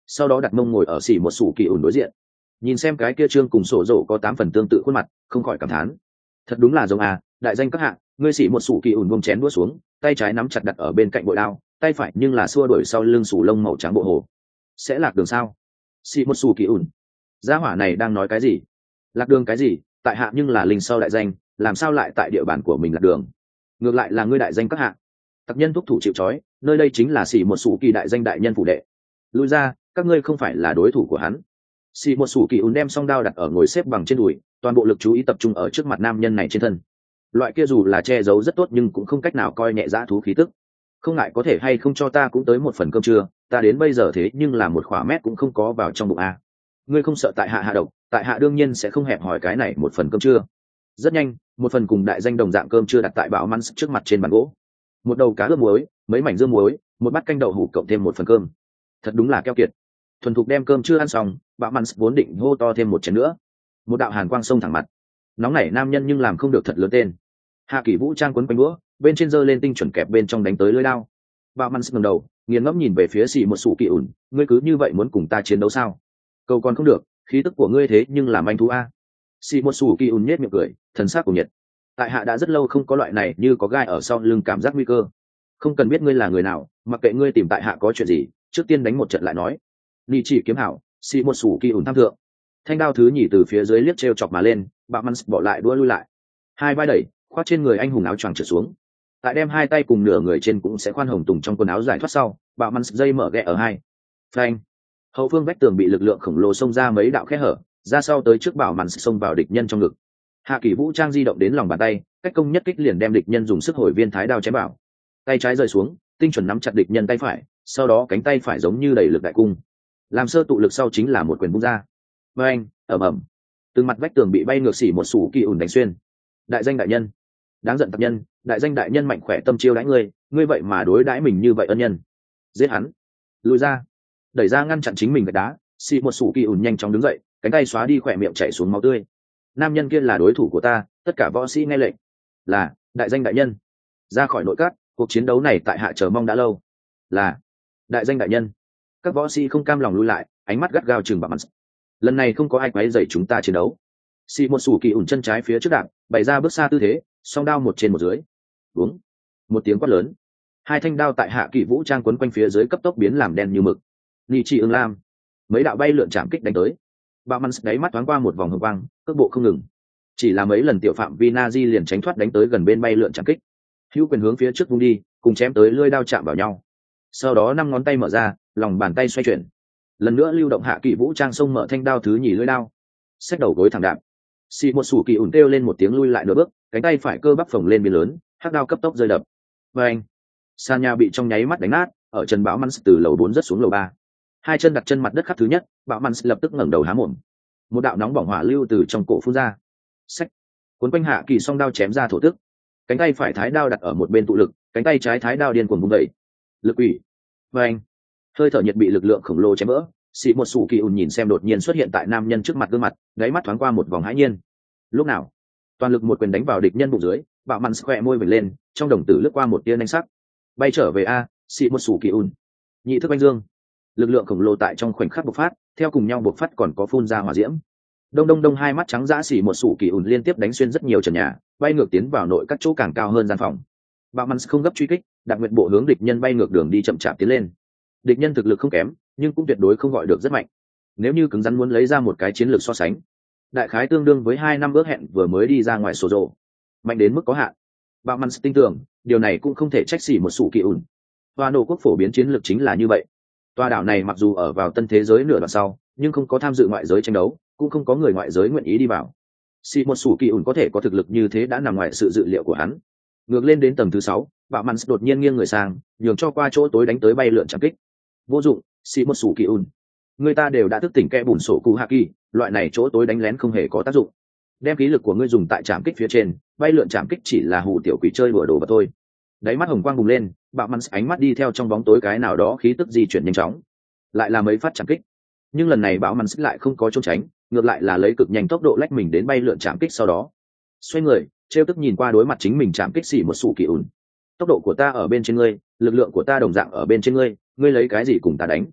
sau đó đặt mông ngồi ở xỉ một sủ kỳ ủn đối diện, nhìn xem cái kia trương cùng sổ rổ có tám phần tương tự khuôn mặt, không khỏi cảm thán, thật đúng là giống à. Đại danh các hạng, ngươi xỉ một sủ kỳ ủn buông chén đũa xuống, tay trái nắm chặt đặt ở bên cạnh bội đao, tay phải nhưng là xua đuổi sau lưng sủ lông màu trắng bộ hồ. Sẽ lạc đường sao? Xỉ một sủ kỳ ủn, gia hỏa này đang nói cái gì? Lạc đường cái gì? Tại hạ nhưng là linh sau đại danh, làm sao lại tại địa bàn của mình lạc đường? Ngược lại là ngươi đại danh các hạng. Tặc nhân thúc thủ chịu trói, nơi đây chính là xỉ một sủ kỳ đại danh đại nhân phủ đệ. Lui ra, các ngươi không phải là đối thủ của hắn. Xỉ một sủ kỳ ủn đem song đao đặt ở ngồi xếp bằng trên đùi, toàn bộ lực chú ý tập trung ở trước mặt nam nhân này trên thân. Loại kia dù là che giấu rất tốt nhưng cũng không cách nào coi nhẹ dã thú khí tức. Không ngại có thể hay không cho ta cũng tới một phần cơm trưa, ta đến bây giờ thế nhưng là một khỏa mét cũng không có vào trong bụng a. Ngươi không sợ tại hạ hạ độc, tại hạ đương nhiên sẽ không hẹp hỏi cái này một phần cơm trưa. Rất nhanh, một phần cùng đại danh đồng dạng cơm trưa đặt tại Bảo Mans trước mặt trên bàn gỗ. Một đầu cá ướp muối, mấy mảnh dưa muối, một bát canh đậu hủ cộng thêm một phần cơm. Thật đúng là keo kiệt. Thuần thục đem cơm chưa ăn xong, Bảo Mans vốn định hô to thêm một chén nữa. Một đạo hàn quang xông thẳng mặt. Nóng nảy nam nhân nhưng làm không được thật lớn tên. Hạ Kỷ Vũ trang quấn quanh đũa, bên trên giơ lên tinh chuẩn kẹp bên trong đánh tới lưỡi đao. Bảo Mans ngẩng đầu, nghiền ngẫm nhìn về phía xì một sủ kỳ ủn, ngươi cứ như vậy muốn cùng ta chiến đấu sao? Cầu còn không được, khí tức của ngươi thế nhưng làm anh thú a. Xì một sủ kỳ ủn nhếch miệng cười, thần sắc của nhiệt. Tại hạ đã rất lâu không có loại này như có gai ở sau lưng cảm giác nguy cơ. Không cần biết ngươi là người nào, mặc kệ ngươi tìm tại hạ có chuyện gì, trước tiên đánh một trận lại nói. Nị chỉ kiếm hảo, xì một sủ kỳ ủn tham thượng. Thanh đao thứ nhì từ phía dưới liếc treo chọc mà lên, Bảo Mans bỏ lại đũa lui lại. Hai vai đẩy, khoác trên người anh hùng áo choàng trở xuống. Tại đem hai tay cùng nửa người trên cũng sẽ khoan hồng tùng trong quần áo giải thoát sau, Bảo Mans dây mở ghẹ ở hai. Phanh. Hậu phương vách tường bị lực lượng khổng lồ xông ra mấy đạo khe hở, ra sau tới trước Bảo Mans xông vào địch nhân trong ngực. Hạ Kỷ Vũ trang di động đến lòng bàn tay, cách công nhất kích liền đem địch nhân dùng sức hồi viên thái đao chém bảo. Tay trái rơi xuống, tinh chuẩn nắm chặt địch nhân tay phải, sau đó cánh tay phải giống như đẩy lực đại cung. Làm sơ tụ lực sau chính là một quyền bung ra. Oeng, ầm ầm. Từng mặt vách tường bị bay ngược xỉ một sủ kỳ ủn đánh xuyên. Đại danh đại nhân, đáng giận tập nhân, đại danh đại nhân mạnh khỏe tâm chiêu đãi ngươi, ngươi vậy mà đối đãi mình như vậy ân nhân. Giết hắn. Lùi ra. Đẩy ra ngăn chặn chính mình gạch đá, xỉ một sủ kỳ ủn nhanh chóng đứng dậy, cánh tay xóa đi khỏe miệng chảy xuống máu tươi. Nam nhân kia là đối thủ của ta, tất cả võ sĩ nghe lệnh. Là, đại danh đại nhân. Ra khỏi nội các, cuộc chiến đấu này tại hạ chờ mong đã lâu. Là, đại danh đại nhân. Các võ sĩ không cam lòng lui lại, ánh mắt gắt gao chừng Bảo Mans. Lần này không có ai quấy rầy chúng ta chiến đấu. Xì một sủ kỳ ủn chân trái phía trước đạp, bày ra bước xa tư thế, song đao một trên một dưới. Uống. Một tiếng quát lớn. Hai thanh đao tại Hạ Kỷ Vũ trang quấn quanh phía dưới cấp tốc biến làm đen như mực. Nị chỉ ưng lam. Mấy đạo bay lượn chạm kích đánh tới. Bảo Mans đáy mắt thoáng qua một vòng hồng quang, cước bộ không ngừng. Chỉ là mấy lần tiểu phạm vi Nazi liền tránh thoát đánh tới gần bên bay lượn chạm kích. Hữu quyền hướng phía trước vung đi, cùng chém tới lưỡi đao chạm vào nhau. Sau đó năm ngón tay mở ra, lòng bàn tay xoay chuyển. Lần nữa lưu động Hạ Kỷ Vũ trang xông mở thanh đao thứ nhì lưỡi đao. Xách đầu gối thẳng đạp. Xì một sủ kỳ ủn kêu lên một tiếng lui lại nửa bước, cánh tay phải cơ bắp phồng lên biến lớn, hắc đao cấp tốc rơi đập. Và anh, sàn nhà bị trong nháy mắt đánh nát, ở chân Bảo Mans từ lầu bốn rất xuống lầu ba. Hai chân đặt chân mặt đất khắc thứ nhất, Bảo Mans lập tức ngẩng đầu há mồm. Một đạo nóng bỏng hỏa lưu từ trong cổ phun ra. Xách. Cuốn quanh Hạ Kỳ song đao chém ra thổ tức. Cánh tay phải thái đao đặt ở một bên tụ lực, cánh tay trái thái đao điên cuồng vung đẩy. Lực ủy. Và anh, hơi thở nhiệt bị lực lượng khổng lồ chém vỡ. Xị một sủ kỳ ùn nhìn xem đột nhiên xuất hiện tại nam nhân trước mặt gương mặt, đáy mắt thoáng qua một vòng hãi nhiên. Lúc nào, toàn lực một quyền đánh vào địch nhân bụng dưới, Bảo Mans khỏe môi vểnh lên, trong đồng tử lướt qua một tia nhanh sắc. Bay trở về a, xị một sủ kỳ ùn. Nhị thức anh dương. Lực lượng khổng lồ tại trong khoảnh khắc bộc phát, theo cùng nhau bộc phát còn có phun ra hỏa diễm. Đông đông đông, hai mắt trắng dã xỉ một sủ kỳ ùn liên tiếp đánh xuyên rất nhiều trần nhà, bay ngược tiến vào nội các chỗ càng cao hơn gian phòng. Bảo Mans không gấp truy kích, đặc nguyện bộ hướng địch nhân bay ngược đường đi chậm chạp tiến lên. Địch nhân thực lực không kém, nhưng cũng tuyệt đối không gọi được rất mạnh. Nếu như cứng rắn muốn lấy ra một cái chiến lược so sánh, đại khái tương đương với hai năm ước hẹn vừa mới đi ra ngoài sổ rồ, mạnh đến mức có hạn. Bảo Mans tin tưởng, điều này cũng không thể trách xỉ một sủ kỳ ùn. Tòa nổ quốc phổ biến chiến lược chính là như vậy. Tòa đảo này mặc dù ở vào tân thế giới nửa đoạn sau, nhưng không có tham dự ngoại giới tranh đấu, cũng không có người ngoại giới nguyện ý đi vào. Xỉ một sủ kỳ ùn có thể có thực lực như thế đã nằm ngoài sự dự liệu của hắn. Ngược lên đến tầng thứ sáu, Bảo Mans đột nhiên nghiêng người sang, nhường cho qua chỗ tối đánh tới bay lượn chạm kích. Vô dụng, xì một sủ kỳ ùn, người ta đều đã thức tỉnh kẽ bùn sổ cụ hạ kỳ, loại này chỗ tối đánh lén không hề có tác dụng. Đem khí lực của ngươi dùng tại chạm kích phía trên, bay lượn chạm kích chỉ là hù tiểu quỷ chơi đùa đồ vật thôi. Đáy mắt hồng quang bùng lên, Bảo Mans ánh mắt đi theo trong bóng tối cái nào đó khí tức di chuyển nhanh chóng, lại là mấy phát chạm kích. Nhưng lần này Bảo Mans lại không có trốn tránh, ngược lại là lấy cực nhanh tốc độ lách mình đến bay lượn chạm kích, sau đó xoay người trêu tức nhìn qua đối mặt chính mình chạm kích xỉ một sủ kỳ ùn. Tốc độ của ta ở bên trên ngươi, lực lượng của ta đồng dạng ở bên trên ngươi, ngươi lấy cái gì cùng ta đánh?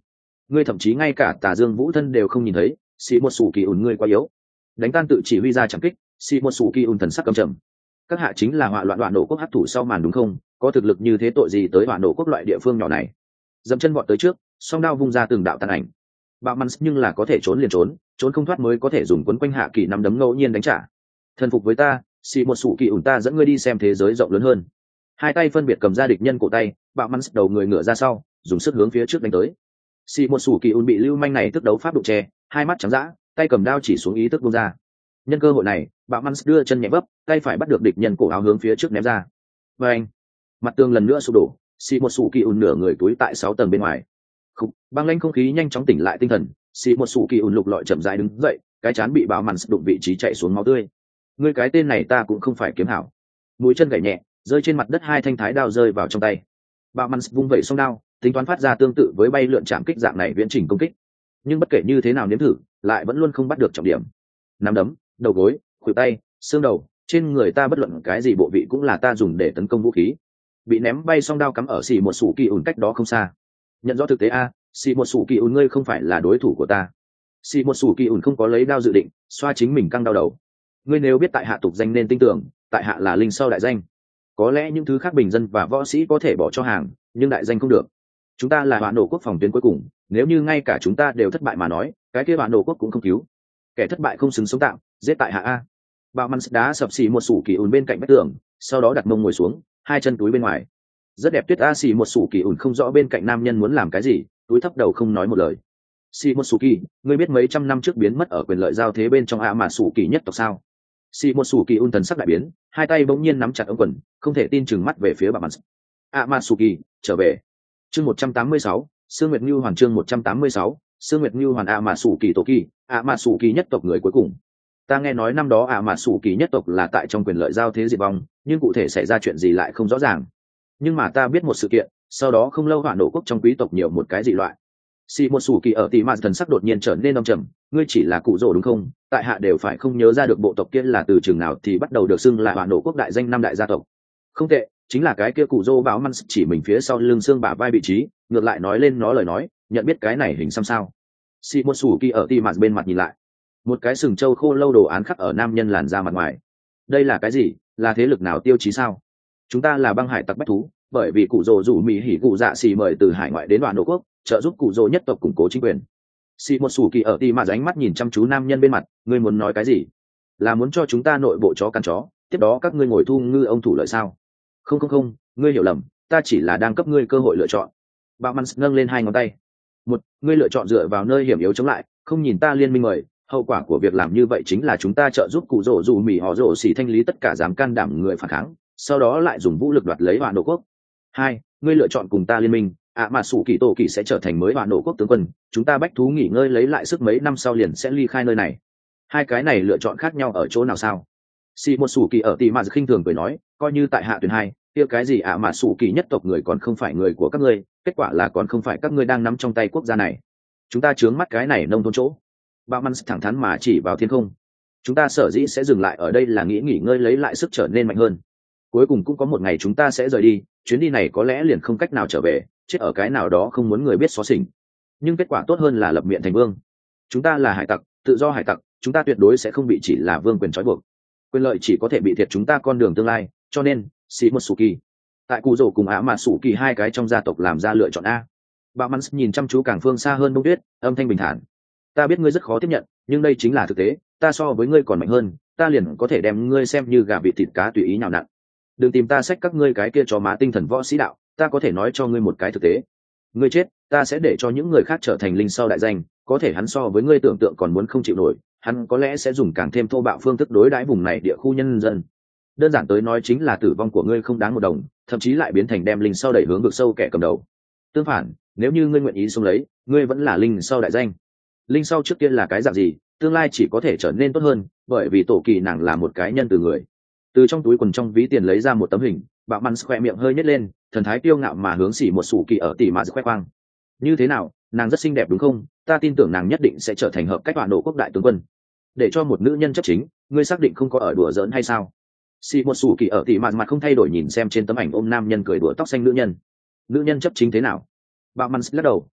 ngươi thậm chí ngay cả tà dương vũ thân đều không nhìn thấy. Sĩ một sủ kỳ ủn ngươi quá yếu. Đánh tan tự chỉ huy ra chẳng kích, Sĩ một sủ kỳ ủn thần sắc cầm trầm. Các hạ chính là họa loạn đoạn nổ quốc hấp thủ sau màn đúng không? Có thực lực như thế tội gì tới họa nổ quốc loại địa phương nhỏ này? Dậm chân vọt tới trước, song đao vung ra từng đạo tàn ảnh. Bạo mắn nhưng là có thể trốn liền trốn, trốn không thoát mới có thể dùng quấn quanh hạ kỳ nắm đấm ngẫu nhiên đánh trả. Thần phục với ta, Sĩ một sủ kỳ ủn ta dẫn ngươi đi xem thế giới rộng lớn hơn. Hai tay phân biệt cầm ra địch nhân cổ tay, bạo mắn đầu người ngửa ra sau, dùng sức hướng phía trước đánh tới. Sĩ một sủ kỳ ủn bị lưu manh này tức đấu pháp đụng che, hai mắt trắng dã, tay cầm đao chỉ xuống ý thức buông ra. Nhân cơ hội này, bạo mắn đưa chân nhẹ vấp, tay phải bắt được địch nhân cổ áo hướng phía trước ném ra. Và anh, mặt tường lần nữa sụp đổ, Sĩ một sủ kỳ ủn nửa người túi tại sáu tầng bên ngoài. Khúc, băng lãnh không khí nhanh chóng tỉnh lại tinh thần, Sĩ một sủ kỳ ủn lục lọi chậm rãi đứng dậy, cái chán bị bạo mắn đụng vị trí chạy xuống máu tươi. Ngươi cái tên này ta cũng không phải kiếm hảo. Mũi chân gảy nhẹ, rơi trên mặt đất, hai thanh thái đao rơi vào trong tay. Bạo mắn vung vẩy song đao, tính toán phát ra tương tự với bay lượn chạm kích dạng này viễn trình công kích, nhưng bất kể như thế nào nếm thử, lại vẫn luôn không bắt được trọng điểm. Nắm đấm, đầu gối, khuỷu tay, xương đầu, trên người ta bất luận cái gì bộ vị cũng là ta dùng để tấn công vũ khí. Bị ném bay song đao cắm ở xì một sủ kỳ ủn cách đó không xa. Nhận rõ thực tế a, xì một sủ kỳ ủn ngươi không phải là đối thủ của ta. Xì một sủ kỳ ủn không có lấy đao dự định, xoa chính mình căng đau đầu. Ngươi nếu biết tại hạ tục danh nên tin tưởng, tại hạ là linh sau đại danh. Có lẽ những thứ khác bình dân và võ sĩ có thể bỏ cho hàng, nhưng đại danh không được. Chúng ta là Hoạn Nổ quốc phòng tuyến cuối cùng, nếu như ngay cả chúng ta đều thất bại mà nói, cái kia Hoạn Nổ quốc cũng không cứu. Kẻ thất bại không xứng sống tạm, giết tại hạ a. Bạo mắn đá sập xì một sủ kỳ ủn bên cạnh vách tường, sau đó đặt mông ngồi xuống, hai chân túi bên ngoài. Rất đẹp tuyết a. Xì một sủ kỳ ủn không rõ bên cạnh nam nhân muốn làm cái gì, túi thấp đầu không nói một lời. Xì một sủ kỳ, ngươi biết mấy trăm năm trước biến mất ở quyền lợi giao thế bên trong a mà sủ kỳ nhất tộc sao? Xì một sủ kỳ ủn thần sắc đại biến, hai tay bỗng nhiên nắm chặt ống quần, không thể tin chừng mắt về phía bạo mắn. A mà sủ kỳ, trở về. Chương một trăm tám mươi sáu, Sương Nguyệt Như Hoàn. Chương một trăm tám mươi sáu, Sương Nguyệt Như Hoàn. A mà sủ kỳ tổ kỳ, A mà sủ kỳ nhất tộc người cuối cùng. Ta nghe nói năm đó A mà sủ kỳ nhất tộc là tại trong quyền lợi giao thế diệt vong, nhưng cụ thể xảy ra chuyện gì lại không rõ ràng. Nhưng mà ta biết một sự kiện, sau đó không lâu Hoạn Nổ quốc trong quý tộc nhiều một cái dị loại. Xì một sủ kỳ ở tỷ mạn thần sắc đột nhiên trở nên âm trầm, ngươi chỉ là cụ rồ đúng không? Tại hạ đều phải không nhớ ra được bộ tộc kia là từ trường nào thì bắt đầu được xưng là Hoạn Nổ quốc đại danh năm đại gia tộc. Không tệ, chính là cái kia cụ rô báo măn chỉ mình phía sau lưng xương bả vai vị trí, ngược lại nói lên nó lời nói, nhận biết cái này hình xăm sao? Xì một sủ kỳ ở tỷ mạn bên mặt nhìn lại, một cái sừng trâu khô lâu đồ án khắc ở nam nhân làn da mặt ngoài. Đây là cái gì? Là thế lực nào tiêu chí sao? Chúng ta là băng hải tặc bách thú, bởi vì cụ rồ rủ mỹ hỉ cụ dạ xì mời từ hải ngoại đến Hoạn Nổ quốc, trợ giúp cụ rồ nhất tộc củng cố chính quyền. Xì một sủ kỳ ở tỷ mạn ánh mắt nhìn chăm chú nam nhân bên mặt, ngươi muốn nói cái gì? Là muốn cho chúng ta nội bộ chó căn chó, tiếp đó các ngươi ngồi thu ngư ông thủ lợi sao? Không không không, ngươi hiểu lầm, ta chỉ là đang cấp ngươi cơ hội lựa chọn. Bạo mắn nâng lên hai ngón tay. Một, ngươi lựa chọn dựa vào nơi hiểm yếu chống lại, không nhìn ta liên minh mời, hậu quả của việc làm như vậy chính là chúng ta trợ giúp cụ rồ dù mỉ họ rồ xỉ thanh lý tất cả dám can đảm người phản kháng, sau đó lại dùng vũ lực đoạt lấy Hoạn Nổ quốc. Hai, ngươi lựa chọn cùng ta liên minh, ạ mà sủ kỳ tổ kỳ sẽ trở thành mới Hoạn Nổ quốc tướng quân, chúng ta bách thú nghỉ ngơi lấy lại sức mấy năm sau liền sẽ ly khai nơi này. Hai cái này lựa chọn khác nhau ở chỗ nào sao? Xì một sủ kỳ ở tỷ mạn khinh thường cười nói, coi như tại hạ tuyển hai, kia cái gì ạ mà sủ kỳ nhất tộc người còn không phải người của các ngươi, kết quả là còn không phải các ngươi đang nắm trong tay quốc gia này. Chúng ta chướng mắt cái này nông thôn chỗ. Bạo măn thẳng thắn mà chỉ vào thiên không. Chúng ta sở dĩ sẽ dừng lại ở đây là nghĩ nghỉ ngơi lấy lại sức trở nên mạnh hơn. Cuối cùng cũng có một ngày chúng ta sẽ rời đi, chuyến đi này có lẽ liền không cách nào trở về, chết ở cái nào đó không muốn người biết xóa xỉnh. Nhưng kết quả tốt hơn là lập miệng thành vương. Chúng ta là hải tặc, tự do hải tặc, chúng ta tuyệt đối sẽ không bị chỉ là vương quyền trói buộc. Quyền lợi chỉ có thể bị thiệt chúng ta con đường tương lai, cho nên xì một sủ kỳ tại cụ rổ cùng á mà sủ kỳ hai cái trong gia tộc làm ra lựa chọn a. Bạo mắn nhìn chăm chú càng phương xa hơn bông tuyết, âm thanh bình thản. Ta biết ngươi rất khó tiếp nhận, nhưng đây chính là thực tế, ta so với ngươi còn mạnh hơn, ta liền có thể đem ngươi xem như gà vịt thịt cá tùy ý nhào nặn. Đừng tìm ta xách các ngươi cái kia cho má tinh thần võ sĩ đạo, ta có thể nói cho ngươi một cái thực tế. Ngươi chết, ta sẽ để cho những người khác trở thành linh sau đại danh, có thể hắn so với ngươi tưởng tượng còn muốn không chịu nổi, hắn có lẽ sẽ dùng càng thêm thô bạo phương thức đối đãi vùng này địa khu nhân dân. Đơn giản tới nói chính là tử vong của ngươi không đáng một đồng, thậm chí lại biến thành đem linh sau đẩy hướng vực sâu kẻ cầm đầu. Tương phản, nếu như ngươi nguyện ý sống lấy, ngươi vẫn là linh sau đại danh. Linh sau trước tiên là cái dạng gì, tương lai chỉ có thể trở nên tốt hơn, bởi vì tổ kỳ nàng là một cái nhân từ người. Từ trong túi quần trong ví tiền lấy ra một tấm hình, bạo mắn khoe miệng hơi nhếch lên, thần thái kiêu ngạo mà hướng xỉ một sủ kỳ ở tỉ mà khoe khoang. Như thế nào, nàng rất xinh đẹp đúng không? Ta tin tưởng nàng nhất định sẽ trở thành hợp cách Hoạn Nổ quốc đại tướng quân. Để cho một nữ nhân chấp chính, ngươi xác định không có ở đùa giỡn hay sao? Xỉ một sủ kỳ ở tỉ mà mặt không thay đổi nhìn xem trên tấm ảnh ôm nam nhân cười đùa tóc xanh nữ nhân. Nữ nhân chấp chính thế nào? Bạo mắn lắc đầu,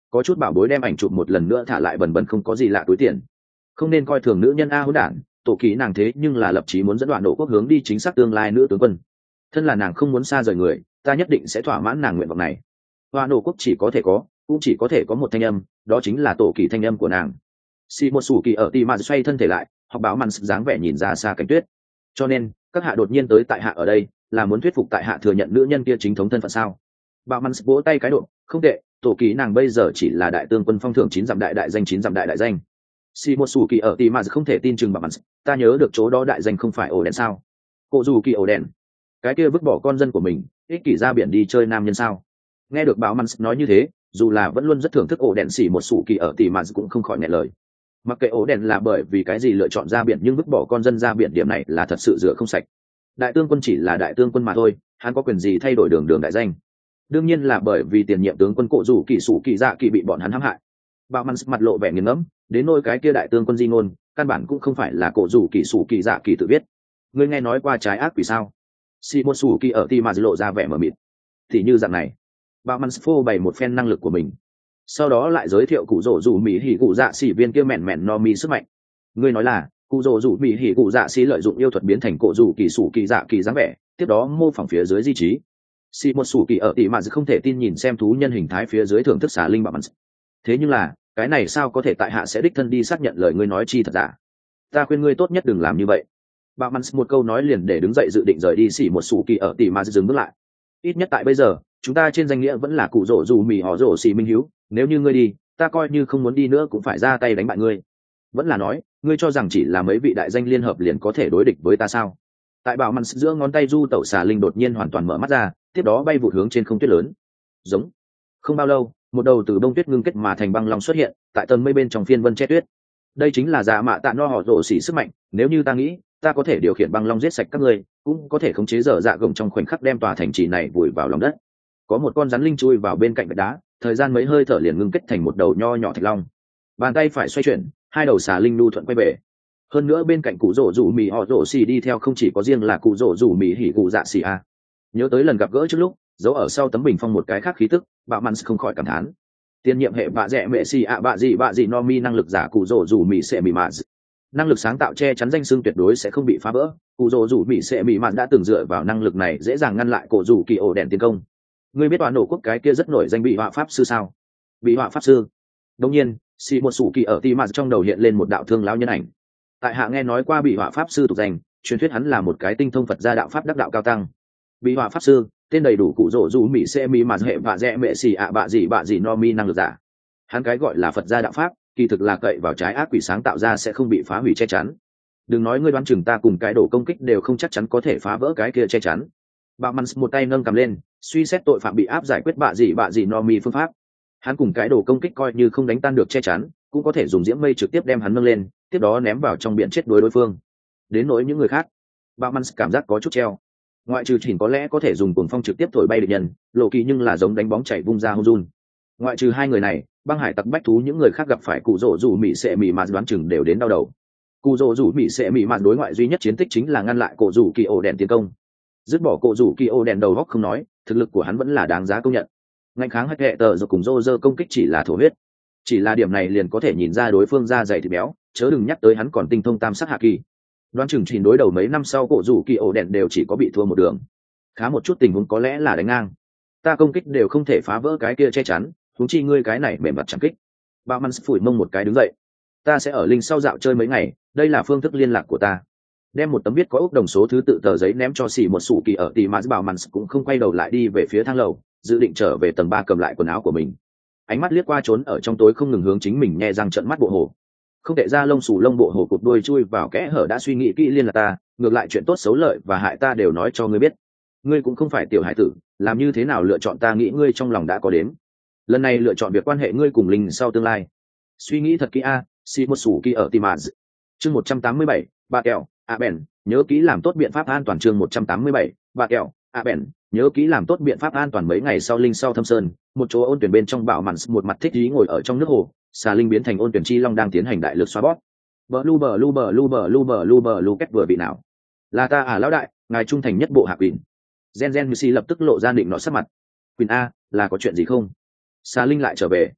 có chút bảo bối đem ảnh chụp một lần nữa thả lại bần bần không có gì lạ túi tiền. Không nên coi thường nữ nhân a hỗn đản, tổ kỳ nàng thế nhưng là lập chí muốn dẫn đoạn độ quốc hướng đi chính xác tương lai nữ tướng quân. Thân là nàng không muốn xa rời người, ta nhất định sẽ thỏa mãn nàng nguyện vọng này. Hoa nổ quốc chỉ có thể có, cũng chỉ có thể có một thanh âm, đó chính là tổ kỳ thanh âm của nàng. Xì một sủ kỳ ở tì mà xoay thân thể lại, học báo màn dáng vẻ nhìn ra xa cánh tuyết. Cho nên, các hạ đột nhiên tới tại hạ ở đây, là muốn thuyết phục tại hạ thừa nhận nữ nhân kia chính thống thân phận sao? Bảo màn vỗ tay cái độ, không tệ, tổ kỳ nàng bây giờ chỉ là đại tương quân phong thưởng chín dặm đại đại danh chín dặm đại đại danh. Xì một sủ kỳ ở tì mà không thể tin chừng bảo màn, ta nhớ được chỗ đó đại danh không phải ổ đèn sao? Cô dù kỳ ổ đèn, cái kia vứt bỏ con dân của mình, ích kỷ ra biển đi chơi nam nhân sao? Nghe được bảo màn nói như thế, dù là vẫn luôn rất thưởng thức ổ đèn, xì một sủ kỳ ở tì mà cũng không khỏi nghẹn lời. Mặc kệ ổ đèn là bởi vì cái gì lựa chọn ra biển, nhưng vứt bỏ con dân ra biển điểm này là thật sự rửa không sạch. Đại tương quân chỉ là đại tương quân mà thôi, hắn có quyền gì thay đổi đường đường đại danh? Đương nhiên là bởi vì tiền nhiệm tướng quân cổ rủ kỳ sủ kỳ dạ kỳ bị bọn hắn hãm hại. Bảo màn mặt lộ vẻ nghiền ngẫm, đến nôi cái kia đại tương quân di ngôn, căn bản cũng không phải là cổ rủ kỳ sủ kỳ dạ kỳ tự viết. Ngươi nghe nói qua trái ác quỷ sao? Si một sủ kỳ ở ti mà lộ ra vẻ mờ mịt. Thì như dạng này, bảo màn phô bày một phen năng lực của mình, sau đó lại giới thiệu cụ rỗ rủ mỹ hỉ cụ dạ xỉ viên kia mẹn mẹn no mi sức mạnh. Ngươi nói là cụ rỗ rủ mỹ hỉ cụ dạ xỉ lợi dụng yêu thuật biến thành cổ rủ kỳ sủ kỳ dạ kỳ dáng vẻ, tiếp đó mô phỏng phía dưới di trí. Si một sủ kỳ ở tỉ mà không thể tin nhìn xem thú nhân hình thái phía dưới thưởng thức xả linh bảo mans. Thế nhưng là cái này sao có thể, tại hạ sẽ đích thân đi xác nhận lời ngươi nói chi thật giả. Ta khuyên ngươi tốt nhất đừng làm như vậy. Bảo mans một câu nói liền để đứng dậy dự định rời đi. Si một sủ kỳ ở tỉ mà dừng bước lại. Ít nhất tại bây giờ chúng ta trên danh nghĩa vẫn là cụ rỗ dù mì họ rỗ xì minh hiếu, nếu như ngươi đi, ta coi như không muốn đi nữa cũng phải ra tay đánh bại ngươi. Vẫn là nói ngươi cho rằng chỉ là mấy vị đại danh liên hợp liền có thể đối địch với ta sao? Tại bảo màn giữa ngón tay du tẩu xà linh đột nhiên hoàn toàn mở mắt ra, tiếp đó bay vụt hướng trên không tuyết lớn. Giống. Không bao lâu, một đầu từ bông tuyết ngưng kết mà thành băng long xuất hiện tại tầng mây bên trong phiên vân che tuyết. Đây chính là dạ mạ tạ no họ rỗ xỉ sức mạnh, nếu như ta nghĩ, ta có thể điều khiển băng long giết sạch các ngươi, cũng có thể khống chế dở dạ gồng trong khoảnh khắc đem tòa thành trì này vùi vào lòng đất. Có một con rắn linh chui vào bên cạnh vách đá, thời gian mấy hơi thở liền ngưng kết thành một đầu nho nhỏ thạch long. Bàn tay phải xoay chuyển, hai đầu xà linh nu thuận quay về. Hơn nữa bên cạnh cụ rỗ rủ mì họ rỗ xì đi theo không chỉ có riêng là cụ rỗ rủ mì hỉ cụ dạ xì a. Nhớ tới lần gặp gỡ trước lúc giấu ở sau tấm bình phong một cái khác khí tức, bạo mans không khỏi cảm thán. Tiên nhiệm hệ bạ rẽ mẹ xì ạ bạ gì bạ gì no mi năng lực giả cụ rỗ rủ mì sẽ mì mạt, năng lực sáng tạo che chắn danh xưng tuyệt đối sẽ không bị phá vỡ. Cụ rỗ rủ mì sẽ mì mạt đã từng dựa vào năng lực này dễ dàng ngăn lại cổ rủ kỳ ổ đèn tiến công. Ngươi biết toàn nổ quốc cái kia rất nổi danh bị họa pháp sư sao? Bị họa pháp sư. Đương nhiên, xì một sủ kỳ ở ti mạt trong đầu hiện lên một đạo thương lão nhân ảnh. Tại hạ nghe nói qua bị họa pháp sư tục danh, truyền thuyết hắn là một cái tinh thông Phật gia đạo pháp đắc đạo cao tăng. Bị họa pháp sư, tên đầy đủ cụ rỗ rủ mỹ xe mi mà hệ vạ rẽ mẹ xì ạ bạ gì bạ gì no mi năng lực giả. Hắn cái gọi là Phật gia đạo pháp, kỳ thực là cậy vào trái ác quỷ sáng tạo ra sẽ không bị phá hủy che chắn. Đừng nói ngươi đoán chừng ta cùng cái đổ công kích đều không chắc chắn có thể phá vỡ cái kia che chắn. Bạo mans một tay nâng cầm lên, suy xét tội phạm bị áp giải quyết bạ gì bạ gì no mi phương pháp. Hắn cùng cái đồ công kích coi như không đánh tan được che chắn, cũng có thể dùng diễm mây trực tiếp đem hắn nâng lên, tiếp đó ném vào trong biển chết đuối đối phương. Đến nỗi những người khác, bạo mans cảm giác có chút treo. Ngoại trừ chỉnh có lẽ có thể dùng cuồng phong trực tiếp thổi bay địch nhân, lộ kỳ nhưng là giống đánh bóng chảy vung ra hông run. Ngoại trừ hai người này, băng hải tặc bách thú những người khác gặp phải cụ rỗ rủ mỹ sẽ mỹ mà đoán chừng đều đến đau đầu. Cụ rỗ rủ mỹ sẽ mỹ mà đối ngoại duy nhất chiến tích chính là ngăn lại cổ rủ kỳ ổ đèn tiến công. Dứt bỏ cổ rủ kỳ ổ đèn đầu góc không nói, thực lực của hắn vẫn là đáng giá công nhận. Ngành kháng hạch hệ tờ rồi cùng rô rơ công kích chỉ là thổ huyết, chỉ là điểm này liền có thể nhìn ra đối phương da dày thịt béo, chớ đừng nhắc tới hắn còn tinh thông tam sát hạ kỳ. Đoán chừng chỉ đối đầu mấy năm sau cổ rủ kỳ ổ đèn đều chỉ có bị thua một đường. Khá một chút tình huống có lẽ là đánh ngang. Ta công kích đều không thể phá vỡ cái kia che chắn, huống chi ngươi cái này mềm mặt chẳng kích. Bạo mans phủi mông một cái đứng dậy. Ta sẽ ở linh sau dạo chơi mấy ngày, đây là phương thức liên lạc của ta. Đem một tấm viết có ốc đồng số thứ tự tờ giấy ném cho xỉ một sủ kỳ ở tì mà bảo mans cũng không quay đầu lại đi về phía thang lầu, dự định trở về tầng ba cầm lại quần áo của mình. Ánh mắt liếc qua trốn ở trong tối không ngừng hướng chính mình nhẹ răng trợn mắt bộ hồ. Không để ra lông xù lông bộ hồ cụp đuôi chui vào kẽ hở đã suy nghĩ kỹ liên là ta, ngược lại chuyện tốt xấu lợi và hại ta đều nói cho ngươi biết. Ngươi cũng không phải tiểu hải tử, làm như thế nào lựa chọn ta nghĩ ngươi trong lòng đã có đếm. Lần này lựa chọn việc quan hệ ngươi cùng linh sau tương lai. Suy nghĩ thật kỹ a, xì một sủ kỳ ở tì mà. Chương một trăm tám mươi bảy, bà kẹo, a bèn, nhớ kỹ làm tốt biện pháp an toàn. Chương một trăm tám mươi bảy, bà kẹo, a bèn, nhớ kỹ làm tốt biện pháp an toàn. Mấy ngày sau linh sau thâm sơn, một chỗ ôn tuyển bên trong bảo màn một mặt thích ý ngồi ở trong nước hồ, xà linh biến thành ôn tuyển chi long đang tiến hành đại lực xoa bóp. Bờ lu bờ lu bờ lu bờ lu bờ lu bờ lu kết vừa bị nào? Là ta à lão đại, ngài trung thành nhất bộ hạ quỷ. Gen Gen Missy lập tức lộ ra định nọ sắc mặt. Quỳnh a, là có chuyện gì không? Xà linh lại trở về.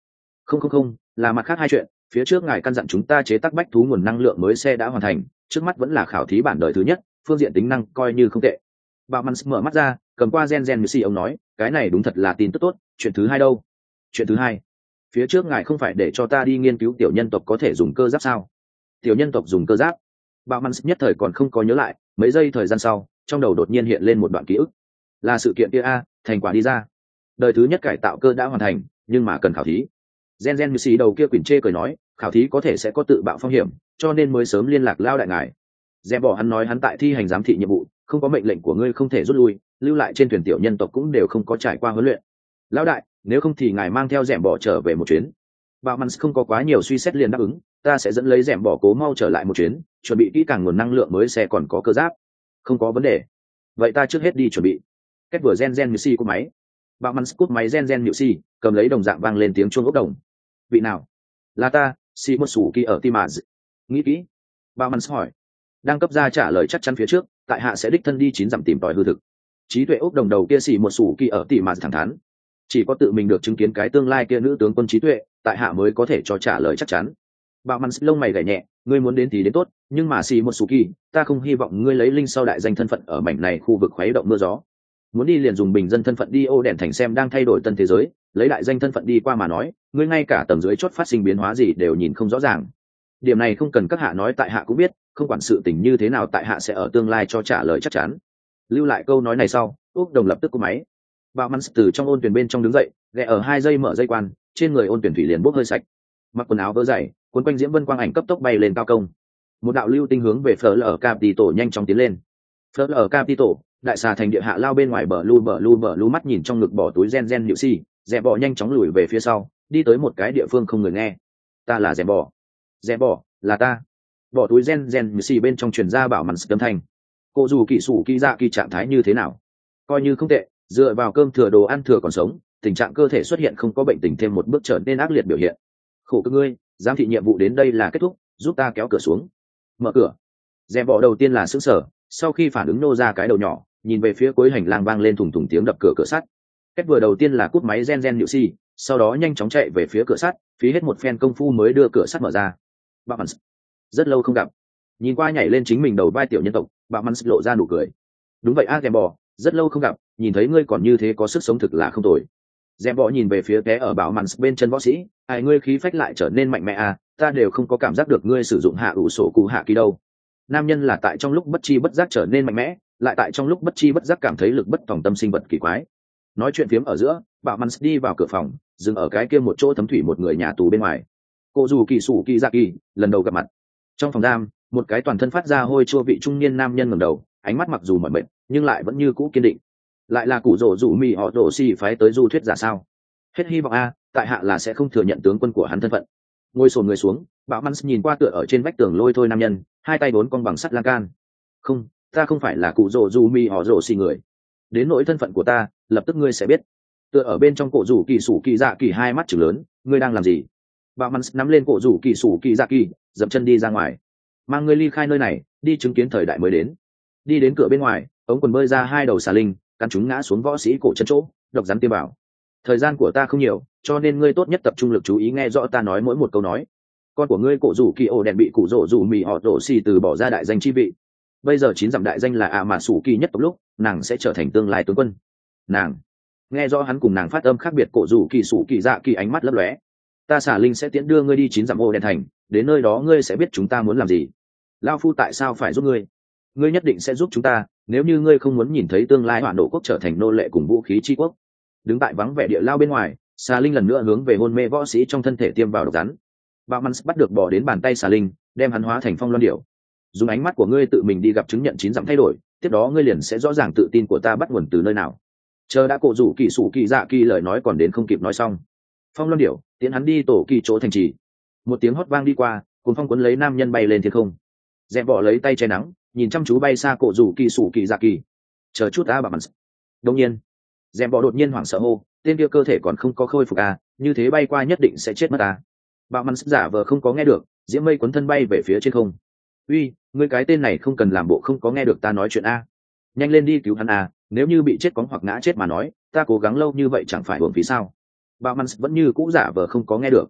Không không không, là mặt khác hai chuyện. Phía trước ngài căn dặn chúng ta chế tác bách thú nguồn năng lượng mới xe đã hoàn thành, trước mắt vẫn là khảo thí bản đời thứ nhất, phương diện tính năng coi như không tệ. Bà Mans mở mắt ra, cầm qua gen gen như si ông nói, cái này đúng thật là tin tức tốt. Chuyện thứ hai đâu? Chuyện thứ hai, phía trước ngài không phải để cho ta đi nghiên cứu tiểu nhân tộc có thể dùng cơ giáp sao? Tiểu nhân tộc dùng cơ giáp? Bà Mans nhất thời còn không có nhớ lại, mấy giây thời gian sau, trong đầu đột nhiên hiện lên một đoạn ký ức. Là sự kiện kia a, thành quả đi ra. Đời thứ nhất cải tạo cơ đã hoàn thành, nhưng mà cần khảo thí. Gen gen như si đầu kia quyển chê cười nói, khảo thí có thể sẽ có tự bạo phong hiểm, cho nên mới sớm liên lạc lao đại ngài. Dẹp bỏ hắn nói hắn tại thi hành giám thị nhiệm vụ, không có mệnh lệnh của ngươi không thể rút lui, lưu lại trên thuyền tiểu nhân tộc cũng đều không có trải qua huấn luyện. Lão đại, nếu không thì ngài mang theo dẻm bỏ trở về một chuyến. Bảo Mans không có quá nhiều suy xét liền đáp ứng, ta sẽ dẫn lấy dẻm bỏ cố mau trở lại một chuyến, chuẩn bị kỹ càng nguồn năng lượng mới xe còn có cơ giáp. Không có vấn đề. Vậy ta trước hết đi chuẩn bị. Kết vừa gen gen như si của máy. Bảo Mans cút máy gen gen như si, cầm lấy đồng dạng vang lên tiếng chuông ốc đồng. Vị nào? Là ta, si một sủ kỳ ở Timaz. Nghĩ kỹ. Bảo Mans hỏi. Đang cấp ra trả lời chắc chắn phía trước, tại hạ sẽ đích thân đi chín dặm tìm tòi hư thực. Trí tuệ ốc đồng đầu kia xì một sủ kỳ ở tỉ mà thẳng thắn, chỉ có tự mình được chứng kiến cái tương lai kia nữ tướng quân trí tuệ, tại hạ mới có thể cho trả lời chắc chắn. Bạo mắn lông mày gảy nhẹ, ngươi muốn đến thì đến tốt, nhưng mà xì một sủ kỳ, ta không hy vọng ngươi lấy linh sau đại danh thân phận ở mảnh này khu vực khuấy động mưa gió. Muốn đi liền dùng bình dân thân phận đi ô đèn thành xem đang thay đổi tân thế giới, lấy đại danh thân phận đi qua mà nói, ngươi ngay cả tầng dưới chốt phát sinh biến hóa gì đều nhìn không rõ ràng. Điểm này không cần các hạ nói, tại hạ cũng biết, không quản sự tình như thế nào tại hạ sẽ ở tương lai cho trả lời chắc chắn. Lưu lại câu nói này sau, úc đồng lập tức cúp máy. Bạo mắn từ trong ôn tuyển bên trong đứng dậy, ghé ở hai giây mở dây quan, trên người ôn tuyển thủy liền bốc hơi sạch. Mặc quần áo vỡ dày, cuốn quanh diễm vân quang ảnh cấp tốc bay lên cao công. Một đạo lưu tinh hướng về phở lở Capitol nhanh chóng tiến lên. Phở lở Capitol, đại xà thành địa hạ lao bên ngoài bờ lu bờ lu bờ lu mắt nhìn trong ngực bỏ túi gen gen nhự si, dè bò nhanh chóng lùi về phía sau, đi tới một cái địa phương không người nghe. Ta là dè bò. Dè bò, là ta. Bỏ túi gen gen nhự si bên trong truyền ra bảo mắn âm thanh. Cô dù kỳ sủ kỳ dạ kỳ trạng thái như thế nào? Coi như không tệ, dựa vào cơm thừa đồ ăn thừa còn sống, tình trạng cơ thể xuất hiện không có bệnh tình thêm một bước trở nên ác liệt biểu hiện. Khổ cực ngươi, giám thị nhiệm vụ đến đây là kết thúc, giúp ta kéo cửa xuống. Mở cửa. Dè bò đầu tiên là sững sờ, sau khi phản ứng nô ra cái đầu nhỏ, nhìn về phía cuối hành lang vang lên thùng thùng tiếng đập cửa cửa sắt. Kết vừa đầu tiên là cút máy gen gen nhự si, sau đó nhanh chóng chạy về phía cửa sắt, phí hết một phen công phu mới đưa cửa sắt mở ra. Bà Mans, rất lâu không gặp. Nhìn qua nhảy lên chính mình đầu vai tiểu nhân tộc, bà Mans lộ ra nụ cười. Đúng vậy a, Dèm bò, rất lâu không gặp, nhìn thấy ngươi còn như thế có sức sống thực là không tồi. Dèm bò nhìn về phía té ở bảo Mans bên chân võ sĩ, ai ngươi khí phách lại trở nên mạnh mẽ à, ta đều không có cảm giác được ngươi sử dụng hạ ủ sổ cụ hạ kỳ đâu. Nam nhân là tại trong lúc bất chi bất giác trở nên mạnh mẽ, lại tại trong lúc bất chi bất giác cảm thấy lực bất tòng tâm sinh vật kỳ quái. Nói chuyện phiếm ở giữa, bảo Mans đi vào cửa phòng, dừng ở cái kia một chỗ thấm thủy một người nhà tù bên ngoài. Cô dù kỳ sủ kỳ dạ kỳ lần đầu gặp mặt. Trong phòng giam, một cái toàn thân phát ra hôi chua vị trung niên nam nhân ngẩng đầu, ánh mắt mặc dù mỏi mệt nhưng lại vẫn như cũ kiên định. Lại là cụ rổ rủ mì họ rổ xì phái tới du thuyết giả sao? Hết hy vọng a, tại hạ là sẽ không thừa nhận tướng quân của hắn thân phận. Ngồi sồn người xuống, Bảo Mans nhìn qua tựa ở trên vách tường lôi thôi nam nhân, hai tay bốn con bằng sắt lan can. Không, ta không phải là cụ rổ rủ mì họ rổ xì người. Đến nỗi thân phận của ta, lập tức ngươi sẽ biết. Tựa ở bên trong cổ rủ kỳ sủ kỳ dạ kỳ hai mắt chừng lớn, ngươi đang làm gì? Bảo Mans nắm lên cổ rủ kỳ sủ kỳ dạ kỳ, dậm chân đi ra ngoài. Mang ngươi ly khai nơi này, đi chứng kiến thời đại mới đến. Đi đến cửa bên ngoài, ống quần bơi ra hai đầu xà linh, cắn chúng ngã xuống võ sĩ cổ chân chỗ, độc rắn tiêm bảo. Thời gian của ta không nhiều, cho nên ngươi tốt nhất tập trung lực chú ý nghe rõ ta nói mỗi một câu nói. Con của ngươi cổ rủ kỳ ổ đèn bị cụ rổ rủ mì họ rổ xì từ bỏ ra đại danh chi vị. Bây giờ chín dặm đại danh là ạ mà sủ kỳ nhất tộc lúc, nàng sẽ trở thành tương lai tướng quân. Nàng. Nghe rõ hắn cùng nàng phát âm khác biệt, cổ rủ kỳ sủ kỳ dạ kỳ ánh mắt lấp lóe. Ta xả linh sẽ tiễn đưa ngươi đi chín dặm ô đèn thành, đến nơi đó ngươi sẽ biết chúng ta muốn làm gì. Lao phu tại sao phải giúp ngươi? Ngươi nhất định sẽ giúp chúng ta, nếu như ngươi không muốn nhìn thấy tương lai hoạn độ quốc trở thành nô lệ cùng vũ khí chi quốc. Đứng tại vắng vẻ địa lao bên ngoài, xà linh lần nữa hướng về hôn mê võ sĩ trong thân thể tiêm vào độc rắn. Bảo Mans bắt được bỏ đến bàn tay xà linh, đem hắn hóa thành phong loan điểu. Dùng ánh mắt của ngươi tự mình đi gặp chứng nhận chín dặm thay đổi, tiếp đó ngươi liền sẽ rõ ràng tự tin của ta bắt nguồn từ nơi nào. Chờ đã cổ rủ kỳ sủ kỳ dạ kỳ lời nói còn đến không kịp nói xong, phong loan điểu tiến hắn đi tổ kỳ chỗ thành trì. Một tiếng hót vang đi qua, cùng phong cuốn lấy nam nhân bay lên thiên không. Dẹp bỏ lấy tay che nắng, nhìn chăm chú bay xa cổ rủ kỳ sủ kỳ dạ kỳ. Chờ chút ta, Bảo Mans. Đột nhiên, dẹp bỏ đột nhiên hoảng sợ hô, tên kia cơ thể còn không có khôi phục à, như thế bay qua nhất định sẽ chết mất à. Bảo Mans giả vờ không có nghe được, diễm mây cuốn thân bay về phía trên không. Uy, ngươi cái tên này không cần làm bộ không có nghe được ta nói chuyện a. Nhanh lên đi cứu hắn a, nếu như bị chết cóng hoặc ngã chết mà nói, ta cố gắng lâu như vậy chẳng phải uổng phí sao? Bảo Mans vẫn như cũ giả vờ không có nghe được.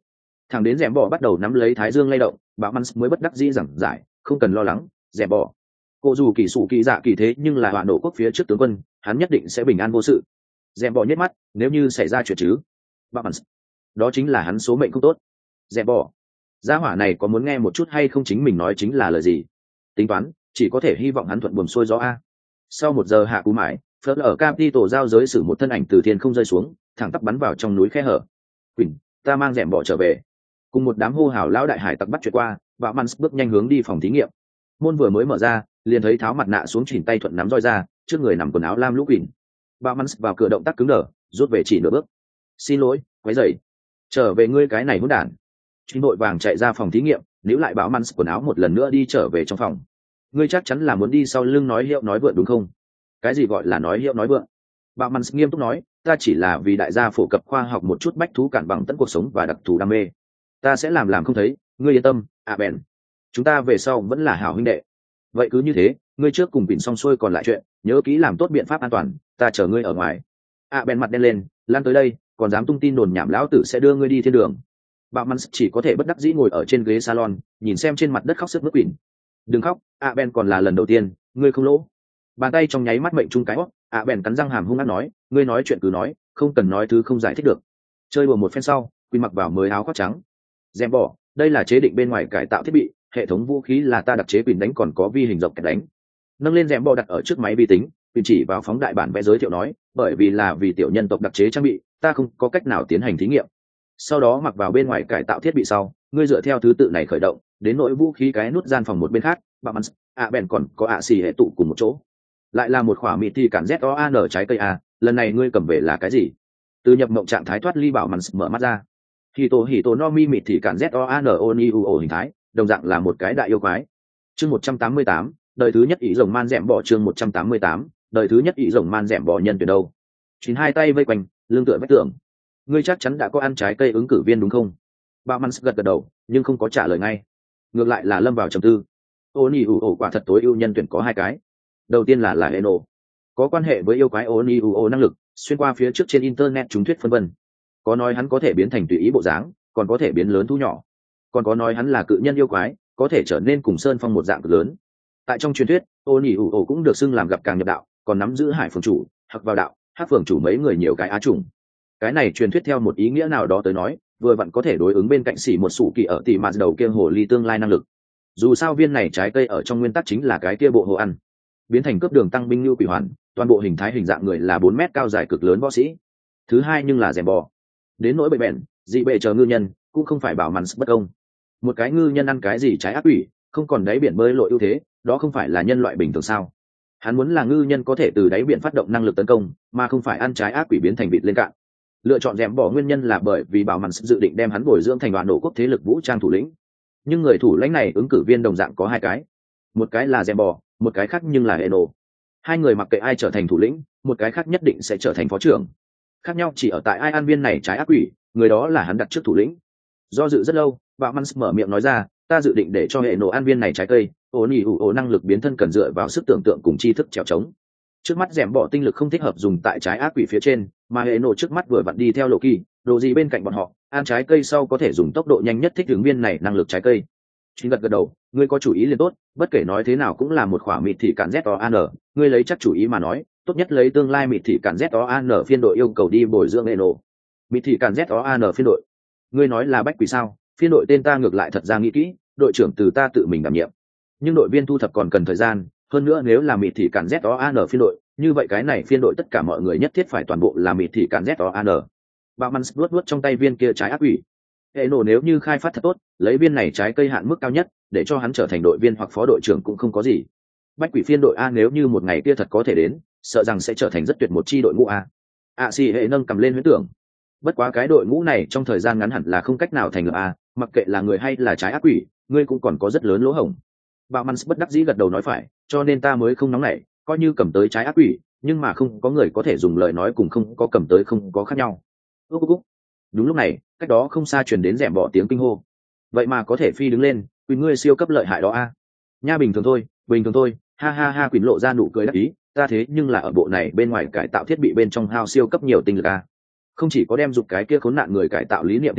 Thằng đến rèm bỏ bắt đầu nắm lấy thái dương lay động, bạo mắn mới bất đắc dĩ giảng giải, không cần lo lắng, rèm bỏ. Cô dù kỳ sụ kỳ dạ kỳ thế nhưng là họa nổ quốc phía trước tướng quân, hắn nhất định sẽ bình an vô sự. Rèm bỏ nhếch mắt, nếu như xảy ra chuyện chứ, bạo mắn, đó chính là hắn số mệnh không tốt. Rèm bỏ, gia hỏa này có muốn nghe một chút hay không, chính mình nói chính là lời gì? Tính toán, chỉ có thể hy vọng hắn thuận buồm xuôi gió a. Sau một giờ hạ cú mãi, phớt ở Capitol giao giới sử một thân ảnh từ thiên không rơi xuống, thẳng tắp bắn vào trong núi khe hở. Quỳnh, ta mang rèm bỏ trở về. Cùng một đám hô hào lão đại hải tặc bắt chuyện qua, bạo mắn bước nhanh hướng đi phòng thí nghiệm. Môn vừa mới mở ra, liền thấy tháo mặt nạ xuống, chỉnh tay thuận nắm roi ra, trước người nằm quần áo lam lũ Quỳnh. Bạo mắn vào cửa động tác cứng đờ, rút về chỉ nửa bước. Xin lỗi, quấy rầy. Trở về ngươi cái này hỗn đản. Truy nội vàng chạy ra phòng thí nghiệm, níu lại bạo mắn quần áo một lần nữa đi trở về trong phòng. Ngươi chắc chắn là muốn đi sau lưng nói hiệu nói vượn đúng không? Cái gì gọi là nói hiệu nói vượn? Bạo mắn nghiêm túc nói, ta chỉ là vì đại gia phổ cập khoa học một chút bách thú cản bằng tận cuộc sống và đặc thù đam mê. Ta sẽ làm làm không thấy, ngươi yên tâm, à bèn. Chúng ta về sau vẫn là hảo huynh đệ. Vậy cứ như thế, ngươi trước cùng Vịn xong xuôi còn lại chuyện, nhớ kỹ làm tốt biện pháp an toàn, ta chờ ngươi ở ngoài. À bèn mặt đen lên, lan tới đây, còn dám tung tin đồn nhảm, lão tử sẽ đưa ngươi đi thiên đường. Bạo mắn chỉ có thể bất đắc dĩ ngồi ở trên ghế salon, nhìn xem trên mặt đất khóc sức nước Quỳnh. Đừng khóc, à bèn còn là lần đầu tiên, ngươi không lỗ. Bàn tay trong nháy mắt mệnh chung cái hót, à bèn cắn răng hàm hung hăng nói, ngươi nói chuyện cứ nói, không cần nói thứ không giải thích được. Chơi đùa một phen sau, Quỳnh mặc vào mới áo khoác trắng. Dèm bỏ, đây là chế định bên ngoài cải tạo thiết bị, hệ thống vũ khí là ta đặc chế, Quỳnh đánh còn có vi hình dọc kẹt đánh. Nâng lên dèm bỏ đặt ở trước máy vi tính, Quỳnh chỉ vào phóng đại bản vẽ giới thiệu nói, bởi vì là vì tiểu nhân tộc đặc chế trang bị, ta không có cách nào tiến hành thí nghiệm. Sau đó mặc vào bên ngoài cải tạo thiết bị sau, ngươi dựa theo thứ tự này khởi động, đến nỗi vũ khí cái nút gian phòng một bên khác, bạo mắn, ạ bèn còn có ạ xì hệ tụ cùng một chỗ. Lại là một khỏa mịt thì cản z o an trái cây a, lần này ngươi cầm về là cái gì? Từ nhập mộng trạng thái thoát ly, bảo mắn mở mắt ra. Hỉ tổ hỉ tổ no mi mịt thì cản z o an oni u hình thái, đồng dạng là một cái đại yêu quái. Chương một trăm tám mươi tám, đời thứ nhất ý rồng man dẻm bỏ. Chương một trăm tám mươi tám, đời thứ nhất ý rồng man dẻm bỏ nhân tuyển đâu? Chín hai tay vây quanh, lưng tựa vách tường. Ngươi chắc chắn đã có ăn trái cây ứng cử viên đúng không? Bạo mắn gật gật đầu, nhưng không có trả lời ngay. Ngược lại là lâm vào trầm tư. Oni u ổ quả thật tối ưu nhân tuyển có hai cái. Đầu tiên là là Eno, có quan hệ với yêu quái Oni u ổ năng lực, xuyên qua phía trước trên internet chúng thuyết phân vân. Có nói hắn có thể biến thành tùy ý bộ dáng, còn có thể biến lớn thu nhỏ. Còn có nói hắn là cự nhân yêu quái, có thể trở nên cùng sơn phong một dạng cực lớn. Tại trong truyền thuyết, Oni u ổ cũng được xưng làm gặp càng nhập đạo, còn nắm giữ hải phường chủ, hoặc vào đạo, hắc phường chủ mấy người nhiều cái á trùng. Cái này truyền thuyết theo một ý nghĩa nào đó tới nói, vừa vặn có thể đối ứng bên cạnh xỉ một sủ kỳ ở tỷ mạt đầu kia hồ ly tương lai năng lực. Dù sao viên này trái cây ở trong nguyên tắc chính là cái kia bộ hồ ăn, biến thành cướp đường tăng binh như quỷ hoàn, toàn bộ hình thái hình dạng người là bốn mét cao dài cực lớn võ sĩ. Thứ hai nhưng là rèm bò. Đến nỗi bệ bèn, dị bệ chờ ngư nhân, cũng không phải bảo mắn bất công. Một cái ngư nhân ăn cái gì trái ác quỷ, không còn đáy biển bơi lội ưu thế, đó không phải là nhân loại bình thường sao? Hắn muốn là ngư nhân có thể từ đáy biển phát động năng lực tấn công, mà không phải ăn trái ác quỷ biến thành vịt lên cạn. Lựa chọn rèm bỏ nguyên nhân là bởi vì bảo mắn dự định đem hắn bồi dưỡng thành đoàn nổ quốc thế lực vũ trang thủ lĩnh. Nhưng người thủ lĩnh này ứng cử viên đồng dạng có hai cái, một cái là rèm bò, một cái khác nhưng là Eno. Hai người mặc kệ ai trở thành thủ lĩnh, một cái khác nhất định sẽ trở thành phó trưởng. Khác nhau chỉ ở tại ai ăn viên này trái ác quỷ, người đó là hắn đặt trước thủ lĩnh. Do dự rất lâu, Bạo Mans mở miệng nói ra, ta dự định để cho Eno ăn viên này trái cây, ổn ỉ ủ năng lực biến thân cần dựa vào sức tưởng tượng cùng tri thức trèo trống. Trước mắt rèm bỏ tinh lực không thích hợp dùng tại trái ác quỷ phía trên, mà Eno trước mắt vừa vặn đi theo lộ kỳ, đồ gì bên cạnh bọn họ, ăn trái cây sau có thể dùng tốc độ nhanh nhất thích ứng viên này năng lực trái cây. Chính gật gật đầu, ngươi có chủ ý liền tốt, bất kể nói thế nào cũng là một khỏa mịt thị cản z o an, ngươi lấy chắc chủ ý mà nói, tốt nhất lấy tương lai mịt thị cản z o an phiên đội yêu cầu đi bồi dưỡng Eno. Mịt thị cản z o an phiên đội, ngươi nói là bách quỷ sao? Phiên đội tên ta ngược lại thật ra nghĩ kỹ, đội trưởng từ ta tự mình đảm nhiệm, nhưng đội viên thu thập còn cần thời gian, hơn nữa nếu là mịt thị cản z o an phiên đội, như vậy cái này phiên đội tất cả mọi người nhất thiết phải toàn bộ là mịt thị cản z o an. Bạo Mans vuốt vuốt trong tay viên kia trái ác quỷ. Hệ nổ nếu như khai phát thật tốt, lấy viên này trái cây hạn mức cao nhất, để cho hắn trở thành đội viên hoặc phó đội trưởng cũng không có gì. Bách quỷ phiên đội A nếu như một ngày kia thật có thể đến, sợ rằng sẽ trở thành rất tuyệt một chi đội ngũ A. A xì hệ nâng cầm lên huyễn tưởng. Bất quá cái đội ngũ này trong thời gian ngắn hẳn là không cách nào thành lập A, mặc kệ là người hay là trái ác quỷ, ngươi cũng còn có rất lớn lỗ hổng. Bạo Mans bất đắc dĩ gật đầu nói phải, cho nên ta mới không nóng nảy, coi như cầm tới trái ác quỷ, nhưng mà không có người có thể dùng lời nói cùng không có cầm tới không có khác nhau. Úc úc. Đúng lúc này, cách đó không xa truyền đến rèm bỏ tiếng kinh hô. Vậy mà có thể phi đứng lên, quỷ ngươi siêu cấp lợi hại đó a. Nha bình thường thôi, bình thường thôi, ha ha ha, quỷ lộ ra nụ cười đắc ý, ta thế nhưng là ở bộ này bên ngoài cải tạo thiết bị bên trong hao siêu cấp nhiều tinh lực a. Không chỉ có đem dục cái kia khốn nạn người cải tạo lý niệm thêm vào,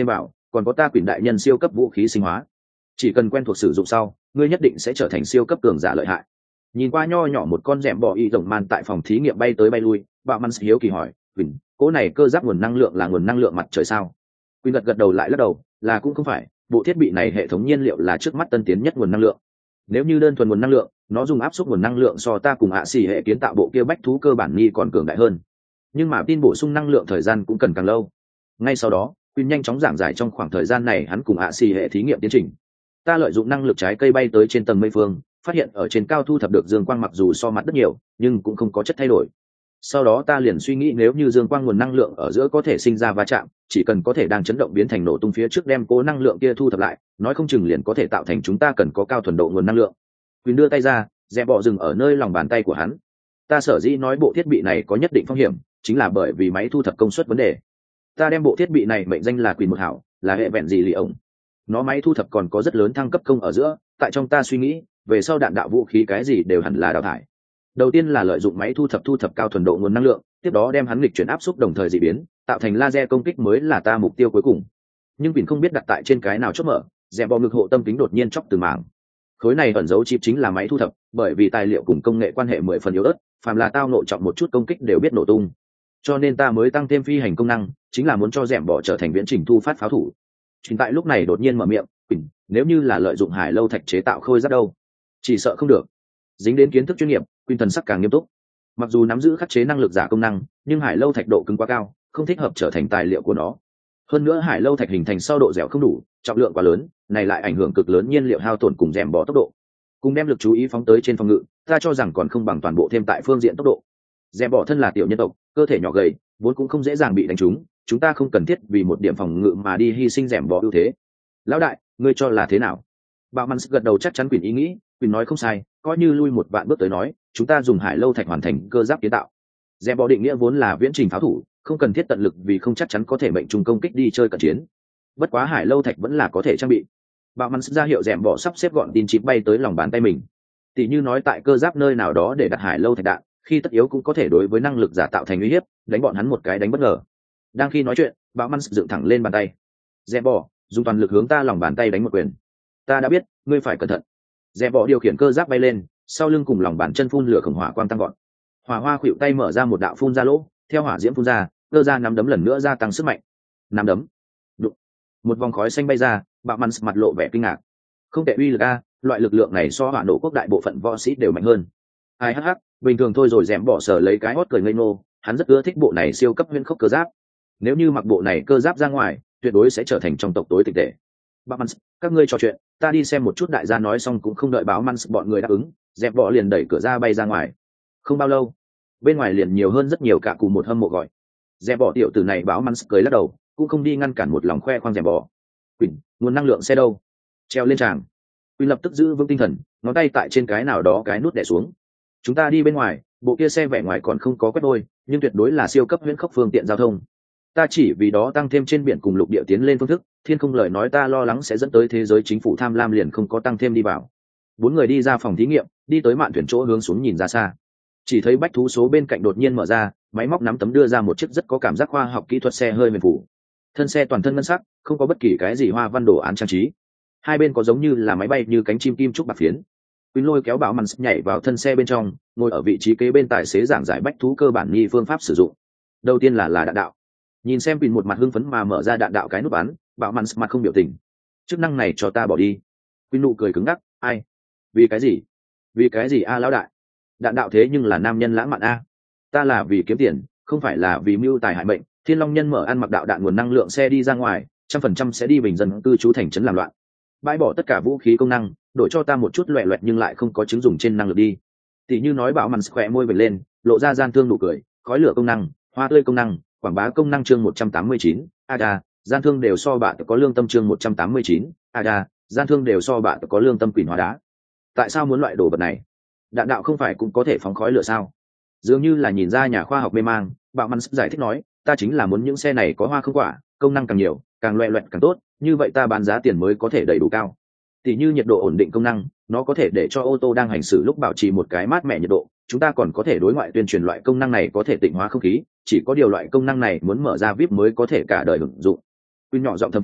còn có ta quyền đại nhân siêu cấp vũ khí sinh hóa, chỉ cần quen thuộc sử dụng sau ngươi nhất định sẽ trở thành siêu cấp cường giả lợi hại. Nhìn qua nho nhỏ một con rèm bọ y rồng man tại phòng thí nghiệm bay tới bay lui, bạo măn hiếu kỳ hỏi quyền, cỗ này cơ giáp nguồn năng lượng là nguồn năng lượng mặt trời sao? Quyền gật gật đầu lại lắc đầu, là cũng không phải, bộ thiết bị này hệ thống nhiên liệu là trước mắt tân tiến nhất nguồn năng lượng. Nếu như đơn thuần nguồn năng lượng, nó dùng áp suất nguồn năng lượng so ta cùng ạ xỉ hệ kiến tạo bộ kia bách thú cơ bản nghi còn cường đại hơn, nhưng mà tin bổ sung năng lượng thời gian cũng cần càng lâu. Ngay sau đó Quyền nhanh chóng giảng giải trong khoảng thời gian này hắn cùng ạ xỉ hệ thí nghiệm tiến trình. Ta lợi dụng năng lực trái cây bay tới trên tầng mây phương, phát hiện ở trên cao thu thập được dương quang mặc dù so mặt đất nhiều nhưng cũng không có chất thay đổi. Sau đó ta liền suy nghĩ nếu như dương quang nguồn năng lượng ở giữa có thể sinh ra va chạm, chỉ cần có thể đang chấn động biến thành nổ tung phía trước đem cố năng lượng kia thu thập lại, nói không chừng liền có thể tạo thành chúng ta cần có cao thuần độ nguồn năng lượng. Quyền đưa tay ra, dẹp bọ dừng ở nơi lòng bàn tay của hắn. Ta sở dĩ nói bộ thiết bị này có nhất định phong hiểm, chính là bởi vì máy thu thập công suất vấn đề. Ta đem bộ thiết bị này mệnh danh là Quyền một hảo, là hệ vẹn gì lì ổng. Nó máy thu thập còn có rất lớn thăng cấp công ở giữa, tại trong ta suy nghĩ, về sau đạn đạo vũ khí cái gì đều hẳn là đào thải. Đầu tiên là lợi dụng máy thu thập thu thập cao thuần độ nguồn năng lượng, tiếp đó đem hắn nghịch chuyển áp suất đồng thời dị biến, tạo thành laser công kích mới là ta mục tiêu cuối cùng. Nhưng Quyền không biết đặt tại trên cái nào chốt mở, dẹp bọ ngực hộ tâm kính đột nhiên chóc từ mảng. Khối này ẩn giấu chip chính là máy thu thập, bởi vì tài liệu cùng công nghệ quan hệ mười phần yếu ớt, phàm là tao nội trọng một chút công kích đều biết nổ tung. Cho nên ta mới tăng thêm phi hành công năng, chính là muốn cho dẹp bọ trở thành viễn trình thu phát pháo thủ. Chính tại lúc này đột nhiên mở miệng, Quyền, nếu như là lợi dụng hải lâu thạch chế tạo khôi giáp đâu? Chỉ sợ không được. Dính đến kiến thức chuyên nghiệp, Quyền thần sắc càng nghiêm túc. Mặc dù nắm giữ khắc chế năng lực giả công năng, nhưng hải lâu thạch độ cứng quá cao, không thích hợp trở thành tài liệu của nó. Hơn nữa hải lâu thạch hình thành sau độ dẻo không đủ, trọng lượng quá lớn, này lại ảnh hưởng cực lớn nhiên liệu hao tổn cùng rèm bọ tốc độ. Cùng đem lực chú ý phóng tới trên phòng ngự, ta cho rằng còn không bằng toàn bộ thêm tại phương diện tốc độ. Rèm bọ thân là tiểu nhân tộc, cơ thể nhỏ gầy, vốn cũng không dễ dàng bị đánh trúng, chúng ta không cần thiết vì một điểm phòng ngự mà đi hy sinh rèm bọ ưu thế. Lão đại, ngươi cho là thế nào? Bạo Mans gật đầu chắc chắn Quyền ý nghĩ, Quyền nói không sai, coi như lui một vạn bước tới nói, chúng ta dùng hải lâu thạch hoàn thành cơ giáp kiến tạo. Rèm bọ định nghĩa vốn là viễn trình pháo thủ, không cần thiết tận lực vì không chắc chắn có thể mệnh trùng công kích đi chơi cận chiến. Bất quá hải lâu thạch vẫn là có thể trang bị. Bạo Mans ra hiệu rèm bọ sắp xếp gọn tin chip bay tới lòng bàn tay mình. Tỷ như nói tại cơ giáp nơi nào đó để đặt hải lâu thạch đạn, khi tất yếu cũng có thể đối với năng lực giả tạo thành uy hiếp, đánh bọn hắn một cái đánh bất ngờ. Đang khi nói chuyện, Bạo Mans dựng thẳng lên bàn tay. Rèm bọ, dùng toàn lực hướng ta lòng bàn tay đánh một quyền. Ta đã biết, ngươi phải cẩn thận. Rèm bọ điều khiển cơ giáp bay lên, sau lưng cùng lòng bàn chân phun lửa khổng hỏa quang tăng gọn. Hỏa hoa khuỵu tay mở ra một đạo phun ra lỗ, theo hỏa diễm phun ra, cơ ra nắm đấm lần nữa gia tăng sức mạnh. Nắm đấm. Đụng. Một vòng khói xanh bay ra, Bạo Mans mặt lộ vẻ kinh ngạc. Không tệ, uy lực a, loại lực lượng này so hỏa nổ quốc đại bộ phận võ sĩ đều mạnh hơn. Ai hắc hắc, bình thường thôi rồi. Rèm bỏ sở lấy cái hót cười ngây ngô, hắn rất ưa thích bộ này siêu cấp huyễn khốc cơ giáp. Nếu như mặc bộ này cơ giáp ra ngoài, tuyệt đối sẽ trở thành trong tộc tối tịch tệ. Bạo Mans, các ngươi trò chuyện, ta đi xem một chút. Đại gia nói xong cũng không đợi Báo Mans bọn người đáp ứng, Rèm bỏ liền đẩy cửa ra bay ra ngoài. Không bao lâu, bên ngoài liền nhiều hơn rất nhiều cả cùng một hâm mộ gọi. Rèm bỏ tiểu tử này Báo Mans cười lắc đầu, cũng không đi ngăn cản một lòng khoe khoang rèm bỏ. Quỳnh, nguồn năng lượng xe đâu? Treo lên tràng. Quỳnh lập tức giữ vững tinh thần, ngón tay tại trên cái nào đó cái nút đè xuống. Chúng ta đi bên ngoài, bộ kia xe vẻ ngoài còn không có quét đôi, nhưng tuyệt đối là siêu cấp huyễn khốc phương tiện giao thông. Ta chỉ vì đó tăng thêm trên biển cùng lục địa tiến lên phương thức, thiên không lời nói ta lo lắng sẽ dẫn tới thế giới chính phủ tham lam liền không có tăng thêm đi vào. Bốn người đi ra phòng thí nghiệm, đi tới mạn thuyền chỗ hướng xuống nhìn ra xa. Chỉ thấy bách thú số bên cạnh đột nhiên mở ra, máy móc nắm tấm đưa ra một chiếc rất có cảm giác khoa học kỹ thuật xe hơi mềm phủ. Thân xe toàn thân ngân sắc, không có bất kỳ cái gì hoa văn đồ án trang trí. Hai bên có giống như là máy bay như cánh chim kim trúc bạc phiến. Quỳnh lôi kéo Bảo Mans nhảy vào thân xe bên trong, ngồi ở vị trí kế bên tài xế giảng giải bách thú cơ bản nghi phương pháp sử dụng. Đầu tiên là là đạn đạo. Nhìn xem Quỳnh một mặt hưng phấn mà mở ra đạn đạo cái nút bắn, Bảo Mans mặt không biểu tình. Chức năng này cho ta bỏ đi. Quỳnh nụ cười cứng ngắc, ai? Vì cái gì? Vì cái gì a lão đại? Đạn đạo thế nhưng là nam nhân lãng mạn a. Ta là vì kiếm tiền, không phải là vì mưu tài hại mệnh. Thiên Long Nhân mở ăn mặc đạo đạn nguồn năng lượng xe đi ra ngoài, trăm phần trăm sẽ đi bình dân cư trú thành trấn làm loạn. Bãi bỏ tất cả vũ khí công năng, đổi cho ta một chút loẹt loẹt nhưng lại không có chứng dùng trên năng lực đi. Tỷ như nói Bảo Mans khỏe môi vểnh lên, lộ ra gian thương nụ cười, khói lửa công năng, hoa tươi công năng, quảng bá công năng chương một trăm tám mươi chín, Ada, gian thương đều so bạn có lương tâm chương một trăm tám mươi chín, Ada, gian thương đều so bạn có lương tâm quỷ hóa đá. Tại sao muốn loại đồ vật này? Đạn đạo không phải cũng có thể phóng khói lửa sao? Dường như là nhìn ra nhà khoa học mê mang, Bảo Mans giải thích nói, ta chính là muốn những xe này có hoa không quả, công năng càng nhiều, càng loẹt loẹt càng tốt, như vậy ta bán giá tiền mới có thể đầy đủ cao. Tỷ như nhiệt độ ổn định công năng, nó có thể để cho ô tô đang hành xử lúc bảo trì một cái mát mẻ nhiệt độ. Chúng ta còn có thể đối ngoại tuyên truyền loại công năng này có thể tịnh hóa không khí, chỉ có điều loại công năng này muốn mở ra vê i pê mới có thể cả đời hưởng dụng. Quyên nhỏ giọng thầm thì,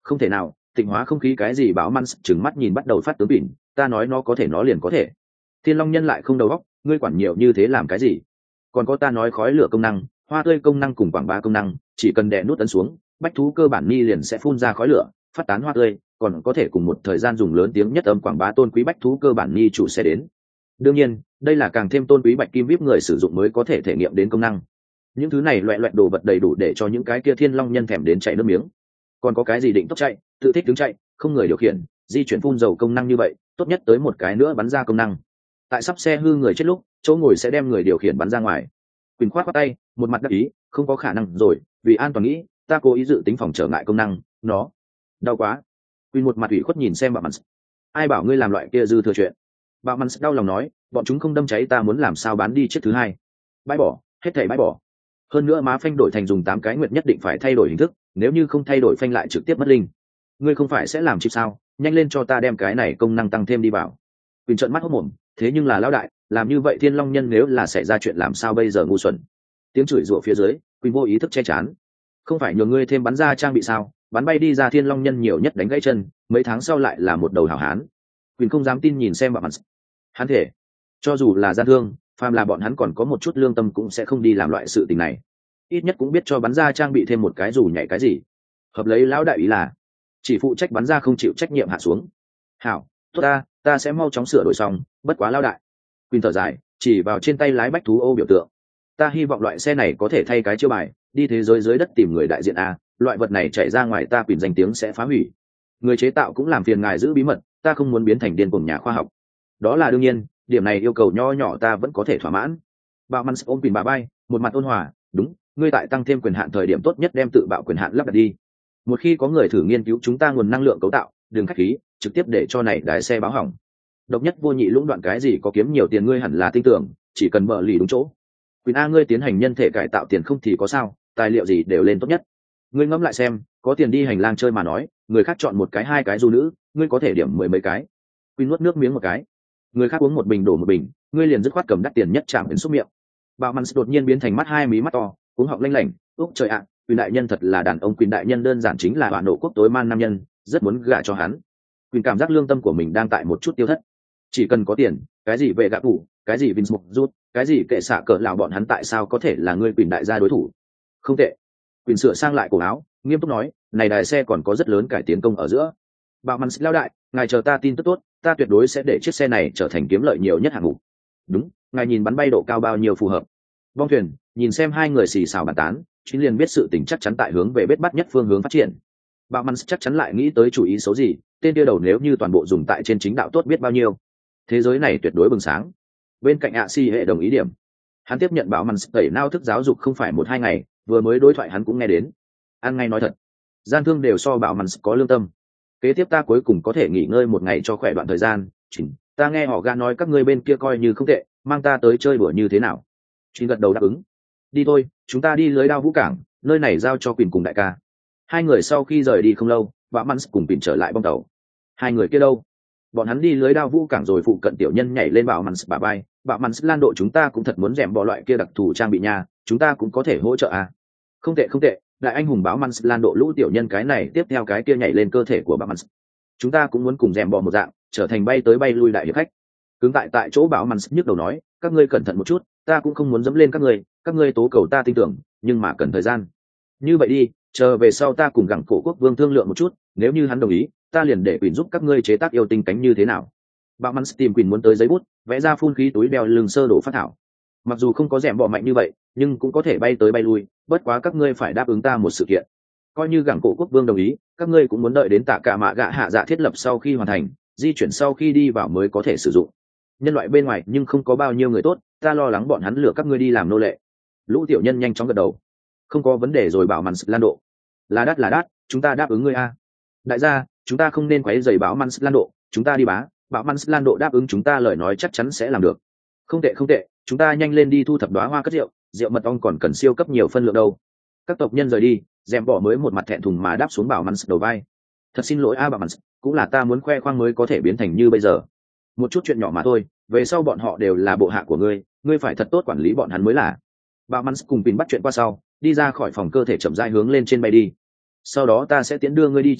Không thể nào, tịnh hóa không khí cái gì? Báo Mans trừng mắt nhìn bắt đầu phát tướng bỉn, ta nói nó có thể nó liền có thể. Thiên Long Nhân lại không đầu óc, ngươi quản nhiều như thế làm cái gì? Còn có ta nói khói lửa công năng, hoa tươi công năng cùng quảng bá công năng, chỉ cần đè nút ấn xuống, bách thú cơ bản ni liền sẽ phun ra khói lửa, phát tán hoa tươi, còn có thể cùng một thời gian dùng lớn tiếng nhất âm quảng bá tôn quý bách thú cơ bản ni chủ sẽ đến. Đương nhiên, đây là càng thêm tôn quý bạch kim vip người sử dụng mới có thể thể nghiệm đến công năng. Những thứ này loẹ loẹt đồ vật đầy đủ để cho những cái kia Thiên Long Nhân thèm đến chảy nước miếng. Còn có cái gì định tốc chạy, tự thích đứng chạy, không người điều khiển, di chuyển phun dầu công năng như vậy, tốt nhất tới một cái nữa bắn ra công năng. Tại sắp xe hư người chết lúc, chỗ ngồi sẽ đem người điều khiển bắn ra ngoài. Quỳnh khoát khoát tay, một mặt đắc ý, không có khả năng rồi, vì an toàn nghĩ, ta cố ý dự tính phòng trở ngại công năng, nó đau quá. Quỳnh một mặt ủy khuất nhìn xem bà Mans. Ai bảo ngươi làm loại kia dư thừa chuyện? Bà Mans đau lòng nói, bọn chúng không đâm cháy ta muốn làm sao bán đi chiếc thứ hai. Bãi bỏ, hết thảy bãi bỏ. Hơn nữa má phanh đổi thành dùng tám cái nguyệt nhất định phải thay đổi hình thức, nếu như không thay đổi phanh lại trực tiếp mất linh. Ngươi không phải sẽ làm chip sao? Nhanh lên cho ta đem cái này công năng tăng thêm đi vào. Quỳnh trợn mắt hốt mồm, thế nhưng là lão đại, làm như vậy Thiên Long Nhân nếu là xảy ra chuyện làm sao bây giờ? Ngu xuẩn. Tiếng chửi rủa phía dưới, Quỳnh vô ý thức che chắn. Không phải nhường ngươi thêm bắn ra trang bị sao? Bắn bay đi ra Thiên Long Nhân nhiều nhất đánh gãy chân, mấy tháng sau lại là một đầu hảo hán. Quỳnh không dám tin nhìn xem bà Mans. Hắn thể, cho dù là gian thương, phàm là bọn hắn còn có một chút lương tâm cũng sẽ không đi làm loại sự tình này. Ít nhất cũng biết cho bắn ra trang bị thêm một cái dù nhảy cái gì. Hợp lấy lão đại ý là chỉ phụ trách bắn ra không chịu trách nhiệm hạ xuống. Hảo, tốt ta, ta sẽ mau chóng sửa đổi xong, bất quá lão đại. Quỳnh thở dài, chỉ vào trên tay lái bách thú ô biểu tượng. Ta hy vọng loại xe này có thể thay cái chiêu bài, đi thế giới dưới đất tìm người đại diện a, loại vật này chạy ra ngoài ta Quỳnh danh tiếng sẽ phá hủy. Người chế tạo cũng làm phiền ngài giữ bí mật, ta không muốn biến thành điên cuồng nhà khoa học. Đó là đương nhiên, điểm này yêu cầu nho nhỏ ta vẫn có thể thỏa mãn. Bạo Mans ôm Quỳnh bà bay, một mặt ôn hòa, đúng, ngươi tại tăng thêm quyền hạn thời điểm tốt nhất đem tự bạo quyền hạn lắp đặt đi. Một khi có người thử nghiên cứu chúng ta nguồn năng lượng cấu tạo, đừng khách khí, trực tiếp để cho này đài xe báo hỏng. Độc nhất vô nhị lũng đoạn cái gì có kiếm nhiều tiền ngươi hẳn là tin tưởng, chỉ cần mở lì đúng chỗ. Quỳnh a ngươi tiến hành nhân thể cải tạo tiền không thì có sao, tài liệu gì đều lên tốt nhất. Ngươi ngẫm lại xem, có tiền đi hành lang chơi mà nói, người khác chọn một cái hai cái du nữ, ngươi có thể điểm mười mấy cái. Quỳnh nuốt nước miếng một cái. Người khác uống một bình đổ một bình, ngươi liền dứt khoát cầm đắt tiền nhất chạm đến xúc miệng. Bạo Mans đột nhiên biến thành mắt hai mí mắt to, cuống họng lanh lảnh, úp trời ạ, à, Quỳnh đại nhân thật là đàn ông. Quỳnh đại nhân đơn giản chính là bạn nộ quốc tối man nam nhân, rất muốn gả cho hắn. Quỳnh cảm giác lương tâm của mình đang tại một chút tiêu thất. Chỉ cần có tiền, cái gì về gạ thủ, cái gì Vince rút, cái gì kệ xạ cỡ lão bọn hắn tại sao có thể là ngươi Quỳnh đại gia đối thủ? Không tệ. Quỳnh sửa sang lại cổ áo, nghiêm túc nói, này đài xe còn có rất lớn cải tiến công ở giữa. Bạo Mans lao đại, ngài chờ ta tin tức tốt, ta tuyệt đối sẽ để chiếc xe này trở thành kiếm lợi nhiều nhất hạng mục. Đúng, ngài nhìn bắn bay độ cao bao nhiêu phù hợp. Bong thuyền, nhìn xem hai người xì xào bàn tán, chính liền biết sự tình chắc chắn tại hướng về bết bắt nhất phương hướng phát triển. Bạo Mans chắc chắn lại nghĩ tới chủ ý xấu gì, tên kia đầu nếu như toàn bộ dùng tại trên chính đạo tốt biết bao nhiêu. Thế giới này tuyệt đối bừng sáng. Bên cạnh ạ si hệ đồng ý điểm. Hắn tiếp nhận Bạo Mans tẩy nao thức giáo dục không phải một hai ngày, vừa mới đối thoại hắn cũng nghe đến. Ăn ngay nói thật, gian thương đều so Bạo Mans có lương tâm. Kế tiếp ta cuối cùng có thể nghỉ ngơi một ngày cho khỏe đoạn thời gian. Chỉnh, ta nghe họ ga nói các ngươi bên kia coi như không tệ, mang ta tới chơi đùa như thế nào? Chính gật đầu đáp ứng. Đi thôi, chúng ta đi lưới đao vũ cảng, nơi này giao cho Quỳnh cùng đại ca. Hai người sau khi rời đi không lâu, Bạo Mans cùng Quỳnh trở lại bong tàu. Hai người kia đâu? Bọn hắn đi lưới đao vũ cảng rồi. Phụ cận tiểu nhân nhảy lên Bạo Mans bả vai. Bạo Mans lan độ chúng ta cũng thật muốn rèm bỏ loại kia đặc thù trang bị nha, chúng ta cũng có thể hỗ trợ à? Không tệ không tệ, đại anh hùng Bạo Mans lan độ lũ tiểu nhân cái này tiếp theo cái kia nhảy lên cơ thể của Bạo Mans. Chúng ta cũng muốn cùng rèm bỏ một dạng, trở thành bay tới bay lui đại hiệp khách. Cứng tại tại chỗ Bạo Mans nhức đầu nói, các ngươi cẩn thận một chút, ta cũng không muốn dẫm lên các ngươi, các ngươi tố cầu ta tin tưởng, nhưng mà cần thời gian. Như vậy đi, chờ về sau ta cùng gặng cổ quốc vương thương lượng một chút, nếu như hắn đồng ý, ta liền để Quỳnh giúp các ngươi chế tác yêu tinh cánh như thế nào. Bạo Mans tìm Quỳnh muốn tới giấy bút, vẽ ra phun khí túi đeo lưng sơ đồ phát thảo. Mặc dù không có rèm bọ mạnh như vậy, nhưng cũng có thể bay tới bay lui, bất quá các ngươi phải đáp ứng ta một sự kiện. Coi như gặng cổ quốc vương đồng ý, các ngươi cũng muốn đợi đến Tạ Cả Mạ Gạ hạ dạ thiết lập sau khi hoàn thành, di chuyển sau khi đi vào mới có thể sử dụng. Nhân loại bên ngoài nhưng không có bao nhiêu người tốt, ta lo lắng bọn hắn lừa các ngươi đi làm nô lệ. Lũ tiểu nhân nhanh chóng gật đầu. Không có vấn đề rồi. Bảo Mans lan độ là đắt là đắt, chúng ta đáp ứng ngươi a. Đại gia, chúng ta không nên quấy rầy Bảo Mans lan độ, chúng ta đi bá. Bảo Mans lan độ đáp ứng chúng ta lời nói chắc chắn sẽ làm được. Không tệ không tệ, chúng ta nhanh lên đi thu thập đóa hoa cất rượu, rượu mật ong còn cần siêu cấp nhiều phân lượng đâu. Các tộc nhân rời đi, dèm bỏ mới một mặt thẹn thùng mà đáp xuống Bảo Mans đầu vai. Thật xin lỗi a Bảo Mans, cũng là ta muốn khoe khoang mới có thể biến thành như bây giờ. Một chút chuyện nhỏ mà thôi, về sau bọn họ đều là bộ hạ của ngươi, ngươi phải thật tốt quản lý bọn hắn mới là. Bảo Mans cùng Quỳnh bắt chuyện qua sau, đi ra khỏi phòng cơ thể chậm rãi hướng lên trên bay đi. Sau đó ta sẽ tiễn đưa ngươi đi chín dặm,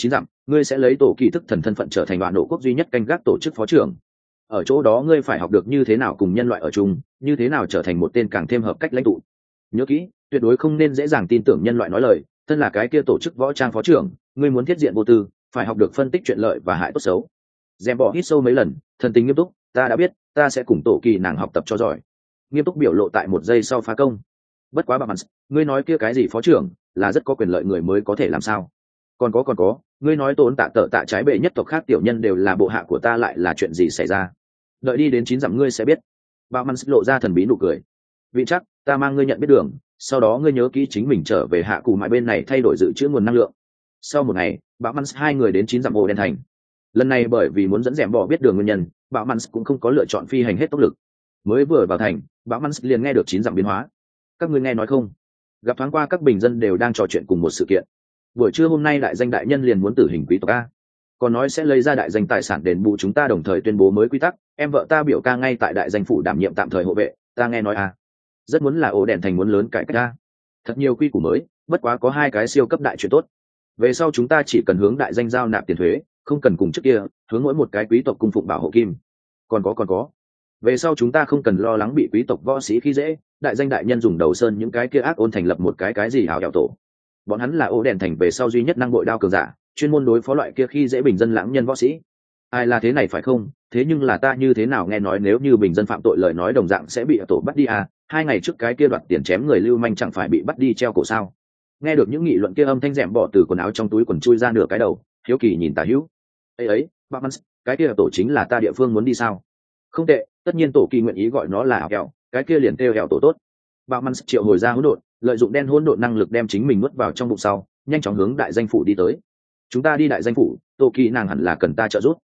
ngươi sẽ lấy tổ kỳ thức thần thân phận trở thành đoạn nổ quốc duy nhất canh gác tổ chức phó trưởng. Ở chỗ đó ngươi phải học được như thế nào cùng nhân loại ở chung, như thế nào trở thành một tên càng thêm hợp cách lãnh tụ. Nhớ kỹ, tuyệt đối không nên dễ dàng tin tưởng nhân loại nói lời, thân là cái kia tổ chức võ trang phó trưởng, ngươi muốn thiết diện vô tư, phải học được phân tích chuyện lợi và hại tốt xấu. Dèm bỏ hít sâu mấy lần, thần tình nghiêm túc, ta đã biết, ta sẽ cùng tổ kỳ nàng học tập cho giỏi. Nghiêm túc biểu lộ tại một giây sau phá công. Bất quá bà mặn, ngươi nói kia cái gì phó trưởng là rất có quyền lợi người mới có thể làm sao? Còn có còn có, ngươi nói tốn tạ tợ tạ trái bệ nhất tộc khác tiểu nhân đều là bộ hạ của ta, lại là chuyện gì xảy ra? Đợi đi đến chín dặm ngươi sẽ biết. Bà mặn lộ ra thần bí nụ cười. Vị chắc, ta mang ngươi nhận biết đường, sau đó ngươi nhớ kỹ chính mình trở về hạ cụ mãi bên này thay đổi dự trữ nguồn năng lượng. Sau một ngày, bão mans hai người đến chín dặm ô đen thành. Lần này bởi vì muốn dẫn dẻm bỏ biết đường nguyên nhân, bão mans cũng không có lựa chọn phi hành hết tốc lực. Mới vừa vào thành, bão mans liền nghe được chín dặm biến hóa. Các ngươi nghe nói không? Gặp thoáng qua các bình dân đều đang trò chuyện cùng một sự kiện. Buổi trưa hôm nay đại danh đại nhân liền muốn tử hình quý tộc a, còn nói sẽ lấy ra đại danh tài sản đền bù chúng ta, đồng thời tuyên bố mới quy tắc. Em vợ ta biểu ca ngay tại đại danh phủ đảm nhiệm tạm thời hộ vệ, ta nghe nói a, rất muốn là ổ đèn thành muốn lớn cải cách a. Thật nhiều quy củ mới, bất quá có hai cái siêu cấp đại chuyện tốt. Về sau chúng ta chỉ cần hướng đại danh giao nạp tiền thuế, không cần cùng trước kia hướng mỗi một cái quý tộc cung phụng bảo hộ kim. Còn có còn có, về sau chúng ta không cần lo lắng bị quý tộc võ sĩ khi dễ, đại danh đại nhân dùng đầu sơn những cái kia ác ôn thành lập một cái cái gì hào hào tổ. Bọn hắn là ổ đèn thành về sau duy nhất năng bội đao cường giả, chuyên môn đối phó loại kia khi dễ bình dân lãng nhân võ sĩ. Ai là thế này phải không? Thế nhưng là ta như thế nào nghe nói nếu như bình dân phạm tội lời nói đồng dạng sẽ bị tổ bắt đi à? Hai ngày trước cái kia đoạt tiền chém người lưu manh chẳng phải bị bắt đi treo cổ sao? Nghe được những nghị luận kia, âm thanh rèm bỏ từ quần áo trong túi quần chui ra nửa cái đầu, hiếu kỳ nhìn Tả Hữu. ấy ấy, bác mans, cái kia tổ chính là ta địa phương muốn đi sao? Không tệ, tất nhiên tổ kỳ nguyện ý gọi nó là ảo kẹo, cái kia liền kêu kẹo tổ tốt. Bác mans triệu hồi ra hỗn độn, lợi dụng đen hỗn độn năng lực đem chính mình nuốt vào trong bụng sau, nhanh chóng hướng đại danh phủ đi tới. Chúng ta đi đại danh phủ, tổ kỳ nàng hẳn là cần ta trợ giúp.